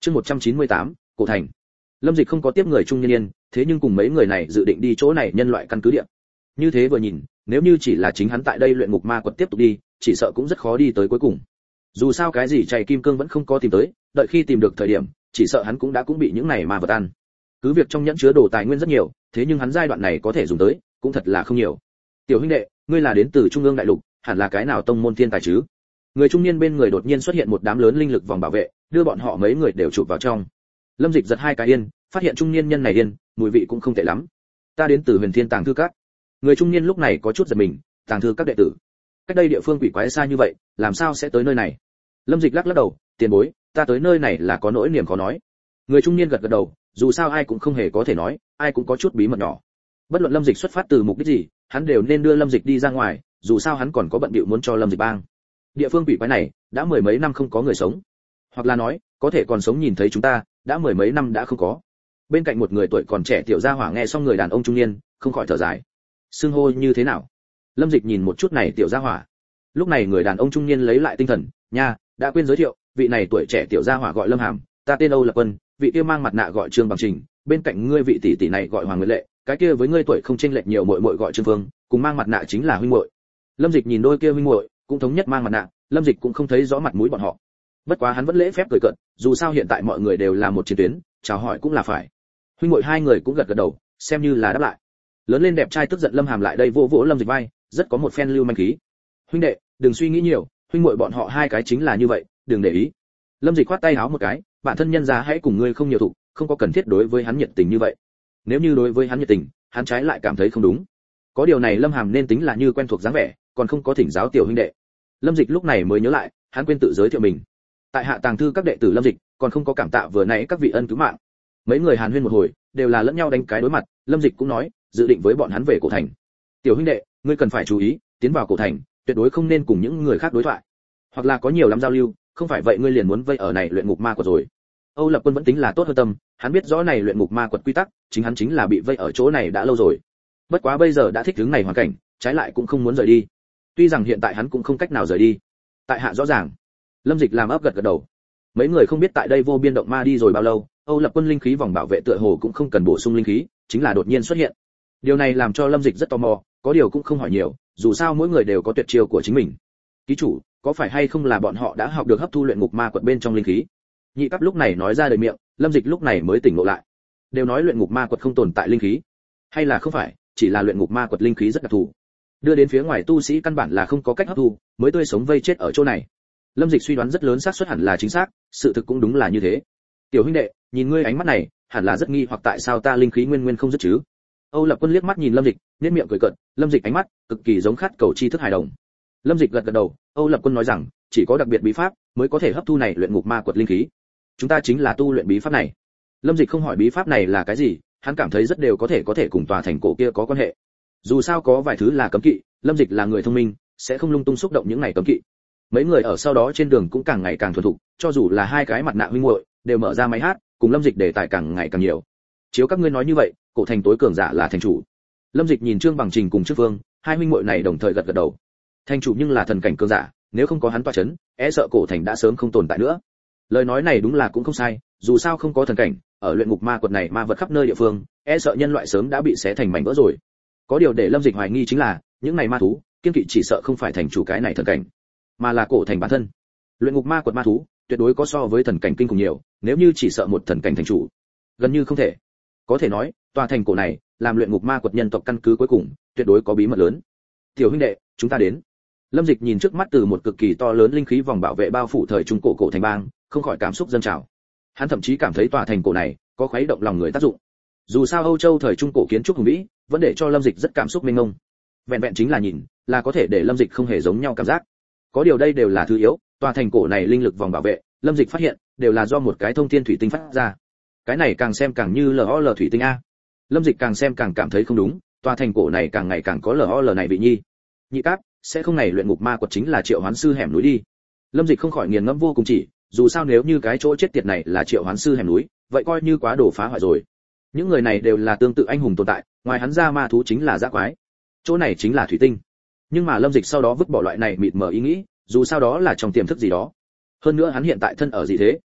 Chương 198, cổ thành. Lâm Dịch không có tiếp người trung niên, thế nhưng cùng mấy người này dự định đi chỗ này nhân loại căn cứ địa. Như thế vừa nhìn, nếu như chỉ là chính hắn tại đây luyện ngục ma quật tiếp tục đi, chỉ sợ cũng rất khó đi tới cuối cùng. Dù sao cái gì chạy kim cương vẫn không có tìm tới, đợi khi tìm được thời điểm, chỉ sợ hắn cũng bị những này ma vật ăn. Cứ việc trong nhẫn chứa đồ tài nguyên rất nhiều, thế nhưng hắn giai đoạn này có thể dùng tới, cũng thật là không nhiều. Tiểu huynh đệ, ngươi là đến từ Trung ương đại lục, hẳn là cái nào tông môn thiên tài chứ? Người trung niên bên người đột nhiên xuất hiện một đám lớn linh lực vòng bảo vệ, đưa bọn họ mấy người đều chụp vào trong. Lâm Dịch giật hai cái yên, phát hiện trung niên nhân này điên, mùi vị cũng không tệ lắm. Ta đến từ Huyền Thiên Tàng Thư Các. Người trung niên lúc này có chút giật mình, Tàng Thư Các đệ tử. Cách đây địa phương quỷ quái xa như vậy, làm sao sẽ tới nơi này? Lâm Dịch lắc đầu, tiền bối, ta tới nơi này là có nỗi niềm khó nói. Người trung niên gật đầu, dù sao ai cũng không hề có thể nói, ai cũng có chút bí mật nhỏ. Bất luận Lâm Dịch xuất phát từ mục đích gì, hắn đều nên đưa Lâm Dịch đi ra ngoài, dù sao hắn còn có bận bịu muốn cho Lâm Dịch bang. Địa phương quỷ quái này, đã mười mấy năm không có người sống. Hoặc là nói, có thể còn sống nhìn thấy chúng ta, đã mười mấy năm đã không có. Bên cạnh một người tuổi còn trẻ tiểu gia hỏa nghe xong người đàn ông trung niên, không khỏi thở dài. Xưng hô như thế nào? Lâm Dịch nhìn một chút này tiểu gia hỏa. Lúc này người đàn ông trung niên lấy lại tinh thần, nha, đã quên giới thiệu, vị này tuổi trẻ tiểu gia hỏa gọi Lâm Hàm, ta tên Âu Lập Quân, vị kia mang mặt nạ gọi Trương Bằng Trình, bên cạnh ngươi vị tỷ tỷ này gọi Hoàng Nguyệt Lệ, cái kia với ngươi tuổi không chênh lệch nhiều muội muội gọi Trương Phương, cùng mang mặt nạ chính là huynh muội. Lâm Dịch nhìn đôi kia huynh muội, cũng thống nhất mang mặt nạ, Lâm Dịch cũng không thấy rõ mặt mũi bọn họ. Bất quá hắn vẫn lễ phép cười cợt, dù sao hiện tại mọi người đều là một chiến tuyến, chào hỏi cũng là phải. Huynh muội hai người cũng gật gật đầu, xem như là đáp lại. Lớn lên đẹp trai tức giận Lâm Hàm lại đây vỗ vỗ Lâm Dịch vai, rất có một phen lưu manh khí. Huynh đệ, đừng suy nghĩ nhiều, huynh muội bọn họ hai cái chính là như vậy, đừng để ý. Lâm Dịch khoát tay háo một cái, bản thân nhân gia hãy cùng ngươi không nhiều thụ, không có cần thiết đối với hắn nhiệt tình như vậy. Nếu như đối với hắn nhiệt tình, hắn trái lại cảm thấy không đúng. Có điều này Lâm Hàm nên tính là như quen thuộc dáng vẻ, còn không có thỉnh giáo tiểu huynh đệ. Lâm Dịch lúc này mới nhớ lại, hắn quên tự giới thiệu mình. Tại hạ Tàng Thư các đệ tử Lâm Dịch, còn không có cảm tạ vừa nãy các vị ân cứu mạng. Mấy người hàn huyên một hồi, đều là lẫn nhau đánh cái đối mặt, Lâm Dịch cũng nói, dự định với bọn hắn về cổ thành. Tiểu huynh đệ, ngươi cần phải chú ý, tiến vào cổ thành, tuyệt đối không nên cùng những người khác đối thoại, hoặc là có nhiều lắm giao lưu, không phải vậy ngươi liền muốn vây ở này luyện ngục ma quật rồi. Âu Lập Quân vẫn tính là tốt hơn tâm, hắn biết rõ này luyện ngục ma quật quy tắc, chính hắn chính là bị vây ở chỗ này đã lâu rồi. Bất quá bây giờ đã thích ứng này hoàn cảnh, trái lại cũng không muốn rời đi. Tuy rằng hiện tại hắn cũng không cách nào rời đi. Tại hạ rõ ràng. Lâm Dịch làm ấp gật gật đầu. Mấy người không biết tại đây vô biên động ma đi rồi bao lâu, Âu Lập Quân linh khí vòng bảo vệ tựa hồ cũng không cần bổ sung linh khí, chính là đột nhiên xuất hiện. Điều này làm cho Lâm Dịch rất tò mò, có điều cũng không hỏi nhiều, dù sao mỗi người đều có tuyệt chiêu của chính mình. Ký chủ, có phải hay không là bọn họ đã học được hấp thu luyện ngục ma quật bên trong linh khí? Nhị cấp lúc này nói ra lời miệng, Lâm Dịch lúc này mới tỉnh ngộ lại. Đều nói luyện ngục ma quật không tồn tại linh khí, hay là không phải, chỉ là luyện ngục ma quật linh khí rất đặc thù, đưa đến phía ngoài tu sĩ căn bản là không có cách hấp thu, mới tươi sống vây chết ở chỗ này. Lâm Dịch suy đoán rất lớn xác suất hẳn là chính xác, sự thực cũng đúng là như thế. Tiểu huynh đệ, nhìn ngươi ánh mắt này, hẳn là rất nghi hoặc tại sao ta linh khí nguyên nguyên không dứt chứ? Âu Lập Quân liếc mắt nhìn Lâm Dịch, nhếch miệng cười cợt, Lâm Dịch ánh mắt cực kỳ giống khát cầu tri thức hài đồng. Lâm Dịch gật gật đầu, Âu Lập Quân nói rằng, chỉ có đặc biệt bí pháp mới có thể hấp thu này luyện ngục ma quật linh khí. Chúng ta chính là tu luyện bí pháp này. Lâm Dịch không hỏi bí pháp này là cái gì, hắn cảm thấy rất đều có thể cùng tòa thành cổ kia có quan hệ. Dù sao có vài thứ là cấm kỵ, Lâm Dịch là người thông minh, sẽ không lung tung xúc động những này cấm kỵ. Mấy người ở sau đó trên đường cũng càng ngày càng thuần thục, cho dù là hai cái mặt nạ huynh muội, đều mở ra máy hát, cùng Lâm Dịch đề tài càng ngày càng nhiều. Chiếu các ngươi nói như vậy, cổ thành tối cường giả là thành chủ. Lâm Dịch nhìn Trương Bằng Trình cùng Trương Vương, hai huynh muội này đồng thời gật gật đầu. Thành chủ nhưng là thần cảnh cường giả, nếu không có hắn tọa chấn, e sợ cổ thành đã sớm không tồn tại nữa. Lời nói này đúng là cũng không sai, dù sao không có thần cảnh, ở luyện ngục ma quật này ma vật khắp nơi địa phương, e sợ nhân loại sớm đã bị xé thành mảnh vỡ rồi. Có điều để Lâm Dịch hoài nghi chính là, những này ma thú, kiên kỵ chỉ sợ không phải thành chủ cái này thần cảnh, mà là cổ thành bản thân. Luyện ngục ma quật ma thú, tuyệt đối có so với thần cảnh kinh khủng nhiều, nếu như chỉ sợ một thần cảnh thành chủ, gần như không thể. Có thể nói, tòa thành cổ này, làm luyện ngục ma quật nhân tộc căn cứ cuối cùng, tuyệt đối có bí mật lớn. Tiểu huynh đệ, chúng ta đến. Lâm Dịch nhìn trước mắt từ một cực kỳ to lớn linh khí vòng bảo vệ bao phủ thời trung cổ thành bang, không khỏi cảm xúc dâng trào. Hắn thậm chí cảm thấy tòa thành cổ này có khuấy động lòng người tác dụng. Dù sao Âu Châu thời trung cổ kiến trúc hùng vĩ, vẫn để cho Lâm Dịch rất cảm xúc mênh mông. Vẹn vẹn chính là nhìn, là có thể để Lâm Dịch không hề giống nhau cảm giác. Có điều đây đều là thứ yếu, tòa thành cổ này linh lực vòng bảo vệ, Lâm Dịch phát hiện, đều là do một cái thông thiên thủy tinh phát ra. Cái này càng xem càng như LOL thủy tinh a. Lâm Dịch càng xem càng cảm thấy không đúng, tòa thành cổ này càng ngày càng có LOL này vị nhi. Nhị Cáp, sẽ không này luyện ngục ma quật chính là Triệu Hoán sư hẻm núi đi. Lâm Dịch không khỏi nghiền ngẫm vô cùng chỉ, dù sao nếu như cái chỗ chết tiệt này là Triệu Hoán sư hẻm núi, vậy coi như quá đổ phá hoại rồi. Những người này đều là tương tự anh hùng tồn tại, ngoài hắn ra ma thú chính là dã quái. Chỗ này chính là thủy tinh. Nhưng mà Lâm Dịch sau đó vứt bỏ loại này mịt mờ ý nghĩ, dù sao đó là trong tiềm thức gì đó. Hơn nữa hắn hiện tại thân ở dị thế,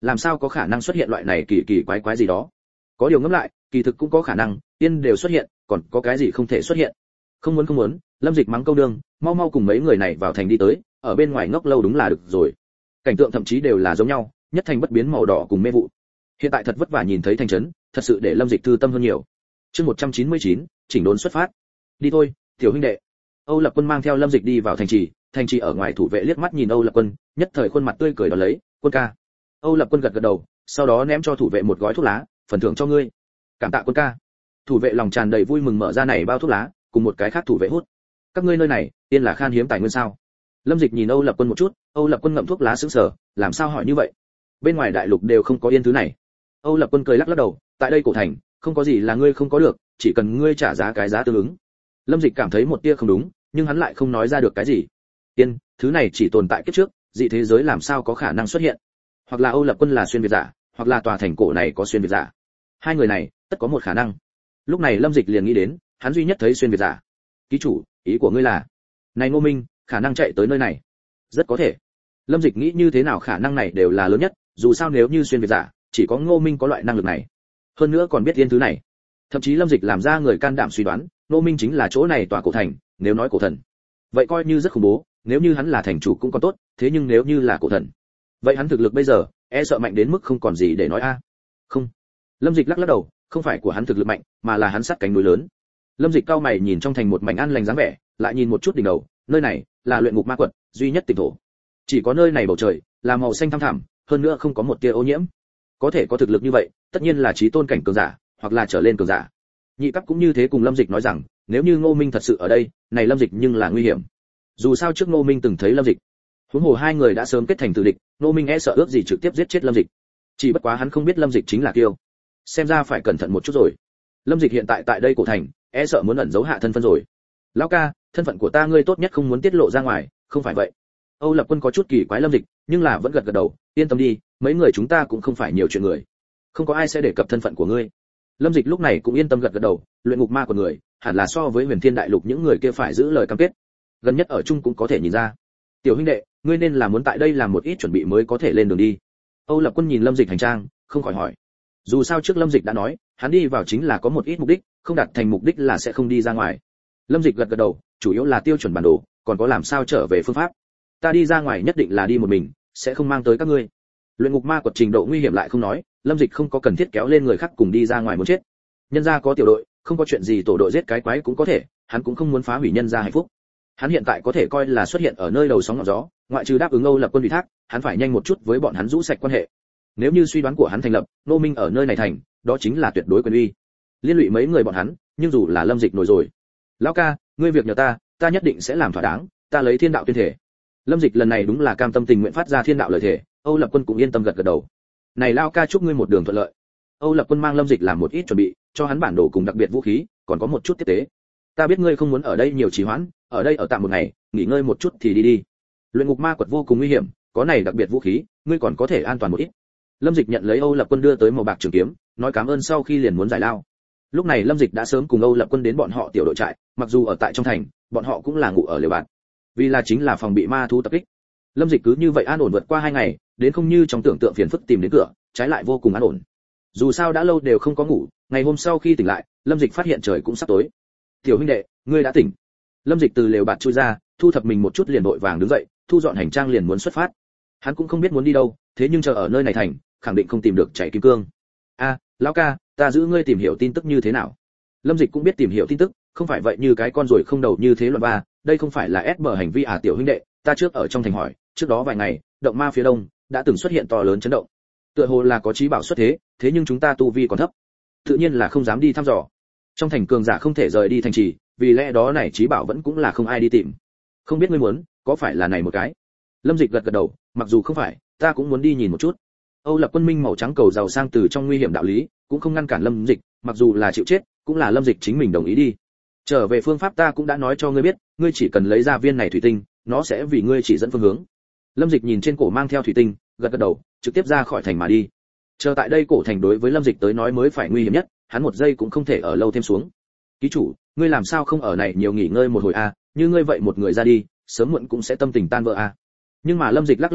làm sao có khả năng xuất hiện loại này kỳ kỳ quái quái gì đó. Có điều ngẫm lại, kỳ thực cũng có khả năng, tiên đều xuất hiện, còn có cái gì không thể xuất hiện. Không muốn, Lâm Dịch mắng câu đường, mau mau cùng mấy người này vào thành đi tới, ở bên ngoài ngốc lâu đúng là được rồi. Cảnh tượng thậm chí đều là giống nhau, nhất thành bất biến màu đỏ cùng mê vụ. Hiện tại thật vất vả nhìn thấy thành trấn, thật sự để Lâm Dịch thư tâm hơn nhiều. Chương 199, chỉnh đốn xuất phát. Đi thôi, tiểu huynh đệ. Âu Lập Quân mang theo Lâm Dịch đi vào thành trì ở ngoài thủ vệ liếc mắt nhìn Âu Lập Quân, nhất thời khuôn mặt tươi cười đón lấy, "Quân ca." Âu Lập Quân gật gật đầu, sau đó ném cho thủ vệ một gói thuốc lá, "Phần thưởng cho ngươi." "Cảm tạ quân ca." Thủ vệ lòng tràn đầy vui mừng mở ra này bao thuốc lá, cùng một cái khác thủ vệ hút. "Các ngươi nơi này, tiên là khan hiếm tài nguyên sao?" Lâm Dịch nhìn Âu Lập Quân một chút, Âu Lập Quân ngậm thuốc lá sững sờ, làm sao hỏi như vậy? Bên ngoài đại lục đều không có yên thứ này. Âu Lập Quân cười lắc lắc đầu, "Tại đây cổ thành, không có gì là ngươi không có được, chỉ cần ngươi trả giá cái giá tương ứng." Lâm Dịch cảm thấy một tia không đúng, nhưng hắn lại không nói ra được cái gì. Tiên, thứ này chỉ tồn tại kiếp trước, dị thế giới làm sao có khả năng xuất hiện? Hoặc là Âu Lập Quân là xuyên việt giả, hoặc là tòa thành cổ này có xuyên việt giả. Hai người này, tất có một khả năng. Lúc này Lâm Dịch liền nghĩ đến, hắn duy nhất thấy xuyên việt giả. "Ký chủ, ý của ngươi là?" "Này Ngô Minh, khả năng chạy tới nơi này." "Rất có thể." Lâm Dịch nghĩ như thế nào khả năng này đều là lớn nhất, dù sao nếu như xuyên việt giả, chỉ có Ngô Minh có loại năng lực này. Hơn nữa còn biết yên thứ này. Thậm chí Lâm Dịch làm ra người can đảm suy đoán, Ngô Minh chính là chỗ này tòa cổ thành, nếu nói cổ thần, vậy coi như rất khủng bố, nếu như hắn là thành chủ cũng còn tốt, thế nhưng nếu như là cổ thần, vậy hắn thực lực bây giờ, e sợ mạnh đến mức không còn gì để nói a. Không. Lâm Dịch lắc lắc đầu, không phải của hắn thực lực mạnh, mà là hắn sát cánh núi lớn. Lâm Dịch cao mày nhìn trong thành một mảnh an lành dáng vẻ, lại nhìn một chút đỉnh đầu, nơi này là luyện ngục ma quật, duy nhất tỉnh thổ. Chỉ có nơi này bầu trời là màu xanh thẳm thẳm, hơn nữa không có một tia ô nhiễm. Có thể có thực lực như vậy, tất nhiên là chí tôn cảnh cường giả, hoặc là trở lên cường giả. Nhị cấp cũng như thế cùng Lâm Dịch nói rằng, nếu như Ngô Minh thật sự ở đây, này Lâm Dịch nhưng là nguy hiểm. Dù sao trước Ngô Minh từng thấy Lâm Dịch, huống hồ hai người đã sớm kết thành tử địch, Ngô Minh e sợ ước gì trực tiếp giết chết Lâm Dịch. Chỉ bất quá hắn không biết Lâm Dịch chính là Kiêu, xem ra phải cẩn thận một chút rồi. Lâm Dịch hiện tại tại đây cổ thành, e sợ muốn ẩn giấu hạ thân phận rồi. "Lão ca, thân phận của ta ngươi tốt nhất không muốn tiết lộ ra ngoài, không phải vậy?" Âu Lập Quân có chút kỳ quái Lâm Dịch, nhưng là vẫn gật gật đầu, "Yên tâm đi, mấy người chúng ta cũng không phải nhiều chuyện người, không có ai sẽ đề cập thân phận của ngươi." Lâm Dịch lúc này cũng yên tâm gật gật đầu, luyện ngục ma của người, hẳn là so với Huyền Thiên Đại Lục những người kia phải giữ lời cam kết. Gần nhất ở chung cũng có thể nhìn ra. "Tiểu huynh đệ, ngươi nên là muốn tại đây làm một ít chuẩn bị mới có thể lên đường đi." Âu Lập Quân nhìn Lâm Dịch hành trang, không khỏi hỏi. Dù sao trước Lâm Dịch đã nói, hắn đi vào chính là có một ít mục đích, không đạt thành mục đích là sẽ không đi ra ngoài. Lâm Dịch gật gật đầu, chủ yếu là tiêu chuẩn bản đồ, còn có làm sao trở về phương pháp. "Ta đi ra ngoài nhất định là đi một mình, sẽ không mang tới các ngươi." Luyện ngục ma quật trình độ nguy hiểm lại không nói, Lâm Dịch không có cần thiết kéo lên người khác cùng đi ra ngoài muốn chết. Nhân gia có tiểu đội, không có chuyện gì tổ đội giết cái quái cũng có thể, hắn cũng không muốn phá hủy nhân gia hạnh phúc. Hắn hiện tại có thể coi là xuất hiện ở nơi đầu sóng ngọn gió, ngoại trừ đáp ứng Âu Lập Quân ủy thác, hắn phải nhanh một chút với bọn hắn rũ sạch quan hệ. Nếu như suy đoán của hắn thành lập, Ngô Minh ở nơi này thành, đó chính là tuyệt đối quyền uy. Liên lụy mấy người bọn hắn, nhưng dù là Lâm Dịch nổi rồi. "Lão ca, ngươi việc nhờ ta nhất định sẽ làm thỏa đáng, ta lấy thiên đạo tuyên thể." Lâm Dịch lần này đúng là cam tâm tình nguyện phát ra thiên đạo lời thể, Âu Lập Quân cũng yên tâm gật gật đầu. "Này lão ca chúc ngươi một đường thuận lợi." Âu Lập Quân mang Lâm Dịch làm một ít chuẩn bị, cho hắn bản đồ cùng đặc biệt vũ khí, còn có một chút tiếp tế. "Ta biết ngươi không muốn ở đây nhiều trì hoãn, ở đây ở tạm một ngày, nghỉ ngơi một chút thì đi đi. Luyện ngục ma quật vô cùng nguy hiểm, có này đặc biệt vũ khí, ngươi còn có thể an toàn một ít." Lâm Dịch nhận lấy Âu Lập Quân đưa tới màu bạc trường kiếm, nói cảm ơn sau khi liền muốn giải lao. Lúc này Lâm Dịch đã sớm cùng Âu Lập Quân đến bọn họ tiểu đội trại, mặc dù ở tại trong thành, bọn họ cũng là ngủ ở lều bạt, vì là chính là phòng bị ma thú tập kích. Lâm Dịch cứ như vậy an ổn vượt qua 2 ngày, đến không như trong tưởng tượng phiền phức tìm đến cửa, trái lại vô cùng an ổn. Dù sao đã lâu đều không có ngủ, ngày hôm sau khi tỉnh lại, Lâm Dịch phát hiện trời cũng sắp tối. "Tiểu huynh đệ, ngươi đã tỉnh." Lâm Dịch từ lều bạt chui ra, thu thập mình một chút liền vội vàng đứng dậy, thu dọn hành trang liền muốn xuất phát. Hắn cũng không biết muốn đi đâu, thế nhưng chờ ở nơi này thành, khẳng định không tìm được chạy kim cương. "A, lão ca, ta giữ ngươi tìm hiểu tin tức như thế nào?" Lâm Dịch cũng biết tìm hiểu tin tức, không phải vậy như cái con ruồi không đầu như thế loạn ba, đây không phải là ép bờ hành vi à tiểu huynh đệ, ta trước ở trong thành hỏi, trước đó vài ngày, động ma phía đông đã từng xuất hiện to lớn chấn động. Tựa hồ là có chí bảo xuất thế, thế nhưng chúng ta tu vi còn thấp, tự nhiên là không dám đi thăm dò. Trong thành cường giả không thể rời đi thành trì, vì lẽ đó này chí bảo vẫn cũng là không ai đi tìm. Không biết ngươi muốn, có phải là này một cái? Lâm Dịch gật gật đầu, mặc dù không phải, ta cũng muốn đi nhìn một chút. Âu Lập Quân minh màu trắng cầu giàu sang từ trong nguy hiểm đạo lý, cũng không ngăn cản Lâm Dịch, mặc dù là chịu chết, cũng là Lâm Dịch chính mình đồng ý đi. Trở về phương pháp ta cũng đã nói cho ngươi biết, ngươi chỉ cần lấy ra viên này thủy tinh, nó sẽ vì ngươi chỉ dẫn phương hướng. Lâm Dịch nhìn trên cổ mang theo thủy tinh, gật gật đầu, trực tiếp ra khỏi thành mà đi. Chờ tại đây cổ thành đối với Lâm Dịch tới nói mới phải nguy hiểm nhất, hắn một giây cũng không thể ở lâu thêm xuống. "Ký chủ, ngươi làm sao không ở này nhiều nghỉ ngơi một hồi a, như ngươi vậy một người ra đi, sớm muộn cũng sẽ tâm tình tan vỡ a." Nhưng mà Lâm Dịch lắc lắc đầu,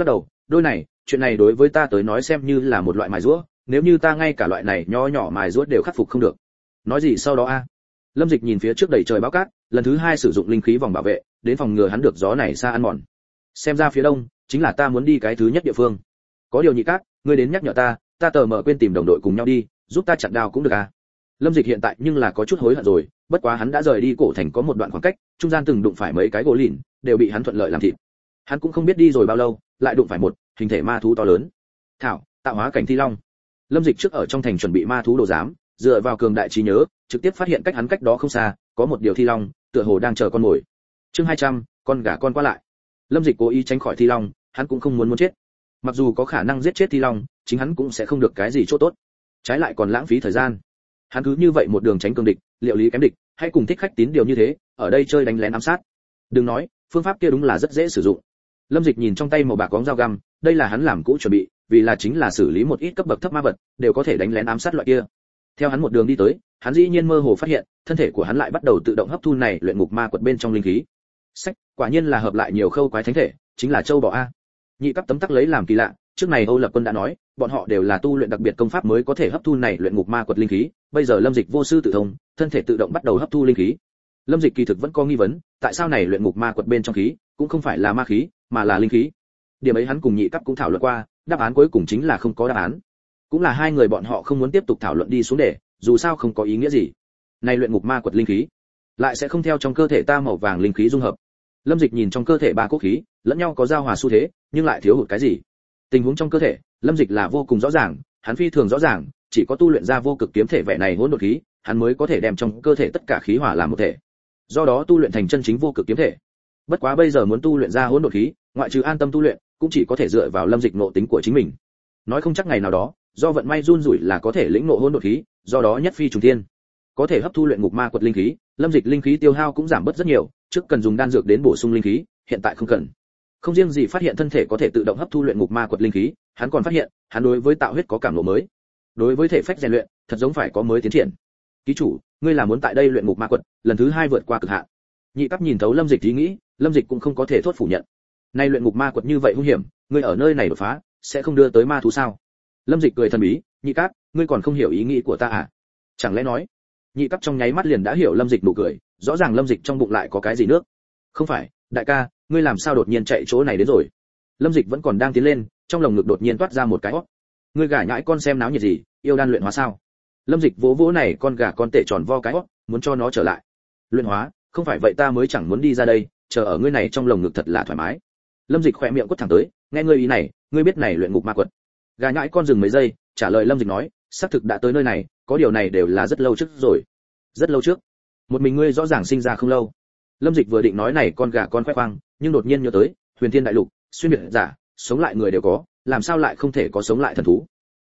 đôi này, chuyện này đối với ta tới nói xem như là một loại mài giũa, nếu như ta ngay cả loại này nho nhỏ mài giũa đều khắc phục không được. Nói gì sau đó a? Lâm Dịch nhìn phía trước đầy trời bão cát, lần thứ hai sử dụng linh khí vòng bảo vệ, đến phòng ngừa hắn được gió này xa ăn mòn. Xem ra phía đông chính là ta muốn đi cái thứ nhất địa phương. Có điều Nhị Cát, ngươi đến nhắc nhở ta tờ mở quên tìm đồng đội cùng nhau đi, giúp ta chặn đao cũng được à? Lâm Dịch hiện tại nhưng là có chút hối hận rồi, bất quá hắn đã rời đi cổ thành có một đoạn khoảng cách, trung gian từng đụng phải mấy cái gỗ lìn, đều bị hắn thuận lợi làm thịt. Hắn cũng không biết đi rồi bao lâu, lại đụng phải một hình thể ma thú to lớn. Thảo, tạo hóa cảnh thi long. Lâm Dịch trước ở trong thành chuẩn bị ma thú đồ giám, dựa vào cường đại trí nhớ, trực tiếp phát hiện cách hắn cách đó không xa, có một điều thi long, tựa hồ đang chờ con mồi. Chương 200, con gà con qua lại. Lâm Dịch cố ý tránh khỏi thi long, hắn cũng không muốn chết. Mặc dù có khả năng giết chết thi long, chính hắn cũng sẽ không được cái gì chỗ tốt, trái lại còn lãng phí thời gian. Hắn cứ như vậy một đường tránh cường địch, liệu lý kém địch, hay cùng thích khách tín điều như thế, ở đây chơi đánh lén ám sát. Đừng nói, phương pháp kia đúng là rất dễ sử dụng. Lâm Dịch nhìn trong tay màu bạc cóng dao găm, đây là hắn làm cũ chuẩn bị, vì là chính là xử lý một ít cấp bậc thấp ma vật, đều có thể đánh lén ám sát loại kia. Theo hắn một đường đi tới, hắn dĩ nhiên mơ hồ phát hiện, thân thể của hắn lại bắt đầu tự động hấp thu này luyện ngục ma quật bên trong linh khí. Sách, quả nhiên là hợp lại nhiều khâu quái thánh thể, chính là châu bò a. Nhị cấp tấm tắc lấy làm kỳ lạ, trước này Âu Lập Quân đã nói, bọn họ đều là tu luyện đặc biệt công pháp mới có thể hấp thu này luyện ngục ma quật linh khí, bây giờ Lâm Dịch vô sư tự thông, thân thể tự động bắt đầu hấp thu linh khí. Lâm Dịch kỳ thực vẫn có nghi vấn, tại sao này luyện ngục ma quật bên trong khí cũng không phải là ma khí, mà là linh khí. Điểm ấy hắn cùng Nhị cấp cũng thảo luận qua, đáp án cuối cùng chính là không có đáp án. Cũng là hai người bọn họ không muốn tiếp tục thảo luận đi xuống để, dù sao không có ý nghĩa gì. Này luyện ngục ma quật linh khí, lại sẽ không theo trong cơ thể ta màu vàng linh khí dung hợp. Lâm Dịch nhìn trong cơ thể ba cỗ khí, lẫn nhau có giao hòa xu thế, nhưng lại thiếu hụt cái gì. Tình huống trong cơ thể, Lâm Dịch là vô cùng rõ ràng, hắn phi thường rõ ràng, chỉ có tu luyện ra vô cực kiếm thể vẻ này hỗn độn khí, hắn mới có thể đem trong cơ thể tất cả khí hòa làm một thể. Do đó tu luyện thành chân chính vô cực kiếm thể. Bất quá bây giờ muốn tu luyện ra hỗn độn khí, ngoại trừ an tâm tu luyện, cũng chỉ có thể dựa vào Lâm Dịch ngộ tính của chính mình. Nói không chắc ngày nào đó, do vận may run rủi là có thể lĩnh ngộ hỗn độn khí, do đó nhất phi trùng thiên. Có thể hấp thu luyện ngục ma quật linh khí, Lâm Dịch linh khí tiêu hao cũng giảm bớt rất nhiều, trước cần dùng đan dược đến bổ sung linh khí, hiện tại không cần. Không riêng gì phát hiện thân thể có thể tự động hấp thu luyện ngục ma quật linh khí, hắn còn phát hiện, hắn đối với tạo huyết có cảm ngộ mới. Đối với thể phách rèn luyện, thật giống phải có mới tiến triển. Ký chủ, ngươi là muốn tại đây luyện ngục ma quật, lần thứ hai vượt qua cực hạn. Nhị cấp nhìn thấu Lâm Dịch ý nghĩ, Lâm Dịch cũng không có thể thốt phủ nhận. Nay luyện ngục ma quật như vậy hung hiểm, ngươi ở nơi này đột phá, sẽ không đưa tới ma thú sao? Lâm Dịch cười thần bí, Nhị cấp, ngươi còn không hiểu ý nghĩ của ta à? Chẳng lẽ nói? Nhị cấp trong nháy mắt liền đã hiểu Lâm Dịch nụ cười, rõ ràng Lâm Dịch trong bụng lại có cái gì nước. Không phải, đại ca, ngươi làm sao đột nhiên chạy chỗ này đến rồi? Lâm Dịch vẫn còn đang tiến lên, trong lồng ngực đột nhiên toát ra một cái hót. Ngươi gả nhãi con xem náo nhiệt gì, yêu đan luyện hóa sao? Lâm Dịch vỗ vỗ này con gà con tệ tròn vo cái hót, muốn cho nó trở lại. Luyện hóa, không phải vậy ta mới chẳng muốn đi ra đây, chờ ở ngươi này trong lồng ngực thật là thoải mái. Lâm Dịch khẽ miệng quất thẳng tới, nghe ngươi ý này, ngươi biết này luyện ngục ma quật. Gà nhãi con dừng mấy giây, trả lời Lâm Dịch nói, xác thực đã tới nơi này, có điều này đều là rất lâu trước rồi. Rất lâu trước? Một mình ngươi rõ ràng sinh ra không lâu. Lâm Dịch vừa định nói này con gà con khoe khoang, nhưng đột nhiên nhớ tới, Huyền Thiên đại lục, xuyên biệt giả, sống lại người đều có, làm sao lại không thể có sống lại thần thú?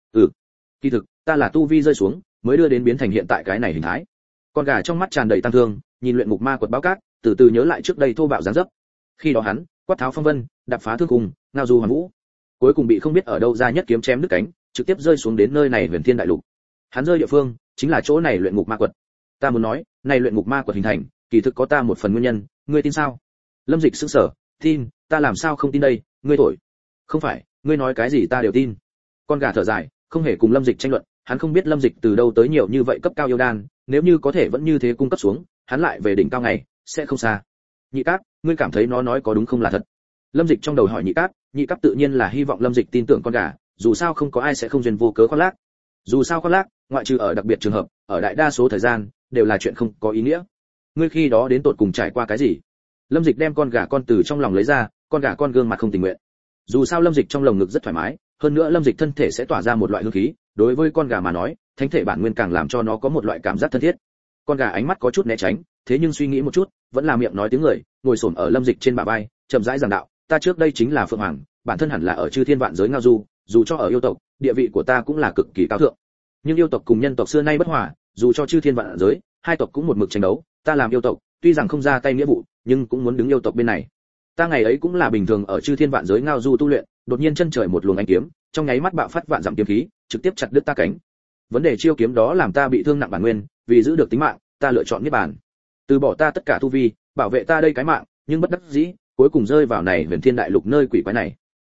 Kỳ thực, ta là tu vi rơi xuống, mới đưa đến biến thành hiện tại cái này hình thái. Con gà trong mắt tràn đầy tăng thương, nhìn luyện ngục ma quật báo cát, từ từ nhớ lại trước đây thô bạo dáng dấp. Khi đó hắn, quát tháo phong vân, đạp phá thương cùng, ngao du hoàn vũ, cuối cùng bị không biết ở đâu ra nhất kiếm chém đứt cánh, trực tiếp rơi xuống đến nơi này Huyền Thiên đại lục. Hắn rơi địa phương, chính là chỗ này luyện ngục ma quật. Ta muốn nói, này luyện ngục ma quật hình thành, kỳ thực có ta một phần nguyên nhân, ngươi tin sao? Lâm Dịch sững sờ, tin, ta làm sao không tin đây, ngươi thổi. Không phải, ngươi nói cái gì ta đều tin. Con gà thở dài, không hề cùng Lâm Dịch tranh luận, hắn không biết Lâm Dịch từ đâu tới nhiều như vậy cấp cao yêu đan, nếu như có thể vẫn như thế cung cấp xuống, hắn lại về đỉnh cao ngày, sẽ không xa. Nhị Cáp, ngươi cảm thấy nó nói có đúng không là thật? Lâm Dịch trong đầu hỏi Nhị Cáp, Nhị Cáp tự nhiên là hy vọng Lâm Dịch tin tưởng con gà, dù sao không có ai sẽ không duyên vô cớ khoác lác. Dù sao khoác lác, ngoại trừ ở đặc biệt trường hợp, ở đại đa số thời gian đều là chuyện không có ý nghĩa. Ngươi khi đó đến tột cùng trải qua cái gì? Lâm Dịch đem con gà con từ trong lòng lấy ra, con gà con gương mặt không tình nguyện. Dù sao Lâm Dịch trong lồng ngực rất thoải mái, hơn nữa Lâm Dịch thân thể sẽ tỏa ra một loại hương khí, đối với con gà mà nói, thánh thể bản nguyên càng làm cho nó có một loại cảm giác thân thiết. Con gà ánh mắt có chút né tránh, thế nhưng suy nghĩ một chút, vẫn là miệng nói tiếng người, ngồi xổm ở Lâm Dịch trên bả vai, chậm rãi giảng đạo, ta trước đây chính là Phượng Hoàng, bản thân hẳn là ở chư thiên vạn giới ngao du, dù cho ở yêu tộc, địa vị của ta cũng là cực kỳ cao thượng. Nhưng yêu tộc cùng nhân tộc xưa nay bất hòa, dù cho chư thiên vạn giới, hai tộc cũng một mực tranh đấu, ta làm yêu tộc, tuy rằng không ra tay nghĩa vụ, nhưng cũng muốn đứng yêu tộc bên này. Ta ngày ấy cũng là bình thường ở chư thiên vạn giới ngao du tu luyện, đột nhiên chân trời một luồng ánh kiếm, trong nháy mắt bạo phát vạn dặm kiếm khí, trực tiếp chặt đứt ta cánh. Vấn đề chiêu kiếm đó làm ta bị thương nặng bản nguyên, vì giữ được tính mạng, ta lựa chọn niết bàn. Từ bỏ ta tất cả tu vi, bảo vệ ta đây cái mạng, nhưng bất đắc dĩ, cuối cùng rơi vào này Huyền Thiên đại lục nơi quỷ quái này.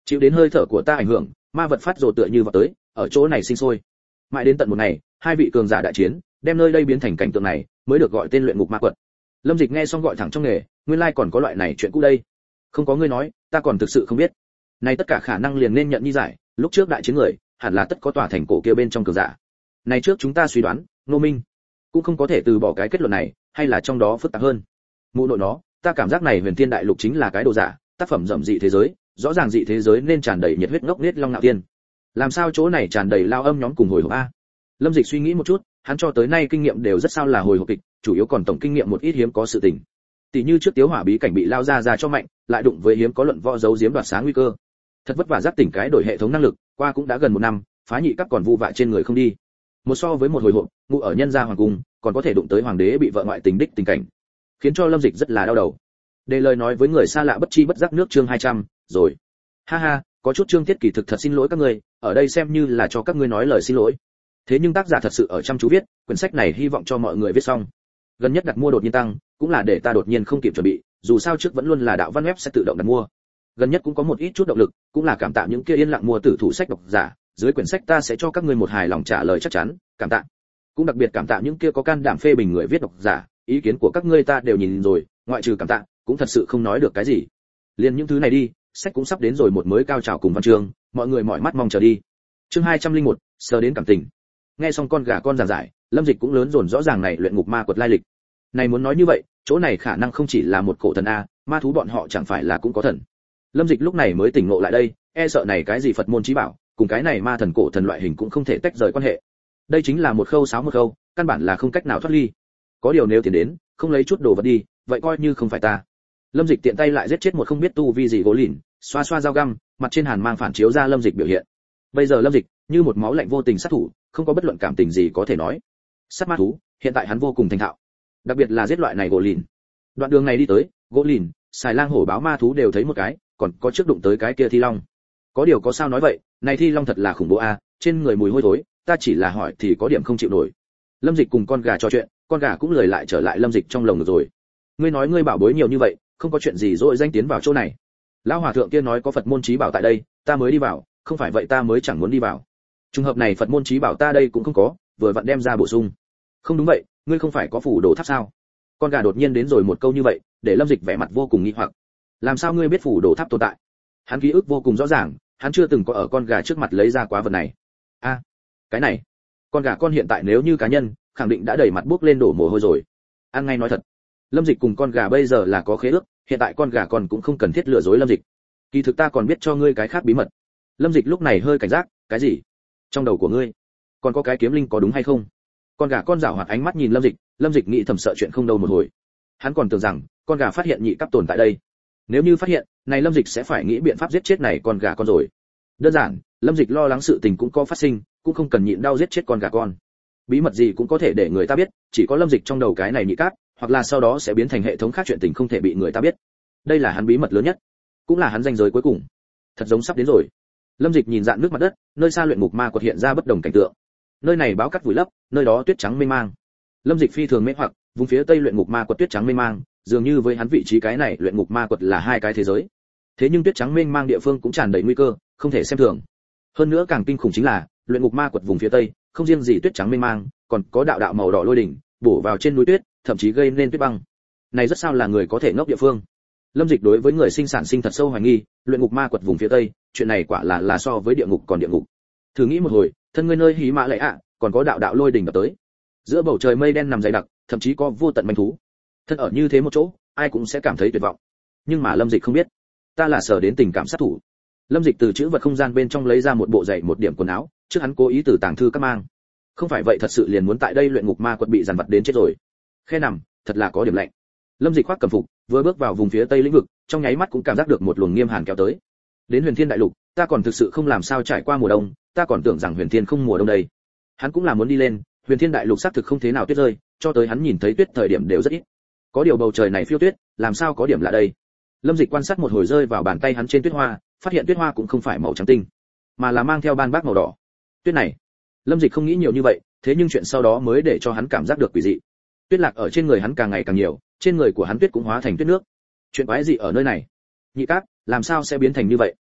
Chịu đến hơi thở của ta ảnh hưởng, ma vật phát rồ tựa như vào tới, ở chỗ này sinh sôi. Mãi đến tận một ngày, hai vị cường giả đại chiến, đem nơi đây biến thành cảnh tượng này, mới được gọi tên luyện ngục ma quật. Lâm Dịch nghe xong gọi thẳng trong nghề, nguyên lai còn có loại này chuyện cũ đây. Không có ngươi nói, ta còn thực sự không biết. Này tất cả khả năng liền nên nhận như giải, lúc trước đại chiến người, hẳn là tất có tòa thành cổ kia bên trong cường giả. Này trước chúng ta suy đoán, Ngô Minh cũng không có thể từ bỏ cái kết luận này, hay là trong đó phức tạp hơn. Mụ nội nó, ta cảm giác này Huyền Thiên Đại Lục chính là cái đồ giả, tác phẩm rậm dị thế giới, rõ ràng dị thế giới nên tràn đầy nhiệt huyết ngốc nghếch long ngạo tiên. Làm sao chỗ này tràn đầy lao âm nhóm cùng hồi hộp a? Lâm Dịch suy nghĩ một chút, hắn cho tới nay kinh nghiệm đều rất sao là hồi hộp kịch, chủ yếu còn tổng kinh nghiệm một ít hiếm có sự tình. Tỷ như trước Tiếu Hỏa bí cảnh bị lao ra cho mạnh, lại đụng với hiếm có luận võ giấu giếm đoạt sáng nguy cơ. Thật vất vả giác tỉnh cái đổi hệ thống năng lực, qua cũng đã gần 1 năm, phá nhị cấp còn vu vạ trên người không đi. Một so với một hồi hộp, ngụ ở nhân gia hoàng cung, còn có thể đụng tới hoàng đế bị vợ ngoại tình đích tình cảnh, khiến cho Lâm Dịch rất là đau đầu. Đề lời nói với người xa lạ bất chi bất giác nước chương 200, rồi. Ha ha, có chút chương tiết kỳ thực thật xin lỗi các ngươi, ở đây xem như là cho các ngươi nói lời xin lỗi. Thế nhưng tác giả thật sự ở chăm chú viết, quyển sách này hy vọng cho mọi người viết xong. Gần nhất đặt mua đột nhiên tăng, cũng là để ta đột nhiên không kịp chuẩn bị, dù sao trước vẫn luôn là đạo văn web sẽ tự động đặt mua. Gần nhất cũng có một ít chút động lực, cũng là cảm tạ những kia yên lặng mua tử thủ sách độc giả, dưới quyển sách ta sẽ cho các ngươi một hài lòng trả lời chắc chắn, cảm tạ. Cũng đặc biệt cảm tạ những kia có can đảm phê bình người viết độc giả, ý kiến của các ngươi ta đều nhìn rồi, ngoại trừ cảm tạ, cũng thật sự không nói được cái gì. Liên những thứ này đi, sách cũng sắp đến rồi một mới cao trào cùng văn chương, mọi người mỏi mắt mong chờ đi. Chương 201, sờ đến cảm tình. Nghe xong con gà con giảng giải, Lâm Dịch cũng lớn dồn rõ ràng này luyện ngục ma quật lai lịch. Này muốn nói như vậy, chỗ này khả năng không chỉ là một cổ thần a, ma thú bọn họ chẳng phải là cũng có thần. Lâm Dịch lúc này mới tỉnh ngộ lại đây, e sợ này cái gì Phật môn chí bảo, cùng cái này ma thần cổ thần loại hình cũng không thể tách rời quan hệ. Đây chính là một khâu sáo một khâu, căn bản là không cách nào thoát ly. Có điều nếu tiến đến, không lấy chút đồ vật đi, vậy coi như không phải ta. Lâm Dịch tiện tay lại giết chết một không biết tu vi gì gỗ lìn, xoa xoa dao găm, mặt trên hàn mang phản chiếu ra Lâm Dịch biểu hiện. Bây giờ Lâm Dịch như một máu lạnh vô tình sát thủ, không có bất luận cảm tình gì có thể nói. Sát ma thú, hiện tại hắn vô cùng thành thạo, đặc biệt là giết loại này gỗ lìn. Đoạn đường này đi tới, gỗ lìn, xài lang hổ báo ma thú đều thấy một cái, còn có trước đụng tới cái kia thi long. Có điều có sao nói vậy, này thi long thật là khủng bố a, trên người mùi hôi thối, ta chỉ là hỏi thì có điểm không chịu nổi. Lâm Dịch cùng con gà trò chuyện, con gà cũng lười lại trở lại Lâm Dịch trong lồng được rồi. Ngươi nói ngươi bảo bối nhiều như vậy, không có chuyện gì rồi danh tiến vào chỗ này. Lão hòa thượng kia nói có Phật môn chí bảo tại đây, ta mới đi vào, không phải vậy ta mới chẳng muốn đi vào. Trùng hợp này Phật môn chí bảo ta đây cũng không có, vừa vặn đem ra bổ sung. Không đúng vậy, ngươi không phải có phủ đồ tháp sao? Con gà đột nhiên đến rồi một câu như vậy, để Lâm Dịch vẻ mặt vô cùng nghi hoặc. Làm sao ngươi biết phủ đồ tháp tồn tại? Hắn ký ức vô cùng rõ ràng, hắn chưa từng có ở con gà trước mặt lấy ra quá vật này. A, cái này, con gà con hiện tại nếu như cá nhân, khẳng định đã đầy mặt buốc lên đổ mồ hôi rồi. Ăn ngay nói thật, Lâm Dịch cùng con gà bây giờ là có khế ước, hiện tại con gà con cũng không cần thiết lừa dối Lâm Dịch. Kỳ thực ta còn biết cho ngươi cái khác bí mật. Lâm Dịch lúc này hơi cảnh giác, cái gì? Trong đầu của ngươi còn có cái kiếm linh có đúng hay không? Con gà con giảo hoạt ánh mắt nhìn Lâm Dịch nghĩ thầm sợ chuyện không đâu một hồi. Hắn còn tưởng rằng con gà phát hiện nhị cấp tồn tại đây. Nếu như phát hiện, này Lâm Dịch sẽ phải nghĩ biện pháp giết chết này con gà con rồi. Đơn giản, Lâm Dịch lo lắng sự tình cũng có phát sinh, cũng không cần nhịn đau giết chết con gà con. Bí mật gì cũng có thể để người ta biết, chỉ có Lâm Dịch trong đầu cái này nhị cấp, hoặc là sau đó sẽ biến thành hệ thống khác chuyện tình không thể bị người ta biết. Đây là hắn bí mật lớn nhất, cũng là hắn ranh giới cuối cùng. Thật giống sắp đến rồi. Lâm Dịch nhìn dạn nước mặt đất, nơi xa luyện ngục ma quật hiện ra bất đồng cảnh tượng. Nơi này báo cát vùi lấp, nơi đó tuyết trắng mênh mang. Lâm Dịch phi thường mê hoặc, vùng phía tây luyện ngục ma quật tuyết trắng mênh mang, dường như với hắn vị trí cái này luyện ngục ma quật là hai cái thế giới. Thế nhưng tuyết trắng mênh mang địa phương cũng tràn đầy nguy cơ, không thể xem thường. Hơn nữa càng kinh khủng chính là, luyện ngục ma quật vùng phía tây, không riêng gì tuyết trắng mênh mang, còn có đạo đạo màu đỏ lôi đỉnh, bổ vào trên núi tuyết, thậm chí gây nên tuyết băng. Này rất sao là người có thể ngốc địa phương. Lâm Dịch đối với người sinh sản sinh thật sâu hoài nghi, luyện ngục ma quật vùng phía tây, chuyện này quả là so với địa ngục còn địa ngục. Thử nghĩ một hồi, thân ngươi nơi hí mã lệ ạ, còn có đạo đạo lôi đỉnh đập tới. Giữa bầu trời mây đen nằm dày đặc, thậm chí có vô tận manh thú. Thân ở như thế một chỗ, ai cũng sẽ cảm thấy tuyệt vọng. Nhưng mà Lâm Dịch không biết, ta là sở đến tình cảm sát thủ. Lâm Dịch từ chữ vật không gian bên trong lấy ra một bộ giày một điểm quần áo, trước hắn cố ý từ tàng thư các mang. Không phải vậy thật sự liền muốn tại đây luyện ngục ma quật bị dằn vặt đến chết rồi. Khe nằm, thật là có điểm lạnh. Lâm Dịch khoác cẩm phục, vừa bước vào vùng phía tây lĩnh vực, trong nháy mắt cũng cảm giác được một luồng nghiêm hàn kéo tới. Đến Huyền Thiên Đại Lục, ta còn thực sự không làm sao trải qua mùa đông, ta còn tưởng rằng Huyền Thiên không mùa đông đây. Hắn cũng là muốn đi lên, Huyền Thiên Đại Lục xác thực không thế nào tuyết rơi, cho tới hắn nhìn thấy tuyết thời điểm đều rất ít. Có điều bầu trời này phiêu tuyết, làm sao có điểm lạ đây. Lâm Dịch quan sát một hồi rơi vào bàn tay hắn trên tuyết hoa, phát hiện tuyết hoa cũng không phải màu trắng tinh, mà là mang theo ban bác màu đỏ. Tuyết này, Lâm Dịch không nghĩ nhiều như vậy, thế nhưng chuyện sau đó mới để cho hắn cảm giác được quỷ dị. Tuyết lạc ở trên người hắn càng ngày càng nhiều, trên người của hắn tuyết cũng hóa thành tuyết nước. Chuyện quái gì ở nơi này? Nhị Cáp, làm sao sẽ biến thành như vậy?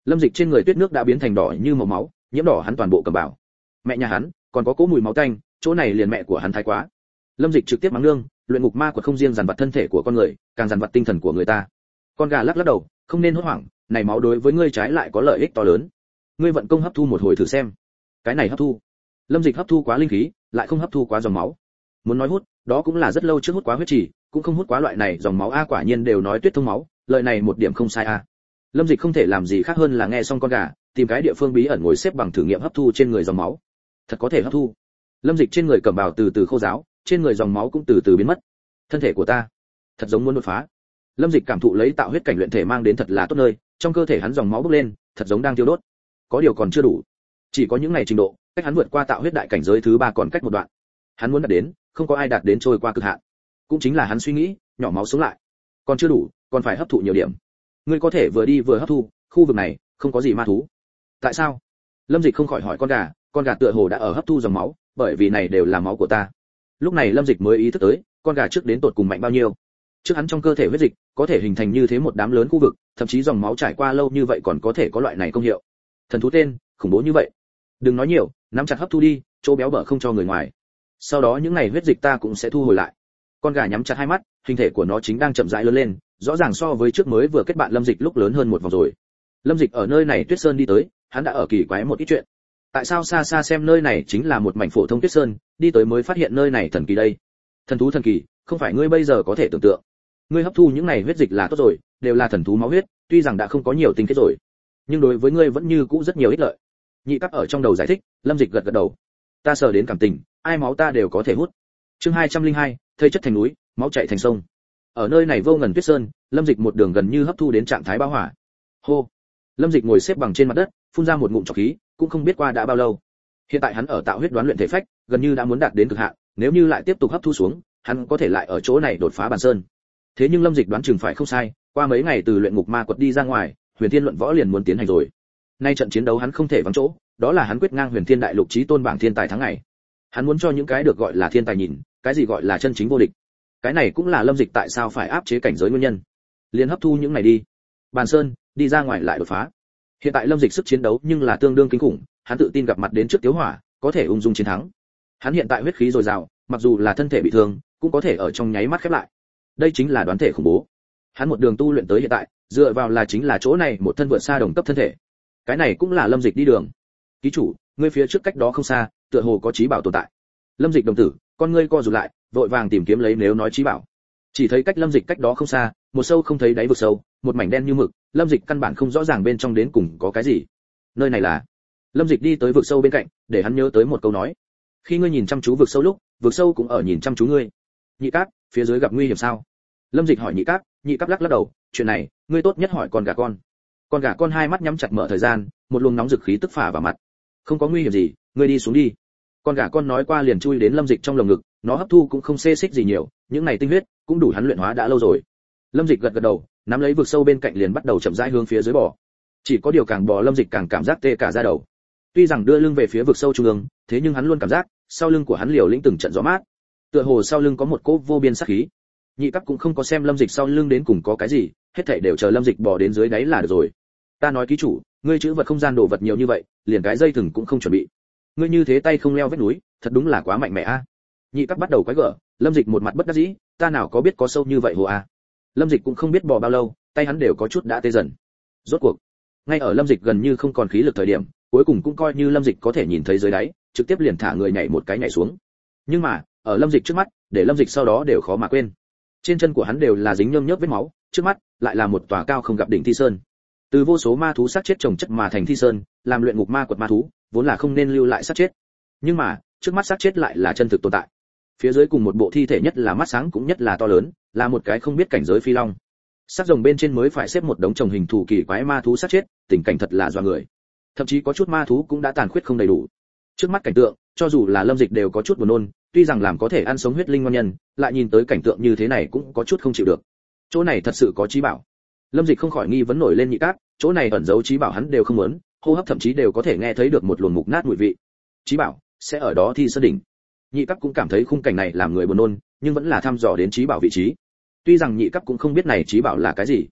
Lâm Dịch trên người tuyết nước đã biến thành đỏ như màu máu, nhiễm đỏ hắn toàn bộ cẩm bào. Mẹ nhà hắn còn có cỗ mùi máu tanh, chỗ này liền mẹ của hắn thái quá. Lâm Dịch trực tiếp mắng nương, luyện ngục ma quật không riêng dằn vặt thân thể của con người, càng dằn vặt tinh thần của người ta. Con gà lắc lắc đầu, không nên hốt hoảng, này máu đối với ngươi trái lại có lợi ích to lớn. Ngươi vận công hấp thu một hồi thử xem. Cái này hấp thu. Lâm Dịch hấp thu quá linh khí, lại không hấp thu quá dòng máu. Muốn nói hút, đó cũng là rất lâu trước hút quá huyết chỉ, cũng không hút quá loại này dòng máu a, quả nhiên đều nói tuyết thông máu, lời này một điểm không sai a. Lâm Dịch không thể làm gì khác hơn là nghe xong con gà, tìm cái địa phương bí ẩn ngồi xếp bằng thử nghiệm hấp thu trên người dòng máu. Thật có thể hấp thu. Lâm Dịch trên người cẩm bào từ từ khô ráo, trên người dòng máu cũng từ từ biến mất. Thân thể của ta thật giống muốn đột phá. Lâm Dịch cảm thụ lấy tạo huyết cảnh luyện thể mang đến thật là tốt nơi, trong cơ thể hắn dòng máu bốc lên, thật giống đang thiêu đốt. Có điều còn chưa đủ, chỉ có những ngày trình độ, cách hắn vượt qua tạo huyết đại cảnh giới thứ 3 còn cách một đoạn. Hắn muốn đạt đến, không có ai đạt đến trôi qua cực hạn. Cũng chính là hắn suy nghĩ, nhỏ máu sống lại. Còn chưa đủ, còn phải hấp thụ nhiều điểm. Ngươi có thể vừa đi vừa hấp thu, khu vực này không có gì ma thú. Tại sao? Lâm Dịch không khỏi hỏi con gà tựa hồ đã ở hấp thu dòng máu, bởi vì này đều là máu của ta. Lúc này Lâm Dịch mới ý thức tới, con gà trước đến tột cùng mạnh bao nhiêu. Trước hắn trong cơ thể huyết dịch có thể hình thành như thế một đám lớn khu vực, thậm chí dòng máu trải qua lâu như vậy còn có thể có loại này công hiệu. Thần thú tên, khủng bố như vậy. Đừng nói nhiều, nắm chặt hấp thu đi, chỗ béo bở không cho người ngoài. Sau đó những ngày huyết dịch ta cũng sẽ thu hồi lại. Con gà nhắm chặt hai mắt, hình thể của nó chính đang chậm rãi lớn lên, rõ ràng so với trước mới vừa kết bạn Lâm Dịch lúc lớn hơn một vòng rồi. Lâm Dịch ở nơi này Tuyết Sơn đi tới, hắn đã ở kỳ quái một ít chuyện. Tại sao xa xa xem nơi này chính là một mảnh phổ thông Tuyết Sơn, đi tới mới phát hiện nơi này thần kỳ đây. Thần thú thần kỳ, không phải ngươi bây giờ có thể tưởng tượng. Ngươi hấp thu những này huyết dịch là tốt rồi, đều là thần thú máu huyết, tuy rằng đã không có nhiều tinh kết rồi, nhưng đối với ngươi vẫn như cũ rất nhiều ích lợi. Nhị Cấp ở trong đầu giải thích, Lâm Dịch gật gật đầu. Ta sờ đến cảm tình, ai máu ta đều có thể hút. Chương 202, thây chất thành núi, máu chảy thành sông. Ở nơi này vô ngần Tuyết Sơn, Lâm Dịch một đường gần như hấp thu đến trạng thái bão hỏa. Hô. Lâm Dịch ngồi xếp bằng trên mặt đất, phun ra một ngụm trọc khí, cũng không biết qua đã bao lâu. Hiện tại hắn ở tạo huyết đoán luyện thể phách, gần như đã muốn đạt đến cực hạn, nếu như lại tiếp tục hấp thu xuống, hắn có thể lại ở chỗ này đột phá bản sơn. Thế nhưng Lâm Dịch đoán chừng phải không sai, qua mấy ngày từ luyện ngục ma quật đi ra ngoài, Huyền Thiên luận võ liền muốn tiến hành rồi. Nay trận chiến đấu hắn không thể vắng chỗ, đó là hắn quyết ngang Huyền Thiên đại lục chí tôn bảng thiên tài tháng ngày. Hắn muốn cho những cái được gọi là thiên tài nhìn, cái gì gọi là chân chính vô địch. Cái này cũng là Lâm Dịch tại sao phải áp chế cảnh giới nguyên nhân. Liền hấp thu những này đi. Bàn sơn, đi ra ngoài lại đột phá. Hiện tại Lâm Dịch sức chiến đấu nhưng là tương đương kinh khủng, hắn tự tin gặp mặt đến trước Tiếu Hỏa, có thể ung dung chiến thắng. Hắn hiện tại huyết khí dồi dào, mặc dù là thân thể bị thương, cũng có thể ở trong nháy mắt khép lại. Đây chính là đoán thể khủng bố. Hắn một đường tu luyện tới hiện tại, dựa vào là chính là chỗ này một thân vượt xa đồng cấp thân thể. Cái này cũng là Lâm Dịch đi đường. Ký chủ, ngươi phía trước cách đó không xa, tựa hồ có trí bảo tồn tại. Lâm Dịch đồng tử, con ngươi co rụt lại, vội vàng tìm kiếm lấy nếu nói trí bảo. Chỉ thấy cách Lâm Dịch cách đó không xa, một sâu không thấy đáy vực sâu, một mảnh đen như mực, Lâm Dịch căn bản không rõ ràng bên trong đến cùng có cái gì. Nơi này là. Lâm Dịch đi tới vực sâu bên cạnh, để hắn nhớ tới một câu nói. Khi ngươi nhìn chăm chú vực sâu lúc, vực sâu cũng ở nhìn chăm chú ngươi. Nhị Cáp, phía dưới gặp nguy hiểm sao? Lâm Dịch hỏi Nhị Cáp, Nhị Cáp lắc lắc đầu, chuyện này, ngươi tốt nhất hỏi con gà con. Con gà con hai mắt nhắm chặt mở thời gian, một luồng nóng dực khí tức phả vào mặt. Không có nguy hiểm gì, ngươi đi xuống đi. Con gà con nói qua liền chui đến Lâm Dịch trong lồng ngực, nó hấp thu cũng không xê xích gì nhiều, những này tinh huyết cũng đủ hắn luyện hóa đã lâu rồi. Lâm Dịch gật gật đầu, nắm lấy vực sâu bên cạnh liền bắt đầu chậm rãi hướng phía dưới bò. Chỉ có điều càng bò Lâm Dịch càng cảm giác tê cả da đầu. Tuy rằng đưa lưng về phía vực sâu trung ương, thế nhưng hắn luôn cảm giác sau lưng của hắn liều lĩnh từng trận gió mát. Tựa hồ sau lưng có một cỗ vô biên sát khí. Nhị Cấp cũng không có xem Lâm Dịch sau lưng đến cùng có cái gì, hết thảy đều chờ Lâm Dịch bò đến dưới đáy là được rồi. Ta nói ký chủ, ngươi chữ vật không gian đồ vật nhiều như vậy, liền cái dây thừng cũng không chuẩn bị. Ngươi như thế tay không leo vách núi, thật đúng là quá mạnh mẽ a. Nhị Cấp bắt đầu quái gở, Lâm Dịch một mặt bất đắc dĩ, ta nào có biết có sâu như vậy hồ a. Lâm Dịch cũng không biết bò bao lâu, tay hắn đều có chút đã tê dần. Rốt cuộc, ngay ở Lâm Dịch gần như không còn khí lực thời điểm, cuối cùng cũng coi như Lâm Dịch có thể nhìn thấy dưới đáy, trực tiếp liền thả người nhảy một cái nhảy xuống. Nhưng mà, ở Lâm Dịch trước mắt, để Lâm Dịch sau đó đều khó mà quên. Trên chân của hắn đều là dính nhơm nhớp vết máu, trước mắt lại là một tòa cao không gặp đỉnh Thi Sơn. Từ vô số ma thú sát chết chồng chất mà thành Thi Sơn, làm luyện ngục ma quật ma thú, vốn là không nên lưu lại sát chết. Nhưng mà, trước mắt sát chết lại là chân thực tồn tại. Phía dưới cùng một bộ thi thể nhất là mắt sáng cũng nhất là to lớn, là một cái không biết cảnh giới phi long. Sát rồng bên trên mới phải xếp một đống chồng hình thù kỳ quái ma thú sát chết, tình cảnh thật là doa người. Thậm chí có chút ma thú cũng đã tàn khuyết không đầy đủ. Trước mắt cảnh tượng, cho dù là Lâm Dịch đều có chút buồn nôn, tuy rằng làm có thể ăn sống huyết linh ngon nhân, lại nhìn tới cảnh tượng như thế này cũng có chút không chịu được. Chỗ này thật sự có trí bảo. Lâm Dịch không khỏi nghi vấn nổi lên Nhị Cáp, chỗ này ẩn giấu trí bảo hắn đều không muốn, hô hấp thậm chí đều có thể nghe thấy được một luồng mục nát mùi vị. Trí bảo sẽ ở đó Thi Sơn đỉnh. Nhị Cáp cũng cảm thấy khung cảnh này làm người buồn nôn, nhưng vẫn là thăm dò đến trí bảo vị trí. Tuy rằng Nhị Cáp cũng không biết này trí bảo là cái gì,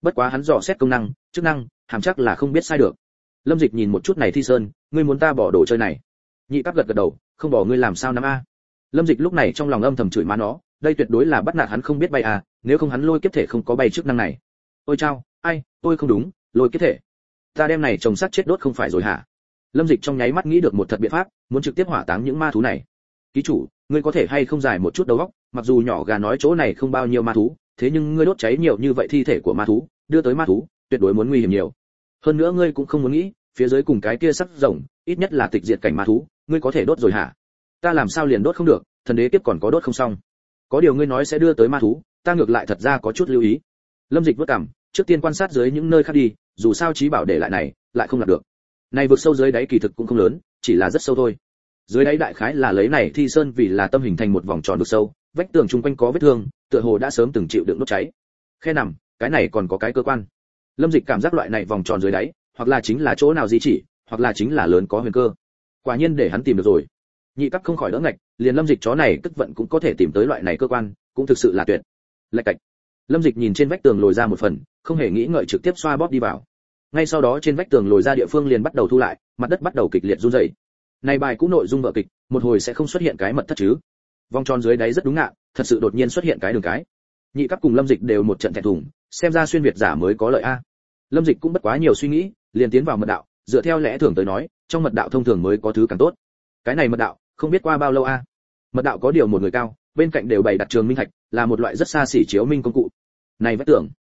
bất quá hắn dò xét công năng, chức năng, hàm chắc là không biết sai được. Lâm Dịch nhìn một chút này Thi Sơn, ngươi muốn ta bỏ đồ chơi này? Nhị Cấp gật gật đầu, không bỏ ngươi làm sao nắm a? Lâm Dịch lúc này trong lòng âm thầm chửi má nó, đây tuyệt đối là bắt nạt hắn không biết bay à, nếu không hắn lôi kiếp thể không có bay chức năng này. Ôi chao, ai, tôi không đúng, lôi kiếp thể. Ta đem này trồng xác chết đốt không phải rồi hả? Lâm Dịch trong nháy mắt nghĩ được một thật biện pháp, muốn trực tiếp hỏa táng những ma thú này. Ký chủ, ngươi có thể hay không giải một chút đầu óc, mặc dù nhỏ gà nói chỗ này không bao nhiêu ma thú, thế nhưng ngươi đốt cháy nhiều như vậy thi thể của ma thú, đưa tới ma thú, tuyệt đối muốn nguy hiểm nhiều. Hơn nữa ngươi cũng không muốn nghĩ, phía dưới cùng cái kia sắc rồng, ít nhất là tịch diệt cảnh ma thú, ngươi có thể đốt rồi hả? Ta làm sao liền đốt không được, thần đế kiếp còn có đốt không xong. Có điều ngươi nói sẽ đưa tới ma thú, ta ngược lại thật ra có chút lưu ý. Lâm Dịch vất cảm, trước tiên quan sát dưới những nơi khác đi, dù sao trí bảo để lại này, lại không làm được. Này vực sâu dưới đáy kỳ thực cũng không lớn, chỉ là rất sâu thôi. Dưới đáy đại khái là lấy này Thi Sơn vì là tâm hình thành một vòng tròn vực sâu, vách tường chung quanh có vết thương, tựa hồ đã sớm từng chịu đựng đốt cháy. Khe nằm, cái này còn có cái cơ quan. Lâm Dịch cảm giác loại này vòng tròn dưới đáy, hoặc là chính là chỗ nào di chỉ, hoặc là chính là lớn có huyền cơ. Quả nhiên để hắn tìm được rồi. Nhị Cấp không khỏi đỡ ngạch, liền Lâm Dịch chó này tức vận cũng có thể tìm tới loại này cơ quan, cũng thực sự là tuyệt. Lạch cạch. Lâm Dịch nhìn trên vách tường lồi ra một phần, không hề nghĩ ngợi trực tiếp xoa bóp đi vào. Ngay sau đó trên vách tường lồi ra địa phương liền bắt đầu thu lại, mặt đất bắt đầu kịch liệt run rẩy. Này bài cũng nội dung vở kịch, một hồi sẽ không xuất hiện cái mật thất chứ? Vòng tròn dưới đáy rất đúng ngạ, thật sự đột nhiên xuất hiện cái đường cái. Nhị Cấp cùng Lâm Dịch đều một trận thẹn thùng, xem ra xuyên việt giả mới có lợi a. Lâm Dịch cũng bất quá nhiều suy nghĩ, liền tiến vào mật đạo, dựa theo lẽ thường tới nói, trong mật đạo thông thường mới có thứ càng tốt. Cái này mật đạo, không biết qua bao lâu a. Mật đạo có điều một người cao, bên cạnh đều bày đặt trường minh thạch, là một loại rất xa xỉ chiếu minh công cụ. Này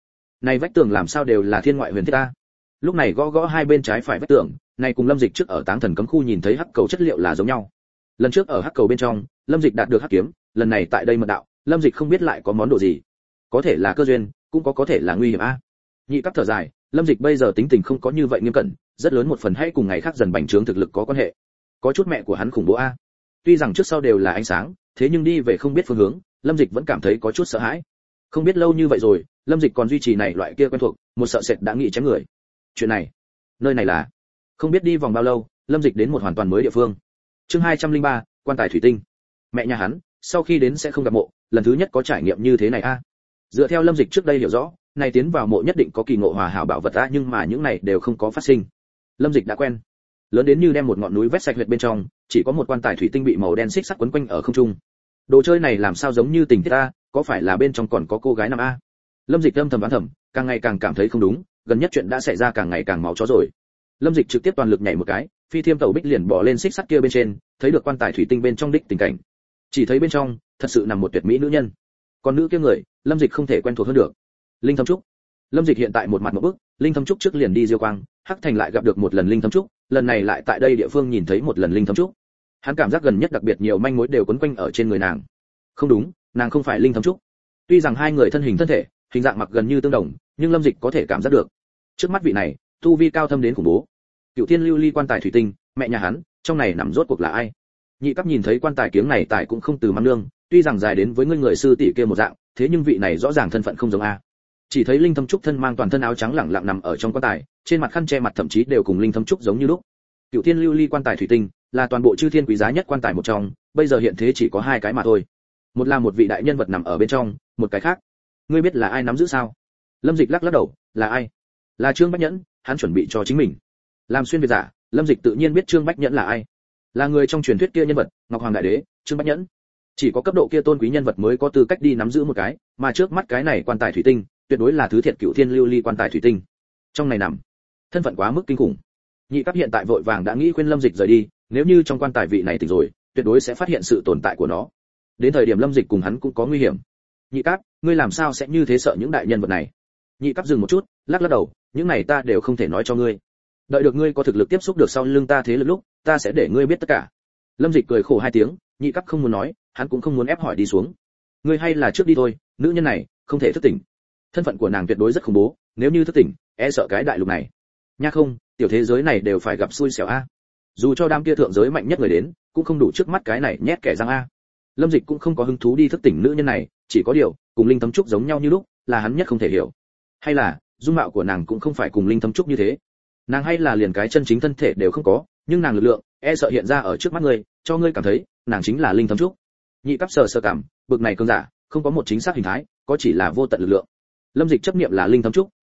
vách tường làm sao đều là thiên ngoại huyền thiết a. Lúc này gõ gõ hai bên trái phải vách tường, này cùng Lâm Dịch trước ở Táng Thần cấm khu nhìn thấy hắc cầu chất liệu là giống nhau. Lần trước ở hắc cầu bên trong, Lâm Dịch đạt được hắc kiếm, lần này tại đây mật đạo, Lâm Dịch không biết lại có món đồ gì. Có thể là cơ duyên, cũng có thể là nguy hiểm a. Nhị Cấp thở dài, Lâm Dịch bây giờ tính tình không có như vậy nghiêm cẩn, rất lớn một phần hay cùng ngày khác dần bành trướng thực lực có quan hệ. Có chút mẹ của hắn khủng bố a. Tuy rằng trước sau đều là ánh sáng, thế nhưng đi về không biết phương hướng, Lâm Dịch vẫn cảm thấy có chút sợ hãi. Không biết lâu như vậy rồi, Lâm Dịch còn duy trì này loại kia quen thuộc, một sợ sệt đã nghĩ chém người. Chuyện này, nơi này là, không biết đi vòng bao lâu, Lâm Dịch đến một hoàn toàn mới địa phương. Chương 203, quan tài thủy tinh. Mẹ nhà hắn, sau khi đến sẽ không gặp mộ, lần thứ nhất có trải nghiệm như thế này a. Dựa theo Lâm Dịch trước đây hiểu rõ, này tiến vào mộ nhất định có kỳ ngộ hòa hảo bảo vật a, nhưng mà những này đều không có phát sinh. Lâm Dịch đã quen. Lớn đến như đem một ngọn núi vét sạch huyệt bên trong, chỉ có một quan tài thủy tinh bị màu đen xích sắt quấn quanh ở không trung. Đồ chơi này làm sao giống như tình tiết a, có phải là bên trong còn có cô gái nam a? Lâm Dịch âm thầm đoán thầm, càng ngày càng cảm thấy không đúng, gần nhất chuyện đã xảy ra càng ngày càng máu chó rồi. Lâm Dịch trực tiếp toàn lực nhảy một cái, phi thiêm tẩu bích liền bỏ lên xích sắt kia bên trên, thấy được quan tài thủy tinh bên trong đích tình cảnh. Chỉ thấy bên trong, thật sự nằm một tuyệt mỹ nữ nhân. Còn nữ kia người, Lâm Dịch không thể quen thuộc hơn được. Linh Thâm Trúc. Lâm Dịch hiện tại một mặt một bức, Linh Thâm Trúc trước liền đi Diêu Quang, Hắc Thành lại gặp được một lần Linh Thâm Trúc, lần này lại tại đây địa phương nhìn thấy một lần Linh Thâm Trúc. Hắn cảm giác gần nhất đặc biệt nhiều manh mối đều quấn quanh ở trên người nàng. Không đúng, nàng không phải Linh Thâm Trúc. Tuy rằng hai người thân hình thân thể, hình dạng mặc gần như tương đồng, nhưng Lâm Dịch có thể cảm giác được, trước mắt vị này, tu vi cao thâm đến khủng bố. Cựu Thiên Lưu Ly quan tài thủy tinh, mẹ nhà hắn, trong này nằm rốt cuộc là ai? Nhị Cấp nhìn thấy quan tài kiếng này tại cũng không từ mắng nương, tuy rằng dài đến với người sư tỷ kia một dạng, thế nhưng vị này rõ ràng thân phận không giống a. Chỉ thấy Linh Thâm Trúc thân mang toàn thân áo trắng lẳng lặng nằm ở trong quan tài, trên mặt khăn che mặt thậm chí đều cùng Linh Thâm Trúc giống như lúc. Cựu Thiên Lưu Ly quan tài thủy tinh là toàn bộ chư thiên quý giá nhất quan tài một trong, bây giờ hiện thế chỉ có hai cái mà thôi. Một là một vị đại nhân vật nằm ở bên trong, một cái khác, ngươi biết là ai nắm giữ sao? Lâm Dịch lắc lắc đầu, là ai? Là Trương Bách Nhẫn, hắn chuẩn bị cho chính mình. Làm xuyên việt giả, Lâm Dịch tự nhiên biết Trương Bách Nhẫn là ai. Là người trong truyền thuyết kia nhân vật, Ngọc Hoàng Đại Đế, Trương Bách Nhẫn. Chỉ có cấp độ kia tôn quý nhân vật mới có tư cách đi nắm giữ một cái, mà trước mắt cái này quan tài thủy tinh, tuyệt đối là thứ thiệt Cựu Thiên Lưu Ly quan tài thủy tinh. Trong này nằm, thân phận quá mức kinh khủng. Nhị Cấp hiện tại vội vàng đã nghĩ khuyên Lâm Dịch rời đi, nếu như trong quan tài vị này tỉnh rồi, tuyệt đối sẽ phát hiện sự tồn tại của nó. Đến thời điểm Lâm Dịch cùng hắn cũng có nguy hiểm. Nhị Cấp, ngươi làm sao sẽ như thế sợ những đại nhân vật này? Nhị Cấp dừng một chút, lắc lắc đầu, những này ta đều không thể nói cho ngươi. Đợi được ngươi có thực lực tiếp xúc được sau lưng ta thế lực lúc, ta sẽ để ngươi biết tất cả. Lâm Dịch cười khổ hai tiếng, Nhị Cấp không muốn nói, hắn cũng không muốn ép hỏi đi xuống. Ngươi hay là trước đi thôi, nữ nhân này không thể thức tỉnh. Thân phận của nàng tuyệt đối rất khủng bố, nếu như thức tỉnh, e sợ cái đại lục này. Nha không, tiểu thế giới này đều phải gặp xui xẻo a. Dù cho đám kia thượng giới mạnh nhất người đến, cũng không đủ trước mắt cái này nhét kẻ răng a. Lâm Dịch cũng không có hứng thú đi thức tỉnh nữ nhân này, chỉ có điều, cùng Linh Thâm Trúc giống nhau như lúc, là hắn nhất không thể hiểu. Hay là, dung mạo của nàng cũng không phải cùng Linh Thâm Trúc như thế. Nàng hay là liền cái chân chính thân thể đều không có, nhưng nàng lực lượng, e sợ hiện ra ở trước mắt ngươi, cho ngươi cảm thấy, nàng chính là Linh Thâm Trúc. Nhị Cấp sờ cảm, bực này cường giả, không có một chính xác hình thái, có chỉ là vô tận lực lượng. Lâm Dịch chấp niệm là Linh Thâm Trúc,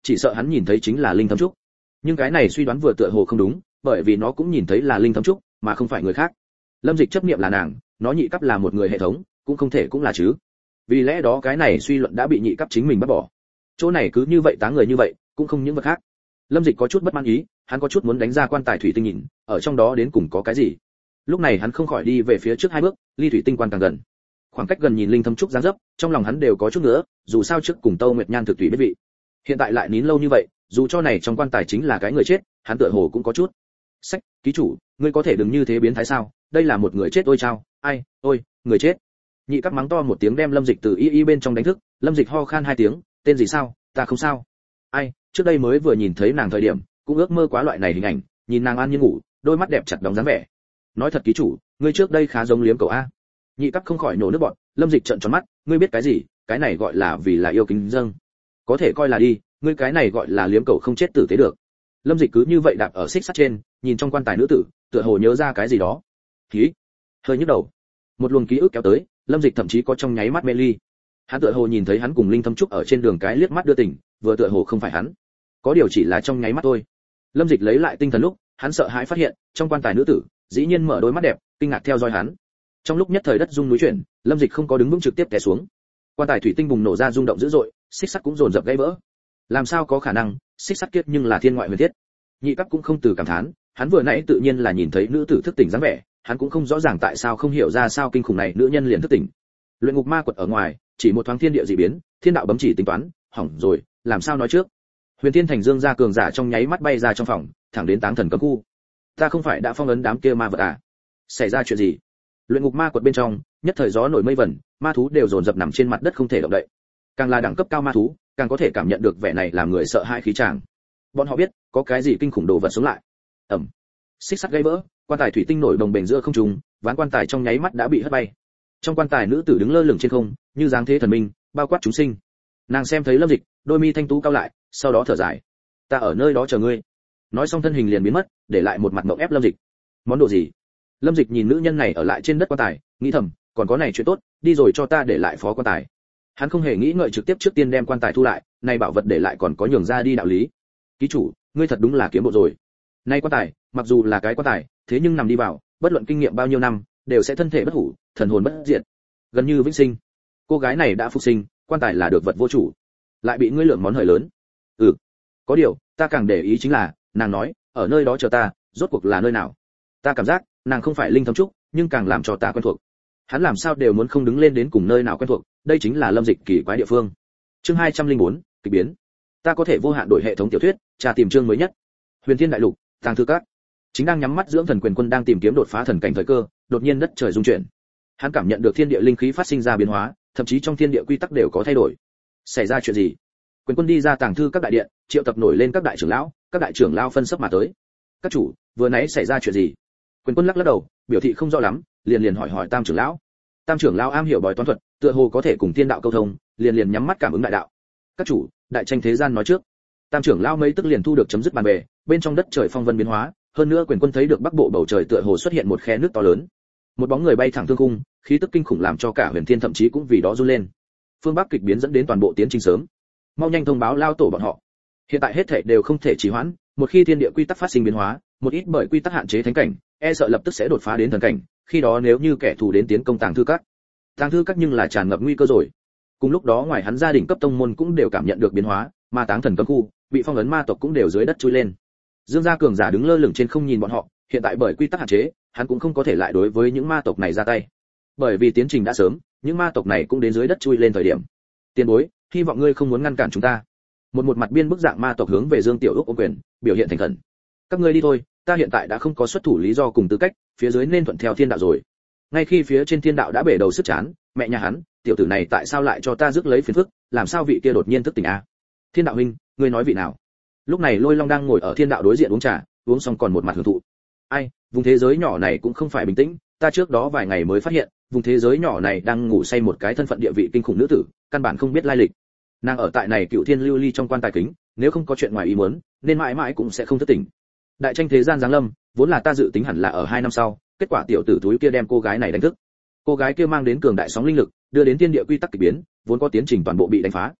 chỉ sợ hắn nhìn thấy chính là linh thâm trúc. Nhưng cái này suy đoán vừa tựa hồ không đúng, bởi vì nó cũng nhìn thấy là linh thâm trúc mà không phải người khác. Lâm Dịch chấp niệm là nàng, nó nhị cấp là một người hệ thống, cũng không thể cũng là chứ. Vì lẽ đó cái này suy luận đã bị nhị cấp chính mình bắt bỏ. Chỗ này cứ như vậy táng người như vậy, cũng không những vật khác. Lâm Dịch có chút bất mãn ý, hắn có chút muốn đánh ra quan tài thủy tinh nhìn, ở trong đó đến cùng có cái gì. Lúc này hắn không khỏi đi về phía trước 2 bước, ly thủy tinh quan càng gần. Khoảng cách gần nhìn linh thâm trúc dáng dấp, trong lòng hắn đều có chút nữa, dù sao trước cùng Tâu Nguyệt Nhan thực tùy biết vị. Hiện tại lại nín lâu như vậy, dù cho này trong quan tài chính là cái người chết, hắn tựa hồ cũng có chút. Sách, ký chủ, ngươi có thể đừng như thế biến thái sao? Đây là một người chết ôi chao, ai, ôi, người chết. Nhị cấp mắng to một tiếng đem Lâm Dịch từ y bên trong đánh thức, Lâm Dịch ho khan 2 tiếng, tên gì sao? Ta không sao. Ai, trước đây mới vừa nhìn thấy nàng thời điểm, cũng ước mơ quá loại này hình ảnh, nhìn nàng an nhiên ngủ, đôi mắt đẹp chặt đóng dáng vẻ. Nói thật ký chủ, ngươi trước đây khá giống liếm cậu a. Nhị cấp không khỏi nổ nước bọt, Lâm Dịch trợn tròn mắt, ngươi biết cái gì? Cái này gọi là vì là yêu kính dâng. Có thể coi là đi, ngươi cái này gọi là liếm cậu không chết tử tế được. Lâm Dịch cứ như vậy đạp ở xích sắt trên, nhìn trong quan tài nữ tử, tựa hồ nhớ ra cái gì đó. Khí, hơi nhức đầu. Một luồng ký ức kéo tới, Lâm Dịch thậm chí có trong nháy mắt mê ly. Hắn tựa hồ nhìn thấy hắn cùng Linh Thâm Trúc ở trên đường cái liếc mắt đưa tình, vừa tựa hồ không phải hắn. Có điều chỉ là trong nháy mắt thôi. Lâm Dịch lấy lại tinh thần lúc, hắn sợ hãi phát hiện, trong quan tài nữ tử, dĩ nhiên mở đôi mắt đẹp, kinh ngạc theo dõi hắn. Trong lúc nhất thời đất rung núi chuyển, Lâm Dịch không có đứng vững trực tiếp té xuống. Quan tài thủy tinh bùng nổ ra rung động dữ dội, xích sắt cũng dồn dập gãy vỡ. Làm sao có khả năng, xích sắt kiết nhưng là thiên ngoại huyền thiết. Nhị cấp cũng không từ cảm thán, hắn vừa nãy tự nhiên là nhìn thấy nữ tử thức tỉnh dáng vẻ, hắn cũng không rõ ràng tại sao không hiểu ra sao kinh khủng này nữ nhân liền thức tỉnh. Luyện ngục ma quật ở ngoài, chỉ một thoáng thiên địa dị biến, thiên đạo bấm chỉ tính toán, hỏng rồi, làm sao nói trước. Huyền Thiên Thành Dương gia cường giả trong nháy mắt bay ra trong phòng, thẳng đến Táng Thần cấm khu. Ta không phải đã phong ấn đám kia ma vật à? Xảy ra chuyện gì? Luyện ngục ma quật bên trong, nhất thời gió nổi mây vẩn, ma thú đều dồn dập nằm trên mặt đất không thể động đậy. Càng là đẳng cấp cao ma thú, càng có thể cảm nhận được vẻ này làm người sợ hãi khí tràng. Bọn họ biết, có cái gì kinh khủng đồ vật sống lại. Ầm. Xích sắt gãy vỡ, quan tài thủy tinh nổi đồng bềnh giữa không trung, ván quan tài trong nháy mắt đã bị hất bay. Trong quan tài nữ tử đứng lơ lửng trên không, như dáng thế thần minh, bao quát chúng sinh. Nàng xem thấy Lâm Dịch, đôi mi thanh tú cao lại, sau đó thở dài. Ta ở nơi đó chờ ngươi. Nói xong thân hình liền biến mất, để lại một mặt ngộp ép Lâm Dịch. Món đồ gì? Lâm Dịch nhìn nữ nhân này ở lại trên đất quan tài, nghĩ thầm, còn có này chuyện tốt, đi rồi cho ta để lại phó quan tài. Hắn không hề nghĩ ngợi trực tiếp trước tiên đem quan tài thu lại, này bảo vật để lại còn có nhường ra đi đạo lý. Ký chủ, ngươi thật đúng là kiếm bộ rồi. Nay quan tài, mặc dù là cái quan tài, thế nhưng nằm đi vào, bất luận kinh nghiệm bao nhiêu năm, đều sẽ thân thể bất hủ, thần hồn bất diệt, gần như vĩnh sinh. Cô gái này đã phục sinh, quan tài là được vật vô chủ, lại bị ngươi lượng món hời lớn. Có điều, ta càng để ý chính là, nàng nói, ở nơi đó chờ ta, rốt cuộc là nơi nào? Ta cảm giác, nàng không phải Linh Thâm Trúc, nhưng càng làm cho ta quen thuộc. Hắn làm sao đều muốn không đứng lên đến cùng nơi nào quen thuộc, đây chính là Lâm Dịch kỳ quái địa phương. Chương 204, kỳ biến. Ta có thể vô hạn đổi hệ thống tiểu thuyết, tra tìm chương mới nhất. Huyền Thiên Đại Lục, Tàng Thư Các. Chính đang nhắm mắt dưỡng thần Quyền Quân đang tìm kiếm đột phá thần cảnh thời cơ, đột nhiên đất trời rung chuyển. Hắn cảm nhận được thiên địa linh khí phát sinh ra biến hóa, thậm chí trong thiên địa quy tắc đều có thay đổi. Xảy ra chuyện gì? Quyền Quân đi ra Tàng Thư Các đại điện, triệu tập nổi lên các đại trưởng lão phân sắp mà tới. Các chủ, vừa nãy xảy ra chuyện gì? Quyền Quân lắc lắc đầu, biểu thị không rõ lắm, liền hỏi Tam trưởng lão. Tam trưởng lão am hiểu bói toán thuật, tựa hồ có thể cùng thiên đạo câu thông, liền nhắm mắt cảm ứng đại đạo. Các chủ, đại tranh thế gian nói trước. Tam trưởng lão mấy tức liền thu được chấm dứt bàn bề, bên trong đất trời phong vân biến hóa, hơn nữa Quyền Quân thấy được bắc bộ bầu trời tựa hồ xuất hiện một khe nước to lớn. Một bóng người bay thẳng thương khung, khí tức kinh khủng làm cho cả Huyền Thiên thậm chí cũng vì đó run lên. Phương Bắc kịch biến dẫn đến toàn bộ tiến trình sớm. Mau nhanh thông báo lao tổ bọn họ. Hiện tại hết thảy đều không thể trì hoãn, một khi thiên địa quy tắc phát sinh biến hóa, một ít bởi quy tắc hạn chế thánh cảnh, e sợ lập tức sẽ đột phá đến thần cảnh, khi đó nếu như kẻ thù đến tiến công Tàng Thư Các nhưng là tràn ngập nguy cơ rồi. Cùng lúc đó ngoài hắn gia đình cấp tông môn cũng đều cảm nhận được biến hóa, ma Táng Thần cấm khu, bị phong ấn ma tộc cũng đều dưới đất chui lên. Dương gia cường giả đứng lơ lửng trên không nhìn bọn họ, hiện tại bởi quy tắc hạn chế, hắn cũng không có thể lại đối với những ma tộc này ra tay. Bởi vì tiến trình đã sớm, những ma tộc này cũng đến dưới đất chui lên thời điểm. Tiền bối, hy vọng ngươi không muốn ngăn cản chúng ta. Một mặt biên bức dạng ma tộc hướng về Dương Tiểu Úc ôm quyền, biểu hiện thành khẩn. Các ngươi đi thôi, ta hiện tại đã không có xuất thủ lý do cùng tư cách, phía dưới nên thuận theo thiên đạo rồi. Ngay khi phía trên thiên đạo đã bể đầu sức chán, mẹ nhà hắn, tiểu tử này tại sao lại cho ta rước lấy phiền phức, làm sao vị kia đột nhiên thức tỉnh a? Thiên đạo huynh, ngươi nói vị nào? Lúc này Lôi Long đang ngồi ở thiên đạo đối diện uống trà, uống xong còn một mặt hưởng thụ. Ai, vùng thế giới nhỏ này cũng không phải bình tĩnh, ta trước đó vài ngày mới phát hiện, vùng thế giới nhỏ này đang ngủ say một cái thân phận địa vị kinh khủng nữ tử, căn bản không biết lai lịch. Nàng ở tại này Cựu Thiên Lưu Ly trong quan tài kính, nếu không có chuyện ngoài ý muốn, nên mãi mãi cũng sẽ không thức tỉnh. Đại tranh thế gian giáng lâm, vốn là ta dự tính hẳn là ở 2 năm sau, kết quả tiểu tử túi kia đem cô gái này đánh thức. Cô gái kia mang đến cường đại sóng linh lực, đưa đến thiên địa quy tắc kỳ biến, vốn có tiến trình toàn bộ bị đánh phá.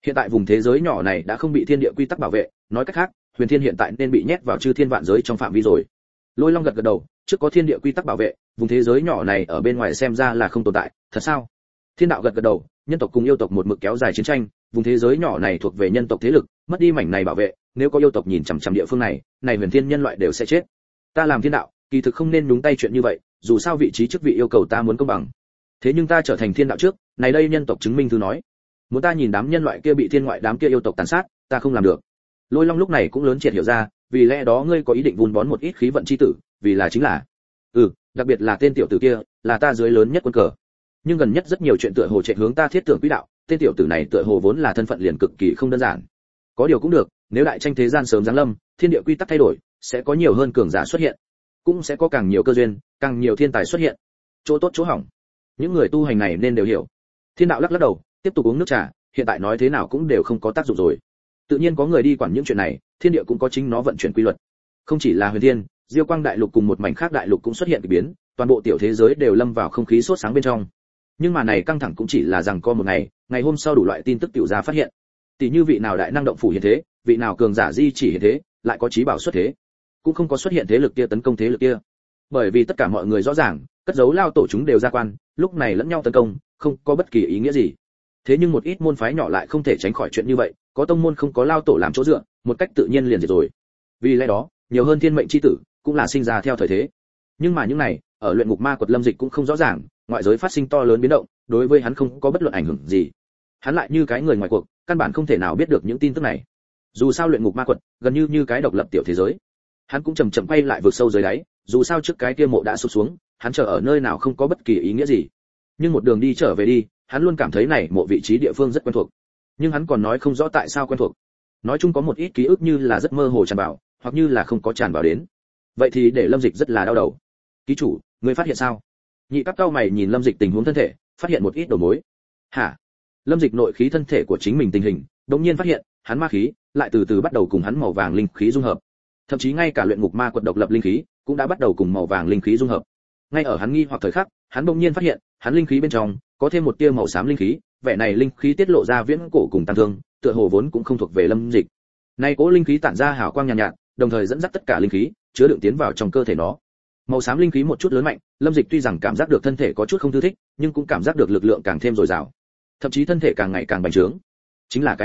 Hiện tại vùng thế giới nhỏ này đã không bị thiên địa quy tắc bảo vệ, nói cách khác, huyền thiên hiện tại nên bị nhét vào chư thiên vạn giới trong phạm vi rồi. Lôi Long gật gật đầu, trước có thiên địa quy tắc bảo vệ, vùng thế giới nhỏ này ở bên ngoài xem ra là không tồn tại, thật sao? Thiên đạo gật gật đầu, nhân tộc cùng yêu tộc một mực kéo dài chiến tranh, vùng thế giới nhỏ này thuộc về nhân tộc thế lực, mất đi mảnh này bảo vệ, nếu có yêu tộc nhìn chằm chằm địa phương này, này huyền thiên nhân loại đều sẽ chết. Ta làm thiên đạo, kỳ thực không nên nhúng tay chuyện như vậy, dù sao vị trí chức vị yêu cầu ta muốn công bằng. Thế nhưng ta trở thành thiên đạo trước, này đây nhân tộc chứng minh thư nói, muốn ta nhìn đám nhân loại kia bị thiên ngoại đám kia yêu tộc tàn sát, ta không làm được. Lôi Long lúc này cũng lớn triệt hiểu ra, vì lẽ đó ngươi có ý định vun bón một ít khí vận chi tử, vì là chính là, đặc biệt là tên tiểu tử kia, là ta dưới lớn nhất quân cờ. Nhưng gần nhất rất nhiều chuyện tựa hồ chạy hướng ta thiết tưởng quỹ đạo, tên tiểu tử này tựa hồ vốn là thân phận liền cực kỳ không đơn giản. Có điều cũng được, nếu đại tranh thế gian sớm giáng lâm, thiên địa quy tắc thay đổi, sẽ có nhiều hơn cường giả xuất hiện, cũng sẽ có càng nhiều cơ duyên, càng nhiều thiên tài xuất hiện. Chỗ tốt chỗ hỏng, những người tu hành này nên đều hiểu. Thiên đạo lắc lắc đầu, tiếp tục uống nước trà, hiện tại nói thế nào cũng đều không có tác dụng rồi. Tự nhiên có người đi quản những chuyện này, thiên địa cũng có chính nó vận chuyển quy luật. Không chỉ là huyền thiên, Diêu Quang đại lục cùng một mảnh khác đại lục cũng xuất hiện kỳ biến, toàn bộ tiểu thế giới đều lâm vào không khí sốt sáng bên trong. Nhưng mà này căng thẳng cũng chỉ là rằng co một ngày, ngày hôm sau đủ loại tin tức tiểu ra phát hiện. Tỷ như vị nào đại năng động phủ hiện thế, vị nào cường giả di chỉ hiện thế, lại có chí bảo xuất thế, cũng không có xuất hiện thế lực kia tấn công thế lực kia. Bởi vì tất cả mọi người rõ ràng, cất giấu lao tổ chúng đều ra quan, lúc này lẫn nhau tấn công, không có bất kỳ ý nghĩa gì. Thế nhưng một ít môn phái nhỏ lại không thể tránh khỏi chuyện như vậy, có tông môn không có lao tổ làm chỗ dựa, một cách tự nhiên liền diệt rồi. Vì lẽ đó, nhiều hơn thiên mệnh chi tử, cũng là sinh ra theo thời thế. Nhưng mà những này, ở luyện ngục ma quật Lâm Dịch cũng không rõ ràng, ngoại giới phát sinh to lớn biến động, đối với hắn không có bất luận ảnh hưởng gì. Hắn lại như cái người ngoài cuộc, căn bản không thể nào biết được những tin tức này. Dù sao luyện ngục ma quật gần như cái độc lập tiểu thế giới. Hắn cũng chậm chậm quay lại vực sâu dưới đáy, dù sao trước cái kia mộ đã sụp xuống, hắn chờ ở nơi nào không có bất kỳ ý nghĩa gì. Nhưng một đường đi trở về đi, hắn luôn cảm thấy này mộ vị trí địa phương rất quen thuộc. Nhưng hắn còn nói không rõ tại sao quen thuộc. Nói chung có một ít ký ức như là rất mơ hồ tràn vào, hoặc như là không có tràn vào đến. Vậy thì để Lâm Dịch rất là đau đầu. Ký chủ, ngươi phát hiện sao? Nhị cấp cao mày nhìn Lâm Dịch tình huống thân thể, phát hiện một ít đầu mối. Hả? Lâm Dịch nội khí thân thể của chính mình tình hình, đột nhiên phát hiện, hắn ma khí lại từ từ bắt đầu cùng hắn màu vàng linh khí dung hợp. Thậm chí ngay cả luyện ngục ma quật độc lập linh khí cũng đã bắt đầu cùng màu vàng linh khí dung hợp. Ngay ở hắn nghi hoặc thời khắc, hắn bỗng nhiên phát hiện, hắn linh khí bên trong có thêm một tia màu xám linh khí, vẻ này linh khí tiết lộ ra viễn cổ cùng tăng thương, tựa hồ vốn cũng không thuộc về Lâm Dịch. Nay cố linh khí tản ra hào quang nhàn nhạt, đồng thời dẫn dắt tất cả linh khí chứa đựng tiến vào trong cơ thể nó. Màu xám linh khí một chút lớn mạnh, Lâm Dịch tuy rằng cảm giác được thân thể có chút không thư thích, nhưng cũng cảm giác được lực lượng càng thêm dồi dào, thậm chí thân thể càng ngày càng bành trướng. Chính là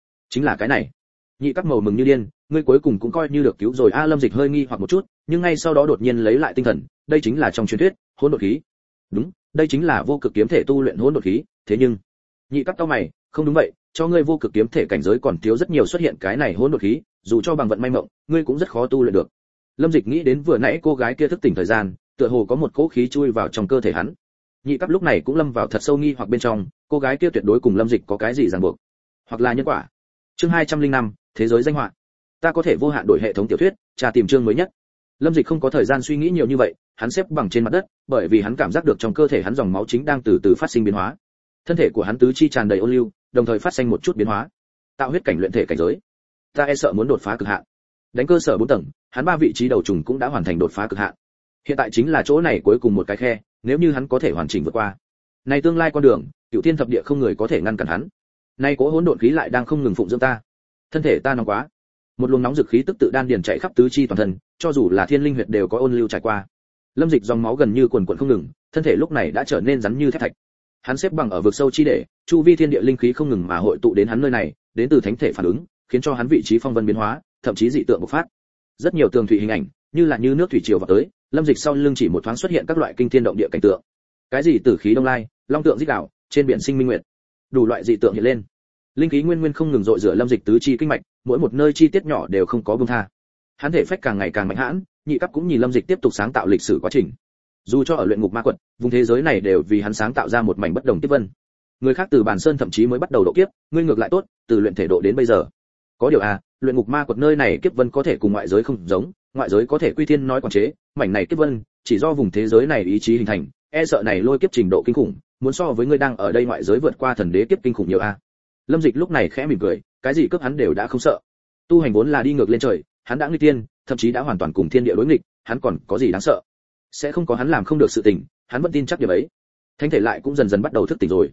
cái này. Nhị cấp màu mừng như điên, ngươi cuối cùng cũng coi như được cứu rồi a. Lâm Dịch hơi nghi hoặc một chút, nhưng ngay sau đó đột nhiên lấy lại tinh thần, đây chính là trong truyền thuyết hỗn độn khí. Đúng, đây chính là vô cực kiếm thể tu luyện hỗn độn khí, thế nhưng nhị cấp cao mày, không đúng vậy, cho ngươi vô cực kiếm thể cảnh giới còn thiếu rất nhiều xuất hiện cái này hỗn độn khí, dù cho bằng vận may mộng, ngươi cũng rất khó tu luyện được. Lâm Dịch nghĩ đến vừa nãy cô gái kia thức tỉnh thời gian, tựa hồ có một cỗ khí chui vào trong cơ thể hắn. Nhị cấp lúc này cũng lâm vào thật sâu nghi hoặc bên trong, cô gái kia tuyệt đối cùng Lâm Dịch có cái gì ràng buộc, hoặc là nhân quả. Chương 205, thế giới danh họa. Ta có thể vô hạn đổi hệ thống tiểu thuyết, tra tìm chương mới nhất. Lâm Dịch không có thời gian suy nghĩ nhiều như vậy, hắn xếp bằng trên mặt đất, bởi vì hắn cảm giác được trong cơ thể hắn dòng máu chính đang từ từ phát sinh biến hóa. Thân thể của hắn tứ chi tràn đầy ôn lưu, đồng thời phát sinh một chút biến hóa. Tạo huyết cảnh luyện thể cảnh giới. Ta e sợ muốn đột phá cực hạn. Đánh cơ sở 4 tầng, hắn 3 vị trí đầu trùng cũng đã hoàn thành đột phá cực hạn. Hiện tại chính là chỗ này cuối cùng một cái khe, nếu như hắn có thể hoàn chỉnh vượt qua, này tương lai con đường, Cửu Thiên thập địa không người có thể ngăn cản hắn. Nay cố hỗn độn khí lại đang không ngừng phụng dưỡng ta. Thân thể ta nóng quá. Một luồng nóng dực khí tức tự đan điền chạy khắp tứ chi toàn thân, cho dù là thiên linh huyệt đều có ôn lưu trải qua. Lâm Dịch dòng máu gần như cuồn cuộn không ngừng, thân thể lúc này đã trở nên rắn như thép thạch. Hắn xếp bằng ở vực sâu chi để, chu vi thiên địa linh khí không ngừng mà hội tụ đến hắn nơi này, đến từ thánh thể phản ứng, khiến cho hắn vị trí phong vân biến hóa, thậm chí dị tượng bộc phát. Rất nhiều tường thủy hình ảnh, như nước thủy triều vào tới, Lâm Dịch sau lưng chỉ một thoáng xuất hiện các loại kinh thiên động địa cảnh tượng. Cái gì tử khí đông lai, long tượng rít gào, trên biển sinh minh nguyệt, đủ loại dị tượng hiện lên. Linh khí nguyên nguyên không ngừng dội rửa Lâm Dịch tứ chi kinh mạch, mỗi một nơi chi tiết nhỏ đều không có buông tha. Hắn thể phách càng ngày càng mạnh hãn, nhị cấp cũng nhìn Lâm Dịch tiếp tục sáng tạo lịch sử quá trình. Dù cho ở luyện ngục ma quật, vùng thế giới này đều vì hắn sáng tạo ra một mảnh bất đồng tiếp vân. Người khác từ bản sơn thậm chí mới bắt đầu độ kiếp, ngươi ngược lại tốt, từ luyện thể độ đến bây giờ. Có điều luyện ngục ma quật nơi này kiếp vân có thể cùng ngoại giới không giống, ngoại giới có thể quy thiên nói quản chế, mảnh này kiếp vân chỉ do vùng thế giới này ý chí hình thành, e sợ này lôi kiếp trình độ kinh khủng, muốn so với ngươi đang ở đây ngoại giới vượt qua thần đế kiếp kinh khủng nhiều a. Lâm Dịch lúc này khẽ mỉm cười, cái gì cướp hắn đều đã không sợ. Tu hành vốn là đi ngược lên trời, hắn đã nguy tiên, thậm chí đã hoàn toàn cùng thiên địa đối nghịch, hắn còn có gì đáng sợ? Sẽ không có hắn làm không được sự tình, hắn vẫn tin chắc điều ấy. Thánh thể lại cũng dần dần bắt đầu thức tỉnh rồi.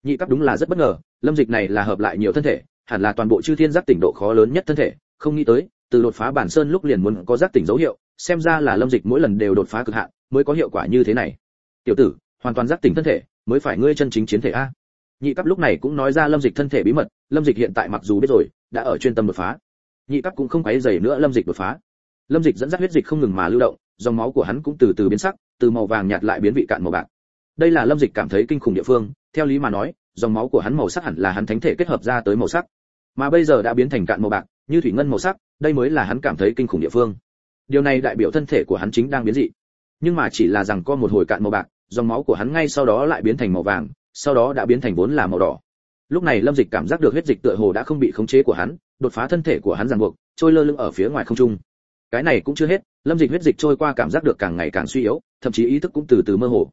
Nhị cấp đúng là rất bất ngờ, lâm dịch này là hợp lại nhiều thân thể, hẳn là toàn bộ chư thiên giác tỉnh độ khó lớn nhất thân thể, không nghĩ tới từ đột phá bản sơn lúc liền muốn có giác tỉnh dấu hiệu, xem ra là lâm dịch mỗi lần đều đột phá cực hạn mới có hiệu quả như thế này. Tiểu tử, hoàn toàn giác tỉnh thân thể mới phải ngươi chân chính chiến thể a. Nhị cấp lúc này cũng nói ra lâm dịch thân thể bí mật, lâm dịch hiện tại mặc dù biết rồi, đã ở chuyên tâm đột phá. Nhị cấp cũng không quấy rầy nữa lâm dịch đột phá. Lâm dịch dẫn dắt huyết dịch không ngừng mà lưu động, dòng máu của hắn cũng từ từ biến sắc, từ màu vàng nhạt lại biến vị cạn màu bạc. Đây là lâm dịch cảm thấy kinh khủng địa phương, theo lý mà nói, dòng máu của hắn màu sắc hẳn là hắn thánh thể kết hợp ra tới màu sắc, mà bây giờ đã biến thành cạn màu bạc, như thủy ngân màu sắc, đây mới là hắn cảm thấy kinh khủng địa phương. Điều này đại biểu thân thể của hắn chính đang biến dị. Nhưng mà chỉ là rằng có một hồi cạn màu bạc, dòng máu của hắn ngay sau đó lại biến thành màu vàng, sau đó đã biến thành vốn là màu đỏ. Lúc này lâm dịch cảm giác được huyết dịch tựa hồ đã không bị khống chế của hắn, đột phá thân thể của hắn ràng buộc, trôi lơ lửng ở phía ngoài không trung. Cái này cũng chưa hết, lâm dịch huyết dịch trôi qua cảm giác được càng ngày càng suy yếu, thậm chí ý thức cũng từ từ mơ hồ.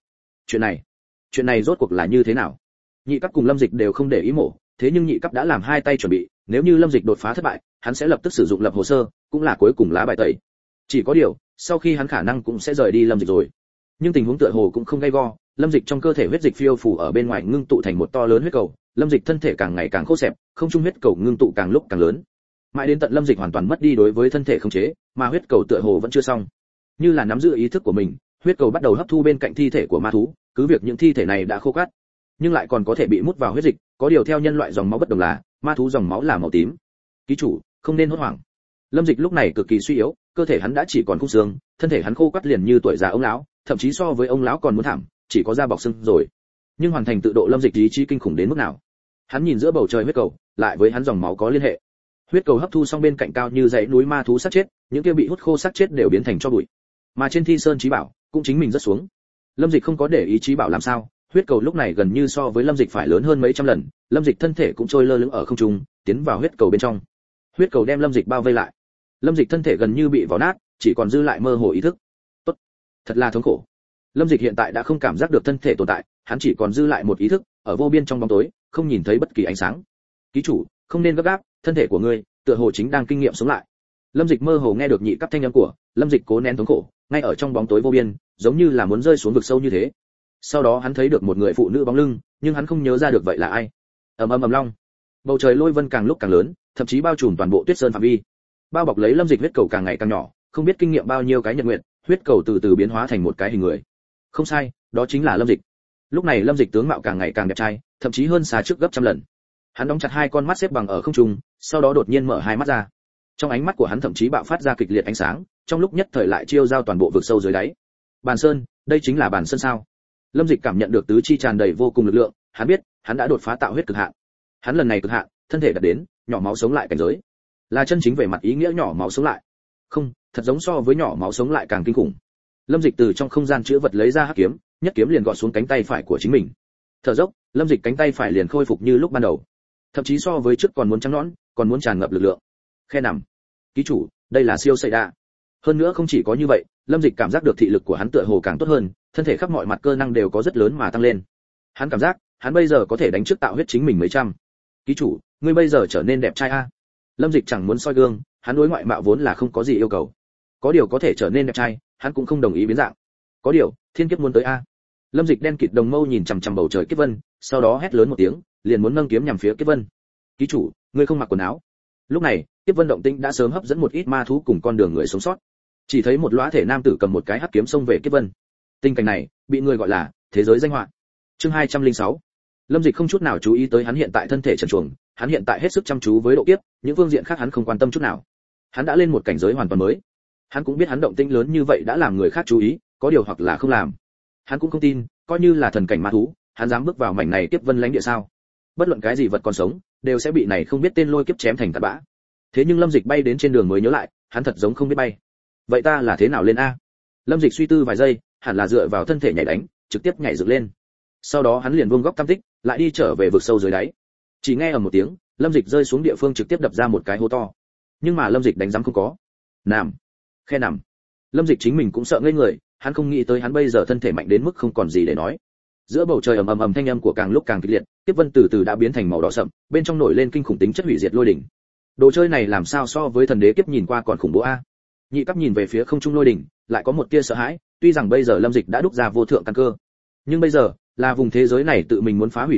Chuyện này rốt cuộc là như thế nào? Nhị cấp cùng lâm dịch đều không để ý mổ, thế nhưng nhị cấp đã làm hai tay chuẩn bị, nếu như lâm dịch đột phá thất bại, hắn sẽ lập tức sử dụng lập hồ sơ, cũng là cuối cùng lá bài tẩy. Chỉ có điều, sau khi hắn khả năng cũng sẽ rời đi lâm dịch rồi. Nhưng tình huống tựa hồ cũng không gay go, lâm dịch trong cơ thể huyết dịch phiêu phù ở bên ngoài ngưng tụ thành một to lớn huyết cầu, lâm dịch thân thể càng ngày càng khô xẹp, không trung huyết cầu ngưng tụ càng lúc càng lớn. Mãi đến tận lâm dịch hoàn toàn mất đi đối với thân thể khống chế, mà huyết cầu tựa hồ vẫn chưa xong. Như là nắm giữ ý thức của mình, huyết cầu bắt đầu hấp thu bên cạnh thi thể của ma thú, cứ việc những thi thể này đã khô cát, nhưng lại còn có thể bị mút vào huyết dịch, có điều theo nhân loại dòng máu bất đồng là, ma thú dòng máu là màu tím. Ký chủ, không nên hốt hoảng. Lâm Dịch lúc này cực kỳ suy yếu, cơ thể hắn đã chỉ còn khung xương, thân thể hắn khô quắt liền như tuổi già ông lão, thậm chí so với ông lão còn muốn thảm, chỉ có da bọc xương rồi. Nhưng hoàn thành tự độ Lâm Dịch ý chí kinh khủng đến mức nào? Hắn nhìn giữa bầu trời huyết cầu, lại với hắn dòng máu có liên hệ. Huyết cầu hấp thu xong bên cạnh cao như dãy núi ma thú xác chết, những kia bị hút khô xác chết đều biến thành tro bụi. Mà trên Thi Sơn Chí Bảo cũng chính mình rất xuống. Lâm Dịch không có để ý Chí Bảo làm sao, huyết cầu lúc này gần như so với Lâm Dịch phải lớn hơn mấy trăm lần, Lâm Dịch thân thể cũng trôi lơ lửng ở không trung, tiến vào huyết cầu bên trong. Huyết cầu đem Lâm Dịch bao vây lại. Lâm Dịch thân thể gần như bị vò nát, chỉ còn dư lại mơ hồ ý thức. Tốt, thật là thống khổ. Lâm Dịch hiện tại đã không cảm giác được thân thể tồn tại, hắn chỉ còn dư lại một ý thức, ở vô biên trong bóng tối, không nhìn thấy bất kỳ ánh sáng. Ký chủ, không nên gấp gáp, thân thể của ngươi, tựa hồ chính đang kinh nghiệm sống lại. Lâm Dịch mơ hồ nghe được nhị cấp thanh âm của, Lâm Dịch cố nén thống khổ, ngay ở trong bóng tối vô biên, giống như là muốn rơi xuống vực sâu như thế. Sau đó hắn thấy được một người phụ nữ bóng lưng, nhưng hắn không nhớ ra được vậy là ai. Ầm ầm ầm long. Bầu trời lôi vân càng lúc càng lớn, thậm chí bao trùm toàn bộ Tuyết Sơn phạm vi. Bao bọc lấy Lâm Dịch huyết cầu càng ngày càng nhỏ, không biết kinh nghiệm bao nhiêu cái nhật nguyện, huyết cầu từ từ biến hóa thành một cái hình người. Không sai, đó chính là Lâm Dịch. Lúc này Lâm Dịch tướng mạo càng ngày càng đẹp trai, thậm chí hơn xa trước gấp trăm lần. Hắn đóng chặt hai con mắt xếp bằng ở không trung, sau đó đột nhiên mở hai mắt ra. Trong ánh mắt của hắn thậm chí bạo phát ra kịch liệt ánh sáng, trong lúc nhất thời lại chiêu giao toàn bộ vực sâu dưới đáy. Bàn Sơn, đây chính là Bàn Sơn sao? Lâm Dịch cảm nhận được tứ chi tràn đầy vô cùng lực lượng, hắn biết, hắn đã đột phá tạo huyết cực hạn. Hắn lần này cực hạn, thân thể đạt đến nhỏ máu sống lại cảnh giới. Là chân chính về mặt ý nghĩa nhỏ máu sống lại. Không, thật giống so với nhỏ máu sống lại càng kinh khủng. Lâm Dịch từ trong không gian chứa vật lấy ra hắc kiếm, nhất kiếm liền gọt xuống cánh tay phải của chính mình. Thở dốc, Lâm Dịch cánh tay phải liền khôi phục như lúc ban đầu. Thậm chí so với trước còn muốn trắng nõn, còn muốn tràn ngập lực lượng. Khe nằm. Ký chủ, đây là siêu sợi đa. Hơn nữa không chỉ có như vậy, Lâm Dịch cảm giác được thị lực của hắn tựa hồ càng tốt hơn, thân thể khắp mọi mặt cơ năng đều có rất lớn mà tăng lên. Hắn cảm giác, hắn bây giờ có thể đánh trước tạo huyết chính mình mấy trăm. Ký chủ, ngươi bây giờ trở nên đẹp trai a. Lâm Dịch chẳng muốn soi gương, hắn đối ngoại mạo vốn là không có gì yêu cầu. Có điều có thể trở nên đẹp trai, hắn cũng không đồng ý biến dạng. Có điều, thiên kiếp muốn tới a. Lâm Dịch đen kịt đồng mâu nhìn chằm chằm bầu trời kiếp vân, sau đó hét lớn một tiếng, liền muốn nâng kiếm nhằm phía kiếp vân. Ký chủ, ngươi không mặc quần áo. Lúc này, kiếp vân động tĩnh đã sớm hấp dẫn một ít ma thú cùng con đường người sống sót. Chỉ thấy một lóa thể nam tử cầm một cái hắc kiếm xông về kiếp vân. Tình cảnh này bị người gọi là thế giới danh họa. Chương 206. Lâm Dịch không chút nào chú ý tới hắn hiện tại thân thể trần truồng, hắn hiện tại hết sức chăm chú với độ kiếp, những phương diện khác hắn không quan tâm chút nào. Hắn đã lên một cảnh giới hoàn toàn mới. Hắn cũng biết hắn động tĩnh lớn như vậy đã làm người khác chú ý, có điều hoặc là không làm. Hắn cũng không tin, coi như là thần cảnh ma thú, hắn dám bước vào mảnh này kiếp vân lãnh địa sao? Bất luận cái gì vật còn sống, đều sẽ bị này không biết tên lôi kiếp chém thành tạt bã. Thế nhưng Lâm Dịch bay đến trên đường mới nhớ lại, hắn thật giống không biết bay. Vậy ta là thế nào lên a? Lâm Dịch suy tư vài giây, hẳn là dựa vào thân thể nhảy đánh, trực tiếp nhảy dựng lên. Sau đó hắn liền vuông góc tam tích, lại đi trở về vực sâu dưới đáy. Chỉ nghe ầm một tiếng, Lâm Dịch rơi xuống địa phương trực tiếp đập ra một cái hố to. Nhưng mà Lâm Dịch đánh rắm không có. Nằm, khe nằm. Lâm Dịch chính mình cũng sợ ngây người, hắn không nghĩ tới hắn bây giờ thân thể mạnh đến mức không còn gì để nói. Giữa bầu trời ầm ầm ầm thanh âm của càng lúc càng kịch liệt, tiếp vân từ từ đã biến thành màu đỏ sậm, bên trong nổi lên kinh khủng tính chất hủy diệt lôi đỉnh. Đồ chơi này làm sao so với thần đế kiếp nhìn qua còn khủng bố a? Nhị cấp nhìn về phía không trung lôi đỉnh, lại có một tia sợ hãi, tuy rằng bây giờ Lâm Dịch đã đúc ra vô thượng căn cơ, nhưng bây giờ là vùng thế giới này tự mình muốn phá hủy Lâm Dịch,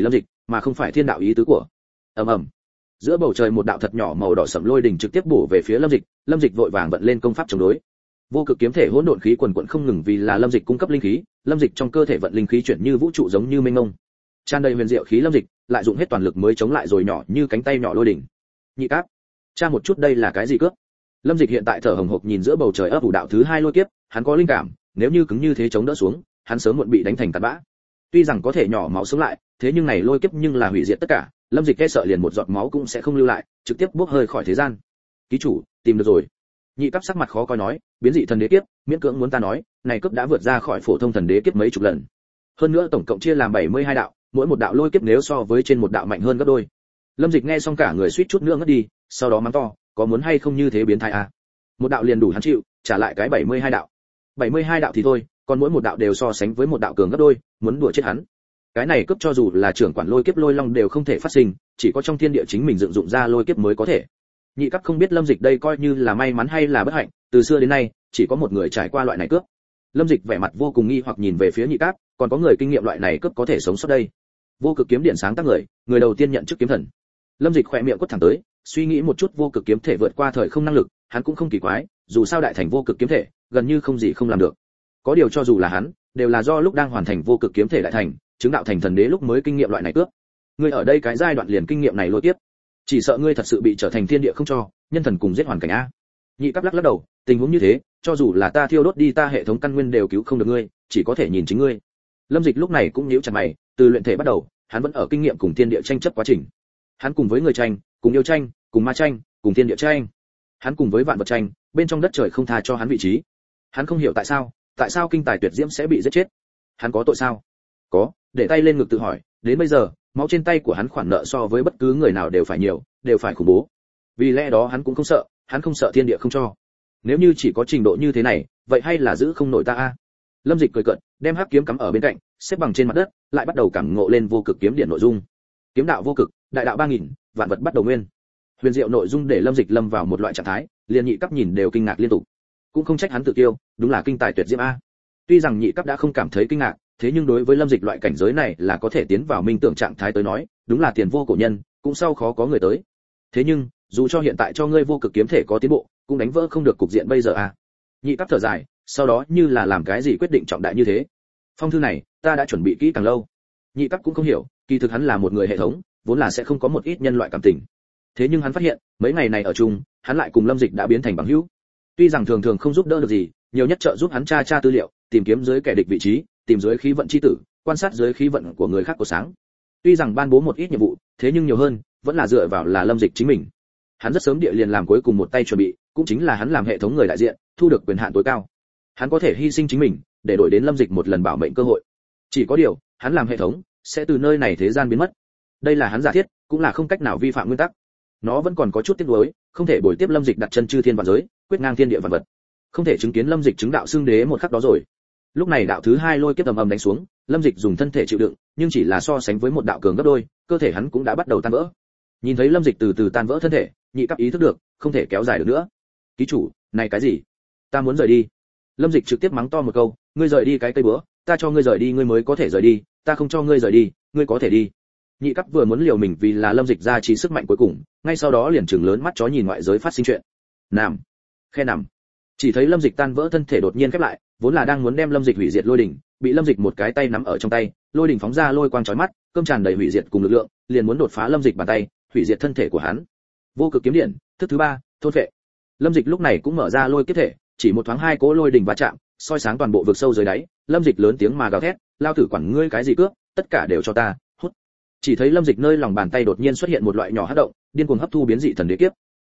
mà không phải thiên đạo ý tứ của. Ầm ầm. Giữa bầu trời một đạo thật nhỏ màu đỏ sẫm lôi đỉnh trực tiếp bổ về phía Lâm Dịch vội vàng vận lên công pháp chống đối. Vô cực kiếm thể hỗn độn khí quần quần không ngừng vì là Lâm Dịch cung cấp linh khí, Lâm Dịch trong cơ thể vận linh khí chuyển như vũ trụ giống như mênh mông. Tràn đầy huyền diệu khí Lâm Dịch, lại dụng hết toàn lực mới chống lại rồi nhỏ như cánh tay nhỏ lôi đỉnh. Nhị Cáp, tra một chút đây là cái gì cướp? Lâm Dịch hiện tại thở hổn hộc nhìn giữa bầu trời ấp ủ đạo thứ hai lôi kiếp, hắn có linh cảm, nếu như cứng như thế chống đỡ xuống, hắn sớm muộn bị đánh thành tạt bã. Tuy rằng có thể nhỏ máu sống lại, thế nhưng này lôi kiếp nhưng là hủy diệt tất cả, Lâm Dịch e sợ liền một giọt máu cũng sẽ không lưu lại, trực tiếp bốc hơi khỏi thế gian. Ký chủ, tìm được rồi. Nhị Cáp sắc mặt khó coi nói, biến dị thần đế kiếp, miễn cưỡng muốn ta nói, này cấp đã vượt ra khỏi phổ thông thần đế kiếp mấy chục lần. Hơn nữa tổng cộng chia làm 72 đạo, mỗi một đạo lôi kiếp nếu so với trên một đạo mạnh hơn gấp đôi. Lâm Dịch nghe xong cả người suýt chút nữa ngất đi, sau đó mắng to, có muốn hay không như thế biến thái à? Một đạo liền đủ hắn chịu, trả lại cái 72 đạo. 72 đạo thì thôi, còn mỗi một đạo đều so sánh với một đạo cường gấp đôi, muốn đùa chết hắn. Cái này cấp cho dù là trưởng quản lôi kiếp lôi long đều không thể phát sinh, chỉ có trong thiên địa chính mình dựng dụng ra lôi kiếp mới có thể. Nhị Cấp không biết Lâm Dịch đây coi như là may mắn hay là bất hạnh, từ xưa đến nay, chỉ có một người trải qua loại này cướp. Lâm Dịch vẻ mặt vô cùng nghi hoặc nhìn về phía Nhị Cấp, còn có người kinh nghiệm loại này cướp có thể sống sót đây. Vô cực kiếm điện sáng tác người đầu tiên nhận chức kiếm thần. Lâm Dịch khẽ miệng quất thẳng tới, suy nghĩ một chút vô cực kiếm thể vượt qua thời không năng lực, hắn cũng không kỳ quái, dù sao đại thành vô cực kiếm thể, gần như không gì không làm được. Có điều cho dù là hắn, đều là do lúc đang hoàn thành vô cực kiếm thể đại thành, chứng đạo thành thần đế lúc mới kinh nghiệm loại này cướp. Ngươi ở đây cái giai đoạn liền kinh nghiệm này lôi tiếp, chỉ sợ ngươi thật sự bị trở thành thiên địa không cho, nhân thần cùng giết hoàn cảnh a. Nhị Cấp lắc đầu, tình huống như thế, cho dù là ta thiêu đốt đi ta hệ thống căn nguyên đều cứu không được ngươi, chỉ có thể nhìn chính ngươi. Lâm Dịch lúc này cũng nhíu chặt mày, từ luyện thể bắt đầu, hắn vẫn ở kinh nghiệm cùng thiên địa tranh chấp quá trình. Hắn cùng với người tranh, cùng yêu tranh, cùng ma tranh, cùng thiên địa tranh. Hắn cùng với vạn vật tranh, bên trong đất trời không tha cho hắn vị trí. Hắn không hiểu tại sao kinh tài tuyệt diễm sẽ bị giết chết. Hắn có tội sao? Có, để tay lên ngực tự hỏi, đến bây giờ, máu trên tay của hắn khoản nợ so với bất cứ người nào đều phải nhiều, đều phải khủng bố. Vì lẽ đó hắn cũng không sợ, hắn không sợ thiên địa không cho. Nếu như chỉ có trình độ như thế này, vậy hay là giữ không nổi ta a? Lâm Dịch cười cợt, đem hắc kiếm cắm ở bên cạnh, xếp bằng trên mặt đất, lại bắt đầu cảm ngộ lên vô cực kiếm điển nội dung. Kiếm đạo vô cực, đại đạo 3000, vạn vật bắt đầu nguyên. Huyền diệu nội dung để Lâm Dịch lâm vào một loại trạng thái, liền Nhị Cấp nhìn đều kinh ngạc liên tục. Cũng không trách hắn tự kiêu, đúng là kinh tài tuyệt diễm a. Tuy rằng Nhị Cấp đã không cảm thấy kinh ngạc, thế nhưng đối với Lâm Dịch loại cảnh giới này là có thể tiến vào minh tưởng trạng thái tới nói, đúng là tiền vô cổ nhân, cũng sau khó có người tới. Thế nhưng, dù cho hiện tại cho ngươi vô cực kiếm thể có tiến bộ, cũng đánh vỡ không được cục diện bây giờ a. Nhị Cấp thở dài, sau đó như là làm cái gì quyết định trọng đại như thế. Phong thư này, ta đã chuẩn bị kỹ càng lâu. Nhị Cấp cũng không hiểu, kỳ thực hắn là một người hệ thống, vốn là sẽ không có một ít nhân loại cảm tình. Thế nhưng hắn phát hiện, mấy ngày này ở chung, hắn lại cùng Lâm Dịch đã biến thành bằng hữu. Tuy rằng thường thường không giúp đỡ được gì, nhiều nhất trợ giúp hắn tra tư liệu, tìm kiếm dưới kẻ địch vị trí, tìm dưới khí vận chi tử, quan sát dưới khí vận của người khác của sáng. Tuy rằng ban bố một ít nhiệm vụ, thế nhưng nhiều hơn vẫn là dựa vào là Lâm Dịch chính mình. Hắn rất sớm địa liền làm cuối cùng một tay chuẩn bị, cũng chính là hắn làm hệ thống người đại diện, thu được quyền hạn tối cao. Hắn có thể hy sinh chính mình, để đổi đến Lâm Dịch một lần bảo mệnh cơ hội. Chỉ có điều, hắn làm hệ thống sẽ từ nơi này thế gian biến mất. Đây là hắn giả thiết, cũng là không cách nào vi phạm nguyên tắc. Nó vẫn còn có chút tiếc nuối, không thể bồi tiếp Lâm Dịch đặt chân chư thiên vạn giới, quyết ngang thiên địa vạn vật. Không thể chứng kiến Lâm Dịch chứng đạo xương đế một khắc đó rồi. Lúc này đạo thứ hai lôi kiếp ầm ầm đánh xuống, Lâm Dịch dùng thân thể chịu đựng, nhưng chỉ là so sánh với một đạo cường gấp đôi, cơ thể hắn cũng đã bắt đầu tan vỡ. Nhìn thấy Lâm Dịch từ từ tan vỡ thân thể, Nhị Cấp ý thức được, không thể kéo dài được nữa. Ký chủ, này cái gì? Ta muốn rời đi. Lâm Dịch trực tiếp mắng to một câu, ngươi rời đi cái cây bữa, ta cho ngươi rời đi ngươi mới có thể rời đi, ta không cho ngươi rời đi, ngươi có thể đi. Nhị Cấp vừa muốn liều mình vì là Lâm Dịch ra trí sức mạnh cuối cùng, ngay sau đó liền trừng lớn mắt chó nhìn ngoại giới phát sinh chuyện. Nằm, khe nằm. Chỉ thấy Lâm Dịch tan vỡ thân thể đột nhiên khép lại, vốn là đang muốn đem Lâm Dịch hủy diệt lôi đỉnh, bị Lâm Dịch một cái tay nắm ở trong tay, lôi đỉnh phóng ra lôi quang chói mắt, cơm tràn đầy hủy diệt cùng lực lượng, liền muốn đột phá Lâm Dịch bàn tay, hủy diệt thân thể của hắn. Vô cực kiếm điện, thức thứ 3, thôn vệ. Lâm Dịch lúc này cũng mở ra lôi kiếp thể, chỉ một thoáng hai cỗ lôi đỉnh va chạm, soi sáng toàn bộ vực sâu dưới đáy. Lâm Dịch lớn tiếng mà gào thét, lao tử quản ngươi cái gì cướp, tất cả đều cho ta, hút. Chỉ thấy Lâm Dịch nơi lòng bàn tay đột nhiên xuất hiện một loại nhỏ hấp động, điên cuồng hấp thu biến dị thần đế kiếp.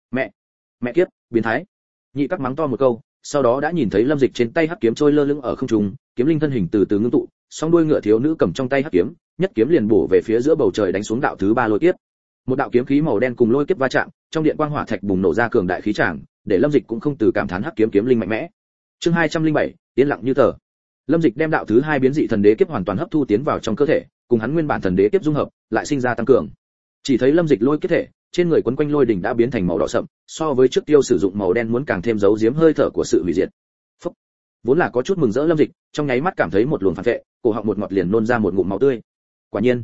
Mẹ kiếp, biến thái. Nhị Cấp mắng to một câu, sau đó đã nhìn thấy Lâm Dịch trên tay hắc kiếm trôi lơ lửng ở không trung, kiếm linh thân hình từ từ ngưng tụ, song đuôi ngựa thiếu nữ cầm trong tay hắc kiếm, nhất kiếm liền bổ về phía giữa bầu trời đánh xuống đạo thứ 3 lôi kiếp. Một đạo kiếm khí màu đen cùng lôi kiếp va chạm, trong điện quang hỏa thạch bùng nổ ra cường đại khí tràng, để Lâm Dịch cũng không từ cảm thán hắc kiếm linh mạnh mẽ. Chương 207, yên lặng như tờ. Lâm Dịch đem đạo thứ 2 biến dị thần đế kiếp hoàn toàn hấp thu tiến vào trong cơ thể, cùng hắn nguyên bản thần đế kiếp dung hợp, lại sinh ra tăng cường. Chỉ thấy Lâm Dịch lôi kiếp thể, trên người quấn quanh lôi đỉnh đã biến thành màu đỏ sậm, so với trước tiêu sử dụng màu đen muốn càng thêm giấu giếm hơi thở của sự hủy diệt. Phúc. Vốn là có chút mừng rỡ Lâm Dịch, trong nháy mắt cảm thấy một luồng phản vệ, cổ họng một ngọt liền nôn ra một ngụm máu tươi. Quả nhiên,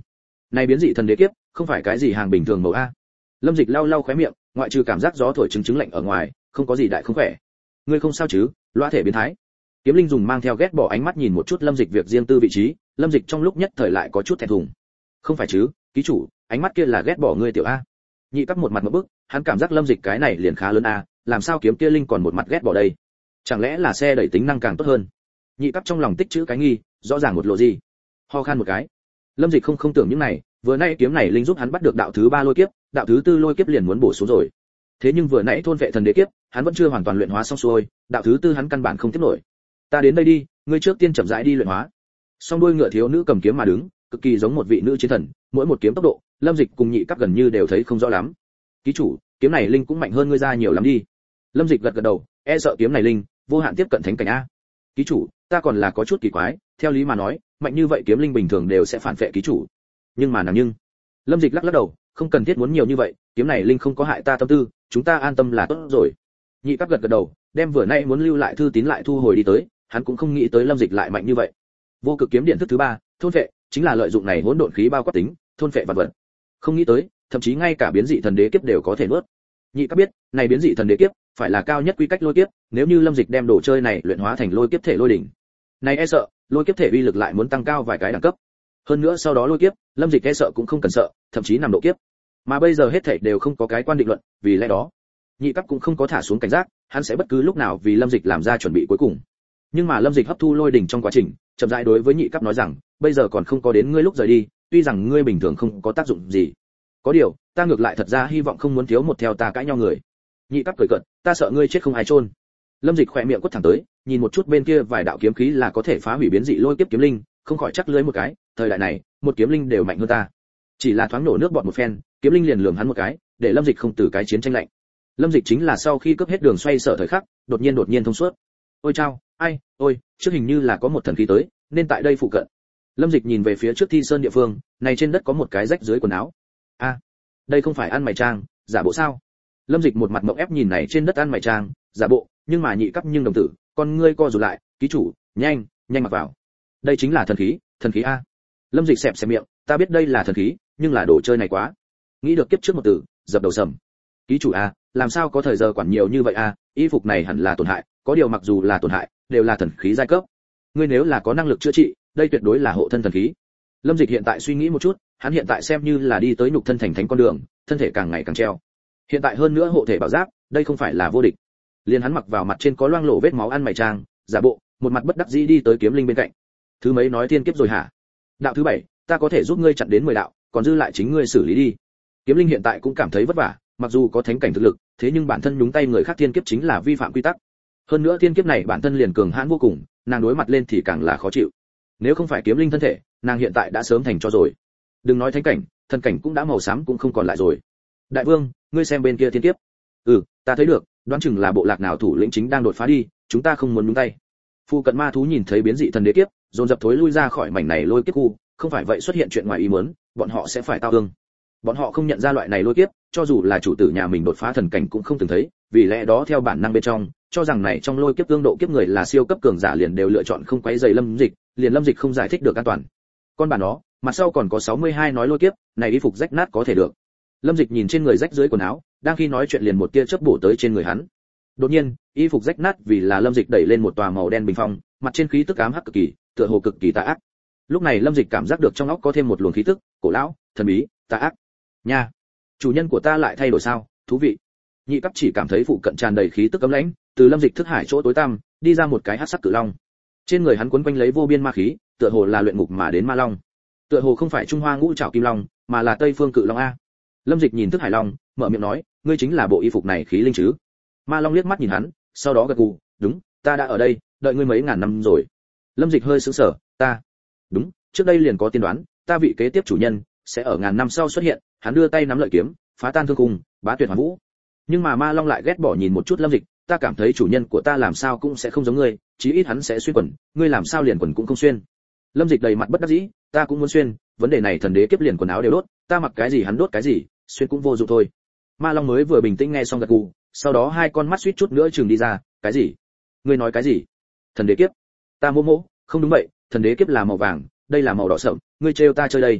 Này biến dị thần đế kiếp, không phải cái gì hàng bình thường màu a. Lâm Dịch lau lau khóe miệng, ngoại trừ cảm giác gió thổi chứng lạnh ở ngoài, không có gì đại không khỏe. Ngươi không sao chứ? Loa thể biến thái. Kiếm Linh dùng mang theo ghét bỏ ánh mắt nhìn một chút Lâm Dịch việc riêng tư vị trí, Lâm Dịch trong lúc nhất thời lại có chút thẹn thùng. Không phải chứ, ký chủ, ánh mắt kia là ghét bỏ ngươi tiểu a. Nhị Cấp một mặt ngộp bức, hắn cảm giác Lâm Dịch cái này liền khá lớn a, làm sao kiếm kia Linh còn một mặt ghét bỏ đây? Chẳng lẽ là xe đẩy tính năng càng tốt hơn? Nhị Cấp trong lòng tích trữ cái nghi, rõ ràng một lộ gì. Ho khan một cái. Lâm Dịch không tưởng những này, vừa nãy kiếm này Linh giúp hắn bắt được đạo thứ 3 lôi kiếp, đạo thứ 4 lôi kiếp liền muốn bổ xuống rồi. Thế nhưng vừa nãy thôn vệ thần đế kiếp, hắn vẫn chưa hoàn toàn luyện hóa xong xuôi, đạo thứ 4 hắn căn bản không tiếp nổi. Ta đến đây đi, ngươi trước tiên chậm rãi đi luyện hóa. Song đuôi ngựa thiếu nữ cầm kiếm mà đứng, cực kỳ giống một vị nữ chiến thần, mỗi một kiếm tốc độ, Lâm Dịch cùng Nhị Cấp gần như đều thấy không rõ lắm. Ký chủ, kiếm này Linh cũng mạnh hơn ngươi ra nhiều lắm đi. Lâm Dịch gật gật đầu, e sợ kiếm này Linh vô hạn tiếp cận thánh cảnh a. Ký chủ, ta còn là có chút kỳ quái, theo lý mà nói, mạnh như vậy kiếm linh bình thường đều sẽ phản phệ ký chủ. Nhưng Lâm Dịch lắc lắc đầu, không cần thiết muốn nhiều như vậy, kiếm này Linh không có hại ta tâm tư, chúng ta an tâm là tốt rồi. Nhị Cấp gật gật đầu, đem vừa nãy muốn lưu lại thư tín lại thu hồi đi tới, hắn cũng không nghĩ tới Lâm Dịch lại mạnh như vậy. Vô cực kiếm điện thức thứ 3, thôn phệ, chính là lợi dụng này hỗn độn khí bao quát tính, thôn phệ vật vật. Không nghĩ tới, thậm chí ngay cả biến dị thần đế kiếp đều có thể nuốt. Nhị Cấp biết, này biến dị thần đế kiếp phải là cao nhất quy cách lôi kiếp, nếu như Lâm Dịch đem đồ chơi này luyện hóa thành lôi kiếp thể lôi đỉnh. Này e sợ, lôi kiếp thể uy lực lại muốn tăng cao vài cái đẳng cấp. Hơn nữa sau đó lôi kiếp, Lâm Dịch e sợ cũng không cần sợ, thậm chí nằm độ kiếp. Mà bây giờ hết thảy đều không có cái quan định luận, vì lẽ đó, Nhị Cấp cũng không có thả xuống cảnh giác, hắn sẽ bất cứ lúc nào vì Lâm Dịch làm ra chuẩn bị cuối cùng. Nhưng mà Lâm Dịch hấp thu lôi đỉnh trong quá trình, chậm rãi đối với Nhị Cấp nói rằng, bây giờ còn không có đến ngươi lúc rời đi, tuy rằng ngươi bình thường không có tác dụng gì. Có điều, ta ngược lại thật ra hy vọng không muốn thiếu một theo ta cãi nhau người. Nhị Cấp cười cợt, ta sợ ngươi chết không ai chôn. Lâm Dịch khỏe miệng quất thẳng tới, nhìn một chút bên kia vài đạo kiếm khí là có thể phá hủy biến dị lôi kiếp kiếm linh, không khỏi chắc lưới một cái, thời đại này, một kiếm linh đều mạnh hơn ta. Chỉ là thoáng nổ nước bọt một phen, kiếm linh liền lườm hắn một cái, để Lâm Dịch không từ cái chiến tranh lạnh. Lâm Dịch chính là sau khi cướp hết đường xoay sở thời khắc, đột nhiên thông suốt. Ôi chao, ai, ôi, trước hình như là có một thần khí tới, nên tại đây phụ cận. Lâm Dịch nhìn về phía trước Thi Sơn địa phương, này trên đất có một cái rách dưới quần áo. A, đây không phải ăn mày trang, giả bộ sao? Lâm Dịch một mặt mộng ép nhìn này trên đất ăn mày trang, giả bộ, nhưng mà Nhị Cấp nhưng đồng tử, con ngươi co rụt lại, ký chủ, nhanh mặc vào. Đây chính là thần khí a. Lâm Dịch xẹp miệng, ta biết đây là thần khí, nhưng là đồ chơi này quá. Nghĩ được kiếp trước một từ, dập đầu sầm. Ký chủ a, làm sao có thời giờ quản nhiều như vậy a, y phục này hẳn là tổn hại, có điều mặc dù là tổn hại, đều là thần khí giai cấp. Ngươi nếu là có năng lực chữa trị, đây tuyệt đối là hộ thân thần khí. Lâm Dịch hiện tại suy nghĩ một chút, hắn hiện tại xem như là đi tới nhục thân thành thánh con đường, thân thể càng ngày càng treo. Hiện tại hơn nữa hộ thể bảo giáp, đây không phải là vô địch. Liền hắn mặc vào mặt trên có loang lổ vết máu ăn mày trang, giả bộ, một mặt bất đắc dĩ đi tới kiếm linh bên cạnh. Thứ mấy nói thiên kiếp rồi hả? Đạo thứ 7, ta có thể giúp ngươi chặn đến 10 đạo, còn dư lại chính ngươi xử lý đi. Kiếm linh hiện tại cũng cảm thấy vất vả, mặc dù có thánh cảnh thực lực, thế nhưng bản thân nhúng tay người khác thiên kiếp chính là vi phạm quy tắc. Hơn nữa thiên kiếp này bản thân liền cường hãn vô cùng, nàng đối mặt lên thì càng là khó chịu. Nếu không phải kiếm linh thân thể, nàng hiện tại đã sớm thành cho rồi. Đừng nói thánh cảnh, thần cảnh cũng đã màu xám cũng không còn lại rồi. Đại vương, ngươi xem bên kia thiên kiếp. Ta thấy được, đoán chừng là bộ lạc nào thủ lĩnh chính đang đột phá đi, chúng ta không muốn nhúng tay. Phu cận ma thú nhìn thấy biến dị thần đế kiếp, dồn dập thối lui ra khỏi mảnh này lôi kiếp khu, không phải vậy xuất hiện chuyện ngoài ý muốn, bọn họ sẽ phải tao thương. Bọn họ không nhận ra loại này lôi kiếp, cho dù là chủ tử nhà mình đột phá thần cảnh cũng không từng thấy, vì lẽ đó theo bản năng bên trong, cho rằng này trong lôi kiếp tương độ kiếp người là siêu cấp cường giả liền đều lựa chọn không quấy rầy Lâm Dịch, liền Lâm Dịch không giải thích được an toàn. Con bà nó, mặt sau còn có 62 nói lôi kiếp, này y phục rách nát có thể được. Lâm Dịch nhìn trên người rách dưới quần áo, đang khi nói chuyện liền một tia chớp bổ tới trên người hắn. Đột nhiên, y phục rách nát vì là Lâm Dịch đẩy lên một tòa màu đen bình phong, mặt trên khí tức ám hắc cực kỳ, tựa hồ cực kỳ tà ác. Lúc này Lâm Dịch cảm giác được trong óc có thêm một luồng khí tức, cổ lão, thần bí, tà ác. Nha, chủ nhân của ta lại thay đổi sao, thú vị. Nhị Cấp chỉ cảm thấy phụ cận tràn đầy khí tức cấm lãnh, từ Lâm Dịch thức hải chỗ tối tăm, đi ra một cái hắc sắc cự long. Trên người hắn quấn quanh lấy vô biên ma khí, tựa hồ là luyện ngục mà đến ma long. Tựa hồ không phải Trung Hoa ngũ trảo kim long, mà là Tây phương cự long a. Lâm Dịch nhìn thức hải long, mở miệng nói, ngươi chính là bộ y phục này khí linh chứ? Ma long liếc mắt nhìn hắn, sau đó gật gù, đúng, ta đã ở đây, đợi ngươi mấy ngàn năm rồi. Lâm Dịch hơi sững sờ, ta, đúng, trước đây liền có tiên đoán, ta vị kế tiếp chủ nhân sẽ ở ngàn năm sau xuất hiện. Hắn đưa tay nắm lợi kiếm, phá tan thương cung, bá tuyệt hoàn vũ. Nhưng mà Ma Long lại ghét bỏ nhìn một chút Lâm Dịch, ta cảm thấy chủ nhân của ta làm sao cũng sẽ không giống ngươi, chí ít hắn sẽ xuyên quần, ngươi làm sao liền quần cũng không xuyên. Lâm Dịch đầy mặt bất đắc dĩ, ta cũng muốn xuyên, vấn đề này thần đế kiếp liền quần áo đều đốt, ta mặc cái gì hắn đốt cái gì, xuyên cũng vô dụng thôi. Ma Long mới vừa bình tĩnh nghe xong gật gù, sau đó hai con mắt suýt chút nữa chừng đi ra, cái gì? Ngươi nói cái gì? Thần đế kiếp? Ta mô mô, không đúng vậy, thần đế kiếp là màu vàng, đây là màu đỏ sậm, ngươi trêu ta chơi đây.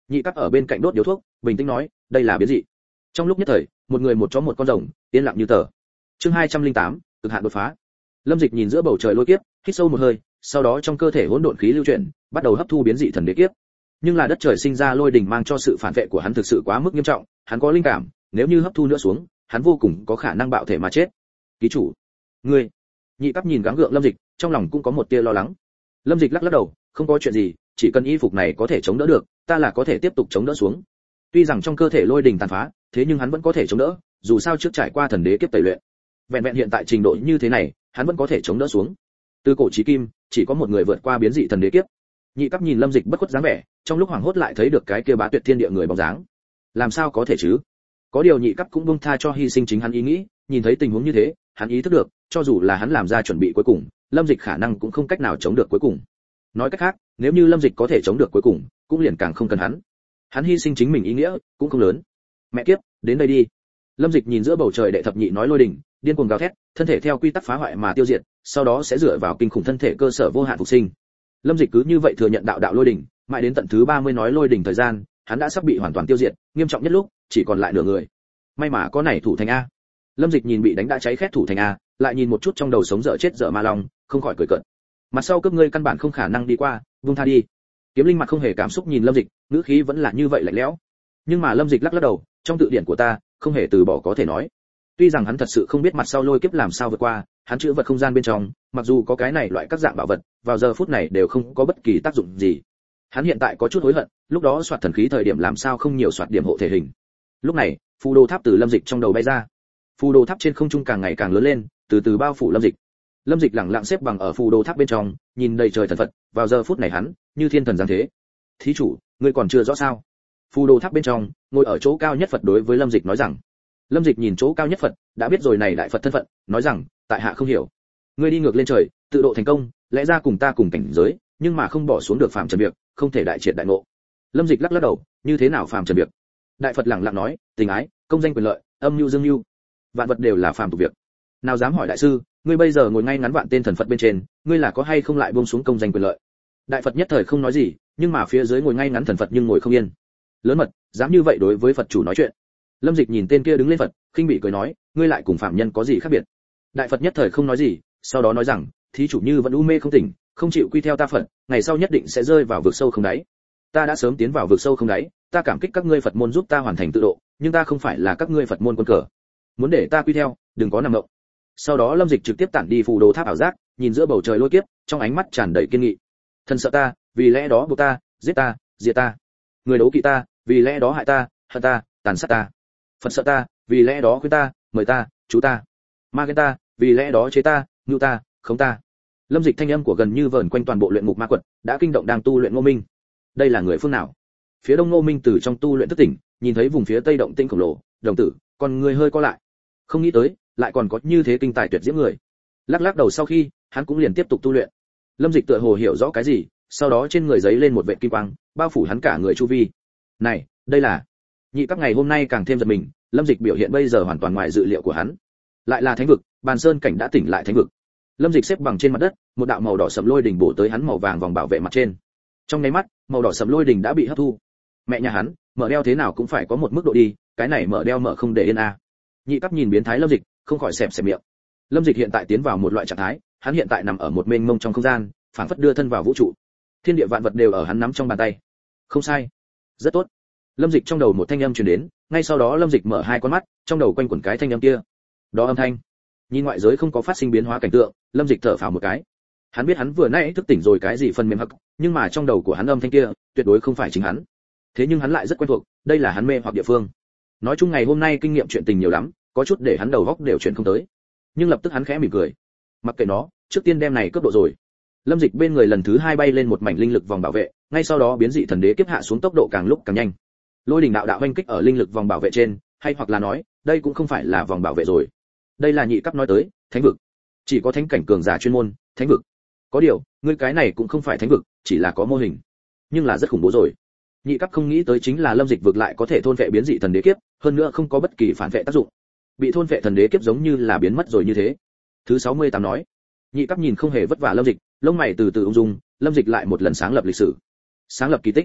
Nhị cấp ở bên cạnh đốt điếu thuốc, bình tĩnh nói, đây là biến dị. Trong lúc nhất thời, một người một chó một con rồng, yên lặng như tờ. Chương 208, cực hạn đột phá. Lâm Dịch nhìn giữa bầu trời lôi kiếp, hít sâu một hơi, sau đó trong cơ thể hỗn độn khí lưu chuyển, bắt đầu hấp thu biến dị thần đế kiếp. Nhưng là đất trời sinh ra lôi đỉnh mang cho sự phản vệ của hắn thực sự quá mức nghiêm trọng, hắn có linh cảm, nếu như hấp thu nữa xuống, hắn vô cùng có khả năng bạo thể mà chết. Ký chủ, ngươi. Nhị cấp nhìn gắng gượng Lâm Dịch, trong lòng cũng có một tia lo lắng. Lâm Dịch lắc lắc đầu, không có chuyện gì, chỉ cần y phục này có thể chống đỡ được, ta là có thể tiếp tục chống đỡ xuống. Tuy rằng trong cơ thể lôi đỉnh tàn phá, thế nhưng hắn vẫn có thể chống đỡ, dù sao trước trải qua thần đế kiếp tẩy luyện. Vẹn vẹn hiện tại trình độ như thế này, hắn vẫn có thể chống đỡ xuống. Từ cổ chí kim, chỉ có một người vượt qua biến dị thần đế kiếp. Nhị cấp nhìn Lâm Dịch bất khuất dáng vẻ, trong lúc hoảng hốt lại thấy được cái kia bá tuyệt thiên địa người bóng dáng. Làm sao có thể chứ? Có điều nhị cấp cũng buông tha cho hy sinh chính hắn ý nghĩ, nhìn thấy tình huống như thế, hắn ý thức được, cho dù là hắn làm ra chuẩn bị cuối cùng, Lâm Dịch khả năng cũng không cách nào chống được cuối cùng. Nói cách khác, nếu như Lâm Dịch có thể chống được cuối cùng, cũng liền càng không cần hắn. Hắn hy sinh chính mình ý nghĩa cũng không lớn. Mẹ kiếp, đến đây đi. Lâm Dịch nhìn giữa bầu trời đệ thập nhị nói lôi đỉnh, điên cuồng gào thét, thân thể theo quy tắc phá hoại mà tiêu diệt, sau đó sẽ dựa vào kinh khủng thân thể cơ sở vô hạn phục sinh. Lâm Dịch cứ như vậy thừa nhận đạo đạo lôi đỉnh, mãi đến tận thứ 30 nói lôi đỉnh thời gian, hắn đã sắp bị hoàn toàn tiêu diệt, nghiêm trọng nhất lúc, chỉ còn lại nửa người. May mà có này thủ thành a. Lâm Dịch nhìn bị đánh đã cháy khét thủ thành a, lại nhìn một chút trong đầu sống dở chết dở ma long, không khỏi cười cợt. Mặt sau cướp ngươi căn bản không khả năng đi qua, buông tha đi. Kiếm Linh mặt không hề cảm xúc nhìn Lâm Dịch, ngữ khí vẫn là như vậy lạnh lẽo. Nhưng mà Lâm Dịch lắc lắc đầu, trong tự điển của ta, không hề từ bỏ có thể nói. Tuy rằng hắn thật sự không biết mặt sau lôi kiếp làm sao vượt qua, hắn chứa vật không gian bên trong, mặc dù có cái này loại các dạng bảo vật, vào giờ phút này đều không có bất kỳ tác dụng gì. Hắn hiện tại có chút hối hận, lúc đó soạt thần khí thời điểm làm sao không nhiều soạt điểm hộ thể hình. Lúc này, phù đồ tháp từ Lâm Dịch trong đầu bay ra. Phù đồ tháp trên không trung càng ngày càng lớn lên, từ từ bao phủ Lâm Dịch. Lâm Dịch lẳng lặng xếp bằng ở phù đồ tháp bên trong, nhìn đầy trời thần Phật, vào giờ phút này hắn, như thiên thần giáng thế. Thí chủ, ngươi còn chưa rõ sao? Phù đồ tháp bên trong, ngồi ở chỗ cao nhất Phật đối với Lâm Dịch nói rằng. Lâm Dịch nhìn chỗ cao nhất Phật, đã biết rồi này đại Phật thân phận, nói rằng, tại hạ không hiểu. Ngươi đi ngược lên trời, tự độ thành công, lẽ ra cùng ta cùng cảnh giới, nhưng mà không bỏ xuống được phàm trần việc, không thể đại triệt đại ngộ. Lâm Dịch lắc lắc đầu, như thế nào phàm trần việc? Đại Phật lẳng lặng nói, tình ái, công danh quyền lợi, âm nhu dương nhu, vạn vật đều là phàm tục việc. Nào dám hỏi đại sư, ngươi bây giờ ngồi ngay ngắn vạn tên thần Phật bên trên, ngươi là có hay không lại buông xuống công danh quyền lợi? Đại Phật nhất thời không nói gì, nhưng mà phía dưới ngồi ngay ngắn thần Phật nhưng ngồi không yên. Lớn mật, dám như vậy đối với Phật chủ nói chuyện. Lâm Dịch nhìn tên kia đứng lên Phật, khinh bị cười nói, ngươi lại cùng phạm nhân có gì khác biệt? Đại Phật nhất thời không nói gì, sau đó nói rằng, thí chủ như vẫn u mê không tỉnh, không chịu quy theo ta Phật, ngày sau nhất định sẽ rơi vào vực sâu không đáy. Ta đã sớm tiến vào vực sâu không đáy, ta cảm kích các ngươi Phật môn giúp ta hoàn thành tự độ, nhưng ta không phải là các ngươi Phật môn quân cờ. Muốn để ta quy theo, đừng có nằm động. Sau đó Lâm Dịch trực tiếp tản đi phù đồ tháp ảo giác, nhìn giữa bầu trời lôi kiếp, trong ánh mắt tràn đầy kiên nghị. Thần sợ ta, vì lẽ đó buộc ta, giết ta, diệt ta. Người đấu kỵ ta, vì lẽ đó hại ta, hận ta, tàn sát ta. Phật sợ ta, vì lẽ đó khuyên ta, mời ta, chú ta. Ma ghen ta, vì lẽ đó chế ta, nhu ta, khống ta. Lâm Dịch thanh âm của gần như vờn quanh toàn bộ luyện ngục ma quật, đã kinh động đang tu luyện Ngô Minh. Đây là người phương nào? Phía đông Ngô Minh từ trong tu luyện thức tỉnh, nhìn thấy vùng phía tây động tĩnh khổng lồ, đồng tử, còn người hơi co lại. Không nghĩ tới, lại còn có như thế kinh tài tuyệt diễm người. Lắc lắc đầu sau khi, hắn cũng liền tiếp tục tu luyện. Lâm Dịch tựa hồ hiểu rõ cái gì, sau đó trên người giấy lên một vệt kim quang, bao phủ hắn cả người chu vi. Này, đây là nhị các ngày hôm nay càng thêm giật mình, Lâm Dịch biểu hiện bây giờ hoàn toàn ngoài dự liệu của hắn. Lại là thánh vực, Bàn Sơn cảnh đã tỉnh lại thánh vực. Lâm Dịch xếp bằng trên mặt đất, một đạo màu đỏ sẫm lôi đỉnh bổ tới hắn màu vàng vòng bảo vệ mặt trên. Trong nháy mắt, màu đỏ sẫm lôi đỉnh đã bị hấp thu. Mẹ nhà hắn, mở đeo thế nào cũng phải có một mức độ đi, cái này mở đeo mở không để yên a. Nhị cấp nhìn biến thái Lâm Dịch, không khỏi xẹp xẹp miệng. Lâm Dịch hiện tại tiến vào một loại trạng thái, hắn hiện tại nằm ở một mênh mông trong không gian, phảng phất đưa thân vào vũ trụ. Thiên địa vạn vật đều ở hắn nắm trong bàn tay. Không sai, rất tốt. Lâm Dịch trong đầu một thanh âm truyền đến, ngay sau đó Lâm Dịch mở hai con mắt, trong đầu quanh quẩn cái thanh âm kia. Đó âm thanh. Nhìn ngoại giới không có phát sinh biến hóa cảnh tượng, Lâm Dịch thở phào một cái. Hắn biết hắn vừa nãy thức tỉnh rồi cái gì phần mềm hắc, nhưng mà trong đầu của hắn âm thanh kia, tuyệt đối không phải chính hắn. Thế nhưng hắn lại rất quen thuộc, đây là hắn mê hoặc địa phương. Nói chung ngày hôm nay kinh nghiệm chuyện tình nhiều lắm, có chút để hắn đầu óc đều chuyển không tới. Nhưng lập tức hắn khẽ mỉm cười. Mặc kệ nó, trước tiên đem này cướp độ rồi. Lâm Dịch bên người lần thứ hai bay lên một mảnh linh lực vòng bảo vệ, ngay sau đó biến dị thần đế kiếp hạ xuống tốc độ càng lúc càng nhanh. Lôi đỉnh đạo đạo hoành kích ở linh lực vòng bảo vệ trên, hay hoặc là nói, đây cũng không phải là vòng bảo vệ rồi. Đây là nhị cấp nói tới, thánh vực. Chỉ có thánh cảnh cường giả chuyên môn, thánh vực. Có điều, ngươi cái này cũng không phải thánh vực, chỉ là có mô hình, nhưng là rất khủng bố rồi. Nhị cấp không nghĩ tới chính là Lâm Dịch vực lại có thể thôn vệ biến dị thần đế kiếp, hơn nữa không có bất kỳ phản vệ tác dụng. Bị thôn vệ thần đế kiếp giống như là biến mất rồi như thế. Thứ 68 nói. Nhị cấp nhìn không hề vất vả Lâm Dịch, lông mày từ từ ung dung, Lâm Dịch lại một lần sáng lập lịch sử. Sáng lập kỳ tích.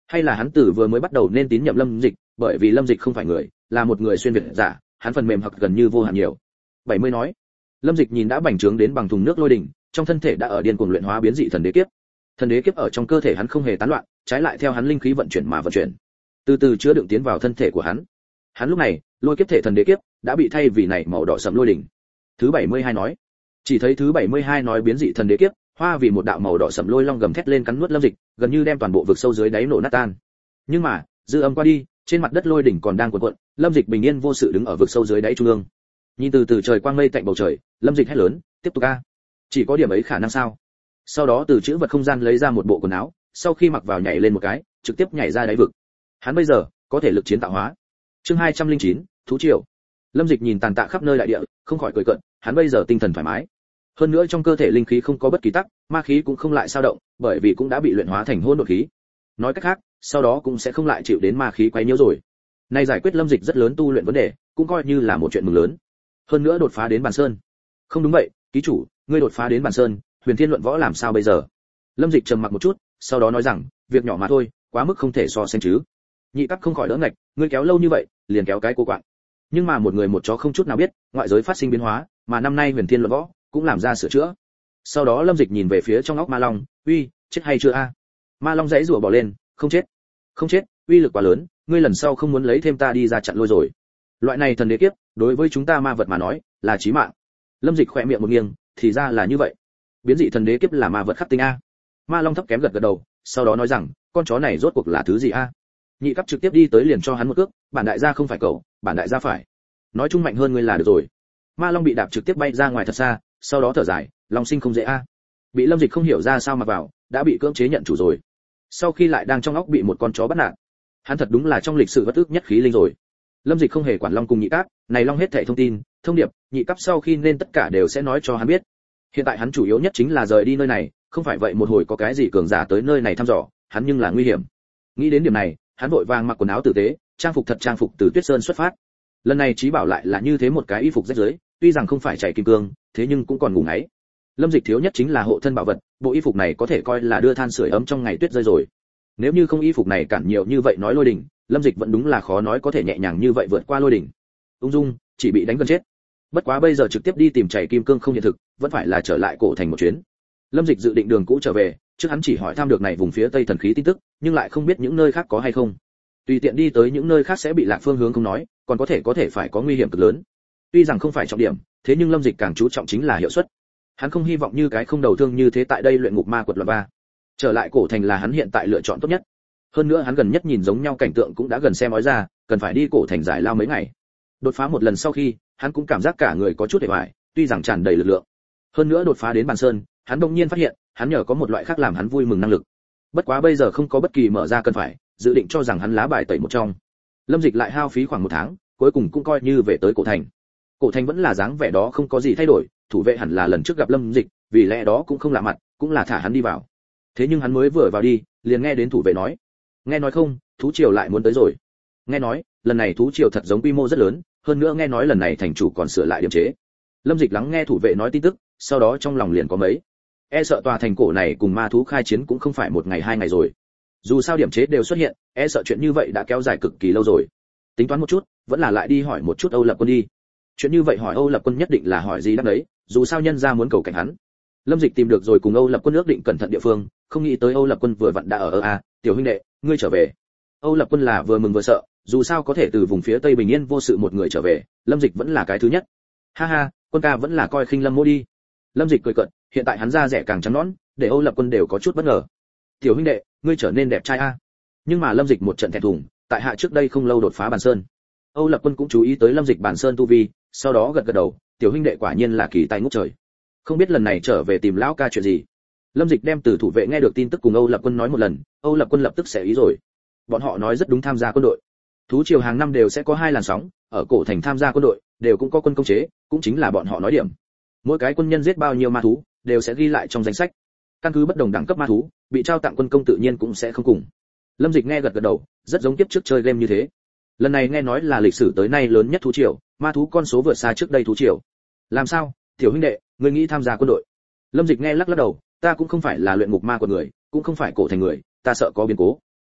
Hay là hắn từ vừa mới bắt đầu nên tín nhiệm Lâm Dịch, bởi vì Lâm Dịch không phải người, là một người xuyên việt giả, hắn phần mềm hoặc gần như vô hạn nhiều. 70 nói. Lâm Dịch nhìn đã bành trướng đến bằng thùng nước lôi đỉnh, trong thân thể đã ở điên cuồng luyện hóa biến dị thần đế kiếp. Thần đế kiếp ở trong cơ thể hắn không hề tán loạn, trái lại theo hắn linh khí vận chuyển mà vận chuyển, từ từ chứa đựng tiến vào thân thể của hắn. Hắn lúc này, lôi kiếp thể thần đế kiếp đã bị thay vì này màu đỏ sẫm lôi đỉnh. Thứ 72 nói. Chỉ thấy thứ 72 nói biến dị thần đế kiếp, hoa vì một đạo màu đỏ sẫm lôi long gầm thét lên cắn nuốt Lâm Dịch, gần như đem toàn bộ vực sâu dưới đáy nổ nát tan. Nhưng mà, dư âm qua đi, trên mặt đất lôi đỉnh còn đang cuộn cuộn, Lâm Dịch bình yên vô sự đứng ở vực sâu dưới đáy trung ương. Nhìn từ từ trời quang mây tạnh bầu trời, Lâm Dịch hét lớn, tiếp tục a. Chỉ có điểm ấy khả năng sao? Sau đó từ chữ vật không gian lấy ra một bộ quần áo, sau khi mặc vào nhảy lên một cái, trực tiếp nhảy ra đáy vực. Hắn bây giờ có thể lực chiến tạo hóa. Chương 209, thú triều. Lâm Dịch nhìn tàn tạ khắp nơi đại địa, không khỏi cười cợt, hắn bây giờ tinh thần thoải mái. Hơn nữa trong cơ thể linh khí không có bất kỳ tắc, ma khí cũng không lại dao động, bởi vì cũng đã bị luyện hóa thành hỗn độn khí. Nói cách khác, sau đó cũng sẽ không lại chịu đến ma khí quấy nhiễu rồi. Nay giải quyết Lâm Dịch rất lớn tu luyện vấn đề, cũng coi như là một chuyện mừng lớn. Hơn nữa đột phá đến bản sơn. Không đúng vậy, ký chủ, ngươi đột phá đến bản sơn, Huyền Thiên luận võ làm sao bây giờ? Lâm Dịch trầm mặc một chút, sau đó nói rằng, việc nhỏ mà thôi, quá mức không thể so sánh chứ. Nhị Cấp không khỏi đỡ ngạch, ngươi kéo lâu như vậy, liền kéo cái cô quạng. Nhưng mà một người một chó không chút nào biết, ngoại giới phát sinh biến hóa, mà năm nay Huyền Thiên luận võ cũng làm ra sửa chữa. Sau đó Lâm Dịch nhìn về phía trong óc Ma Long, uy, chết hay chưa a? Ma Long giãy giụa bỏ lên, không chết. Không chết, uy lực quá lớn, ngươi lần sau không muốn lấy thêm ta đi ra chặn lôi rồi. Loại này thần đế kiếp, đối với chúng ta ma vật mà nói, là chí mạng. Lâm Dịch khẽ miệng một nghiêng, thì ra là như vậy. Biến dị thần đế kiếp là ma vật khắc tinh a. Ma Long thấp kém gật gật đầu, sau đó nói rằng, con chó này rốt cuộc là thứ gì a? Nhị Cấp trực tiếp đi tới liền cho hắn một cước, bản đại gia không phải cậu, bản đại gia phải. Nói chung mạnh hơn ngươi là được rồi. Ma Long bị đạp trực tiếp bay ra ngoài thật xa, sau đó thở dài, Long sinh không dễ a. Bị Lâm Dịch không hiểu ra sao mà vào, đã bị cưỡng chế nhận chủ rồi. Sau khi lại đang trong óc bị một con chó bắt nạt, hắn thật đúng là trong lịch sử bất ức nhất khí linh rồi. Lâm Dịch không hề quản Long cùng Nhị Cấp, này Long hết thảy thông tin, thông điệp, Nhị Cấp sau khi nên tất cả đều sẽ nói cho hắn biết. Hiện tại hắn chủ yếu nhất chính là rời đi nơi này, không phải vậy một hồi có cái gì cường giả tới nơi này thăm dò, hắn nhưng là nguy hiểm. Nghĩ đến điểm này, hắn vội vàng mặc quần áo tử tế, trang phục thật trang phục từ Tuyết Sơn xuất phát. Lần này Chí Bảo lại là như thế một cái y phục rách rưới, tuy rằng không phải chảy kim cương, thế nhưng cũng còn ngủ ngáy. Lâm Dịch thiếu nhất chính là hộ thân bảo vật, bộ y phục này có thể coi là đưa than sưởi ấm trong ngày tuyết rơi rồi. Nếu như không y phục này cản nhiều như vậy nói lôi đỉnh, Lâm Dịch vẫn đúng là khó nói có thể nhẹ nhàng như vậy vượt qua lôi đỉnh. Ung dung, chỉ bị đánh gần chết. Bất quá bây giờ trực tiếp đi tìm chảy kim cương không hiện thực, vẫn phải là trở lại cổ thành một chuyến. Lâm Dịch dự định đường cũ trở về, trước hắn chỉ hỏi thăm được này vùng phía tây thần khí tin tức, nhưng lại không biết những nơi khác có hay không. Tùy tiện đi tới những nơi khác sẽ bị lạc phương hướng không nói, còn có thể phải có nguy hiểm cực lớn. Tuy rằng không phải trọng điểm, thế nhưng Lâm Dịch càng chú trọng chính là hiệu suất. Hắn không hy vọng như cái không đầu thương như thế tại đây luyện ngục ma quật loạn ba. Trở lại cổ thành là hắn hiện tại lựa chọn tốt nhất. Hơn nữa hắn gần nhất nhìn giống nhau cảnh tượng cũng đã gần xem nói ra, cần phải đi cổ thành giải lao mấy ngày. Đột phá một lần sau khi, hắn cũng cảm giác cả người có chút hề hoài, tuy rằng tràn đầy lực lượng. Hơn nữa đột phá đến bàn sơn, hắn đột nhiên phát hiện, hắn nhờ có một loại khác làm hắn vui mừng năng lực. Bất quá bây giờ không có bất kỳ mở ra cần phải, dự định cho rằng hắn lá bài tẩy một trong. Lâm Dịch lại hao phí khoảng một tháng, cuối cùng cũng coi như về tới cổ thành. Cổ thành vẫn là dáng vẻ đó không có gì thay đổi, thủ vệ hẳn là lần trước gặp Lâm Dịch, vì lẽ đó cũng không lạ mặt, cũng là thả hắn đi vào. Thế nhưng hắn mới vừa vào đi, liền nghe đến thủ vệ nói, nghe nói không, thú triều lại muốn tới rồi. Nghe nói, lần này thú triều thật giống quy mô rất lớn, hơn nữa nghe nói lần này thành chủ còn sửa lại điểm chế. Lâm Dịch lắng nghe thủ vệ nói tin tức, sau đó trong lòng liền có mấy, e sợ tòa thành cổ này cùng ma thú khai chiến cũng không phải một ngày hai ngày rồi. Dù sao điểm chế đều xuất hiện, e sợ chuyện như vậy đã kéo dài cực kỳ lâu rồi. Tính toán một chút, vẫn là lại đi hỏi một chút Âu Lập Quân đi. Chuyện như vậy hỏi Âu Lập Quân nhất định là hỏi gì đáp đấy, dù sao nhân gia muốn cầu cảnh hắn. Lâm Dịch tìm được rồi cùng Âu Lập Quân ước định cẩn thận địa phương, không nghĩ tới Âu Lập Quân vừa vặn đã ở tiểu huynh đệ, ngươi trở về. Âu Lập Quân là vừa mừng vừa sợ, dù sao có thể từ vùng phía tây bình yên vô sự một người trở về, Lâm Dịch vẫn là cái thứ nhất. Ha ha, Quân ca vẫn là coi khinh Lâm Mỗ đi. Lâm Dịch cười cợt, hiện tại hắn da rẻ càng trắng nõn, để Âu Lập Quân đều có chút bất ngờ. Tiểu huynh đệ, ngươi trở nên đẹp trai a. Nhưng mà Lâm Dịch một trận thẹn thùng, tại hạ trước đây không lâu đột phá bàn sơn. Âu Lập Quân cũng chú ý tới Lâm Dịch bàn sơn tu vi, sau đó gật gật đầu, tiểu huynh đệ quả nhiên là kỳ tài ngút trời. Không biết lần này trở về tìm lão ca chuyện gì. Lâm Dịch đem từ thủ vệ nghe được tin tức cùng Âu Lập Quân nói một lần, Âu Lập Quân lập tức sẽ ý rồi. Bọn họ nói rất đúng, tham gia quân đội. Thú triều hàng năm đều sẽ có 2 làn sóng, ở cổ thành tham gia quân đội, đều cũng có quân công chế, cũng chính là bọn họ nói điểm. Mỗi cái quân nhân giết bao nhiêu ma thú, đều sẽ ghi lại trong danh sách. Căn cứ bất đồng đẳng cấp ma thú, bị trao tặng quân công tự nhiên cũng sẽ không cùng. Lâm Dịch nghe gật gật đầu, rất giống tiếp trước chơi game như thế. Lần này nghe nói là lịch sử tới nay lớn nhất thú triều, ma thú con số vượt xa trước đây thú triều. Làm sao, tiểu huynh đệ, ngươi nghĩ tham gia quân đội? Lâm Dịch nghe lắc lắc đầu, ta cũng không phải là luyện ngục ma của người, cũng không phải cổ thành người, ta sợ có biến cố.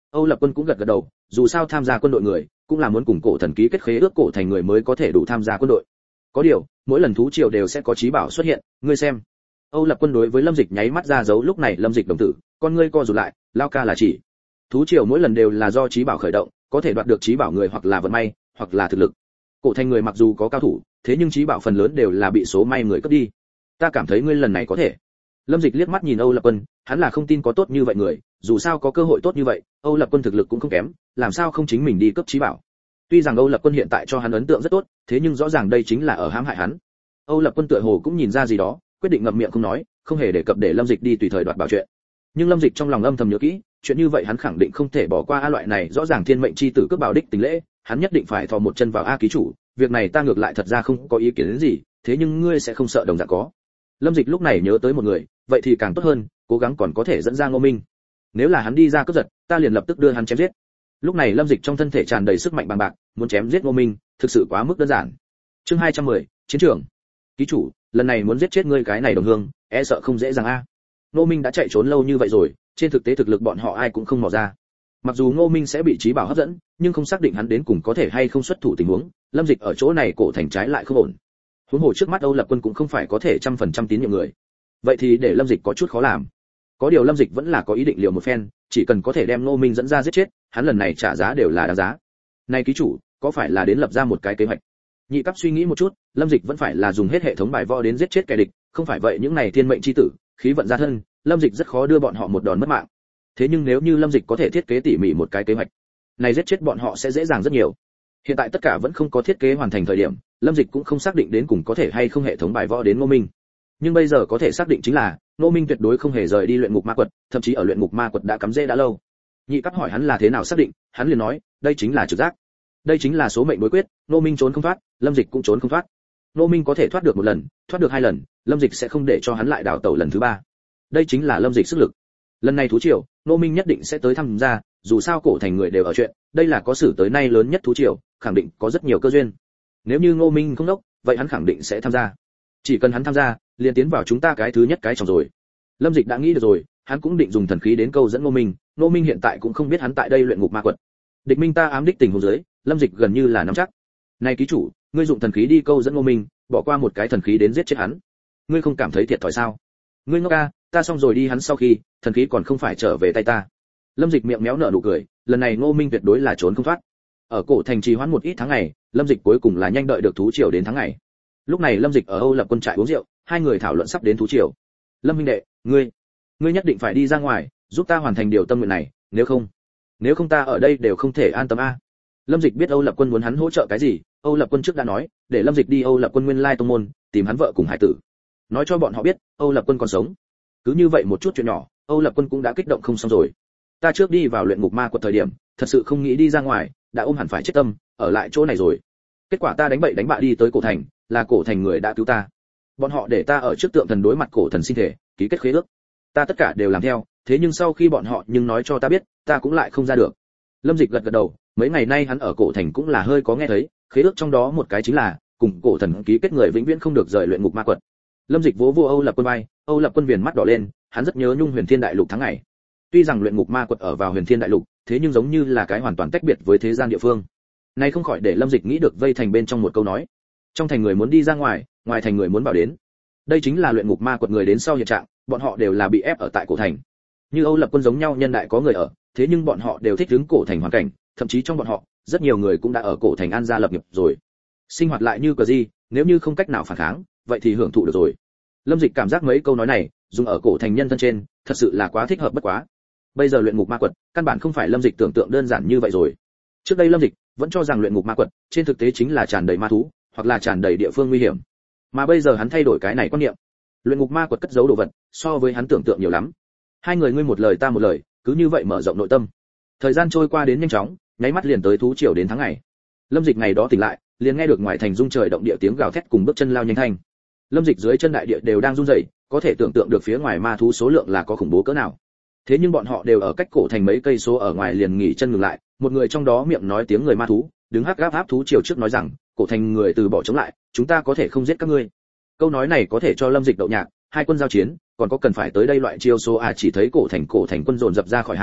Âu Lập Quân cũng gật gật đầu, dù sao tham gia quân đội người cũng là muốn cùng cổ thần ký kết khế ước cổ thành người mới có thể đủ tham gia quân đội. Có điều mỗi lần thú triều đều sẽ có trí bảo xuất hiện, ngươi xem. Âu Lập Quân đối với Lâm Dịch nháy mắt ra dấu, lúc này Lâm Dịch đồng tử con ngươi co rụt lại, lao ca là chỉ thú triều mỗi lần đều là do trí bảo khởi động, có thể đoạt được trí bảo người hoặc là vận may hoặc là thực lực. Cổ thành người mặc dù có cao thủ, thế nhưng trí bảo phần lớn đều là bị số may người cướp đi. Ta cảm thấy ngươi lần này có thể. Lâm Dịch liếc mắt nhìn Âu Lập Quân, hắn là không tin có tốt như vậy người, dù sao có cơ hội tốt như vậy, Âu Lập Quân thực lực cũng không kém, làm sao không chính mình đi cướp trí bảo. Tuy rằng Âu Lập Quân hiện tại cho hắn ấn tượng rất tốt, thế nhưng rõ ràng đây chính là ở hãm hại hắn. Âu Lập Quân tựa hồ cũng nhìn ra gì đó, quyết định ngậm miệng không nói, không hề đề cập để Lâm Dịch đi tùy thời đoạt bảo chuyện. Nhưng Lâm Dịch trong lòng âm thầm nhớ kỹ, chuyện như vậy hắn khẳng định không thể bỏ qua, loại này rõ ràng thiên mệnh chi tử cướp bảo đích tình lễ, hắn nhất định phải thò một chân vào. Ký chủ, việc này ta ngược lại thật ra không có ý kiến đến gì, thế nhưng ngươi sẽ không sợ đồng dạng có. Lâm Dịch lúc này nhớ tới một người, vậy thì càng tốt hơn, cố gắng còn có thể dẫn ra Ngô Minh. Nếu là hắn đi ra cướp giật, ta liền lập tức đưa hắn chém giết. Lúc này Lâm Dịch trong thân thể tràn đầy sức mạnh bằng bạc, muốn chém giết Ngô Minh, thực sự quá mức đơn giản. Chương 210, chiến trường. Ký chủ, lần này muốn giết chết ngươi cái này đồng hương, e sợ không dễ dàng a. Ngô Minh đã chạy trốn lâu như vậy rồi, trên thực tế thực lực bọn họ ai cũng không mò ra. Mặc dù Ngô Minh sẽ bị trí bảo hấp dẫn, nhưng không xác định hắn đến cùng có thể hay không xuất thủ tình huống, Lâm Dịch ở chỗ này cổ thành trái lại không ổn. Huống hồ trước mắt Âu Lập Quân cũng không phải có thể 100% tín nhiệm người. Vậy thì để Lâm Dịch có chút khó làm. Có điều Lâm Dịch vẫn là có ý định liều một phen, chỉ cần có thể đem Ngô Minh dẫn ra giết chết, hắn lần này trả giá đều là đáng giá. Này ký chủ, có phải là đến lập ra một cái kế hoạch? Nhị cấp suy nghĩ một chút, Lâm Dịch vẫn phải là dùng hết hệ thống bài võ đến giết chết kẻ địch, không phải vậy những này thiên mệnh chi tử, khí vận gia thân, Lâm Dịch rất khó đưa bọn họ một đòn mất mạng. Thế nhưng nếu như Lâm Dịch có thể thiết kế tỉ mỉ một cái kế hoạch, này giết chết bọn họ sẽ dễ dàng rất nhiều. Hiện tại tất cả vẫn không có thiết kế hoàn thành thời điểm, Lâm Dịch cũng không xác định đến cùng có thể hay không hệ thống bài võ đến Ngô Minh. Nhưng bây giờ có thể xác định chính là, Ngô Minh tuyệt đối không hề rời đi luyện ngục ma quật, thậm chí ở luyện ngục ma quật đã cắm rễ đã lâu. Nhị cấp hỏi hắn là thế nào xác định, hắn liền nói, đây chính là trực giác. Đây chính là số mệnh đối quyết, Ngô Minh trốn không thoát, Lâm Dịch cũng trốn không thoát. Ngô Minh có thể thoát được một lần, thoát được hai lần, Lâm Dịch sẽ không để cho hắn lại đào tẩu lần thứ ba. Đây chính là Lâm Dịch sức lực. Lần này thú triều, Ngô Minh nhất định sẽ tới tham gia, dù sao cổ thành người đều ở chuyện, đây là có sử tới nay lớn nhất thú triều, khẳng định có rất nhiều cơ duyên. Nếu như Ngô Minh không đốc, vậy hắn khẳng định sẽ tham gia. Chỉ cần hắn tham gia, liền tiến vào chúng ta cái thứ nhất cái trong rồi. Lâm Dịch đã nghĩ được rồi, hắn cũng định dùng thần khí đến câu dẫn Ngô Minh, Ngô Minh hiện tại cũng không biết hắn tại đây luyện ngục ma quật. Địch Minh ta ám đích tình huống dưới, Lâm Dịch gần như là nắm chắc. Này ký chủ, ngươi dụng thần khí đi câu dẫn Ngô Minh, bỏ qua một cái thần khí đến giết chết hắn. Ngươi không cảm thấy thiệt thòi sao? Ngươi ngốc a, ta xong rồi đi hắn sau khi, thần khí còn không phải trở về tay ta. Lâm Dịch miệng méo nở nụ cười, lần này Ngô Minh tuyệt đối là trốn không thoát. Ở cổ thành trì hoãn một ít tháng ngày, Lâm Dịch cuối cùng là nhanh đợi được thú triều đến tháng ngày. Lúc này Lâm Dịch ở Âu Lập Quân trại uống rượu, hai người thảo luận sắp đến thú triều. Lâm huynh đệ, ngươi nhất định phải đi ra ngoài, giúp ta hoàn thành điều tâm nguyện này, nếu không ta ở đây đều không thể an tâm a. Lâm Dịch biết Âu Lập Quân muốn hắn hỗ trợ cái gì, Âu Lập Quân trước đã nói, để Lâm Dịch đi Âu Lập Quân nguyên lai tông môn, tìm hắn vợ cùng hải tử, nói cho bọn họ biết Âu Lập Quân còn sống. Cứ như vậy một chút chuyện nhỏ, Âu Lập Quân cũng đã kích động không xong rồi. Ta trước đi vào luyện ngục ma quật thời điểm, thật sự không nghĩ đi ra ngoài, đã ôm hẳn phải chết tâm, ở lại chỗ này rồi. Kết quả ta đánh bậy đánh bạ đi tới cổ thành, là cổ thành người đã cứu ta. Bọn họ để ta ở trước tượng thần đối mặt cổ thần sinh thể, ký kết khế ước. Ta tất cả đều làm theo, thế nhưng sau khi bọn họ nhưng nói cho ta biết, ta cũng lại không ra được. Lâm Dịch gật gật đầu, mấy ngày nay hắn ở cổ thành cũng là hơi có nghe thấy, khế ước trong đó một cái chính là cùng cổ thần ký kết người vĩnh viễn không được rời luyện ngục ma quật. Lâm Dịch vỗ Âu Lập Quân vai, Âu Lập Quân viền mắt đỏ lên, hắn rất nhớ nhung Huyền Thiên Đại Lục tháng ngày. Tuy rằng luyện ngục ma quật ở vào Huyền Thiên Đại Lục, thế nhưng giống như là cái hoàn toàn tách biệt với thế gian địa phương. Này không khỏi để Lâm Dịch nghĩ được vây thành bên trong một câu nói: trong thành người muốn đi ra ngoài, ngoài thành người muốn vào đến. Đây chính là luyện ngục ma quật người đến sau hiện trạng, bọn họ đều là bị ép ở tại cổ thành. Như Âu Lập Quân giống nhau nhân đại có người ở, thế nhưng bọn họ đều thích ứng cổ thành hoàn cảnh, thậm chí trong bọn họ, rất nhiều người cũng đã ở cổ thành an gia lập nghiệp rồi. Sinh hoạt lại như cờ gì, nếu như không cách nào phản kháng, vậy thì hưởng thụ được rồi. Lâm Dịch cảm giác mấy câu nói này, dùng ở cổ thành nhân thân trên, thật sự là quá thích hợp bất quá. Bây giờ luyện ngục ma quật, căn bản không phải Lâm Dịch tưởng tượng đơn giản như vậy rồi. Trước đây Lâm Dịch vẫn cho rằng luyện ngục ma quật, trên thực tế chính là tràn đầy ma thú, hoặc là tràn đầy địa phương nguy hiểm. Mà bây giờ hắn thay đổi cái này quan niệm. Luyện ngục ma quật cất giấu đồ vật, so với hắn tưởng tượng nhiều lắm. Hai người ngươi một lời ta một lời, cứ như vậy mở rộng nội tâm. Thời gian trôi qua đến nhanh chóng, nháy mắt liền tới thú triều đến tháng ngày. Lâm Dịch ngày đó tỉnh lại, liền nghe được ngoài thành rung trời động địa tiếng gào thét cùng bước chân lao nhanh thanh. Lâm Dịch dưới chân đại địa đều đang run rẩy, có thể tưởng tượng được phía ngoài ma thú số lượng là có khủng bố cỡ nào. Thế nhưng bọn họ đều ở cách cổ thành mấy cây số ở ngoài liền nghỉ chân ngừng lại, một người trong đó miệng nói tiếng người ma thú, đứng hắc gáp áp thú triều trước nói rằng, cổ thành người từ bỏ chống lại, chúng ta có thể không giết các ngươi. Câu nói này có thể cho Lâm Dịch đậu nhạc, hai quân giao chiến, còn có cần phải tới đây loại chiêu số chỉ thấy cổ thành quân dồn dập ra khỏi hàng,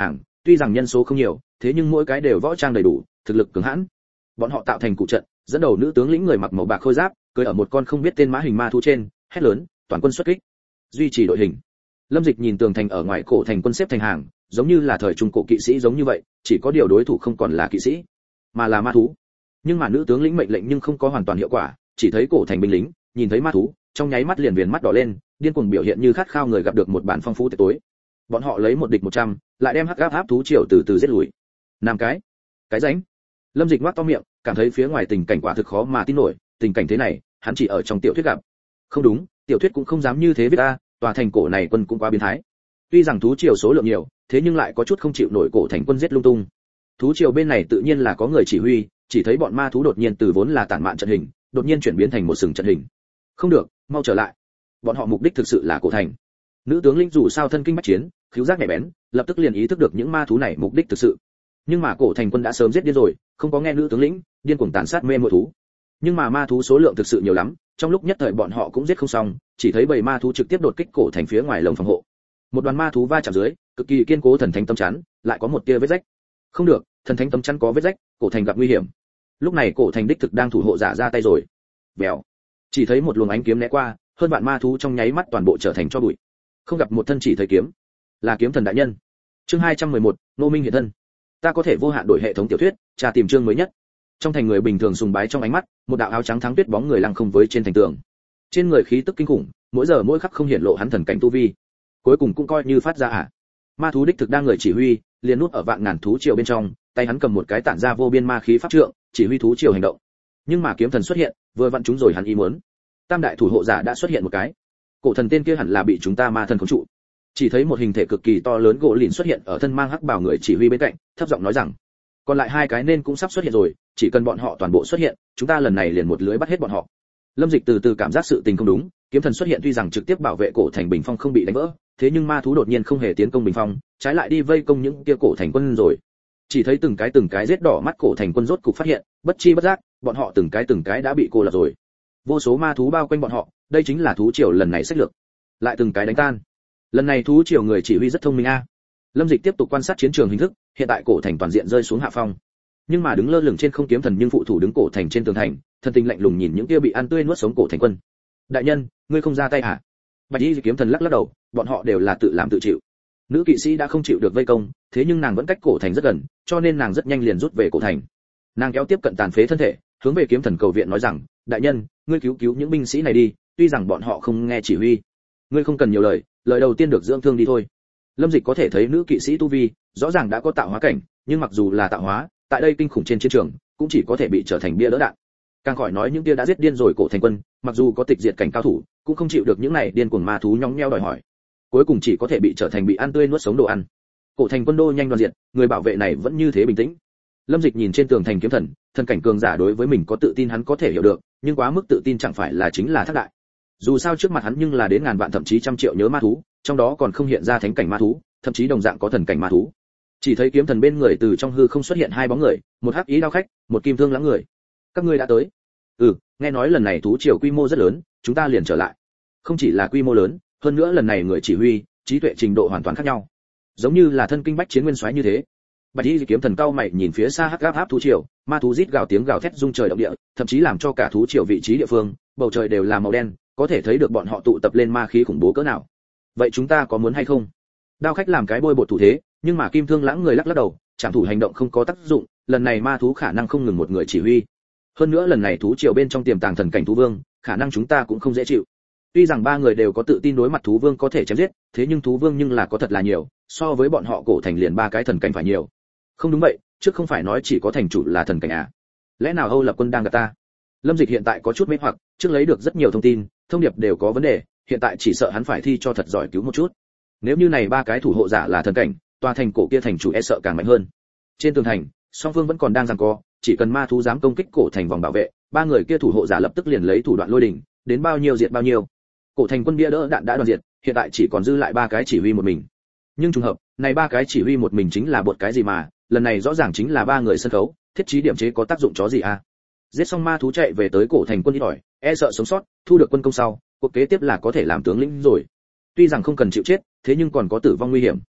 tuy rằng nhân số không nhiều, thế nhưng mỗi cái đều võ trang đầy đủ, thực lực cường hãn. Bọn họ tạo thành cụ trận, dẫn đầu nữ tướng lĩnh người mặc màu bạc khôi giáp, cưỡi ở một con không biết tên mã hình ma thú trên, hét lớn, toàn quân xuất kích, duy trì đội hình. Lâm Dịch nhìn tường thành ở ngoài cổ thành quân xếp thành hàng, giống như là thời trung cổ kỵ sĩ giống như vậy, chỉ có điều đối thủ không còn là kỵ sĩ, mà là ma thú. Nhưng mà nữ tướng lĩnh mệnh lệnh nhưng không có hoàn toàn hiệu quả, chỉ thấy cổ thành binh lính, nhìn thấy ma thú, trong nháy mắt liền viền mắt đỏ lên, điên cuồng biểu hiện như khát khao người gặp được một bản phong phú tiệc tối. Bọn họ lấy một địch 100, lại đem hắc áp thú triều từ từ giết lùi. Nam cái ránh. Lâm Dịch ngoác to miệng, cảm thấy phía ngoài tình cảnh quả thực khó mà tin nổi, tình cảnh thế này, hắn chỉ ở trong tiểu thuyết gặp. Không đúng, tiểu thuyết cũng không dám như thế viết a, tòa thành cổ này quân cũng quá biến thái. Tuy rằng thú triều số lượng nhiều, thế nhưng lại có chút không chịu nổi cổ thành quân giết lung tung. Thú triều bên này tự nhiên là có người chỉ huy, chỉ thấy bọn ma thú đột nhiên từ vốn là tản mạn trận hình, đột nhiên chuyển biến thành một sừng trận hình. Không được, mau trở lại. Bọn họ mục đích thực sự là cổ thành. Nữ tướng lĩnh dù sao thân kinh bách chiến, khiếu giác nhạy bén, lập tức liền ý thức được những ma thú này mục đích thực sự. Nhưng mà cổ thành quân đã sớm giết điên rồi, không có nghe nữ tướng lĩnh, điên cuồng tàn sát mê muội thú. Nhưng mà ma thú số lượng thực sự nhiều lắm, trong lúc nhất thời bọn họ cũng giết không xong, chỉ thấy bầy ma thú trực tiếp đột kích cổ thành phía ngoài lồng phòng hộ. Một đoàn ma thú va chạm dưới, cực kỳ kiên cố thần thánh tâm chắn, lại có một tia vết rách. Không được, thần thánh tâm chắn có vết rách, cổ thành gặp nguy hiểm. Lúc này cổ thành đích thực đang thủ hộ giả ra tay rồi. Bèo. Chỉ thấy một luồng ánh kiếm né qua, hơn vạn ma thú trong nháy mắt toàn bộ trở thành tro bụi. Không gặp một thân chỉ thấy kiếm, là kiếm thần đại nhân. Chương 211, Nô Minh hiện thân. Ta có thể vô hạn đổi hệ thống tiểu thuyết, tra tìm chương mới nhất. Trong thành người bình thường sùng bái trong ánh mắt, một đạo áo trắng thắng tuyết bóng người lăng không với trên thành tường. Trên người khí tức kinh khủng, mỗi giờ mỗi khắc không hiện lộ hắn thần cảnh tu vi. Cuối cùng cũng coi như phát ra à. Ma thú đích thực đang người chỉ huy, liền nút ở vạn ngàn thú triều bên trong, tay hắn cầm một cái tản ra vô biên ma khí pháp trượng, chỉ huy thú triều hành động. Nhưng mà kiếm thần xuất hiện, vừa vặn chúng rồi hắn ý muốn. Tam đại thủ hộ giả đã xuất hiện một cái. Cổ thần tên kia hẳn là bị chúng ta ma thần khống trụ. Chỉ thấy một hình thể cực kỳ to lớn gỗ lìn xuất hiện ở thân mang hắc bào người chỉ huy bên cạnh, thấp giọng nói rằng, còn lại hai cái nên cũng sắp xuất hiện rồi, chỉ cần bọn họ toàn bộ xuất hiện, chúng ta lần này liền một lưới bắt hết bọn họ. Lâm Dịch từ từ cảm giác sự tình không đúng, kiếm thần xuất hiện tuy rằng trực tiếp bảo vệ cổ thành bình phong không bị đánh vỡ, thế nhưng ma thú đột nhiên không hề tiến công bình phong, trái lại đi vây công những kia cổ thành quân rồi. Chỉ thấy từng cái giết đỏ mắt cổ thành quân rốt cục phát hiện, bất chi bất giác, bọn họ từng cái đã bị cô lập rồi. Vô số ma thú bao quanh bọn họ, đây chính là thú triều lần này sách lược. Lại từng cái đánh tan. Lần này thú triều người chỉ huy rất thông minh a. Lâm Dịch tiếp tục quan sát chiến trường hình thức, hiện tại cổ thành toàn diện rơi xuống hạ phong. Nhưng mà đứng lơ lửng trên không kiếm thần nhưng phụ thủ đứng cổ thành trên tường thành, thần tình lạnh lùng nhìn những kia bị ăn tươi nuốt sống cổ thành quân. Đại nhân, ngươi không ra tay hả? Bạch Y kiếm thần lắc lắc đầu, bọn họ đều là tự làm tự chịu. Nữ kỵ sĩ đã không chịu được vây công, thế nhưng nàng vẫn cách cổ thành rất gần, cho nên nàng rất nhanh liền rút về cổ thành. Nàng kéo tiếp cận tàn phế thân thể, hướng về kiếm thần cầu viện nói rằng, đại nhân, ngươi cứu những binh sĩ này đi, tuy rằng bọn họ không nghe chỉ huy. Ngươi không cần nhiều lời, lời đầu tiên được dưỡng thương đi thôi. Lâm Dịch có thể thấy nữ kỵ sĩ tu vi, rõ ràng đã có tạo hóa cảnh, nhưng mặc dù là tạo hóa, tại đây kinh khủng trên chiến trường, cũng chỉ có thể bị trở thành bia đỡ đạn. Càng khỏi nói những kia đã giết điên rồi cổ thành quân, mặc dù có tịch diệt cảnh cao thủ, cũng không chịu được những này điên cuồng ma thú nhóng nheo đòi hỏi. Cuối cùng chỉ có thể bị trở thành bị ăn tươi nuốt sống đồ ăn. Cổ thành quân đô nhanh đoàn diệt, người bảo vệ này vẫn như thế bình tĩnh. Lâm Dịch nhìn trên tường thành kiếm thần, thần cảnh cường giả đối với mình có tự tin hắn có thể hiểu được, nhưng quá mức tự tin chẳng phải là chính là thất đại. Dù sao trước mặt hắn nhưng là đến ngàn vạn thậm chí trăm triệu nhớ ma thú, trong đó còn không hiện ra thánh cảnh ma thú, thậm chí đồng dạng có thần cảnh ma thú. Chỉ thấy kiếm thần bên người từ trong hư không xuất hiện hai bóng người, một hắc ý đao khách, một kim thương lãng người. Các ngươi đã tới? Nghe nói lần này thú triều quy mô rất lớn, chúng ta liền trở lại. Không chỉ là quy mô lớn, hơn nữa lần này người chỉ huy, trí tuệ trình độ hoàn toàn khác nhau, giống như là thân kinh bách chiến nguyên soái như thế. Bạch Y kiếm thần cao mày nhìn phía xa hắc áp thú triều, ma thú rít gào tiếng gào thét rung trời động địa, thậm chí làm cho cả thú triều vị trí địa phương, bầu trời đều là màu đen, có thể thấy được bọn họ tụ tập lên ma khí khủng bố cỡ nào. Vậy chúng ta có muốn hay không? Đao khách làm cái bôi bột thủ thế, nhưng mà kim thương lãng người lắc lắc đầu, trảm thủ hành động không có tác dụng, lần này ma thú khả năng không ngừng một người chỉ huy. Hơn nữa lần này thú triều bên trong tiềm tàng thần cảnh thú vương, khả năng chúng ta cũng không dễ chịu. Tuy rằng ba người đều có tự tin đối mặt thú vương có thể chém giết, thế nhưng thú vương nhưng là có thật là nhiều, so với bọn họ cổ thành liền ba cái thần cảnh phải nhiều. Không đúng vậy, trước không phải nói chỉ có thành chủ là thần cảnh à? Lẽ nào Âu Lập Quân đang gạt ta? Lâm Dịch hiện tại có chút mê hoặc, trước lấy được rất nhiều thông tin, thông điệp đều có vấn đề, hiện tại chỉ sợ hắn phải thi cho thật giỏi cứu một chút. Nếu như này ba cái thủ hộ giả là thần cảnh, tòa thành cổ kia thành chủ e sợ càng mạnh hơn. Trên tường thành, song phương vẫn còn đang giằng co, chỉ cần ma thú dám công kích cổ thành vòng bảo vệ, ba người kia thủ hộ giả lập tức liền lấy thủ đoạn lôi đỉnh, đến bao nhiêu diệt bao nhiêu. Cổ thành quân bia đỡ đạn đã đoàn diệt, hiện tại chỉ còn dư lại ba cái chỉ huy một mình. Nhưng trùng hợp, này ba cái chỉ huy một mình chính là bột cái gì mà, lần này rõ ràng chính là ba người sân khấu, thiết trí điểm chế có tác dụng chó gì à? Giết xong ma thú chạy về tới cổ thành quân ít ỏi, e sợ sống sót, thu được quân công sau, cuộc kế tiếp là có thể làm tướng lĩnh rồi. Tuy rằng không cần chịu chết, thế nhưng còn có tử vong nguy hiểm.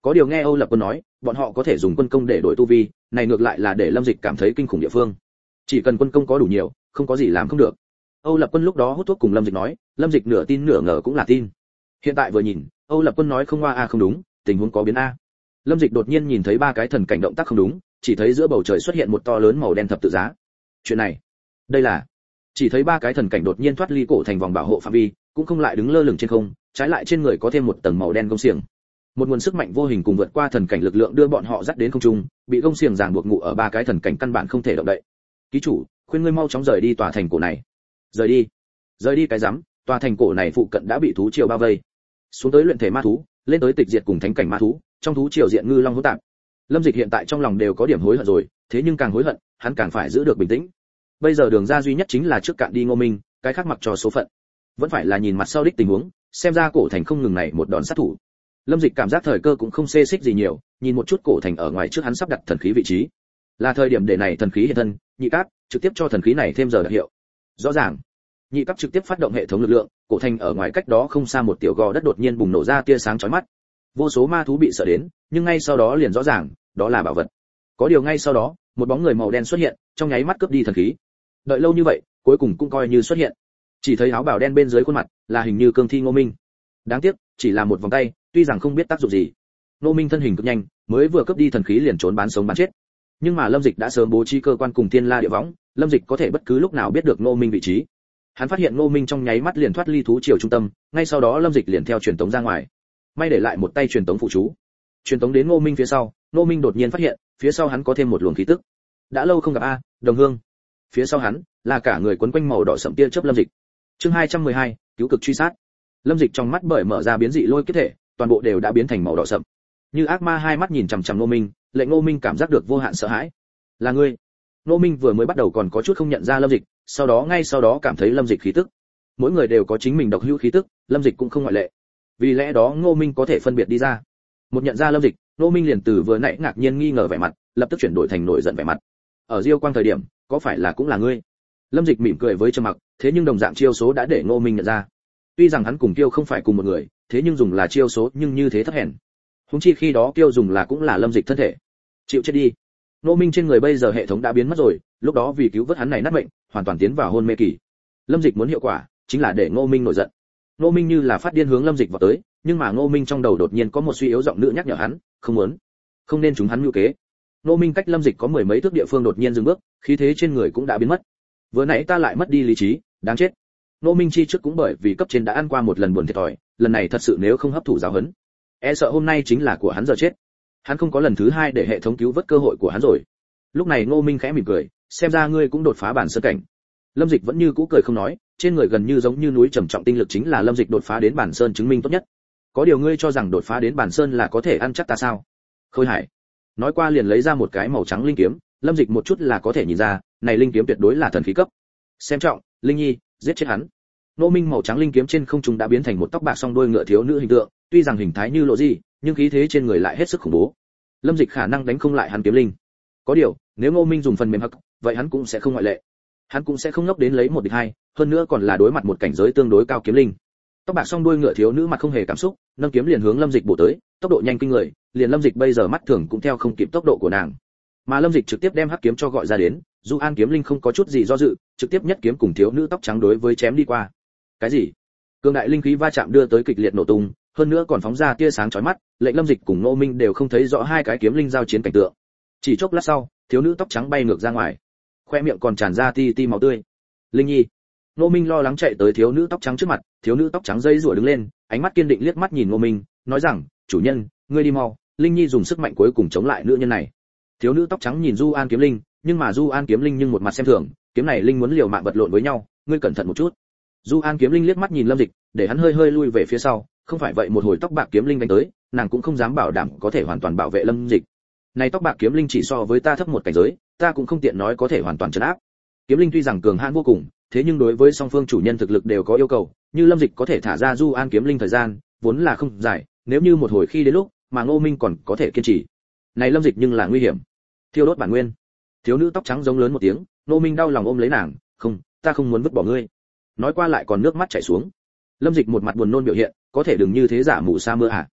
Có điều nghe Âu Lập Quân nói, bọn họ có thể dùng quân công để đổi tu vi, này ngược lại là để Lâm Dịch cảm thấy kinh khủng địa phương. Chỉ cần quân công có đủ nhiều, không có gì làm không được. Âu Lập Quân lúc đó hút thuốc cùng Lâm Dịch nói, Lâm Dịch nửa tin nửa ngờ cũng là tin. Hiện tại vừa nhìn, Âu Lập Quân nói không a không đúng, tình huống có biến a. Lâm Dịch đột nhiên nhìn thấy ba cái thần cảnh động tác không đúng, chỉ thấy giữa bầu trời xuất hiện một to lớn màu đen thập tự giá. Chuyện này, đây là chỉ thấy ba cái thần cảnh đột nhiên thoát ly cổ thành vòng bảo hộ phạm vi, cũng không lại đứng lơ lửng trên không, trái lại trên người có thêm một tầng màu đen gông xiềng. Một nguồn sức mạnh vô hình cùng vượt qua thần cảnh lực lượng đưa bọn họ dắt đến không trung, bị gông xiềng ràng buộc ngụ ở ba cái thần cảnh căn bản không thể động đậy. Ký chủ, khuyên ngươi mau chóng rời đi tòa thành cổ này. Rời đi cái rắm, tòa thành cổ này phụ cận đã bị thú triều bao vây. Xuống tới luyện thể ma thú, lên tới tịch diệt cùng thánh cảnh ma thú, trong thú triều diện ngư long hỗn tạp. Lâm Dịch hiện tại trong lòng đều có điểm hối hận rồi, thế nhưng càng hối hận, hắn càng phải giữ được bình tĩnh. Bây giờ đường ra duy nhất chính là trước cạn đi Ngô Minh, cái khác mặc cho số phận. Vẫn phải là nhìn mặt sau đích tình huống, xem ra cổ thành không ngừng này một đòn sát thủ. Lâm Dịch cảm giác thời cơ cũng không xê xích gì nhiều, nhìn một chút cổ thành ở ngoài trước hắn sắp đặt thần khí vị trí. Là thời điểm để này thần khí hiện thân, nhị cáp trực tiếp cho thần khí này thêm giờ đặc hiệu. Rõ ràng, nhị cấp trực tiếp phát động hệ thống lực lượng, cổ thành ở ngoài cách đó không xa một tiểu gò đất đột nhiên bùng nổ ra tia sáng chói mắt. Vô số ma thú bị sợ đến, nhưng ngay sau đó liền rõ ràng, đó là bảo vật. Có điều ngay sau đó, một bóng người màu đen xuất hiện, trong nháy mắt cướp đi thần khí. Đợi lâu như vậy, cuối cùng cũng coi như xuất hiện. Chỉ thấy áo bào đen bên dưới khuôn mặt, là hình như cương thi Ngô Minh. Đáng tiếc, chỉ là một vòng tay, tuy rằng không biết tác dụng gì. Ngô Minh thân hình cực nhanh, mới vừa cướp đi thần khí liền trốn bán sống bán chết. Nhưng mà Lâm Dịch đã sớm bố trí cơ quan cùng Thiên La Địa Võng, Lâm Dịch có thể bất cứ lúc nào biết được Ngô Minh vị trí. Hắn phát hiện Ngô Minh trong nháy mắt liền thoát ly thú triều trung tâm, ngay sau đó Lâm Dịch liền theo truyền tống ra ngoài. May để lại một tay truyền tống phụ chú. Truyền tống đến Ngô Minh phía sau, Ngô Minh đột nhiên phát hiện, phía sau hắn có thêm một luồng khí tức. Đã lâu không gặp a, đồng hương. Phía sau hắn là cả người quấn quanh màu đỏ sẫm tia chớp Lâm Dịch. Chương 212, cứu cực truy sát. Lâm Dịch trong mắt bởi mở ra biến dị lôi kiếp thể, toàn bộ đều đã biến thành màu đỏ sẫm. Như ác ma hai mắt nhìn chằm chằm Ngô Minh, lệnh Ngô Minh cảm giác được vô hạn sợ hãi. Là ngươi? Ngô Minh vừa mới bắt đầu còn có chút không nhận ra Lâm Dịch, ngay sau đó cảm thấy Lâm Dịch khí tức. Mỗi người đều có chính mình độc hữu khí tức, Lâm Dịch cũng không ngoại lệ. Vì lẽ đó Ngô Minh có thể phân biệt đi ra. Một nhận ra Lâm Dịch, Ngô Minh liền từ vừa nãy ngạc nhiên nghi ngờ vẻ mặt, lập tức chuyển đổi thành nổi giận vẻ mặt. Ở Diêu Quang thời điểm, có phải là cũng là ngươi? Lâm Dịch mỉm cười với Trầm Mặc, thế nhưng đồng dạng chiêu số đã để Ngô Minh nhận ra. Tuy rằng hắn cùng Kiêu không phải cùng một người, thế nhưng dùng là chiêu số nhưng như thế thấp hèn. Huống chi khi đó Kiêu dùng là cũng là Lâm Dịch thân thể. Chịu chết đi. Ngô Minh trên người bây giờ hệ thống đã biến mất rồi, lúc đó vì cứu vớt hắn này nát mệnh, hoàn toàn tiến vào hôn mê kỳ. Lâm Dịch muốn hiệu quả, chính là để Ngô Minh nổi giận. Ngô Minh như là phát điên hướng Lâm Dịch vào tới, nhưng mà Ngô Minh trong đầu đột nhiên có một suy yếu giọng nữ nhắc nhở hắn, không nên chúng hắn mưu kế. Ngô Minh cách Lâm Dịch có mười mấy thước địa phương đột nhiên dừng bước, khí thế trên người cũng đã biến mất. Vừa nãy ta lại mất đi lý trí, đáng chết. Ngô Minh chi trước cũng bởi vì cấp trên đã ăn qua một lần buồn thiệt thòi, lần này thật sự nếu không hấp thụ giáo huấn, e sợ hôm nay chính là của hắn giờ chết. Hắn không có lần thứ hai để hệ thống cứu vớt cơ hội của hắn rồi. Lúc này Ngô Minh khẽ mỉm cười, xem ra ngươi cũng đột phá bản sơn cảnh. Lâm Dịch vẫn như cũ cười không nói, trên người gần như giống như núi trầm trọng tinh lực chính là Lâm Dịch đột phá đến bản sơn chứng minh tốt nhất. Có điều ngươi cho rằng đột phá đến bản sơn là có thể ăn chắc ta sao? Khôi Hải nói qua liền lấy ra một cái màu trắng linh kiếm, Lâm Dịch một chút là có thể nhìn ra, này linh kiếm tuyệt đối là thần khí cấp. Xem trọng, Linh Nhi, giết chết hắn. Ngô Minh màu trắng linh kiếm trên không trung đã biến thành một tóc bạc song đuôi ngựa thiếu nữ hình tượng, tuy rằng hình thái như lộ gì, nhưng khí thế trên người lại hết sức khủng bố. Lâm Dịch khả năng đánh không lại hắn kiếm linh. Có điều, nếu Ngô Minh dùng phần mềm hắc, vậy hắn cũng sẽ không ngoại lệ. Hắn cũng sẽ không ngốc đến lấy một địch hai, hơn nữa còn là đối mặt một cảnh giới tương đối cao kiếm linh. Tóc bạc song đuôi ngựa thiếu nữ mặt không hề cảm xúc, nâng kiếm liền hướng Lâm Dịch bổ tới, tốc độ nhanh kinh người, liền Lâm Dịch bây giờ mắt thường cũng theo không kịp tốc độ của nàng. Mà Lâm Dịch trực tiếp đem hắc kiếm cho gọi ra đến, Du An kiếm linh không có chút gì do dự, trực tiếp nhất kiếm cùng thiếu nữ tóc trắng đối với chém đi qua. Cái gì? Cường đại linh khí va chạm đưa tới kịch liệt nổ tung, hơn nữa còn phóng ra tia sáng chói mắt, lệnh Lâm Dịch cùng Ngô Minh đều không thấy rõ hai cái kiếm linh giao chiến cảnh tượng. Chỉ chốc lát sau, thiếu nữ tóc trắng bay ngược ra ngoài, khoe miệng còn tràn ra ti ti máu tươi. Linh Nhi. Ngô Minh lo lắng chạy tới thiếu nữ tóc trắng trước mặt, thiếu nữ tóc trắng dây rủa đứng lên, ánh mắt kiên định liếc mắt nhìn Ngô Minh, nói rằng, chủ nhân, ngươi đi mau. Linh Nhi dùng sức mạnh cuối cùng chống lại nữ nhân này. Thiếu nữ tóc trắng nhìn Du An kiếm linh, nhưng mà Du An kiếm linh nhưng một mặt xem thường, kiếm này linh muốn liều mạng vật lộn với nhau, ngươi cẩn thận một chút. Du An kiếm linh liếc mắt nhìn Lâm Dịch, để hắn hơi hơi lui về phía sau, không phải vậy một hồi tóc bạc kiếm linh đánh tới, nàng cũng không dám bảo đảm có thể hoàn toàn bảo vệ Lâm Dịch. Này tóc bạc kiếm linh chỉ so với ta thấp một cảnh giới, ta cũng không tiện nói có thể hoàn toàn trấn áp. Kiếm linh tuy rằng cường hãn vô cùng, thế nhưng đối với song phương chủ nhân thực lực đều có yêu cầu, như Lâm Dịch có thể thả ra Du An kiếm linh thời gian, vốn là không dài, nếu như một hồi khi đến lúc mà Ngô Minh còn có thể kiên trì. Này Lâm Dịch nhưng là nguy hiểm. Thiêu đốt bản nguyên. Thiếu nữ tóc trắng giống lớn một tiếng, Ngô Minh đau lòng ôm lấy nàng, "Không, ta không muốn vứt bỏ ngươi." Nói qua lại còn nước mắt chảy xuống. Lâm Dịch một mặt buồn nôn biểu hiện, "Có thể đừng như thế giả mù sa mưa à?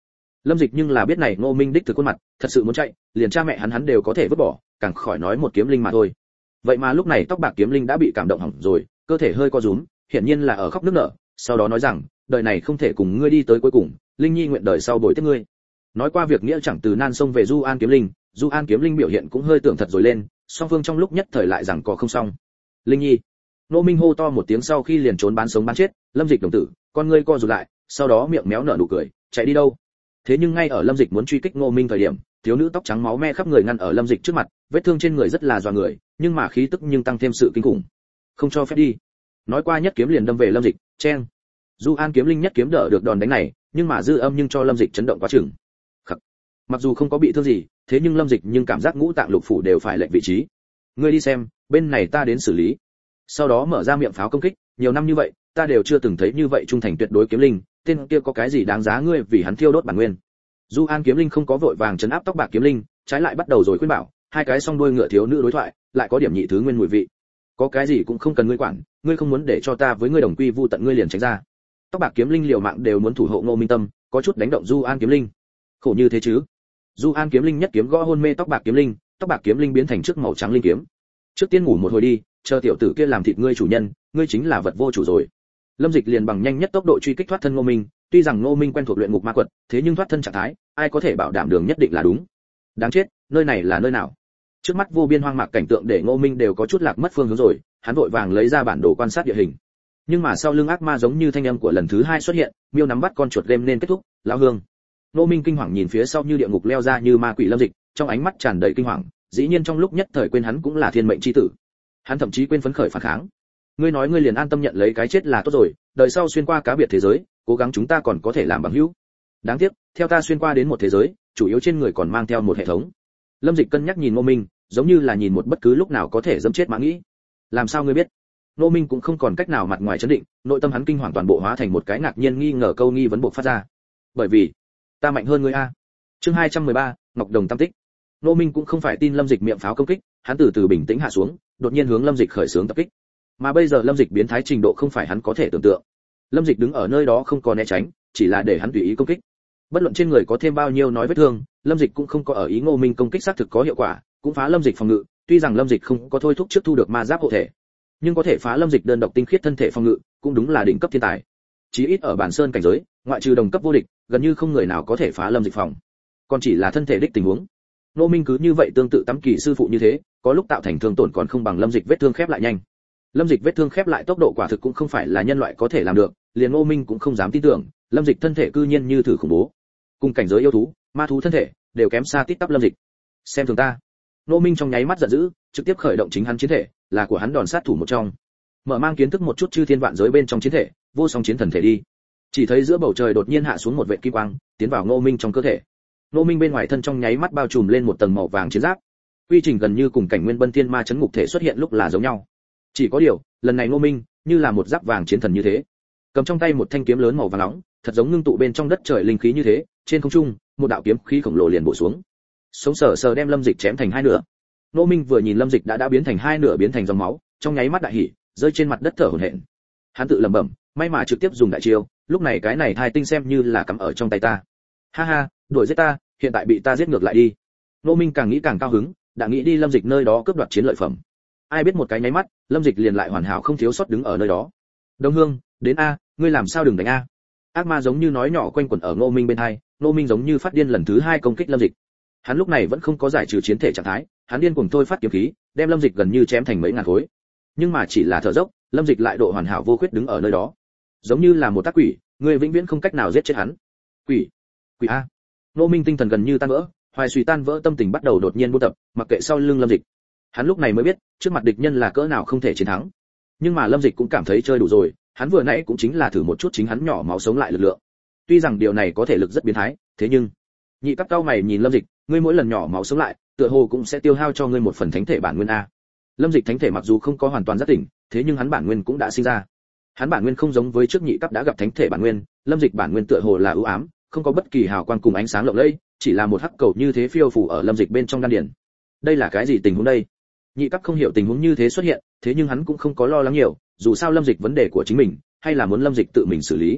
Lâm Dịch nhưng là biết này Ngô Minh đích thực khuôn mặt, thật sự muốn chạy, liền cha mẹ hắn đều có thể vứt bỏ, càng khỏi nói một kiếm linh mà thôi. Vậy mà lúc này tóc bạc kiếm linh đã bị cảm động hỏng rồi, cơ thể hơi co rúm, hiển nhiên là ở khóc nức nở, sau đó nói rằng, đời này không thể cùng ngươi đi tới cuối cùng, Linh Nhi nguyện đời sau bồi tiếp ngươi. Nói qua việc nghĩa chẳng từ nan sông về Du An kiếm linh biểu hiện cũng hơi tưởng thật rồi lên, song phương trong lúc nhất thời lại rằng có không xong. Linh Nhi. Ngô Minh hô to một tiếng sau khi liền trốn bán sống bán chết, Lâm Dịch đồng tử, con ngươi co rụt lại, sau đó miệng méo nở nụ cười, chạy đi đâu? Thế nhưng ngay ở Lâm Dịch muốn truy kích Ngô Minh thời điểm, thiếu nữ tóc trắng máu me khắp người ngăn ở Lâm Dịch trước mặt, vết thương trên người rất là dọa người, nhưng mà khí tức nhưng tăng thêm sự kinh khủng. Không cho phép đi. Nói qua nhất kiếm liền đâm về Lâm Dịch, chen. Du An kiếm linh nhất kiếm đỡ được đòn đánh này, nhưng mà dư âm nhưng cho Lâm Dịch chấn động quá chừng. Khắc. Mặc dù không có bị thương gì, thế nhưng Lâm Dịch nhưng cảm giác ngũ tạng lục phủ đều phải lệch vị trí. Ngươi đi xem, bên này ta đến xử lý. Sau đó mở ra miệng pháo công kích, nhiều năm như vậy, ta đều chưa từng thấy như vậy trung thành tuyệt đối kiếm linh, tên kia có cái gì đáng giá ngươi vì hắn thiêu đốt bản nguyên. Du An kiếm linh không có vội vàng trấn áp tóc bạc kiếm linh, trái lại bắt đầu rồi khuyên bảo, hai cái song đuôi ngựa thiếu nữ đối thoại, lại có điểm nhị thứ nguyên mùi vị. Có cái gì cũng không cần ngươi quản, ngươi không muốn để cho ta với ngươi đồng quy vu tận ngươi liền tránh ra. Tóc bạc kiếm linh liều mạng đều muốn thủ hộ Ngô Minh tâm, có chút đánh động Du An kiếm linh. Khổ như thế chứ? Du An kiếm linh nhất kiếm gõ hôn mê tóc bạc kiếm linh biến thành trước màu trắng linh kiếm. Trước tiên ngủ một hồi đi, chờ tiểu tử kia làm thịt ngươi chủ nhân, ngươi chính là vật vô chủ rồi. Lâm Dịch liền bằng nhanh nhất tốc độ truy kích thoát thân Ngô Minh, tuy rằng Ngô Minh quen thuộc luyện ngục ma quật, thế nhưng thoát thân trạng thái, ai có thể bảo đảm đường nhất định là đúng. Đáng chết, nơi này là nơi nào? Trước mắt vô biên hoang mạc cảnh tượng để Ngô Minh đều có chút lạc mất phương hướng rồi, hắn vội vàng lấy ra bản đồ quan sát địa hình. Nhưng mà sau lưng ác ma giống như thanh âm của lần thứ hai xuất hiện, miêu nắm bắt con chuột game nên kết thúc, lão hương. Ngô Minh kinh hoàng nhìn phía sau như địa ngục leo ra như ma quỷ Lâm Dịch, trong ánh mắt tràn đầy kinh hoàng, dĩ nhiên trong lúc nhất thời quên hắn cũng là thiên mệnh chi tử. Hắn thậm chí quên phấn khởi phản kháng. Ngươi nói ngươi liền an tâm nhận lấy cái chết là tốt rồi, đời sau xuyên qua cá biệt thế giới, cố gắng chúng ta còn có thể làm bằng hữu. Đáng tiếc, theo ta xuyên qua đến một thế giới, chủ yếu trên người còn mang theo một hệ thống. Lâm Dịch cân nhắc nhìn Ngô Minh, giống như là nhìn một bất cứ lúc nào có thể dẫm chết mã nghĩ. Làm sao ngươi biết? Ngô Minh cũng không còn cách nào mặt ngoài chấn định, nội tâm hắn kinh hoàng toàn bộ hóa thành một cái ngạc nhiên nghi ngờ câu nghi vấn buộc phát ra. Bởi vì, ta mạnh hơn ngươi a. Chương 213, Ngọc Đồng Tam Tích. Ngô Minh cũng không phải tin Lâm Dịch miệng pháo công kích, hắn từ từ bình tĩnh hạ xuống, đột nhiên hướng Lâm Dịch khởi xướng tập kích. Mà bây giờ Lâm Dịch biến thái trình độ không phải hắn có thể tưởng tượng. Lâm Dịch đứng ở nơi đó không có né tránh, chỉ là để hắn tùy ý công kích. Bất luận trên người có thêm bao nhiêu nói vết thương, Lâm Dịch cũng không có ở ý Ngô Minh công kích xác thực có hiệu quả, cũng phá Lâm Dịch phòng ngự, tuy rằng Lâm Dịch không có thôi thúc trước thu được ma giáp hộ thể, nhưng có thể phá Lâm Dịch đơn độc tinh khiết thân thể phòng ngự, cũng đúng là đỉnh cấp thiên tài. Chí ít ở bản sơn cảnh giới, ngoại trừ đồng cấp vô địch, gần như không người nào có thể phá Lâm Dịch phòng. Còn chỉ là thân thể đích tình huống. Ngô Minh cứ như vậy tương tự tắm kỳ sư phụ như thế, có lúc tạo thành thương tổn còn không bằng Lâm Dịch vết thương khép lại nhanh. Lâm Dịch vết thương khép lại tốc độ quả thực cũng không phải là nhân loại có thể làm được, liền Ngô Minh cũng không dám tin tưởng, Lâm Dịch thân thể cư nhiên như thử khủng bố. Cùng cảnh giới yêu thú, ma thú thân thể đều kém xa tít tắp Lâm Dịch. Xem thường ta. Ngô Minh trong nháy mắt giận dữ, trực tiếp khởi động chính hắn chiến thể, là của hắn đòn sát thủ một trong. Mở mang kiến thức một chút chư thiên vạn giới bên trong chiến thể, vô song chiến thần thể đi. Chỉ thấy giữa bầu trời đột nhiên hạ xuống một vệt kim quang, tiến vào Ngô Minh trong cơ thể. Ngô Minh bên ngoài thân trong nháy mắt bao trùm lên một tầng màu vàng chiến giáp. Quy trình gần như cùng cảnh nguyên bân thiên ma chấn ngục thể xuất hiện lúc là giống nhau. Chỉ có điều, lần này Ngô Minh như là một giáp vàng chiến thần như thế, cầm trong tay một thanh kiếm lớn màu vàng nóng, thật giống ngưng tụ bên trong đất trời linh khí như thế, trên không trung, một đạo kiếm khí khổng lồ liền bổ xuống. Sống sờ sờ đem Lâm Dịch chém thành hai nửa. Ngô Minh vừa nhìn Lâm Dịch đã biến thành hai nửa biến thành dòng máu, trong nháy mắt đại hỉ, rơi trên mặt đất thở hổn hển. Hắn tự lẩm bẩm, may mà trực tiếp dùng đại chiêu, lúc này cái này thai tinh xem như là cắm ở trong tay ta. Ha ha, đuổi giết ta, hiện tại bị ta giết ngược lại đi. Ngô Minh càng nghĩ càng cao hứng, đã nghĩ đi Lâm Dịch nơi đó cướp đoạt chiến lợi phẩm. Ai biết một cái nháy mắt, Lâm Dịch liền lại hoàn hảo không thiếu sót đứng ở nơi đó. Đông Hương, đến a, ngươi làm sao đừng đánh a? Ác ma giống như nói nhỏ quanh quẩn ở Ngô Minh bên tai, Ngô Minh giống như phát điên lần thứ hai công kích Lâm Dịch. Hắn lúc này vẫn không có giải trừ chiến thể trạng thái, hắn điên cuồng thôi phát kiếm khí, đem Lâm Dịch gần như chém thành mấy ngàn khối. Nhưng mà chỉ là thở dốc, Lâm Dịch lại độ hoàn hảo vô khuyết đứng ở nơi đó, giống như là một tác quỷ, người vĩnh viễn không cách nào giết chết hắn. Quỷ, quỷ a! Ngô Minh tinh thần gần như tan vỡ, hoài suy tan vỡ tâm tình bắt đầu đột nhiên buôn tập, mặc kệ sau lưng Lâm Dịch. Hắn lúc này mới biết, trước mặt địch nhân là cỡ nào không thể chiến thắng. Nhưng mà Lâm Dịch cũng cảm thấy chơi đủ rồi, hắn vừa nãy cũng chính là thử một chút chính hắn nhỏ máu sống lại lực lượng. Tuy rằng điều này có thể lực rất biến thái, thế nhưng nhị cấp cao mày nhìn Lâm Dịch, ngươi mỗi lần nhỏ máu sống lại, tựa hồ cũng sẽ tiêu hao cho ngươi một phần thánh thể bản nguyên a. Lâm Dịch thánh thể mặc dù không có hoàn toàn giác tỉnh, thế nhưng hắn bản nguyên cũng đã sinh ra. Hắn bản nguyên không giống với trước nhị cấp đã gặp thánh thể bản nguyên, Lâm Dịch bản nguyên tựa hồ là ưu ám, không có bất kỳ hào quang cùng ánh sáng lộng lẫy, chỉ là một hắc cầu như thế phiêu phù ở Lâm Dịch bên trong đan điền. Đây là cái gì tình huống đây? Nhị cấp không hiểu tình huống như thế xuất hiện, thế nhưng hắn cũng không có lo lắng nhiều, dù sao Lâm Dịch vấn đề của chính mình, hay là muốn Lâm Dịch tự mình xử lý.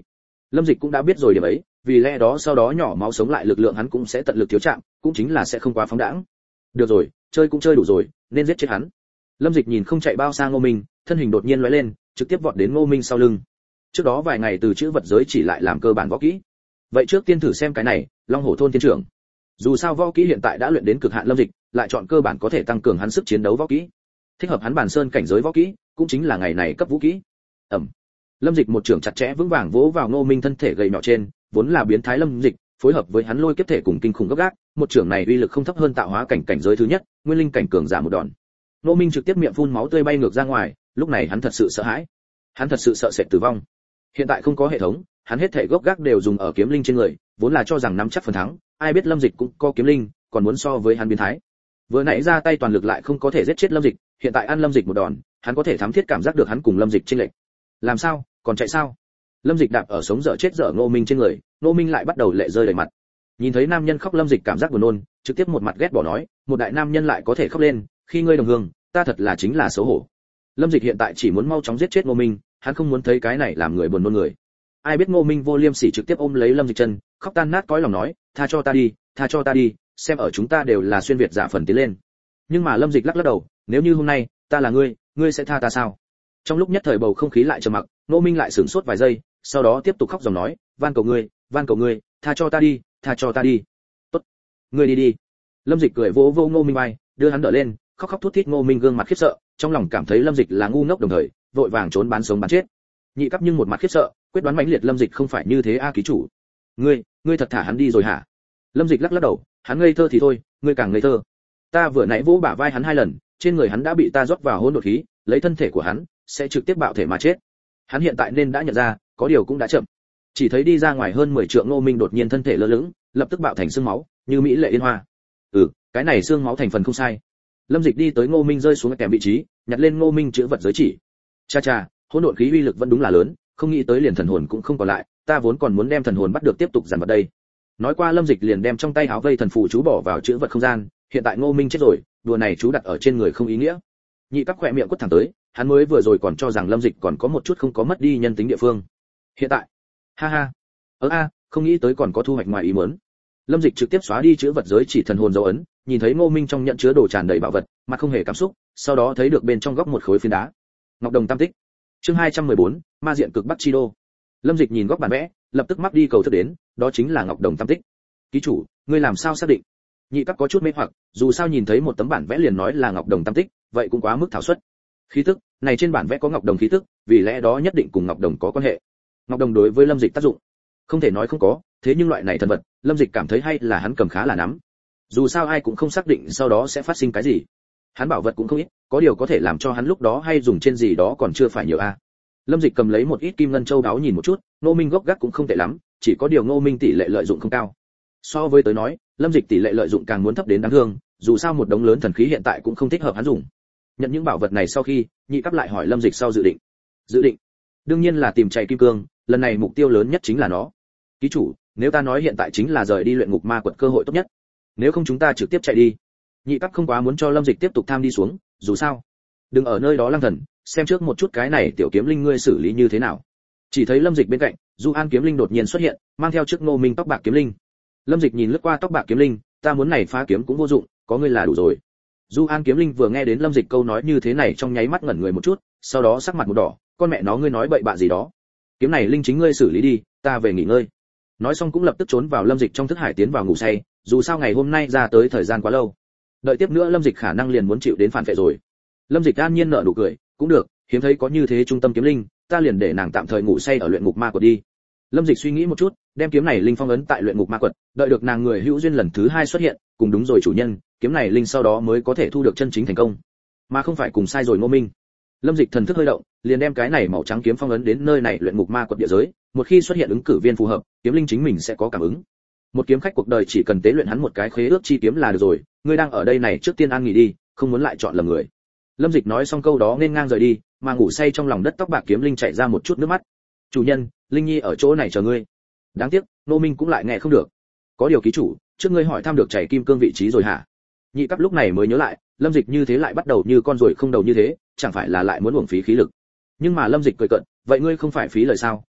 Lâm Dịch cũng đã biết rồi điểm ấy, vì lẽ đó sau đó nhỏ máu sống lại lực lượng hắn cũng sẽ tận lực thiếu chạm, cũng chính là sẽ không quá phóng đãng. Được rồi, chơi cũng chơi đủ rồi, nên giết chết hắn. Lâm Dịch nhìn không chạy bao xa Ngô Minh, thân hình đột nhiên lóe lên, trực tiếp vọt đến Ngô Minh sau lưng. Trước đó vài ngày từ chữ vật giới chỉ lại làm cơ bản võ kỹ. Vậy trước tiên thử xem cái này, Long Hổ thôn tiên trưởng. Dù sao võ kỹ hiện tại đã luyện đến cực hạn, Lâm Dịch lại chọn cơ bản có thể tăng cường hắn sức chiến đấu võ kỹ. Thích hợp hắn bản sơn cảnh giới võ kỹ, cũng chính là ngày này cấp vũ kỹ. Lâm Dịch một trường chặt chẽ vững vàng vỗ vào Ngô Minh thân thể gầy nhỏ trên, vốn là biến thái Lâm Dịch, phối hợp với hắn lôi kiếp thể cùng kinh khủng gấp gáp, một trường này uy lực không thấp hơn tạo hóa cảnh cảnh giới thứ nhất, nguyên linh cảnh cường giả một đòn. Ngô Minh trực tiếp miệng phun máu tươi bay ngược ra ngoài, lúc này hắn thật sự sợ hãi. Hắn thật sự sợ sệt tử vong. Hiện tại không có hệ thống, hắn hết thể gốc gác đều dùng ở kiếm linh trên người, vốn là cho rằng nắm chắc phần thắng, ai biết Lâm Dịch cũng có kiếm linh, còn muốn so với hắn biến thái. Vừa nãy ra tay toàn lực lại không có thể giết chết Lâm Dịch, hiện tại ăn Lâm Dịch một đòn, hắn có thể thám thiết cảm giác được hắn cùng Lâm Dịch chênh lệch. Làm sao, còn chạy sao? Lâm Dịch đạp ở sống dở chết dở Ngô Minh trên người, Ngô Minh lại bắt đầu lệ rơi đầy mặt. Nhìn thấy nam nhân khóc, Lâm Dịch cảm giác buồn nôn, trực tiếp một mặt ghét bỏ nói, một đại nam nhân lại có thể khóc lên, khi ngươi đồng hương, ta thật là chính là xấu hổ. Lâm Dịch hiện tại chỉ muốn mau chóng giết chết Ngô Minh, hắn không muốn thấy cái này làm người buồn nôn người. Ai biết Ngô Minh vô liêm sỉ trực tiếp ôm lấy Lâm Dịch chân, khóc tan nát cõi lòng nói, tha cho ta đi, tha cho ta đi, xem ở chúng ta đều là xuyên việt giả phần tiến lên. Nhưng mà Lâm Dịch lắc lắc đầu, nếu như hôm nay ta là ngươi sẽ tha ta sao? Trong lúc nhất thời bầu không khí lại trầm mặc, Ngô Minh lại sửng sốt vài giây, sau đó tiếp tục khóc dòng nói, van cầu ngươi, tha cho ta đi, tha cho ta đi. Tốt, ngươi đi đi. Lâm Dịch cười vỗ vỗ Ngô Minh vai, đưa hắn đỡ lên, khóc khóc thút thít. Ngô Minh gương mặt khiếp sợ, trong lòng cảm thấy Lâm Dịch là ngu ngốc đồng thời, vội vàng trốn bán sống bán chết. Nhị cấp nhưng một mặt khiếp sợ, quyết đoán mãnh liệt Lâm Dịch không phải như thế a ký chủ. Ngươi thật thả hắn đi rồi hả? Lâm Dịch lắc lắc đầu, hắn ngây thơ thì thôi, ngươi càng ngây thơ. Ta vừa nãy vỗ bả vai hắn 2 lần, trên người hắn đã bị ta rót vào hỗn độn khí, lấy thân thể của hắn sẽ trực tiếp bạo thể mà chết. Hắn hiện tại nên đã nhận ra, có điều cũng đã chậm. Chỉ thấy đi ra ngoài hơn 10 trượng Ngô Minh đột nhiên thân thể lơ lửng, lập tức bạo thành xương máu, như mỹ lệ yên hoa. Cái này xương máu thành phần không sai. Lâm Dịch đi tới Ngô Minh rơi xuống kèm vị trí, nhặt lên Ngô Minh chữ vật giới chỉ. Cha, hỗn độn khí uy lực vẫn đúng là lớn, không nghĩ tới liền thần hồn cũng không còn lại, ta vốn còn muốn đem thần hồn bắt được tiếp tục giàn vật đây. Nói qua Lâm Dịch liền đem trong tay áo vây thần phù chú bỏ vào chữ vật không gian, hiện tại Ngô Minh chết rồi, đùa này chú đặt ở trên người không ý nghĩa. Nhị cấp khỏe miệng quất thẳng tới, hắn mới vừa rồi còn cho rằng Lâm Dịch còn có một chút không có mất đi nhân tính địa phương. Hiện tại, ha, không nghĩ tới còn có thu hoạch ngoài ý muốn. Lâm Dịch trực tiếp xóa đi chữ vật giới chỉ thần hồn dấu ấn, nhìn thấy Ngô Minh trong nhận chứa đồ tràn đầy bảo vật, mặt không hề cảm xúc, sau đó thấy được bên trong góc một khối phiến đá. Ngọc Đồng Tam Tích. Chương 214, Ma diện cực Bắc chi đô. Lâm Dịch nhìn góc bản vẽ, lập tức mắc đi cầu thức đến, đó chính là Ngọc Đồng Tam Tích. Ký chủ, ngươi làm sao xác định? Nhị cấp có chút mê hoặc, dù sao nhìn thấy một tấm bản vẽ liền nói là Ngọc Đồng Tam Tích, vậy cũng quá mức thảo suất. Khí tức, này trên bản vẽ có Ngọc Đồng khí tức, vì lẽ đó nhất định cùng Ngọc Đồng có quan hệ. Ngọc Đồng đối với Lâm Dịch tác dụng, không thể nói không có, thế nhưng loại này thần vật, Lâm Dịch cảm thấy hay là hắn cầm khá là nắm. Dù sao ai cũng không xác định sau đó sẽ phát sinh cái gì. Hắn bảo vật cũng không ít, có điều có thể làm cho hắn lúc đó hay dùng trên gì đó còn chưa phải nhiều a. Lâm Dịch cầm lấy một ít kim ngân châu đáo nhìn một chút, Ngô Minh gốc gác cũng không tệ lắm, chỉ có điều Ngô Minh tỷ lệ lợi dụng không cao. So với tới nói, Lâm Dịch tỷ lệ lợi dụng càng muốn thấp đến đáng thương, dù sao một đống lớn thần khí hiện tại cũng không thích hợp hắn dùng. Nhận những bảo vật này sau khi, nhị cấp lại hỏi Lâm Dịch sau dự định. Đương nhiên là tìm chạy kim cương, lần này mục tiêu lớn nhất chính là nó. Ký chủ, nếu ta nói hiện tại chính là rời đi luyện ngục ma quật cơ hội tốt nhất, nếu không chúng ta trực tiếp chạy đi. Nhị cấp không quá muốn cho Lâm Dịch tiếp tục tham đi xuống, dù sao, đừng ở nơi đó lang thần, xem trước một chút cái này tiểu kiếm linh ngươi xử lý như thế nào. Chỉ thấy Lâm Dịch bên cạnh, Du An kiếm linh đột nhiên xuất hiện, mang theo chiếc Ngô Minh tóc bạc kiếm linh. Lâm Dịch nhìn lướt qua tóc bạc kiếm linh, ta muốn này phá kiếm cũng vô dụng, có ngươi là đủ rồi. Du An kiếm linh vừa nghe đến Lâm Dịch câu nói như thế này trong nháy mắt ngẩn người một chút, sau đó sắc mặt một đỏ, con mẹ nó ngươi nói bậy bạ gì đó. Kiếm này linh chính ngươi xử lý đi, ta về nghỉ ngơi. Nói xong cũng lập tức trốn vào Lâm Dịch trong thức hải tiến vào ngủ say, dù sao ngày hôm nay ra tới thời gian quá lâu. Đợi tiếp nữa Lâm Dịch khả năng liền muốn chịu đến phản vệ rồi. Lâm Dịch an nhiên nở nụ cười, cũng được, hiếm thấy có như thế trung tâm kiếm linh, ta liền để nàng tạm thời ngủ say ở luyện ngục ma quật đi. Lâm Dịch suy nghĩ một chút, đem kiếm này linh phong ấn tại luyện ngục ma quật, đợi được nàng người hữu duyên lần thứ 2 xuất hiện, cùng đúng rồi chủ nhân, kiếm này linh sau đó mới có thể thu được chân chính thành công, mà không phải cùng sai rồi Ngô Minh. Lâm Dịch thần thức hơi động, liền đem cái này màu trắng kiếm phong ấn đến nơi này luyện ngục ma quật địa giới, một khi xuất hiện ứng cử viên phù hợp, kiếm linh chính mình sẽ có cảm ứng. Một kiếm khách cuộc đời chỉ cần tế luyện hắn một cái khế ước chi kiếm là được rồi, ngươi đang ở đây này trước tiên an nghỉ đi, không muốn lại chọn lầm người. Lâm Dịch nói xong câu đó nên ngang rời đi, mà ngủ say trong lòng đất tóc bạc kiếm linh chảy ra một chút nước mắt. Chủ nhân, linh nhi ở chỗ này chờ ngươi. Đáng tiếc, Ngô Minh cũng lại nghe không được. Có điều ký chủ, trước ngươi hỏi thăm được chảy kim cương vị trí rồi hả? Nhị cấp lúc này mới nhớ lại, Lâm Dịch như thế lại bắt đầu như con ruồi không đầu như thế, chẳng phải là lại muốn uổng phí khí lực. Nhưng mà Lâm Dịch cười cợt, vậy ngươi không phải phí lời sao?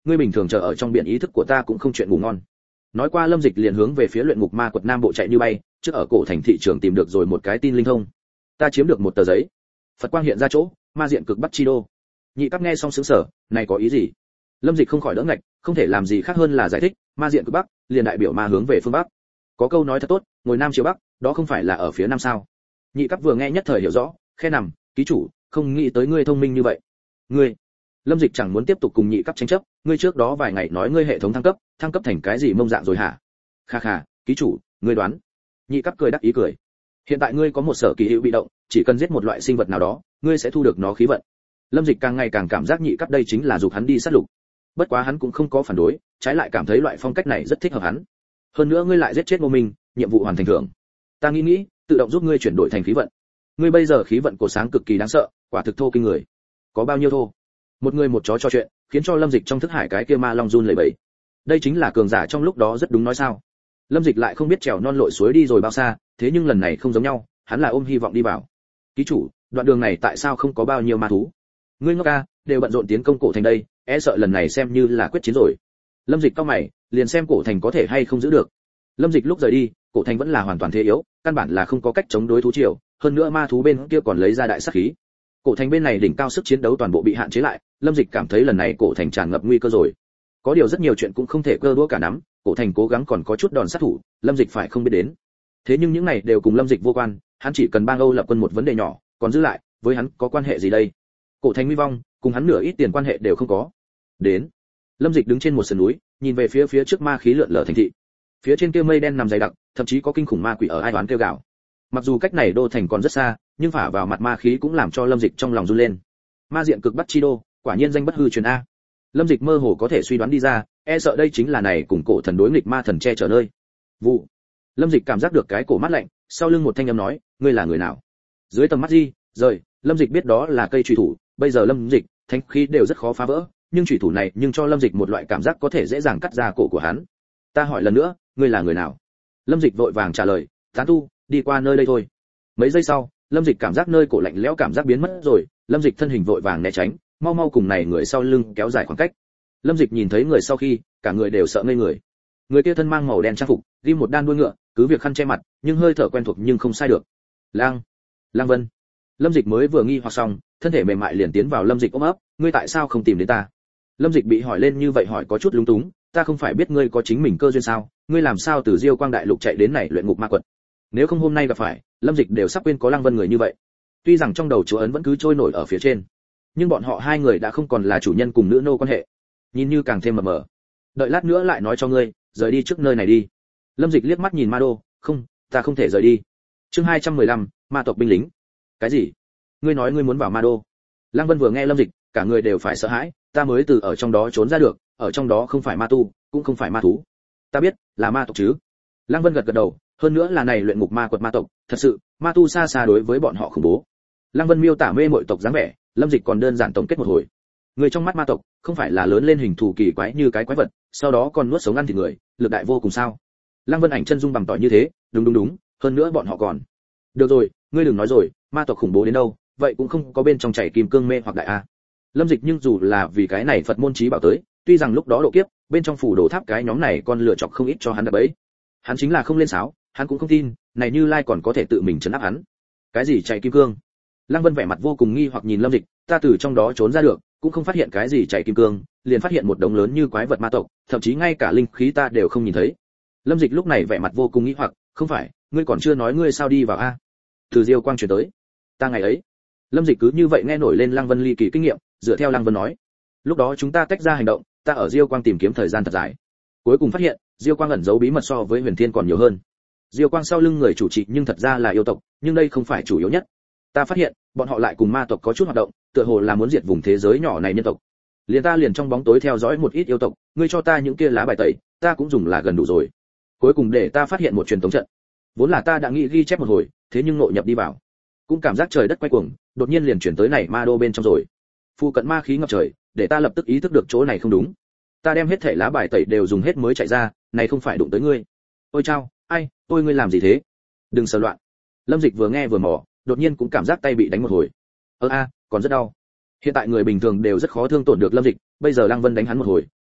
ngươi bình thường chờ ở trong biển ý thức của ta cũng không chuyện ngủ ngon. Nói qua Lâm Dịch liền hướng về phía luyện ngục ma quật nam bộ chạy như bay, trước ở cổ thành thị trường tìm được rồi một cái tin linh thông. Ta chiếm được một tờ giấy. Phật quang hiện ra chỗ, ma diện cực bắc chi đô. Nhị Cấp nghe xong sững sờ, này có ý gì? Lâm Dịch không khỏi đỡ ngạch, không thể làm gì khác hơn là giải thích, ma diện cực bắc, liền đại biểu ma hướng về phương bắc. Có câu nói thật tốt, ngồi nam chiều bắc, đó không phải là ở phía nam sao? Nhị Cấp vừa nghe nhất thời hiểu rõ, khe nằm, ký chủ, không nghĩ tới ngươi thông minh như vậy. Ngươi. Lâm Dịch chẳng muốn tiếp tục cùng Nhị Cấp tranh chấp, ngươi trước đó vài ngày nói ngươi hệ thống thăng cấp thành cái gì mông dạng rồi hả? Kha kha, ký chủ, ngươi đoán. Nhị Cấp cười đắc ý cười. Hiện tại ngươi có một sở kỳ hữu bị động, chỉ cần giết một loại sinh vật nào đó, ngươi sẽ thu được nó khí vận. Lâm Dịch càng ngày càng cảm giác Nhị Cấp đây chính là dục hắn đi sát lục. Bất quá hắn cũng không có phản đối, trái lại cảm thấy loại phong cách này rất thích hợp hắn. Hơn nữa ngươi lại giết chết Ngô Minh, nhiệm vụ hoàn thành thưởng. Ta nghĩ, tự động giúp ngươi chuyển đổi thành khí vận. Ngươi bây giờ khí vận cổ sáng cực kỳ đáng sợ, quả thực thô kinh người. Có bao nhiêu thô? Một người một chó trò chuyện, khiến cho Lâm Dịch trong thức hải cái kia ma long run lẩy bẩy. Đây chính là cường giả trong lúc đó rất đúng nói sao? Lâm Dịch lại không biết trèo non lội suối đi rồi bao xa, thế nhưng lần này không giống nhau, hắn là ôm hy vọng đi vào. Ký chủ, đoạn đường này tại sao không có bao nhiêu ma thú? Ngươi ngốc a, đều bận rộn tiến công cổ thành đây, e sợ lần này xem như là quyết chiến rồi. Lâm Dịch cau mày, liền xem cổ thành có thể hay không giữ được. Lâm Dịch lúc rời đi, cổ thành vẫn là hoàn toàn thế yếu, căn bản là không có cách chống đối thú triều, hơn nữa ma thú bên kia còn lấy ra đại sát khí. Cổ thành bên này đỉnh cao sức chiến đấu toàn bộ bị hạn chế lại, Lâm Dịch cảm thấy lần này cổ thành tràn ngập nguy cơ rồi. Có điều rất nhiều chuyện cũng không thể cơ đũa cả nắm, cổ thành cố gắng còn có chút đòn sát thủ, Lâm Dịch phải không biết đến. Thế nhưng những này đều cùng Lâm Dịch vô quan, hắn chỉ cần bang Âu lập quân một vấn đề nhỏ, còn giữ lại, với hắn có quan hệ gì đây? Cổ thành nguy vong, cùng hắn nửa ít tiền quan hệ đều không có. Đến. Lâm Dịch đứng trên một sườn núi, nhìn về phía trước ma khí lượn lờ thành thị. Phía trên kia mây đen nằm dày đặc, thậm chí có kinh khủng ma quỷ ở ai đoán kêu gào. Mặc dù cách này đô thành còn rất xa, nhưng phả vào mặt ma khí cũng làm cho Lâm Dịch trong lòng run lên. Ma diện cực bắc chi đô, quả nhiên danh bất hư truyền a. Lâm Dịch mơ hồ có thể suy đoán đi ra, e sợ đây chính là này cùng cổ thần đối nghịch ma thần che chở nơi. Vụ. Lâm Dịch cảm giác được cái cổ mát lạnh, sau lưng một thanh âm nói, ngươi là người nào? Dưới tầm mắt gì, rời, Lâm Dịch biết đó là cây chủy thủ, bây giờ Lâm Dịch, thánh khí đều rất khó phá vỡ, nhưng chủy thủ này nhưng cho Lâm Dịch một loại cảm giác có thể dễ dàng cắt ra cổ của hắn. Ta hỏi lần nữa, ngươi là người nào? Lâm Dịch vội vàng trả lời, tán tu, đi qua nơi đây thôi. Mấy giây sau, Lâm Dịch cảm giác nơi cổ lạnh lẽo cảm giác biến mất rồi, Lâm Dịch thân hình vội vàng né tránh, mau mau cùng này người sau lưng kéo dài khoảng cách. Lâm Dịch nhìn thấy người sau khi, cả người đều sợ ngây người. Người kia thân mang màu đen trang phục, ghim một đan đuôi ngựa, cứ việc khăn che mặt, nhưng hơi thở quen thuộc nhưng không sai được. Lang Vân. Lâm Dịch mới vừa nghi hoặc xong, thân thể mềm mại liền tiến vào Lâm Dịch ôm ấp, ngươi tại sao không tìm đến ta? Lâm Dịch bị hỏi lên như vậy hỏi có chút lúng túng, ta không phải biết ngươi có chính mình cơ duyên sao, ngươi làm sao từ Diêu Quang đại lục chạy đến này luyện ngục ma quật? Nếu không hôm nay gặp phải, Lâm Dịch đều sắp quên có Lăng Vân người như vậy. Tuy rằng trong đầu chúa ấn vẫn cứ trôi nổi ở phía trên, nhưng bọn họ hai người đã không còn là chủ nhân cùng nữ nô quan hệ, nhìn như càng thêm mờ mờ. Đợi lát nữa lại nói cho ngươi, rời đi trước nơi này đi. Lâm Dịch liếc mắt nhìn Ma Đô, không, ta không thể rời đi. Chương 215, ma tộc binh lính. Cái gì? Ngươi nói ngươi muốn vào Ma Đô? Lăng Vân vừa nghe Lâm Dịch, cả người đều phải sợ hãi, ta mới từ ở trong đó trốn ra được, ở trong đó không phải ma tu, cũng không phải ma thú. Ta biết, là ma tộc chứ? Lăng Vân gật gật đầu, hơn nữa là này luyện ngục ma quật ma tộc, thật sự, ma tu xa xa đối với bọn họ khủng bố. Lăng Vân miêu tả mê muội tộc dáng vẻ, Lâm Dịch còn đơn giản tổng kết một hồi. Người trong mắt ma tộc, không phải là lớn lên hình thù kỳ quái như cái quái vật, sau đó còn nuốt sống ăn thịt người, lực đại vô cùng sao? Lăng Vân ảnh chân dung bằng tỏi như thế, đúng, hơn nữa bọn họ còn. Được rồi, ngươi đừng nói rồi, ma tộc khủng bố đến đâu, vậy cũng không có bên trong chảy kim cương mê hoặc đại a. Lâm Dịch nhưng dù là vì cái này Phật môn chí bảo tới, tuy rằng lúc đó độ kiếp, bên trong phủ đồ tháp cái nhóm này còn lựa chọc không ít cho hắn đập bẫy. Hắn chính là không lên sáo, hắn cũng không tin, này Như Lai còn có thể tự mình trấn áp hắn. Cái gì chảy kim cương? Lăng Vân vẻ mặt vô cùng nghi hoặc nhìn Lâm Dịch, ta từ trong đó trốn ra được, cũng không phát hiện cái gì chảy kim cương, liền phát hiện một đống lớn như quái vật ma tộc, thậm chí ngay cả linh khí ta đều không nhìn thấy. Lâm Dịch lúc này vẻ mặt vô cùng nghi hoặc, không phải, ngươi còn chưa nói ngươi sao đi vào a? Từ Diêu Quang truyền tới. Ta ngày ấy. Lâm Dịch cứ như vậy nghe nổi lên Lăng Vân ly kỳ kinh nghiệm, dựa theo Lăng Vân nói, lúc đó chúng ta tách ra hành động, ta ở Diêu Quang tìm kiếm thời gian thật dài, cuối cùng phát hiện Diêu Quang ẩn giấu bí mật so với Huyền Thiên còn nhiều hơn. Diêu Quang sau lưng người chủ trì nhưng thật ra là yêu tộc, nhưng đây không phải chủ yếu nhất. Ta phát hiện bọn họ lại cùng ma tộc có chút hoạt động, tựa hồ là muốn diệt vùng thế giới nhỏ này nhân tộc. Liền trong bóng tối theo dõi một ít yêu tộc, ngươi cho ta những kia lá bài tẩy, ta cũng dùng là gần đủ rồi. Cuối cùng để ta phát hiện một truyền thống trận. Vốn là ta đã nghĩ ghi chép một hồi, thế nhưng nội nhập đi vào, cũng cảm giác trời đất quay cuồng, đột nhiên liền chuyển tới này ma đô bên trong rồi. Phu cận ma khí ngập trời, để ta lập tức ý thức được chỗ này không đúng. Ta đem hết thể lá bài tẩy đều dùng hết mới chạy ra, này không phải đụng tới ngươi. Ôi chao, ai, ôi ngươi làm gì thế? Đừng sờ loạn. Lâm Dịch vừa nghe vừa mò, đột nhiên cũng cảm giác tay bị đánh một hồi. Còn rất đau. Hiện tại người bình thường đều rất khó thương tổn được Lâm Dịch, bây giờ Lăng Vân đánh hắn một hồi,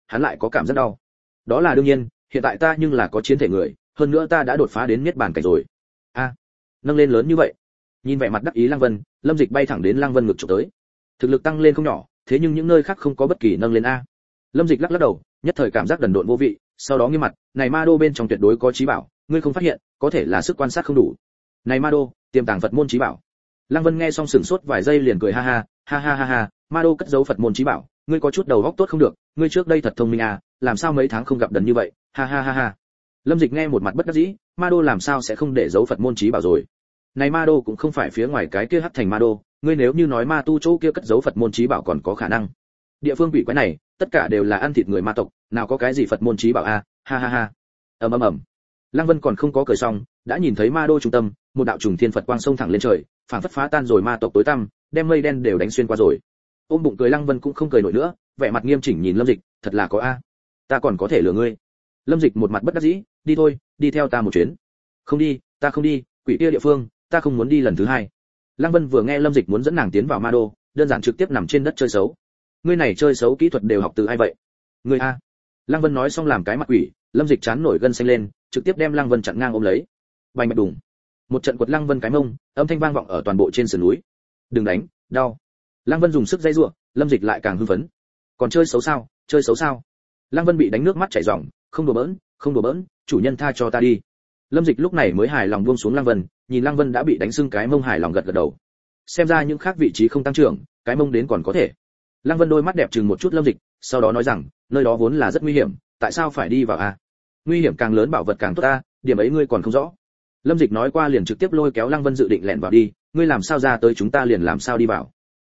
hắn lại có cảm giác đau. Đó là đương nhiên, hiện tại ta nhưng là có chiến thể người, hơn nữa ta đã đột phá đến niết bàn cảnh rồi. Nâng lên lớn như vậy. Nhìn vẻ mặt đắc ý Lăng Vân, Lâm Dịch bay thẳng đến Lăng Vân ngực chụp tới. Thực lực tăng lên không nhỏ, thế nhưng những nơi khác không có bất kỳ nâng lên a. Lâm Dịch lắc lắc đầu, nhất thời cảm giác đần độn vô vị, sau đó nghiêm mặt, này ma đô bên trong tuyệt đối có trí bảo, ngươi không phát hiện, có thể là sức quan sát không đủ. Này ma đô, tiềm tàng Phật môn trí bảo. Lăng Vân nghe xong sửng sốt vài giây liền cười ha ha, ma đô cất giấu Phật môn trí bảo, ngươi có chút đầu óc tốt không được, ngươi trước đây thật thông minh à, làm sao mấy tháng không gặp đần như vậy, ha. Lâm Dịch nghe một mặt bất đắc dĩ, ma đô làm sao sẽ không để giấu Phật môn trí bảo rồi. Này ma đô cũng không phải phía ngoài cái kia hắc thành ma đô, ngươi nếu như nói ma tu chỗ kia cất giấu Phật môn trí bảo còn có khả năng. Địa phương quỷ quái này, tất cả đều là ăn thịt người ma tộc, nào có cái gì Phật môn trí bảo a, ha. Ầm. Lăng Vân còn không có cười xong, đã nhìn thấy ma đô trung tâm, một đạo trùng thiên Phật quang sông thẳng lên trời, phảng phất phá tan rồi ma tộc tối tăm, đem mây đen đều đánh xuyên qua rồi. Ôm bụng cười Lăng Vân cũng không cười nổi nữa, vẻ mặt nghiêm chỉnh nhìn Lâm Dịch, thật là có a. Ta còn có thể lừa ngươi. Lâm Dịch một mặt bất đắc dĩ, đi thôi, đi theo ta một chuyến. Không đi, ta không đi, quỷ kia địa phương, ta không muốn đi lần thứ hai. Lăng Vân vừa nghe Lâm Dịch muốn dẫn nàng tiến vào ma đô, đơn giản trực tiếp nằm trên đất chơi xấu. Ngươi này chơi xấu kỹ thuật đều học từ ai vậy? Ngươi a. Lăng Vân nói xong làm cái mặt quỷ, Lâm Dịch chán nổi gân xanh lên, trực tiếp đem Lăng Vân chặn ngang ôm lấy. Bành bạch đùng. Một trận quật Lăng Vân cái mông, âm thanh vang vọng ở toàn bộ trên sườn núi. Đừng đánh, đau. Lăng Vân dùng sức giãy giụa, Lâm Dịch lại càng hưng phấn. Còn chơi xấu sao? Chơi xấu sao? Lăng Vân bị đánh nước mắt chảy ròng, không đùa bỡn, chủ nhân tha cho ta đi. Lâm Dịch lúc này mới hài lòng buông xuống Lăng Vân, nhìn Lăng Vân đã bị đánh sưng cái mông hài lòng gật gật đầu. Xem ra những khác vị trí không tăng trưởng, cái mông đến còn có thể. Lăng Vân đôi mắt đẹp chừng một chút Lâm Dịch, sau đó nói rằng, nơi đó vốn là rất nguy hiểm, tại sao phải đi vào a? Nguy hiểm càng lớn bảo vật càng tốt a, điểm ấy ngươi còn không rõ. Lâm Dịch nói qua liền trực tiếp lôi kéo Lăng Vân dự định lẻn vào đi, ngươi làm sao ra tới chúng ta liền làm sao đi vào.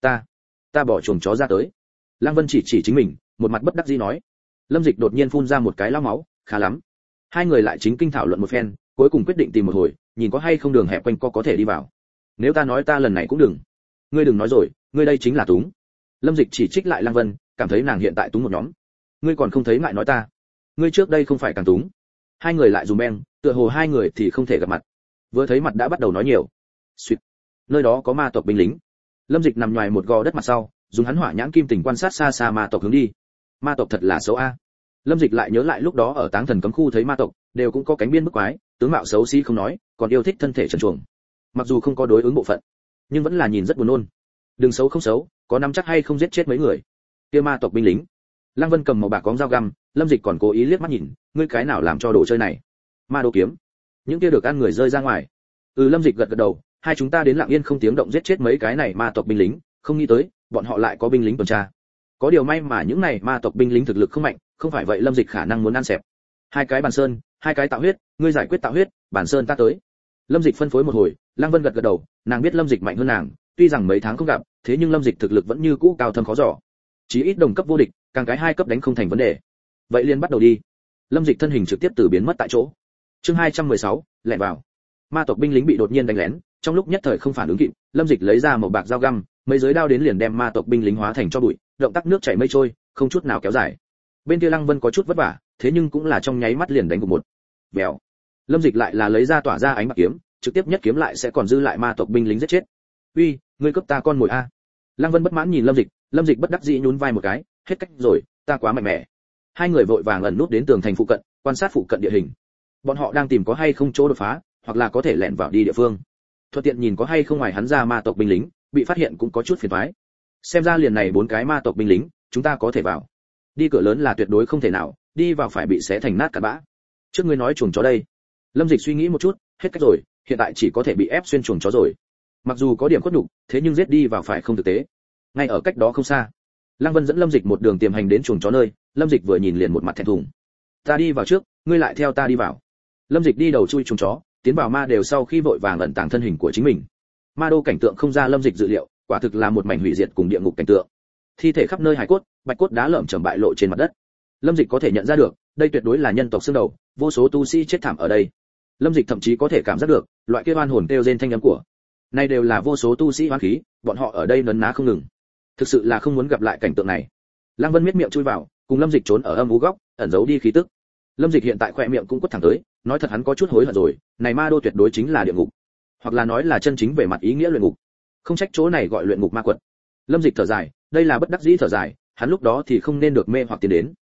Ta bỏ chuồng chó ra tới. Lăng Vân chỉ chính mình, một mặt bất đắc dĩ nói. Lâm Dịch đột nhiên phun ra một cái lao máu, khá lắm. Hai người lại chính kinh thảo luận một phen, cuối cùng quyết định tìm một hồi, nhìn có hay không đường hẹp quanh co có thể đi vào. Nếu ta nói ta lần này cũng đừng. Ngươi đừng nói rồi, ngươi đây chính là túng. Lâm Dịch chỉ trích lại Lăng Vân, cảm thấy nàng hiện tại túng một nhóm. Ngươi còn không thấy ngại nói ta. Ngươi trước đây không phải càng túng. Hai người lại dùng beng, tựa hồ hai người thì không thể gặp mặt. Vừa thấy mặt đã bắt đầu nói nhiều. Suýt. Nơi đó có ma tộc binh lính. Lâm Dịch nằm ngoài một gò đất mặt sau, dùng hắn hỏa nhãn kim tình quan sát xa xa ma tộc hướng đi. Ma tộc thật là xấu a. Lâm Dịch lại nhớ lại lúc đó ở Táng Thần cấm khu thấy ma tộc, đều cũng có cánh biên bức quái, tướng mạo xấu xí không nói, còn yêu thích thân thể trần truồng. Mặc dù không có đối ứng bộ phận, nhưng vẫn là nhìn rất buồn nôn. Đừng xấu không xấu, có nắm chắc hay không giết chết mấy người. Kia ma tộc binh lính. Lăng Vân cầm màu bạc cóng dao găm, Lâm Dịch còn cố ý liếc mắt nhìn, ngươi cái nào làm cho đồ chơi này? Ma đô kiếm. Những kia được ăn người rơi ra ngoài. Lâm Dịch gật gật đầu, hai chúng ta đến Lặng Yên không tiếng động giết chết mấy cái này ma tộc binh lính, không nghĩ tới, bọn họ lại có binh lính tuần tra. Có điều may mà những này ma tộc binh lính thực lực không mạnh, không phải vậy Lâm Dịch khả năng muốn ăn xẹp. Hai cái bàn sơn, hai cái tạo huyết, ngươi giải quyết tạo huyết, bàn sơn ta tới. Lâm Dịch phân phối một hồi, Lăng Vân gật gật đầu, nàng biết Lâm Dịch mạnh hơn nàng, tuy rằng mấy tháng không gặp, thế nhưng Lâm Dịch thực lực vẫn như cũ cao thâm khó dò. Chí ít đồng cấp vô địch, càng cái hai cấp đánh không thành vấn đề. Vậy liền bắt đầu đi. Lâm Dịch thân hình trực tiếp từ biến mất tại chỗ. Chương 216, lẻn vào. Ma tộc binh lính bị đột nhiên đánh lén, trong lúc nhất thời không phản ứng kịp, Lâm Dịch lấy ra một bạc dao găm, mấy giới đao đến liền đem ma tộc binh lính hóa thành cho bụi, động tác nước chảy mây trôi, không chút nào kéo dài. Bên kia Lăng Vân có chút vất vả, thế nhưng cũng là trong nháy mắt liền đánh gục một. Bèo. Lâm Dịch lại là lấy ra tỏa ra ánh bạc kiếm, trực tiếp nhất kiếm lại sẽ còn dư lại ma tộc binh lính giết chết. Uy, ngươi cướp ta con mồi a. Lăng Vân bất mãn nhìn Lâm Dịch bất đắc dĩ nhún vai một cái, hết cách rồi, ta quá mạnh mẽ. Hai người vội vàng ẩn nút đến tường thành phụ cận, quan sát phụ cận địa hình. Bọn họ đang tìm có hay không chỗ đột phá, hoặc là có thể lẻn vào đi địa phương. Thuận tiện nhìn có hay không ngoài hắn ra ma tộc binh lính, bị phát hiện cũng có chút phiền toái. Xem ra liền này bốn cái ma tộc binh lính, chúng ta có thể vào. Đi cửa lớn là tuyệt đối không thể nào, đi vào phải bị xé thành nát cả bã. Trước ngươi nói chuồng chó đây. Lâm Dịch suy nghĩ một chút, hết cách rồi, hiện tại chỉ có thể bị ép xuyên chuồng chó rồi. Mặc dù có điểm khuất nhục, thế nhưng giết đi vào phải không thực tế. Ngay ở cách đó không xa, Lăng Vân dẫn Lâm Dịch một đường tiềm hành đến chuồng chó nơi, Lâm Dịch vừa nhìn liền một mặt thẹn thùng. Ta đi vào trước, ngươi lại theo ta đi vào. Lâm Dịch đi đầu chui chuồng chó, tiến vào ma đều sau khi vội vàng ẩn tàng thân hình của chính mình. Ma đô cảnh tượng không ra Lâm Dịch dự liệu, quả thực là một mảnh hủy diệt cùng địa ngục cảnh tượng. Thi thể khắp nơi hài cốt, bạch cốt đá lởm chởm bại lộ trên mặt đất. Lâm Dịch có thể nhận ra được, đây tuyệt đối là nhân tộc xương đầu, vô số tu sĩ chết thảm ở đây. Lâm Dịch thậm chí có thể cảm giác được, loại kia oan hồn kêu rên thanh âm của. Này đều là vô số tu sĩ oán khí, bọn họ ở đây nấn ná không ngừng. Thực sự là không muốn gặp lại cảnh tượng này. Lăng Vân miết miệng chui vào, cùng Lâm Dịch trốn ở âm u góc, ẩn giấu đi khí tức. Lâm Dịch hiện tại khỏe miệng cũng quất thẳng tới, nói thật hắn có chút hối hận rồi, này ma đô tuyệt đối chính là địa ngục, hoặc là nói là chân chính về mặt ý nghĩa luyện ngục. Không trách chỗ này gọi luyện ngục ma quật. Lâm Dịch thở dài, đây là bất đắc dĩ thở dài, hắn lúc đó thì không nên được mê hoặc tiến đến.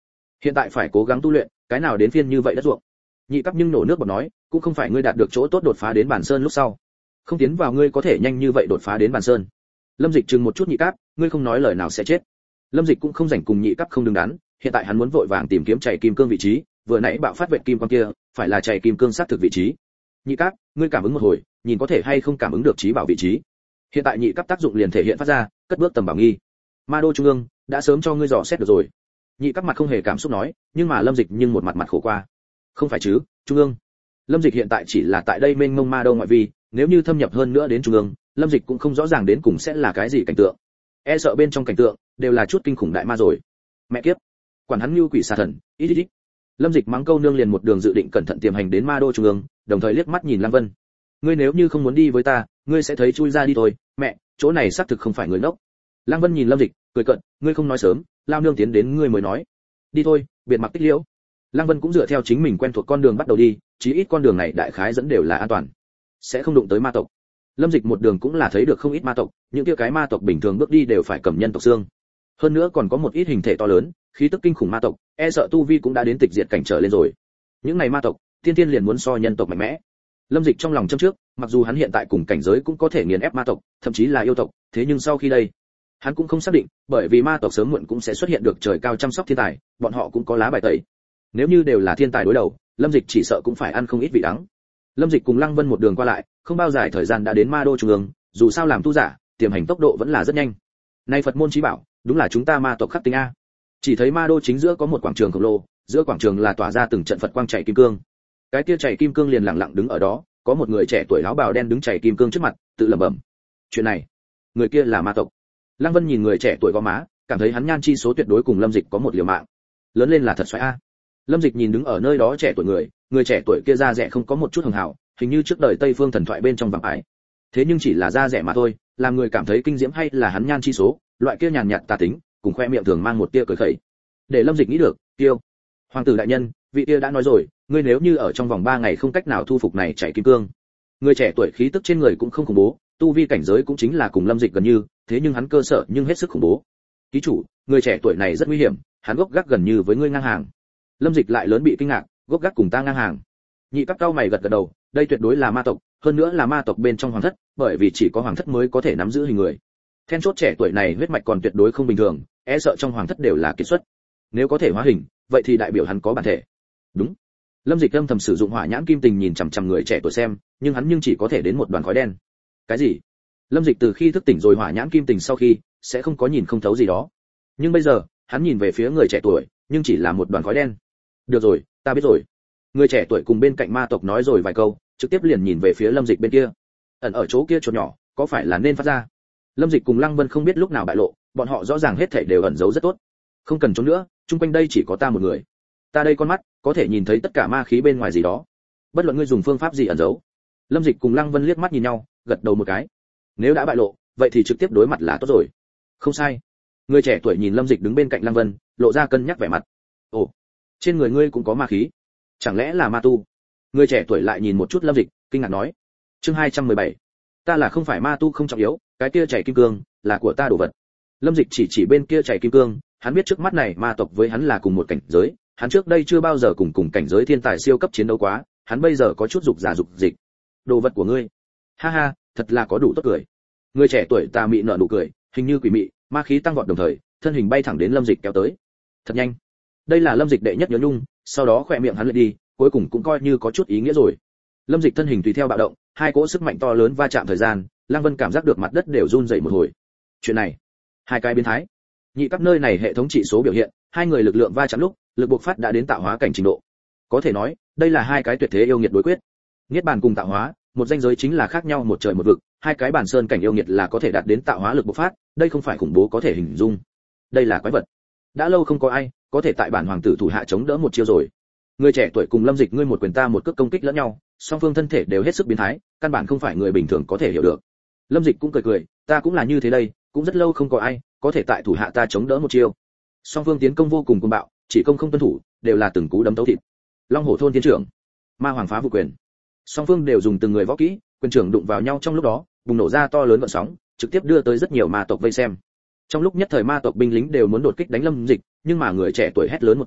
Hiện tại phải cố gắng tu luyện, cái nào đến phiên như vậy đất ruộng. Nhị cấp nhưng nổ nước bọt nói, cũng không phải ngươi đạt được chỗ tốt đột phá đến bản sơn lúc sau, không tiến vào ngươi có thể nhanh như vậy đột phá đến bản sơn. Lâm Dịch chừng một chút nhị cấp, ngươi không nói lời nào sẽ chết. Lâm Dịch cũng không rảnh cùng nhị cấp không đứng đắn, hiện tại hắn muốn vội vàng tìm kiếm chảy kim cương vị trí, vừa nãy bạo phát vệt kim quang kia, phải là chảy kim cương xác thực vị trí. Nhị cấp, ngươi cảm ứng một hồi, nhìn có thể hay không cảm ứng được trí bảo vị trí. Hiện tại nhị cấp tác dụng liền thể hiện phát ra, cất bước tầm bảo nghi. Ma đô trung ương, đã sớm cho ngươi dò xét được rồi. Nhị cấp mặt không hề cảm xúc nói, nhưng mà Lâm Dịch nhưng một mặt khổ qua. Không phải chứ, trung ương. Lâm Dịch hiện tại chỉ là tại đây mênh mông ma đô ngoại vi, nếu như thâm nhập hơn nữa đến trung ương, Lâm Dịch cũng không rõ ràng đến cùng sẽ là cái gì cảnh tượng. E sợ bên trong cảnh tượng đều là chút kinh khủng đại ma rồi. Mẹ kiếp, quản hắn như quỷ xà thần, ít. Lâm Dịch mắng câu nương liền một đường dự định cẩn thận tiềm hành đến ma đô trung ương, đồng thời liếc mắt nhìn Lăng Vân. Ngươi nếu như không muốn đi với ta, ngươi sẽ thấy chui ra đi thôi, mẹ, chỗ này xác thực không phải người ngốc. Lăng Vân nhìn Lâm Dịch, cười cợt, ngươi không nói sớm, lao nương tiến đến ngươi mới nói. Đi thôi, biệt mặc tích liễu. Lăng Vân cũng dựa theo chính mình quen thuộc con đường bắt đầu đi, chí ít con đường này đại khái dẫn đều là an toàn, sẽ không đụng tới ma tộc. Lâm Dịch một đường cũng là thấy được không ít ma tộc, những kia cái ma tộc bình thường bước đi đều phải cầm nhân tộc xương. Hơn nữa còn có một ít hình thể to lớn, khí tức kinh khủng ma tộc, e sợ tu vi cũng đã đến tịch diệt cảnh trở lên rồi. Những này ma tộc, tiên tiên liền muốn so nhân tộc mạnh mẽ. Lâm Dịch trong lòng châm trước, mặc dù hắn hiện tại cùng cảnh giới cũng có thể nghiền ép ma tộc, thậm chí là yêu tộc, thế nhưng sau khi đây, hắn cũng không xác định, bởi vì ma tộc sớm muộn cũng sẽ xuất hiện được trời cao chăm sóc thiên tài, bọn họ cũng có lá bài tẩy. Nếu như đều là thiên tài đối đầu, Lâm Dịch chỉ sợ cũng phải ăn không ít vị đắng. Lâm Dịch cùng Lăng Vân một đường qua lại, không bao dài thời gian đã đến ma đô trung ương, dù sao làm tu giả, tiềm hành tốc độ vẫn là rất nhanh. Nay Phật môn chí bảo, đúng là chúng ta ma tộc khắc tinh a. Chỉ thấy ma đô chính giữa có một quảng trường khổng lồ, giữa quảng trường là tỏa ra từng trận Phật quang chảy kim cương. Cái kia chảy kim cương liền lặng lặng đứng ở đó, có một người trẻ tuổi áo bào đen đứng chảy kim cương trước mặt, tự lẩm bẩm. Chuyện này, người kia là ma tộc. Lăng Vân nhìn người trẻ tuổi gò má, cảm thấy hắn nhan chi số tuyệt đối cùng Lâm Dịch có một liều mạng. Lớn lên là thật xoáy a. Lâm Dịch nhìn đứng ở nơi đó trẻ tuổi người trẻ tuổi kia da rẻ không có một chút hường hào, hình như trước đời Tây phương thần thoại bên trong vàng ải. Thế nhưng chỉ là da rẻ mà thôi, làm người cảm thấy kinh diễm hay là hắn nhan chi số, loại kia nhàn nhạt tà tính, cùng khoe miệng thường mang một tia cười khẩy. Để Lâm Dịch nghĩ được, tiêu. Hoàng tử đại nhân, vị kia đã nói rồi, ngươi nếu như ở trong vòng 3 ngày không cách nào thu phục này chảy kim cương. Người trẻ tuổi khí tức trên người cũng không khủng bố, tu vi cảnh giới cũng chính là cùng Lâm Dịch gần như, thế nhưng hắn cơ sở nhưng hết sức khủng bố. Ký chủ, người trẻ tuổi này rất nguy hiểm, hắn gốc gác gần như với ngươi ngang hàng. Lâm Dịch lại lớn bị kinh ngạc, gốc gác cùng ta ngang hàng. Nhị cấp cao mày gật gật đầu, đây tuyệt đối là ma tộc, hơn nữa là ma tộc bên trong hoàng thất, bởi vì chỉ có hoàng thất mới có thể nắm giữ hình người. Then chốt trẻ tuổi này huyết mạch còn tuyệt đối không bình thường, e sợ trong hoàng thất đều là kiệt xuất. Nếu có thể hóa hình, vậy thì đại biểu hắn có bản thể. Đúng. Lâm Dịch âm thầm sử dụng hỏa nhãn kim tình nhìn chằm chằm người trẻ tuổi xem, nhưng hắn nhưng chỉ có thể đến một đoàn khói đen. Cái gì? Lâm Dịch từ khi thức tỉnh rồi hỏa nhãn kim tình sau khi, sẽ không có nhìn không thấu gì đó. Nhưng bây giờ, hắn nhìn về phía người trẻ tuổi, nhưng chỉ là một đoàn khói đen. Được rồi, ta biết rồi. Người trẻ tuổi cùng bên cạnh ma tộc nói rồi vài câu, trực tiếp liền nhìn về phía Lâm Dịch bên kia. Ẩn ở chỗ kia chuột nhỏ, có phải là nên phát ra? Lâm Dịch cùng Lăng Vân không biết lúc nào bại lộ, bọn họ rõ ràng hết thảy đều ẩn giấu rất tốt. Không cần trốn nữa, chung quanh đây chỉ có ta một người. Ta đây con mắt, có thể nhìn thấy tất cả ma khí bên ngoài gì đó. Bất luận ngươi dùng phương pháp gì ẩn giấu. Lâm Dịch cùng Lăng Vân liếc mắt nhìn nhau, gật đầu một cái. Nếu đã bại lộ, vậy thì trực tiếp đối mặt là tốt rồi. Không sai. Người trẻ tuổi nhìn Lâm Dịch đứng bên cạnh Lăng Vân, lộ ra cân nhắc vẻ mặt. Ồ, trên người ngươi cũng có ma khí, chẳng lẽ là ma tu? Người trẻ tuổi lại nhìn một chút Lâm Dịch, kinh ngạc nói. Chương 217. Ta là không phải ma tu không trọng yếu, cái kia chảy kim cương là của ta đồ vật. Lâm Dịch chỉ bên kia chảy kim cương, hắn biết trước mắt này ma tộc với hắn là cùng một cảnh giới, hắn trước đây chưa bao giờ cùng cảnh giới thiên tài siêu cấp chiến đấu quá, hắn bây giờ có chút dục giả dục dịch. Đồ vật của ngươi? Ha ha, thật là có đủ tốt cười. Người trẻ tuổi tà mị nở nụ cười, hình như quỷ mị, ma khí tăng vọt đồng thời, thân hình bay thẳng đến Lâm Dịch kéo tới. Thật nhanh. Đây là Lâm Dịch đệ nhất nhớ nhung, sau đó khỏe miệng hắn lệch đi, cuối cùng cũng coi như có chút ý nghĩa rồi. Lâm Dịch thân hình tùy theo bạo động, hai cỗ sức mạnh to lớn va chạm thời gian, Lăng Vân cảm giác được mặt đất đều run rẩy một hồi. Chuyện này, hai cái biến thái. Nhị cấp nơi này hệ thống chỉ số biểu hiện, hai người lực lượng va chạm lúc, lực bộc phát đã đến tạo hóa cảnh trình độ. Có thể nói, đây là hai cái tuyệt thế yêu nghiệt đối quyết. Niết bàn cùng tạo hóa, một danh giới chính là khác nhau một trời một vực, hai cái bản sơn cảnh yêu nghiệt là có thể đạt đến tạo hóa lực bộc phát, đây không phải khủng bố có thể hình dung. Đây là quái vật. Đã lâu không có ai có thể tại bản hoàng tử thủ hạ chống đỡ một chiêu rồi. Người trẻ tuổi cùng Lâm Dịch ngươi một quyền ta một cước công kích lẫn nhau, song phương thân thể đều hết sức biến thái, căn bản không phải người bình thường có thể hiểu được. Lâm Dịch cũng cười cười, ta cũng là như thế đây, cũng rất lâu không có ai có thể tại thủ hạ ta chống đỡ một chiêu. Song phương tiến công vô cùng cuồng bạo, chỉ công không tuân thủ, đều là từng cú đấm tấu thịt. Long hổ thôn thiên trưởng, ma hoàng phá vụ quyền. Song phương đều dùng từng người võ kỹ, quyền trưởng đụng vào nhau trong lúc đó, bùng nổ ra to lớn gợn sóng, trực tiếp đưa tới rất nhiều ma tộc vây xem. Trong lúc nhất thời ma tộc binh lính đều muốn đột kích đánh Lâm Dịch, nhưng mà người trẻ tuổi hét lớn một tiếng,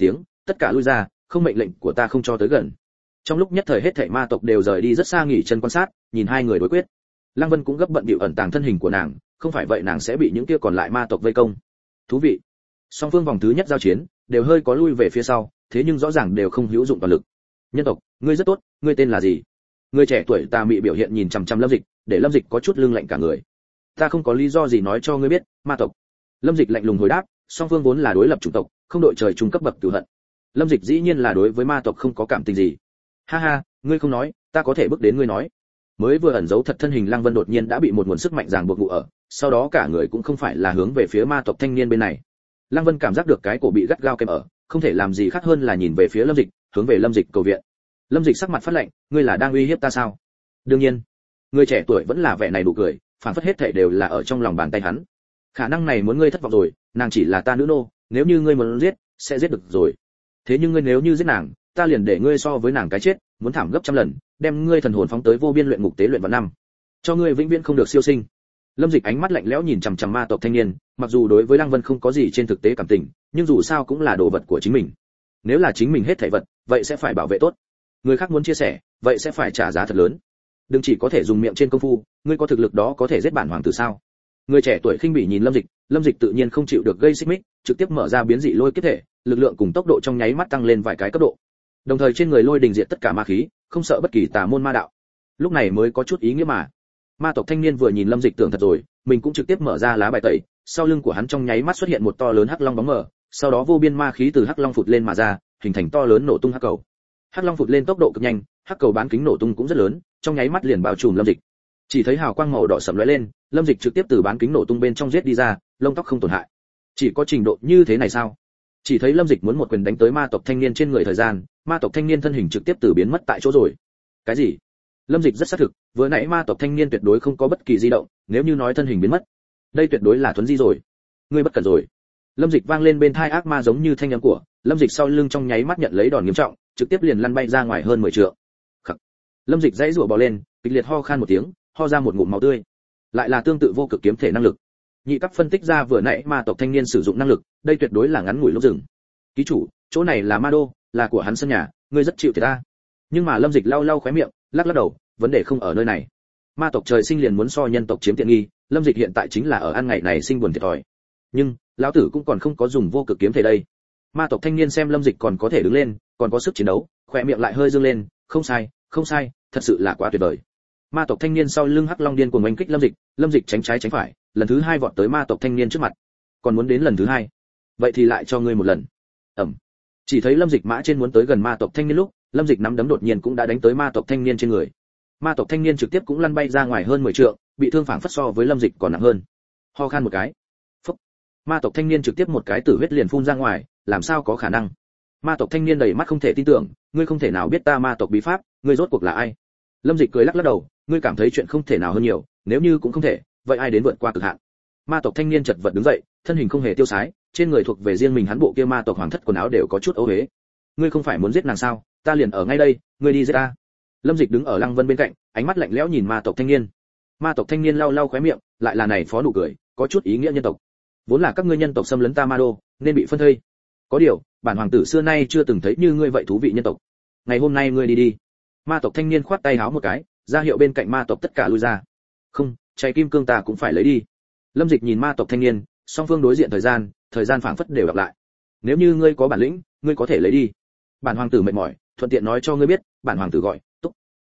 tất cả lui ra, không mệnh lệnh của ta không cho tới gần. Trong lúc nhất thời hết thảy ma tộc đều rời đi rất xa nghỉ chân quan sát, nhìn hai người đối quyết. Lăng Vân cũng gấp bận bịu ẩn tàng thân hình của nàng, không phải vậy nàng sẽ bị những kia còn lại ma tộc vây công. Thú vị. Song phương vòng thứ nhất giao chiến, đều hơi có lui về phía sau, thế nhưng rõ ràng đều không hữu dụng toàn lực. Nhân tộc, ngươi rất tốt, ngươi tên là gì? Người trẻ tuổi tà mị biểu hiện nhìn chằm chằm Lâm Dịch, để Lâm Dịch có chút lưng lạnh cả người. Ta không có lý do gì nói cho ngươi biết, ma tộc. Lâm Dịch lạnh lùng hồi đáp, song phương vốn là đối lập chủng tộc, không đội trời chung cấp bậc cửu hận. Lâm Dịch dĩ nhiên là đối với ma tộc không có cảm tình gì. Ha ha, ngươi không nói, ta có thể bước đến ngươi nói. Mới vừa ẩn giấu thật thân hình Lăng Vân đột nhiên đã bị một nguồn sức mạnh ràng buộc ngụ ở, sau đó cả người cũng không phải là hướng về phía ma tộc thanh niên bên này. Lăng Vân cảm giác được cái cổ bị gắt gao kèm ở, không thể làm gì khác hơn là nhìn về phía Lâm Dịch, hướng về Lâm Dịch cầu viện. Lâm Dịch sắc mặt phát lạnh, ngươi là đang uy hiếp ta sao? Đương nhiên. Người trẻ tuổi vẫn là vẻ này đủ cười, phản phất hết thảy đều là ở trong lòng bàn tay hắn. Khả năng này muốn ngươi thất vọng rồi, nàng chỉ là ta nữ nô, nếu như ngươi muốn giết, sẽ giết được rồi. Thế nhưng ngươi nếu như giết nàng, ta liền để ngươi so với nàng cái chết, muốn thảm gấp trăm lần, đem ngươi thần hồn phóng tới vô biên luyện ngục tế luyện vào năm. Cho ngươi vĩnh viễn không được siêu sinh. Lâm Dịch ánh mắt lạnh lẽo nhìn chằm chằm ma tộc thanh niên, mặc dù đối với Lăng Vân không có gì trên thực tế cảm tình, nhưng dù sao cũng là đồ vật của chính mình. Nếu là chính mình hết thảy vật, vậy sẽ phải bảo vệ tốt. Người khác muốn chia sẻ, vậy sẽ phải trả giá thật lớn. Đừng chỉ có thể dùng miệng trên công phu, ngươi có thực lực đó có thể giết bản hoàng tử sao? Người trẻ tuổi khinh bỉ nhìn Lâm Dịch tự nhiên không chịu được gây xích mích, trực tiếp mở ra biến dị lôi kiếp thể, lực lượng cùng tốc độ trong nháy mắt tăng lên vài cái cấp độ. Đồng thời trên người lôi đình diệt tất cả ma khí, không sợ bất kỳ tà môn ma đạo. Lúc này mới có chút ý nghĩa mà. Ma tộc thanh niên vừa nhìn Lâm Dịch tưởng thật rồi, mình cũng trực tiếp mở ra lá bài tẩy, sau lưng của hắn trong nháy mắt xuất hiện một to lớn hắc long bóng mờ, sau đó vô biên ma khí từ hắc long phụt lên mà ra, hình thành to lớn nổ tung hắc cầu. Hắc long phụt lên tốc độ cực nhanh, hắc cầu bán kính nổ tung cũng rất lớn, trong nháy mắt liền bao trùm Lâm Dịch. Chỉ thấy hào quang màu đỏ sẫm lóe lên, Lâm Dịch trực tiếp từ bán kính nổ tung bên trong giết đi ra, lông tóc không tổn hại. Chỉ có trình độ như thế này sao? Chỉ thấy Lâm Dịch muốn một quyền đánh tới ma tộc thanh niên trên người thời gian, ma tộc thanh niên thân hình trực tiếp từ biến mất tại chỗ rồi. Cái gì? Lâm Dịch rất xác thực, vừa nãy ma tộc thanh niên tuyệt đối không có bất kỳ di động, nếu như nói thân hình biến mất, đây tuyệt đối là thuấn di rồi. Ngươi bất cẩn rồi. Lâm Dịch vang lên bên tai ác ma giống như thanh âm của, Lâm Dịch sau lưng trong nháy mắt nhận lấy đòn nghiêm trọng, trực tiếp liền lăn bay ra ngoài hơn 10 trượng. Khắc. Lâm Dịch dãy rủa bò lên, kịch liệt ho khan một tiếng, ho ra một ngụm máu tươi. Lại là tương tự vô cực kiếm thể năng lực. Nhị cấp phân tích ra vừa nãy ma tộc thanh niên sử dụng năng lực, đây tuyệt đối là ngắn ngủi lúc dừng. Ký chủ, chỗ này là ma đô, là của hắn sân nhà, ngươi rất chịu thiệt ta. Nhưng mà Lâm Dịch lau lau khóe miệng, lắc lắc đầu, vấn đề không ở nơi này. Ma tộc trời sinh liền muốn so nhân tộc chiếm tiện nghi, Lâm Dịch hiện tại chính là ở ăn ngày này sinh buồn thiệt thòi. Nhưng, lão tử cũng còn không có dùng vô cực kiếm thể đây. Ma tộc thanh niên xem Lâm Dịch còn có thể đứng lên, còn có sức chiến đấu, khóe miệng lại hơi dương lên, không sai, thật sự là quá tuyệt vời. Ma tộc thanh niên sau lưng hắc long điên cuồng oanh kích Lâm Dịch tránh trái tránh phải, lần thứ 2 vọt tới ma tộc thanh niên trước mặt. Còn muốn đến lần thứ 2? Vậy thì lại cho ngươi một lần. Ầm. Chỉ thấy Lâm Dịch mã trên muốn tới gần ma tộc thanh niên lúc, Lâm Dịch nắm đấm đột nhiên cũng đã đánh tới ma tộc thanh niên trên người. Ma tộc thanh niên trực tiếp cũng lăn bay ra ngoài hơn 10 trượng, bị thương phảng phất so với Lâm Dịch còn nặng hơn. Ho khan một cái. Phốc. Ma tộc thanh niên trực tiếp một cái tử huyết liền phun ra ngoài, làm sao có khả năng? Ma tộc thanh niên đầy mắt không thể tin tưởng, ngươi không thể nào biết ta ma tộc bí pháp, ngươi rốt cuộc là ai? Lâm Dịch cười lắc lắc đầu, ngươi cảm thấy chuyện không thể nào hơn nhiều, nếu như cũng không thể, vậy ai đến vượt qua cực hạn? Ma tộc thanh niên chật vật đứng dậy, thân hình không hề tiêu sái, trên người thuộc về riêng mình hắn bộ kia ma tộc hoàng thất quần áo đều có chút ố uế. Ngươi không phải muốn giết nàng sao? Ta liền ở ngay đây, ngươi đi giết ta. Lâm Dịch đứng ở Lăng Vân bên cạnh, ánh mắt lạnh lẽo nhìn ma tộc thanh niên. Ma tộc thanh niên lau lau khóe miệng, lại là này phó nụ cười, có chút ý nghĩa nhân tộc. Vốn là các ngươi nhân tộc xâm lấn ta Ma Đô, nên bị phân thây. Có điều, bản hoàng tử xưa nay chưa từng thấy như ngươi vậy thú vị nhân tộc. Ngày hôm nay ngươi đi đi. Ma tộc thanh niên khoát tay háo một cái, ra hiệu bên cạnh ma tộc tất cả lui ra. Không, cháy kim cương ta cũng phải lấy đi. Lâm Dịch nhìn ma tộc thanh niên, song phương đối diện thời gian phảng phất đều lặp lại. Nếu như ngươi có bản lĩnh, ngươi có thể lấy đi. Bản hoàng tử mệt mỏi, thuận tiện nói cho ngươi biết, bản hoàng tử gọi Túc.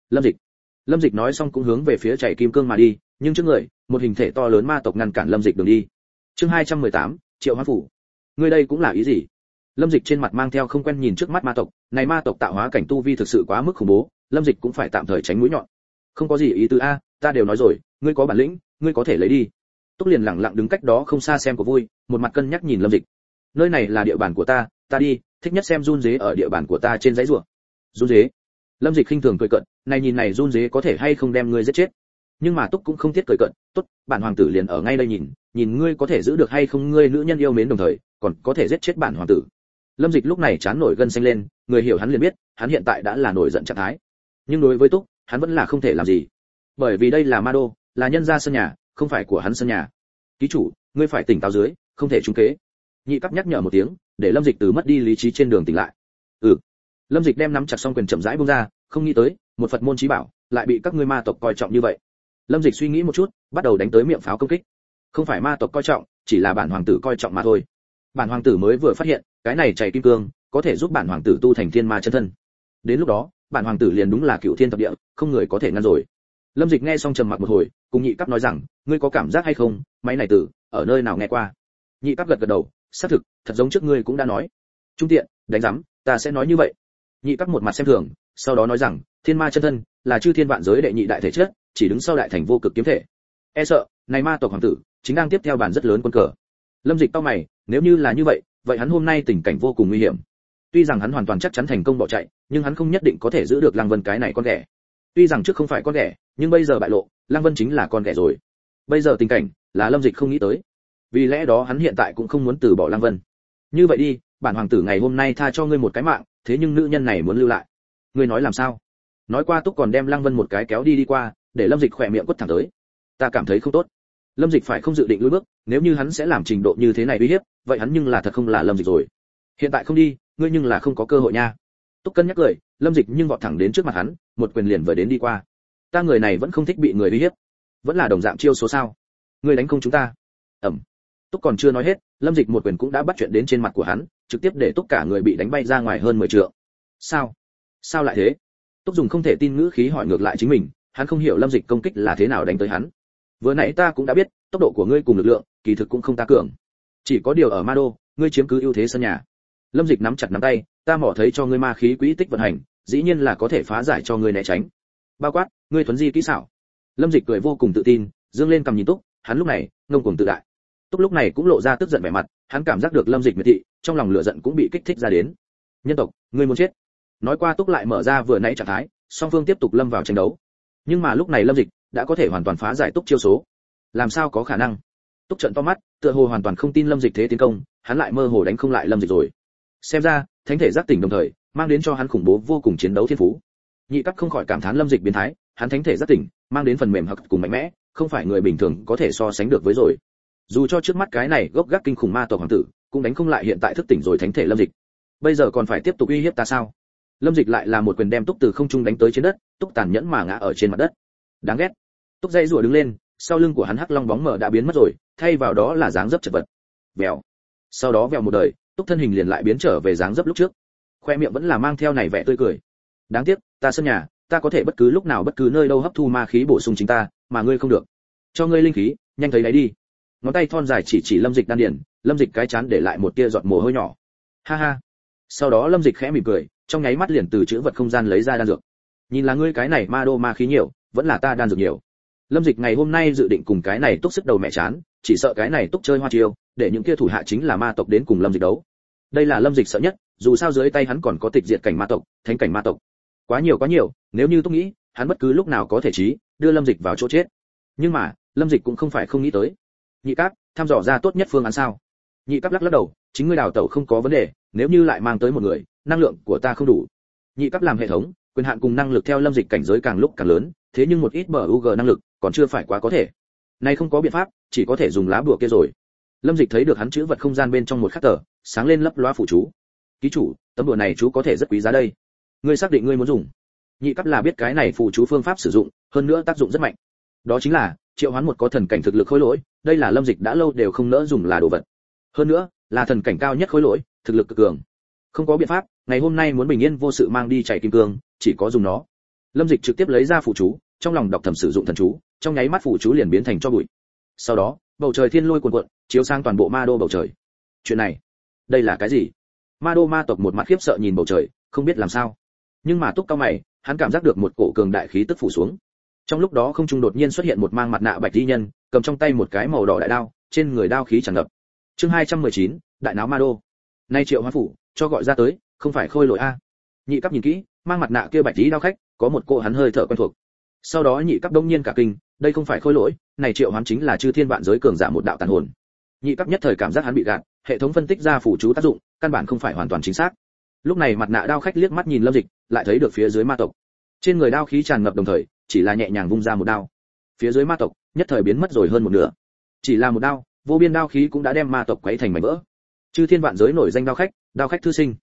Lâm Dịch nói xong cũng hướng về phía chảy kim cương mà đi, nhưng trước người, một hình thể to lớn ma tộc ngăn cản Lâm Dịch đường đi. Chương 218, Triệu Hoán phủ. Ngươi đây cũng là ý gì? Lâm Dịch trên mặt mang theo không quen nhìn trước mắt ma tộc, này ma tộc tạo hóa cảnh tu vi thực sự quá mức khủng bố, Lâm Dịch cũng phải tạm thời tránh mũi nhọn. Không có gì ý tứ a, ta đều nói rồi, ngươi có bản lĩnh, ngươi có thể lấy đi. Túc liền lặng lặng đứng cách đó không xa xem của vui, một mặt cân nhắc nhìn Lâm Dịch. Nơi này là địa bàn của ta đi, thích nhất xem run dế ở địa bàn của ta trên dãy rùa. Run dế? Lâm Dịch khinh thường cười cợt, này nhìn này run dế có thể hay không đem ngươi giết chết. Nhưng mà Túc cũng không thiết cười cợt, tốt, bản hoàng tử liền ở ngay đây nhìn ngươi có thể giữ được hay không ngươi nữ nhân yêu mến đồng thời, còn có thể giết chết bản hoàng tử. Lâm Dịch lúc này chán nổi gân xanh lên, người hiểu hắn liền biết, hắn hiện tại đã là nổi giận trạng thái. Nhưng đối với Túc, hắn vẫn là không thể làm gì. Bởi vì đây là Ma Đô, là nhân gia sân nhà, không phải của hắn sân nhà. Ký chủ, ngươi phải tỉnh táo dưới, không thể trúng kế. Nhị cấp nhắc nhở một tiếng, để Lâm Dịch từ mất đi lý trí trên đường tỉnh lại. Ừ. Lâm Dịch đem nắm chặt song quyền chậm rãi buông ra, không nghĩ tới, một Phật môn chí bảo, lại bị các ngươi ma tộc coi trọng như vậy. Lâm Dịch suy nghĩ một chút, bắt đầu đánh tới miệng pháo công kích. Không phải ma tộc coi trọng, chỉ là bản hoàng tử coi trọng mà thôi. Bản hoàng tử mới vừa phát hiện, cái này chảy kim cương, có thể giúp bản hoàng tử tu thành thiên ma chân thân. Đến lúc đó, bản hoàng tử liền đúng là cửu thiên thập địa, không người có thể ngăn rồi. Lâm Dịch nghe xong trầm mặc một hồi, cùng nhị cấp nói rằng, ngươi có cảm giác hay không, máy này tử, ở nơi nào nghe qua? Nhị cấp gật gật đầu, xác thực, thật giống trước ngươi cũng đã nói. Trung tiện, đánh rắm, ta sẽ nói như vậy. Nhị cấp một mặt xem thường, sau đó nói rằng, thiên ma chân thân là chư thiên vạn giới đệ nhị đại thể chất, chỉ đứng sau đại thành vô cực kiếm thể. E sợ, này ma tộc hoàng tử, chính đang tiếp theo bàn rất lớn quân cờ. Lâm Dịch cau mày, nếu như là như vậy, vậy hắn hôm nay tình cảnh vô cùng nguy hiểm. Tuy rằng hắn hoàn toàn chắc chắn thành công bỏ chạy, nhưng hắn không nhất định có thể giữ được Lăng Vân cái này con ghẻ. Tuy rằng trước không phải con ghẻ, nhưng bây giờ bại lộ, Lăng Vân chính là con ghẻ rồi. Bây giờ tình cảnh là Lâm Dịch không nghĩ tới. Vì lẽ đó hắn hiện tại cũng không muốn từ bỏ Lăng Vân. Như vậy đi, bản hoàng tử ngày hôm nay tha cho ngươi một cái mạng, thế nhưng nữ nhân này muốn lưu lại. Ngươi nói làm sao? Nói qua Túc còn đem Lăng Vân một cái kéo đi qua, để Lâm Dịch khỏe miệng quất thẳng tới. Ta cảm thấy không tốt. Lâm Dịch phải không dự định lùi bước, nếu như hắn sẽ làm trình độ như thế này uy hiếp, vậy hắn nhưng là thật không là Lâm Dịch rồi. Hiện tại không đi, ngươi nhưng là không có cơ hội nha. Túc cân nhắc cười, Lâm Dịch nhưng vọt thẳng đến trước mặt hắn, một quyền liền vừa đến đi qua. Ta người này vẫn không thích bị người uy hiếp, vẫn là đồng dạng chiêu số sao? Ngươi đánh không chúng ta. Ẩm. Túc còn chưa nói hết, Lâm Dịch một quyền cũng đã bắt chuyện đến trên mặt của hắn, trực tiếp để Túc cả người bị đánh bay ra ngoài hơn 10 trượng. Sao? Sao lại thế? Túc dùng không thể tin ngữ khí hỏi ngược lại chính mình, hắn không hiểu Lâm Dịch công kích là thế nào đánh tới hắn. Vừa nãy ta cũng đã biết, tốc độ của ngươi cùng lực lượng, kỳ thực cũng không ta cường. Chỉ có điều ở Ma Đô, ngươi chiếm cứ ưu thế sân nhà. Lâm Dịch nắm chặt nắm tay, ta mỏ thấy cho ngươi ma khí quỹ tích vận hành, dĩ nhiên là có thể phá giải cho ngươi né tránh. Bao quát, ngươi thuấn di kỹ xảo. Lâm Dịch cười vô cùng tự tin, dương lên cầm nhìn Túc, hắn lúc này ngông cuồng tự đại. Túc lúc này cũng lộ ra tức giận vẻ mặt, hắn cảm giác được Lâm Dịch miệt thị, trong lòng lửa giận cũng bị kích thích ra đến. Nhân tộc, ngươi muốn chết. Nói qua Túc lại mở ra vừa nãy trạng thái, song phương tiếp tục lâm vào tranh đấu. Nhưng mà lúc này Lâm Dịch đã có thể hoàn toàn phá giải Túc chiêu số. Làm sao có khả năng? Túc trợn to mắt, tựa hồ hoàn toàn không tin Lâm Dịch thế tiến công, hắn lại mơ hồ đánh không lại Lâm Dịch rồi. Xem ra, thánh thể giác tỉnh đồng thời, mang đến cho hắn khủng bố vô cùng chiến đấu thiên phú. Nhị cấp không khỏi cảm thán Lâm Dịch biến thái, hắn thánh thể giác tỉnh, mang đến phần mềm hặc cùng mạnh mẽ, không phải người bình thường có thể so sánh được với rồi. Dù cho trước mắt cái này gốc gác kinh khủng ma tộc hoàng tử, cũng đánh không lại hiện tại thức tỉnh rồi thánh thể Lâm Dịch. Bây giờ còn phải tiếp tục uy hiếp ta sao? Lâm Dịch lại là một quyền đem Túc từ không trung đánh tới trên đất, Túc tàn nhẫn mà ngã ở trên mặt đất. Đáng ghét. Túc dây rủa đứng lên, sau lưng của hắn hắc long bóng mờ đã biến mất rồi, thay vào đó là dáng dấp chật vật. Vèo. Sau đó vèo một đời, Túc thân hình liền lại biến trở về dáng dấp lúc trước. Khoe miệng vẫn là mang theo này vẻ tươi cười. Đáng tiếc, ta sân nhà, ta có thể bất cứ lúc nào bất cứ nơi đâu hấp thu ma khí bổ sung chính ta, mà ngươi không được. Cho ngươi linh khí, nhanh thấy đấy đi. Ngón tay thon dài chỉ Lâm Dịch đan điền, Lâm Dịch cái chán để lại một tia giọt mồ hôi nhỏ. Ha ha. Sau đó Lâm Dịch khẽ mỉm cười, trong nháy mắt liền từ chữ vật không gian lấy ra đan dược. Nhìn là ngươi cái này ma đô ma khí nhiều, vẫn là ta đan dược nhiều. Lâm Dịch ngày hôm nay dự định cùng cái này Túc sức đầu mẹ chán, chỉ sợ cái này Túc chơi hoa chiêu, để những kia thủ hạ chính là ma tộc đến cùng Lâm Dịch đấu. Đây là Lâm Dịch sợ nhất, dù sao dưới tay hắn còn có tịch diệt cảnh ma tộc, thánh cảnh ma tộc. Quá nhiều, nếu như Túc nghĩ, hắn bất cứ lúc nào có thể trí đưa Lâm Dịch vào chỗ chết. Nhưng mà, Lâm Dịch cũng không phải không nghĩ tới. Nhị Cáp, thăm dò ra tốt nhất phương án sao? Nhị Cáp lắc lắc đầu, chính ngươi đào tẩu không có vấn đề, nếu như lại mang tới một người, năng lượng của ta không đủ. Nhị Cáp làm hệ thống, quyền hạn cùng năng lực theo Lâm Dịch cảnh giới càng lúc càng lớn, thế nhưng một ít bug năng lực còn chưa phải quá có thể. Này không có biện pháp, chỉ có thể dùng lá bùa kia rồi. Lâm Dịch thấy được hắn chữ vật không gian bên trong một khắc tờ, sáng lên lấp loa phụ chú. Ký chủ, tấm bùa này chú có thể rất quý giá đây. Ngươi xác định ngươi muốn dùng? Nhị Cáp là biết cái này phụ chú phương pháp sử dụng, hơn nữa tác dụng rất mạnh. Đó chính là triệu hoán một có thần cảnh thực lực khối lỗi, đây là Lâm Dịch đã lâu đều không nỡ dùng là đồ vật. Hơn nữa, là thần cảnh cao nhất khối lỗi, thực lực cực cường. Không có biện pháp, ngày hôm nay muốn bình yên vô sự mang đi chạy kim cương, chỉ có dùng nó. Lâm Dịch trực tiếp lấy ra phụ chú, trong lòng đọc thầm sử dụng thần chú, trong nháy mắt phụ chú liền biến thành cho bụi. Sau đó, bầu trời thiên lôi cuồn cuộn, chiếu sang toàn bộ ma đô bầu trời. Chuyện này, đây là cái gì? Ma đô ma tộc một mặt khiếp sợ nhìn bầu trời, không biết làm sao. Nhưng mà Túc cao mày, hắn cảm giác được một cổ cường đại khí tức phủ xuống. Trong lúc đó không trung đột nhiên xuất hiện một mang mặt nạ bạch y nhân, cầm trong tay một cái màu đỏ đại đao, trên người đao khí tràn ngập. Chương 219, đại náo ma đô. Nay Triệu Hoán phủ, cho gọi ra tới, không phải khôi lỗi a. Nhị Cấp nhìn kỹ, mang mặt nạ kia bạch y đao khách, có một cô hắn hơi thở quen thuộc. Sau đó Nhị Cấp đông nhiên cả kinh, đây không phải khôi lỗi, này Triệu Hoán chính là chư thiên vạn giới cường giả một đạo tàn hồn. Nhị Cấp nhất thời cảm giác hắn bị gạt, hệ thống phân tích ra phủ chú tác dụng, căn bản không phải hoàn toàn chính xác. Lúc này mặt nạ đao khách liếc mắt nhìn Lâm Dịch, lại thấy được phía dưới ma tộc. Trên người đao khí tràn ngập đồng thời, chỉ là nhẹ nhàng vung ra một đao. Phía dưới ma tộc, nhất thời biến mất rồi hơn một nửa. Chỉ là một đao, vô biên đao khí cũng đã đem ma tộc quấy thành mảnh vỡ. Chư thiên vạn giới nổi danh đao khách thư sinh.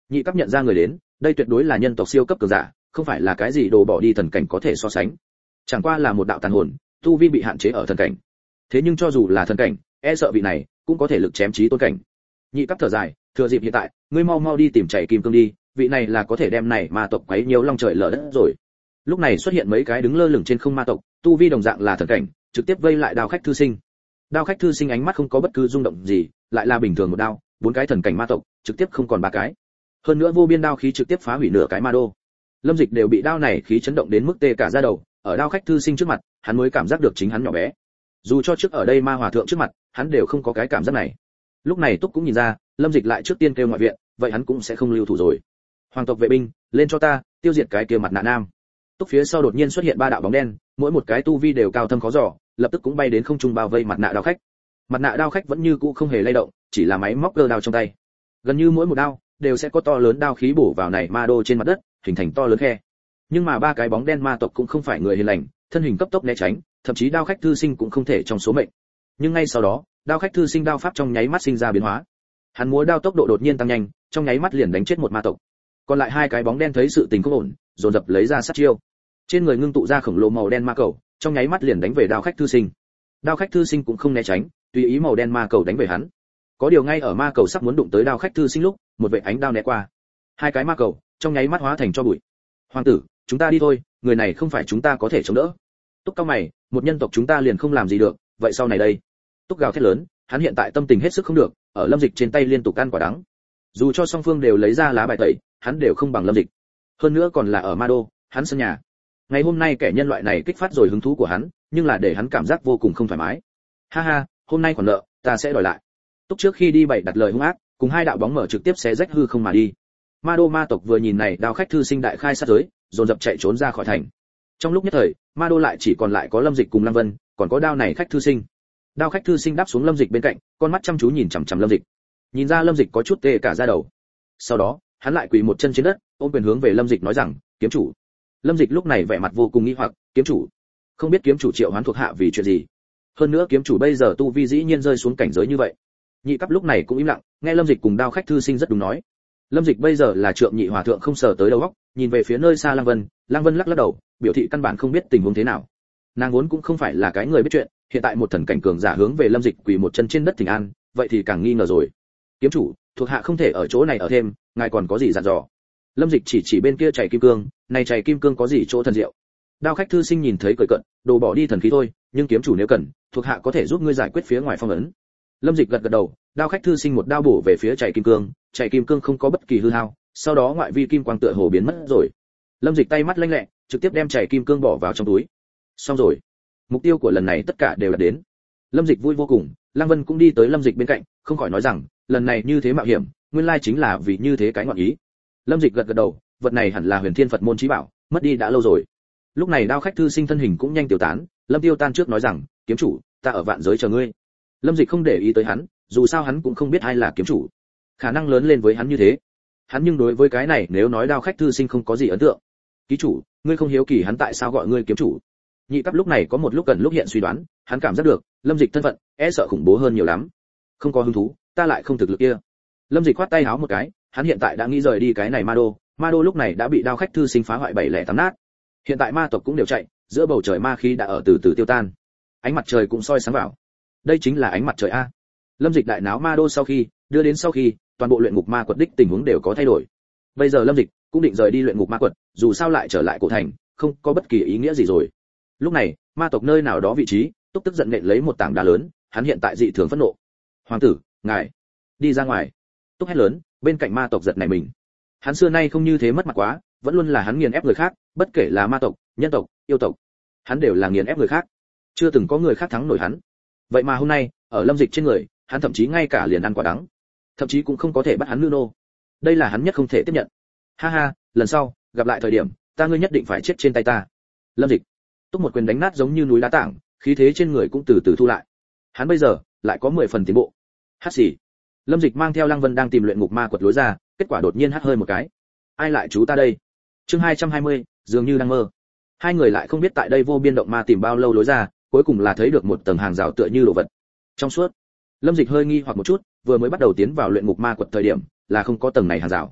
Nhị cấp nhận ra người đến, đây tuyệt đối là nhân tộc siêu cấp cường giả, không phải là cái gì đồ bỏ đi thần cảnh có thể so sánh. Chẳng qua là một đạo tàn hồn, tu vi bị hạn chế ở thần cảnh. Thế nhưng cho dù là thần cảnh, e sợ vị này cũng có thể lực chém chí tôn cảnh. Nhị cấp thở dài, thừa dịp hiện tại, ngươi mau mau đi tìm chảy kim cương đi, vị này là có thể đem này ma tộc quấy nhiều long trời lở đất rồi. Lúc này xuất hiện mấy cái đứng lơ lửng trên không ma tộc, tu vi đồng dạng là thần cảnh, trực tiếp vây lại đao khách thư sinh. Đao khách thư sinh ánh mắt không có bất cứ rung động gì, lại là bình thường một đao, bốn cái thần cảnh ma tộc, trực tiếp không còn ba cái. Hơn nữa vô biên đao khí trực tiếp phá hủy nửa cái ma đô. Lâm Dịch đều bị đao này khí chấn động đến mức tê cả da đầu, ở đao khách thư sinh trước mặt, hắn mới cảm giác được chính hắn nhỏ bé. Dù cho trước ở đây ma hòa thượng trước mặt, hắn đều không có cái cảm giác này. Lúc này Túc cũng nhìn ra, Lâm Dịch lại trước tiên kêu ngoại viện, vậy hắn cũng sẽ không lưu thủ rồi. Hoàng tộc vệ binh, lên cho ta, tiêu diệt cái kia mặt nạ nam. Túc phía sau đột nhiên xuất hiện ba đạo bóng đen, mỗi một cái tu vi đều cao thâm khó dò, lập tức cũng bay đến không trung bao vây mặt nạ đao khách. Mặt nạ đao khách vẫn như cũ không hề lay động, chỉ là máy móc cơ đao trong tay. Gần như mỗi một đao đều sẽ có to lớn đao khí bổ vào này ma đô trên mặt đất, hình thành to lớn khe. Nhưng mà ba cái bóng đen ma tộc cũng không phải người hiền lành, thân hình cấp tốc né tránh, thậm chí đao khách thư sinh cũng không thể trong số mệnh. Nhưng ngay sau đó, đao khách thư sinh đao pháp trong nháy mắt sinh ra biến hóa. Hắn múa đao tốc độ đột nhiên tăng nhanh, trong nháy mắt liền đánh chết một ma tộc. Còn lại hai cái bóng đen thấy sự tình không ổn, dồn dập lấy ra sát chiêu. Trên người ngưng tụ ra khổng lồ màu đen ma cầu, trong nháy mắt liền đánh về đao khách thư sinh. Đao khách thư sinh cũng không né tránh, tùy ý màu đen ma cầu đánh về hắn. Có điều ngay ở ma cầu sắp muốn đụng tới đao khách thư sinh lúc, một vệt ánh đao né qua. Hai cái ma cầu trong nháy mắt hóa thành cho bụi. Hoàng tử, chúng ta đi thôi, người này không phải chúng ta có thể chống đỡ. Túc cao mày, một nhân tộc chúng ta liền không làm gì được, vậy sau này đây? Túc gào thét lớn, hắn hiện tại tâm tình hết sức không được, ở Lâm Dịch trên tay liên tục ăn quả đắng. Dù cho song phương đều lấy ra lá bài tẩy, hắn đều không bằng Lâm Dịch. Hơn nữa còn là ở Ma Đô, hắn sân nhà. Ngày hôm nay kẻ nhân loại này kích phát rồi hứng thú của hắn, nhưng là để hắn cảm giác vô cùng không thoải mái. Ha ha, hôm nay còn nợ, ta sẽ đòi lại. Túc trước khi đi bày đặt lời hung ác, cùng hai đạo bóng mở trực tiếp xé rách hư không mà đi. Ma Đô ma tộc vừa nhìn này đao khách thư sinh đại khai sát giới, dồn dập chạy trốn ra khỏi thành. Trong lúc nhất thời, Ma Đô lại chỉ còn lại có Lâm Dịch cùng Lăng Vân, còn có đao này khách thư sinh. Đao khách thư sinh đáp xuống Lâm Dịch bên cạnh, con mắt chăm chú nhìn chằm chằm Lâm Dịch. Nhìn ra Lâm Dịch có chút tê cả da đầu. Sau đó, hắn lại quỳ một chân trên đất, ôm quyền hướng về Lâm Dịch nói rằng, kiếm chủ. Lâm Dịch lúc này vẻ mặt vô cùng nghi hoặc, kiếm chủ, không biết kiếm chủ triệu hoán thuộc hạ vì chuyện gì. Hơn nữa kiếm chủ bây giờ tu vi dĩ nhiên rơi xuống cảnh giới như vậy. Nhị cấp lúc này cũng im lặng, nghe Lâm Dịch cùng đao khách thư sinh rất đúng nói. Lâm Dịch bây giờ là trượng nhị hòa thượng không sờ tới đầu óc, nhìn về phía nơi xa Lăng Vân lắc lắc đầu, biểu thị căn bản không biết tình huống thế nào. Nàng vốn cũng không phải là cái người biết chuyện, hiện tại một thần cảnh cường giả hướng về Lâm Dịch quỳ một chân trên đất thỉnh an, vậy thì càng nghi ngờ rồi. Kiếm chủ, thuộc hạ không thể ở chỗ này ở thêm, ngài còn có gì dặn dò? Lâm Dịch chỉ bên kia chảy kim cương, này chảy kim cương có gì chỗ thần diệu? Đao khách thư sinh nhìn thấy cười cận, đồ bỏ đi thần khí thôi, nhưng kiếm chủ nếu cần, thuộc hạ có thể giúp ngươi giải quyết phía ngoài phong ấn. Lâm Dịch gật đầu, đao khách thư sinh một đao bổ về phía chảy kim cương không có bất kỳ hư hao, sau đó ngoại vi kim quang tựa hồ biến mất rồi. Lâm Dịch tay mắt lanh lẹ, trực tiếp đem chảy kim cương bỏ vào trong túi. Xong rồi, mục tiêu của lần này tất cả đều đạt đến. Lâm Dịch vui vô cùng, Lăng Vân cũng đi tới Lâm Dịch bên cạnh, không khỏi nói rằng, lần này như thế mạo hiểm, nguyên lai chính là vì như thế cái ngọn ý. Lâm Dịch gật đầu, vật này hẳn là Huyền Thiên Phật môn chí bảo, mất đi đã lâu rồi. Lúc này đao khách thư sinh thân hình cũng nhanh tiêu tán, Lâm Tiêu Tan trước nói rằng, kiếm chủ, ta ở vạn giới chờ ngươi. Lâm Dịch không để ý tới hắn, dù sao hắn cũng không biết ai là kiếm chủ, khả năng lớn lên với hắn như thế. Hắn nhưng đối với cái này nếu nói đao khách thư sinh không có gì ấn tượng. Ký chủ, ngươi không hiếu kỳ hắn tại sao gọi ngươi kiếm chủ? Nhị cấp lúc này có một lúc gần lúc hiện suy đoán, hắn cảm giác được, Lâm Dịch thân phận, e sợ khủng bố hơn nhiều lắm. Không có hứng thú, ta lại không thực lực kia. Lâm Dịch khoát tay háo một cái, hắn hiện tại đã nghĩ rời đi cái này Ma Đô lúc này đã bị đao khách thư sinh phá hoại 708 nát. Hiện tại ma tộc cũng đều chạy, giữa bầu trời ma khí đã ở từ từ tiêu tan. Ánh mặt trời cũng soi sáng vào. Đây chính là ánh mặt trời a. Lâm Dịch đại náo Ma Đô sau khi, sau khi, toàn bộ luyện ngục ma quật đích tình huống đều có thay đổi. Bây giờ Lâm Dịch cũng định rời đi luyện ngục ma quật, dù sao lại trở lại cổ thành, không có bất kỳ ý nghĩa gì rồi. Lúc này, ma tộc nơi nào đó vị trí, Túc tức giận nện lấy một tảng đá lớn, hắn hiện tại dị thường phẫn nộ. Hoàng tử, ngài đi ra ngoài. Túc hét lớn, bên cạnh ma tộc giật này mình. Hắn xưa nay không như thế mất mặt quá, vẫn luôn là hắn nghiền ép người khác, bất kể là ma tộc, nhân tộc, yêu tộc, hắn đều là nghiền ép người khác, chưa từng có người khác thắng nổi hắn. Vậy mà hôm nay, ở Lâm Dịch trên người, hắn thậm chí ngay cả liền ăn quả đắng, thậm chí cũng không có thể bắt hắn nữ nô. Đây là hắn nhất không thể tiếp nhận. Ha ha, lần sau gặp lại thời điểm, ta ngươi nhất định phải chết trên tay ta. Lâm Dịch Túc một quyền đánh nát giống như núi đá tảng, khí thế trên người cũng từ từ thu lại. Hắn bây giờ lại có 10 phần tiến bộ. Hát xì. Lâm Dịch mang theo Lăng Vân đang tìm luyện ngục ma quật lối ra, kết quả đột nhiên hắt hơi một cái. Ai lại chú ta đây? Chương 220, dường như đang mơ. Hai người lại không biết tại đây vô biên động ma tìm bao lâu lối ra, cuối cùng là thấy được một tầng hàng rào tựa như đồ vật. Trong suốt. Lâm Dịch hơi nghi hoặc một chút, vừa mới bắt đầu tiến vào luyện ngục ma quật thời điểm, là không có tầng này hàng rào.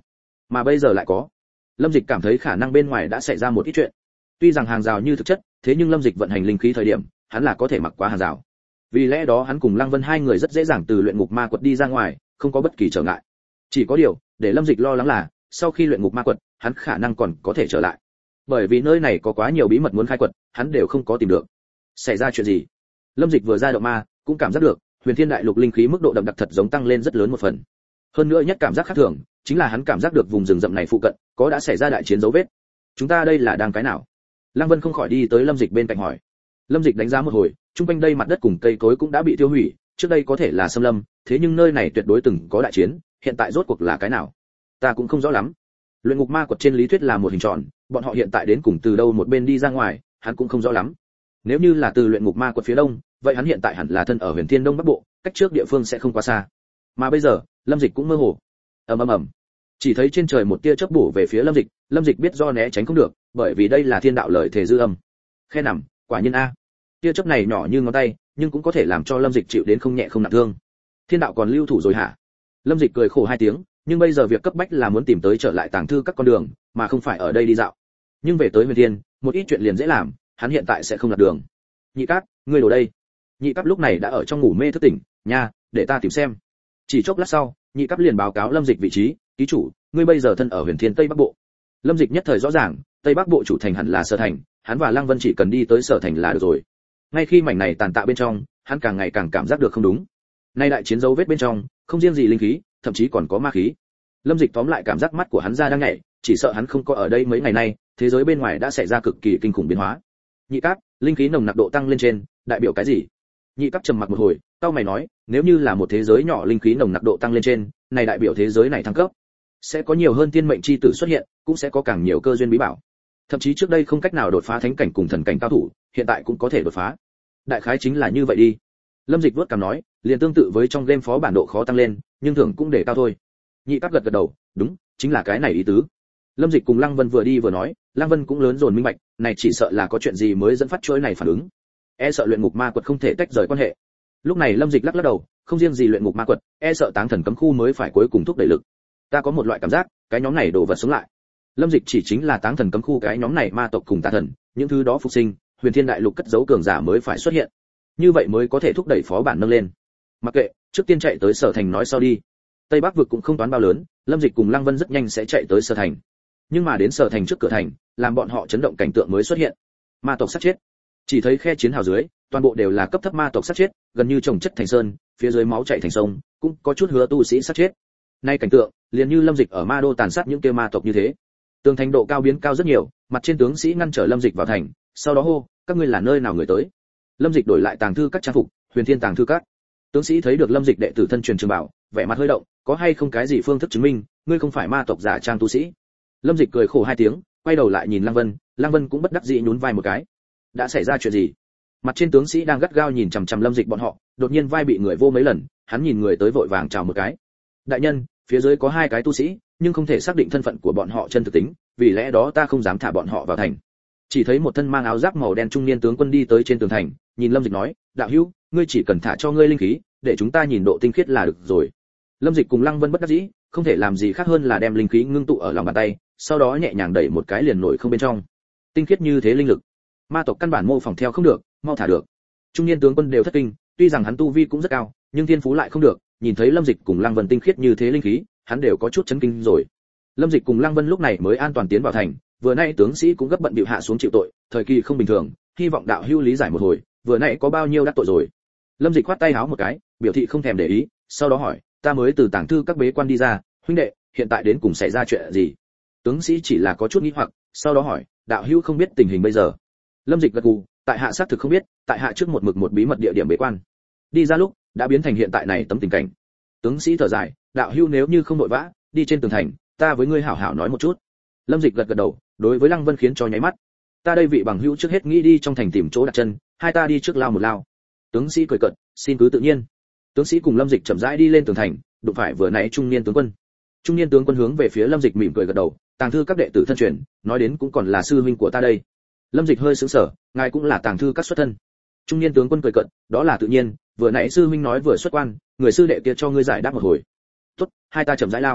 mà bây giờ lại có. Lâm Dịch cảm thấy khả năng bên ngoài đã xảy ra một ít chuyện. Tuy rằng hàng rào như thực chất, thế nhưng Lâm Dịch vận hành linh khí thời điểm, hắn là có thể mặc quá hàng rào. Vì lẽ đó hắn cùng Lăng Vân hai người rất dễ dàng từ luyện ngục ma quật đi ra ngoài, không có bất kỳ trở ngại. Chỉ có điều, để Lâm Dịch lo lắng là, sau khi luyện ngục ma quật, hắn khả năng còn có thể trở lại. Bởi vì nơi này có quá nhiều bí mật muốn khai quật, hắn đều không có tìm được. Xảy ra chuyện gì? Lâm Dịch vừa ra động ma, cũng cảm giác được, Huyền Thiên Đại Lục linh khí mức độ đậm đặc thật giống tăng lên rất lớn một phần. Hơn nữa nhất cảm giác khác thường, chính là hắn cảm giác được vùng rừng rậm này phụ cận có đã xảy ra đại chiến dấu vết. Chúng ta đây là đang cái nào? Lăng Vân không khỏi đi tới Lâm Dịch bên cạnh hỏi. Lâm Dịch đánh giá một hồi, trung quanh đây mặt đất cùng cây cối cũng đã bị tiêu hủy, trước đây có thể là xâm lâm, thế nhưng nơi này tuyệt đối từng có đại chiến, hiện tại rốt cuộc là cái nào? Ta cũng không rõ lắm. Luyện ngục ma quật trên lý thuyết là một hình tròn, bọn họ hiện tại đến cùng từ đâu một bên đi ra ngoài, hắn cũng không rõ lắm. Nếu như là từ luyện ngục ma quật phía đông, vậy hắn hiện tại hẳn là thân ở Huyền Thiên Đông Bắc Bộ, cách trước địa phương sẽ không quá xa. Mà bây giờ, Lâm Dịch cũng mơ hồ. Ầm ầm ầm. Chỉ thấy trên trời một tia chớp bổ về phía Lâm Dịch biết do né tránh không được, bởi vì đây là thiên đạo lợi thể dư âm. Khe nằm, quả nhiên a. Tia chớp này nhỏ như ngón tay, nhưng cũng có thể làm cho Lâm Dịch chịu đến không nhẹ không nặng thương. Thiên đạo còn lưu thủ rồi hả? Lâm Dịch cười khổ hai tiếng, nhưng bây giờ việc cấp bách là muốn tìm tới trở lại tàng thư các con đường, mà không phải ở đây đi dạo. Nhưng về tới Huyền Thiên, một ít chuyện liền dễ làm, hắn hiện tại sẽ không lạc đường. Nhị Cáp, ngươi đồ đây. Nhị Cáp lúc này đã ở trong ngủ mê thức tỉnh, nha, để ta tìm xem. Chỉ chốc lát sau, Nhị Cáp liền báo cáo Lâm Dịch vị trí, ký chủ, ngươi bây giờ thân ở Huyền Thiên Tây Bắc Bộ. Lâm Dịch nhất thời rõ ràng, Tây Bắc Bộ chủ thành hẳn là Sở Thành, hắn và Lăng Vân chỉ cần đi tới Sở Thành là được rồi. Ngay khi mảnh này tàn tạ bên trong, hắn càng ngày càng cảm giác được không đúng. Nay đại chiến dấu vết bên trong, không riêng gì linh khí, thậm chí còn có ma khí. Lâm Dịch tóm lại cảm giác mắt của hắn ra đang nhảy, chỉ sợ hắn không có ở đây mấy ngày nay, thế giới bên ngoài đã xảy ra cực kỳ kinh khủng biến hóa. Nhị Cáp, linh khí nồng nặc độ tăng lên trên, đại biểu cái gì? Nhị Cáp trầm mặc một hồi, cau mày nói, nếu như là một thế giới nhỏ linh khí nồng nặc độ tăng lên trên, này đại biểu thế giới này thăng cấp, sẽ có nhiều hơn tiên mệnh chi tử xuất hiện, cũng sẽ có càng nhiều cơ duyên bí bảo. Thậm chí trước đây không cách nào đột phá thánh cảnh cùng thần cảnh cao thủ, hiện tại cũng có thể đột phá. Đại khái chính là như vậy đi. Lâm Dịch vuốt cằm nói, liền tương tự với trong game phó bản độ khó tăng lên, nhưng thưởng cũng để cao thôi. Nhị Cáp gật gật đầu, đúng, chính là cái này ý tứ. Lâm Dịch cùng Lăng Vân vừa đi vừa nói, Lăng Vân cũng lớn dồn minh bạch, này chỉ sợ là có chuyện gì mới dẫn phát chuỗi này phản ứng. E sợ luyện ngục ma quật không thể tách rời quan hệ. Lúc này Lâm Dịch lắc lắc đầu, không riêng gì luyện ngục ma quật, e sợ táng thần cấm khu mới phải cuối cùng thúc đẩy lực. Ta có một loại cảm giác, cái nhóm này đổ vật sống lại. Lâm Dịch chỉ chính là táng thần cấm khu cái nhóm này ma tộc cùng tà thần, những thứ đó phục sinh, Huyền Thiên Đại Lục cất giấu cường giả mới phải xuất hiện. Như vậy mới có thể thúc đẩy phó bản nâng lên. Mặc kệ, trước tiên chạy tới Sở Thành nói sau đi. Tây Bắc vực cũng không toán bao lớn, Lâm Dịch cùng Lăng Vân rất nhanh sẽ chạy tới Sở Thành. Nhưng mà đến Sở Thành trước cửa thành, làm bọn họ chấn động cảnh tượng mới xuất hiện. Ma tộc sát chết. Chỉ thấy khe chiến hào dưới, toàn bộ đều là cấp thấp ma tộc sát chết, gần như chồng chất thành sơn, phía dưới máu chảy thành sông, cũng có chút hứa tu sĩ sát chết. Nay cảnh tượng, liền như Lâm Dịch ở Ma Đô tàn sát những kia ma tộc như thế. Tường thành độ cao biến cao rất nhiều, mặt trên tướng sĩ ngăn trở Lâm Dịch vào thành, sau đó hô, các ngươi là nơi nào người tới? Lâm Dịch đổi lại tàng thư các trang phục, Huyền Thiên tàng thư các. Tướng sĩ thấy được Lâm Dịch đệ tử thân truyền trường bảo, vẻ mặt hơi động, có hay không cái gì phương thức chứng minh, ngươi không phải ma tộc giả trang tu sĩ? Lâm Dịch cười khổ hai tiếng, quay đầu lại nhìn Lăng Vân cũng bất đắc dĩ nhún vai một cái. Đã xảy ra chuyện gì? Mặt trên tướng sĩ đang gắt gao nhìn chằm chằm Lâm Dịch bọn họ, đột nhiên vai bị người vô mấy lần, hắn nhìn người tới vội vàng chào một cái. Đại nhân, phía dưới có hai cái tu sĩ, nhưng không thể xác định thân phận của bọn họ chân thực tính, vì lẽ đó ta không dám thả bọn họ vào thành. Chỉ thấy một thân mang áo giáp màu đen trung niên tướng quân đi tới trên tường thành, nhìn Lâm Dịch nói, đạo hữu, ngươi chỉ cần thả cho ngươi linh khí, để chúng ta nhìn độ tinh khiết là được rồi. Lâm Dịch cùng Lăng Vân bất đắc dĩ, không thể làm gì khác hơn là đem linh khí ngưng tụ ở lòng bàn tay, sau đó nhẹ nhàng đẩy một cái liền nổi không bên trong. Tinh khiết như thế linh lực, ma tộc căn bản mô phỏng theo không được, mau thả được. Trung niên tướng quân đều thất kinh, tuy rằng hắn tu vi cũng rất cao, nhưng thiên phú lại không được, nhìn thấy Lâm Dịch cùng Lăng Vân tinh khiết như thế linh khí, hắn đều có chút chấn kinh rồi. Lâm Dịch cùng Lăng Vân lúc này mới an toàn tiến vào thành, vừa nãy tướng sĩ cũng gấp bận bịu hạ xuống chịu tội, thời kỳ không bình thường, hy vọng đạo hữu lý giải một hồi, vừa nãy có bao nhiêu đắc tội rồi. Lâm Dịch khoát tay háo một cái, biểu thị không thèm để ý, sau đó hỏi, ta mới từ tàng thư các bế quan đi ra, huynh đệ, hiện tại đến cùng xảy ra chuyện gì? Tướng sĩ chỉ là có chút nghi hoặc, sau đó hỏi, đạo hữu không biết tình hình bây giờ? Lâm Dịch gật gù, tại hạ xác thực không biết, tại hạ trước một mực một bí mật địa điểm bế quan, đi ra lúc đã biến thành hiện tại này tấm tình cảnh. Tướng sĩ thở dài, đạo hữu nếu như không nội vã, đi trên tường thành, ta với ngươi hảo hảo nói một chút. Lâm Dịch gật gật đầu, đối với Lăng Vân khiến cho nháy mắt. Ta đây vị bằng hữu trước hết nghĩ đi trong thành tìm chỗ đặt chân, hai ta đi trước lao một lao. Tướng sĩ cười cợt, xin cứ tự nhiên. Tướng sĩ cùng Lâm Dịch chậm rãi đi lên tường thành, đụng phải vừa nãy trung niên tướng quân. Trung niên tướng quân hướng về phía Lâm Dịch mỉm cười gật đầu, tàng thư các đệ tử thân truyền, nói đến cũng còn là sư huynh của ta đây. Lâm Dịch hơi sững sờ, ngài cũng là tàng thư các xuất thân. Trung niên tướng quân cười cợt, đó là tự nhiên, vừa nãy sư huynh nói vừa xuất quan, người sư đệ kia cho ngươi giải đáp một hồi. Tốt, hai ta chậm rãi lao.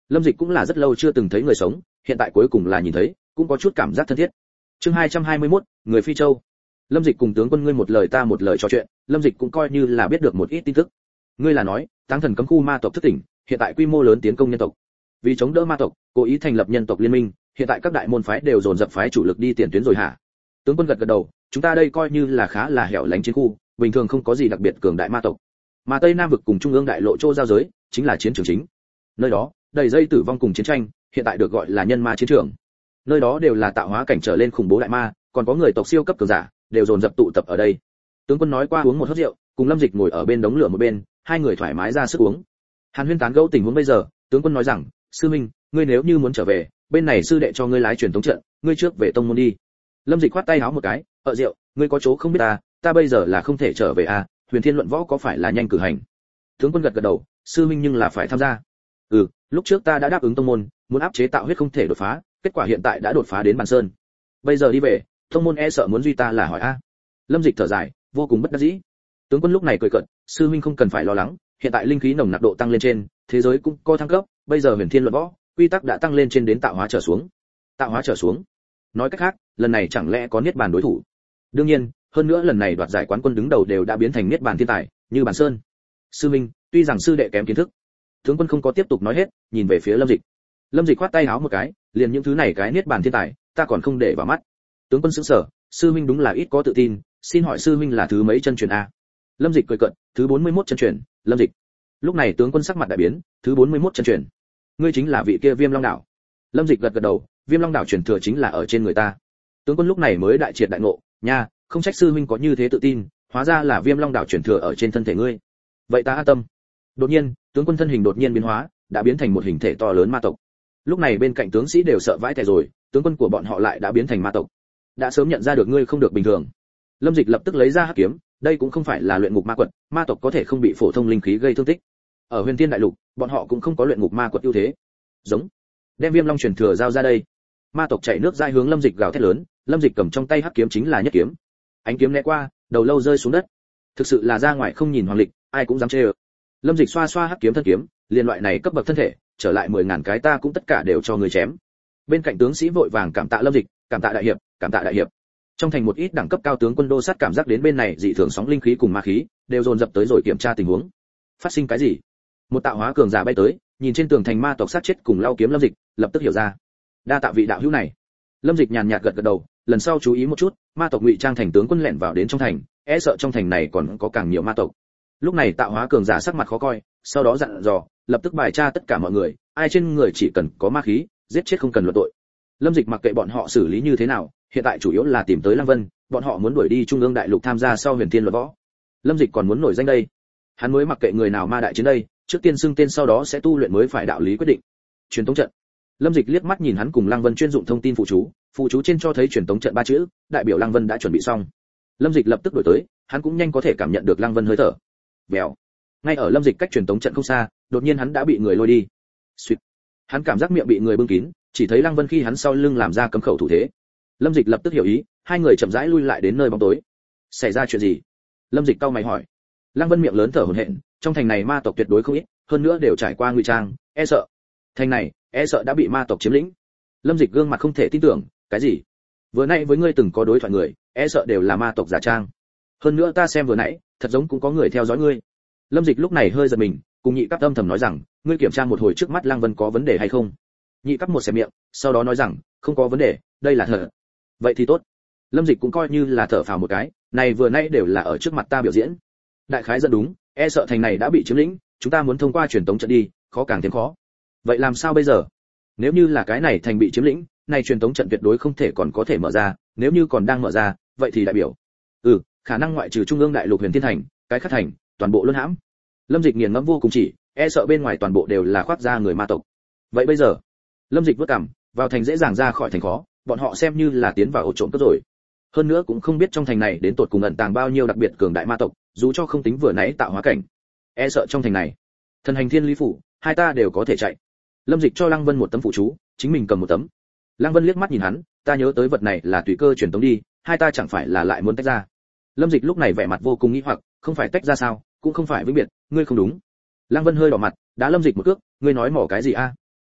Lâm Dịch cũng là rất lâu chưa từng thấy người sống, hiện tại cuối cùng là nhìn thấy, cũng có chút cảm giác thân thiết. Chương 221, người Phi Châu. Lâm Dịch cùng tướng quân ngươi một lời ta một lời trò chuyện, Lâm Dịch cũng coi như là biết được một ít tin tức. Ngươi là nói, Táng Thần cấm khu ma tộc thức tỉnh, hiện tại quy mô lớn tiến công nhân tộc. Vì chống đỡ ma tộc, cố ý thành lập nhân tộc liên minh, hiện tại các đại môn phái đều dồn dập phái chủ lực đi tiền tuyến rồi hả? Tướng quân gật gật đầu, chúng ta đây coi như là khá là hẻo lánh chiến khu, bình thường không có gì đặc biệt cường đại ma tộc. Mà Tây Nam vực cùng Trung ương đại lộ châu giao giới, chính là chiến trường chính. Nơi đó, đầy dây tử vong cùng chiến tranh, hiện tại được gọi là nhân ma chiến trường. Nơi đó đều là tạo hóa cảnh trở lên khủng bố đại ma, còn có người tộc siêu cấp cường giả, đều dồn dập tụ tập ở đây. Tướng quân nói qua uống một hớp rượu, cùng Lâm Dịch ngồi ở bên đống lửa một bên, hai người thoải mái ra sức uống. Hàn Huyên tán gẫu tình huống bây giờ, tướng quân nói rằng, sư minh, ngươi nếu như muốn trở về, bên này sư đệ cho ngươi lái truyền tống trận, ngươi trước về tông môn đi. Lâm Dịch khoát tay háo một cái, rượu, ngươi có chỗ không biết ta bây giờ là không thể trở về Huyền Thiên luận võ có phải là nhanh cử hành? Tướng quân gật gật đầu, sư minh nhưng là phải tham gia. Lúc trước ta đã đáp ứng tông môn, muốn áp chế tạo huyết không thể đột phá, kết quả hiện tại đã đột phá đến Bàn Sơn. Bây giờ đi về, tông môn e sợ muốn duy ta là hỏi Lâm Dịch thở dài, vô cùng bất đắc dĩ. Tướng quân lúc này cười cợt, sư minh không cần phải lo lắng, hiện tại linh khí nồng nặc độ tăng lên trên, thế giới cũng có thăng cấp, bây giờ Huyền Thiên luận võ, quy tắc đã tăng lên trên đến tạo hóa trở xuống. Tạo hóa trở xuống. Nói cách khác, lần này chẳng lẽ có niết bàn đối thủ? Đương nhiên, hơn nữa lần này đoạt giải quán quân đứng đầu đều đã biến thành niết bàn thiên tài, như Bàn Sơn. Sư minh, tuy rằng sư đệ kém kiến thức. Tướng quân không có tiếp tục nói hết, nhìn về phía Lâm Dịch. Lâm Dịch khoát tay háo một cái, liền những thứ này cái niết bàn thiên tài, ta còn không để vào mắt. Tướng quân sững sờ, sư minh đúng là ít có tự tin, xin hỏi sư minh là thứ mấy chân truyền Lâm Dịch cười cợt, thứ 41 chân truyền, Lâm Dịch. Lúc này tướng quân sắc mặt đại biến, thứ 41 chân truyền. Ngươi chính là vị kia Viêm Long đảo. Lâm Dịch gật gật đầu, Viêm Long đảo truyền thừa chính là ở trên người ta. Tướng quân lúc này mới đại triệt đại ngộ, nha, không trách sư huynh có như thế tự tin, hóa ra là Viêm Long đảo truyền thừa ở trên thân thể ngươi. Vậy ta an tâm. Đột nhiên, tướng quân thân hình đột nhiên biến hóa, đã biến thành một hình thể to lớn ma tộc. Lúc này bên cạnh tướng sĩ đều sợ vãi tè rồi, tướng quân của bọn họ lại đã biến thành ma tộc. Đã sớm nhận ra được ngươi không được bình thường. Lâm Dịch lập tức lấy ra hắc kiếm, đây cũng không phải là luyện ngục ma quật, ma tộc có thể không bị phổ thông linh khí gây thương tích. Ở Huyền Thiên đại lục, bọn họ cũng không có luyện ngục ma quật ưu thế. Giống, đem Viêm Long truyền thừa giao ra đây. Ma tộc chạy nước dai hướng Lâm Dịch gào thét lớn, Lâm Dịch cầm trong tay hắc kiếm chính là nhất kiếm. Ánh kiếm né qua, đầu lâu rơi xuống đất. Thực sự là ra ngoài không nhìn hoàng lịch, ai cũng dám chê ơ. Lâm Dịch xoa xoa hắc kiếm thân kiếm, liên loại này cấp bậc thân thể, trở lại 10.000 cái ta cũng tất cả đều cho người chém. Bên cạnh tướng sĩ vội vàng cảm tạ Lâm Dịch, cảm tạ đại hiệp, cảm tạ đại hiệp. Trong thành một ít đẳng cấp cao tướng quân đô sát cảm giác đến bên này dị thường sóng linh khí cùng ma khí, đều dồn dập tới rồi kiểm tra tình huống. Phát sinh cái gì? Một tạo hóa cường giả bay tới, nhìn trên tường thành ma tộc sát chết cùng lao kiếm Lâm Dịch, lập tức hiểu ra. Đa tạ vị đạo hữu này. Lâm Dịch nhàn nhạt gật gật đầu, lần sau chú ý một chút, ma tộc ngụy trang thành tướng quân lẻn vào đến trong thành, e sợ trong thành này còn có càng nhiều ma tộc. Lúc này tạo hóa cường giả sắc mặt khó coi, sau đó dặn dò, lập tức bài tra tất cả mọi người, ai trên người chỉ cần có ma khí, giết chết không cần luận tội. Lâm Dịch mặc kệ bọn họ xử lý như thế nào, hiện tại chủ yếu là tìm tới Lăng Vân, bọn họ muốn đuổi đi Trung ương đại lục tham gia sau Huyền Thiên luận võ. Lâm Dịch còn muốn nổi danh đây. Hắn mới mặc kệ người nào ma đại chiến đây, trước tiên xưng tên sau đó sẽ tu luyện mới phải đạo lý quyết định. Truyền tống trận. Lâm Dịch liếc mắt nhìn hắn cùng Lăng Vân chuyên dụng thông tin phụ chú trên cho thấy truyền tống trận 3 chữ, đại biểu Lăng Vân đã chuẩn bị xong. Lâm Dịch lập tức đổi tới, hắn cũng nhanh có thể cảm nhận được Lăng Vân hơi thở. Vèo. Ngay ở Lâm Dịch cách truyền tống trận không xa, đột nhiên hắn đã bị người lôi đi. Xuyệt. Hắn cảm giác miệng bị người bưng kín, chỉ thấy Lăng Vân khi hắn sau lưng làm ra cấm khẩu thủ thế. Lâm Dịch lập tức hiểu ý, hai người chậm rãi lui lại đến nơi bóng tối. Xảy ra chuyện gì? Lâm Dịch cau mày hỏi. Lăng Vân miệng lớn thở hổn hển, trong thành này ma tộc tuyệt đối không ít, hơn nữa đều trải qua ngụy trang, e sợ thành này e sợ đã bị ma tộc chiếm lĩnh. Lâm Dịch gương mặt không thể tin tưởng, cái gì? Vừa nãy với ngươi từng có đối thoại người, e sợ đều là ma tộc giả trang. Hơn nữa ta xem vừa nãy, thật giống cũng có người theo dõi ngươi. Lâm Dịch lúc này hơi giật mình, cùng nhị cấp âm thầm nói rằng, ngươi kiểm tra một hồi trước mắt Lăng Vân có vấn đề hay không? Nhị cấp một xẻ miệng, sau đó nói rằng, không có vấn đề, đây là thật. Vậy thì tốt. Lâm Dịch cũng coi như là thở phào một cái, này vừa nãy đều là ở trước mặt ta biểu diễn. Đại khái dẫn đúng, e sợ thành này đã bị chiếm lĩnh, chúng ta muốn thông qua truyền tống trận đi, khó càng thêm khó. Vậy làm sao bây giờ? Nếu như là cái này thành bị chiếm lĩnh, này truyền tống trận tuyệt đối không thể còn có thể mở ra, nếu như còn đang mở ra, vậy thì đại biểu khả năng ngoại trừ Trung ương đại lục Huyền Thiên thành, cái khác thành, toàn bộ luân hãm. Lâm Dịch nghiền ngẫm vô cùng chỉ, e sợ bên ngoài toàn bộ đều là khoác da người ma tộc. Vậy bây giờ, Lâm Dịch vất cằm, vào thành dễ dàng ra khỏi thành khó, bọn họ xem như là tiến vào ổ trộm cướp rồi. Hơn nữa cũng không biết trong thành này đến tột cùng ẩn tàng bao nhiêu đặc biệt cường đại ma tộc, dù cho không tính vừa nãy tạo hóa cảnh, e sợ trong thành này, thần hành thiên lý phủ, hai ta đều có thể chạy. Lâm Dịch cho Lăng Vân một tấm phụ chú, chính mình cầm một tấm. Lăng Vân liếc mắt nhìn hắn, ta nhớ tới vật này là tùy cơ truyền tống đi, hai ta chẳng phải là lại muốn tách ra. Lâm Dịch lúc này vẻ mặt vô cùng nghi hoặc, không phải tách ra sao, cũng không phải vĩnh biệt, ngươi không đúng. Lăng Vân hơi đỏ mặt, đá Lâm Dịch một cước, ngươi nói mỏ cái gì a?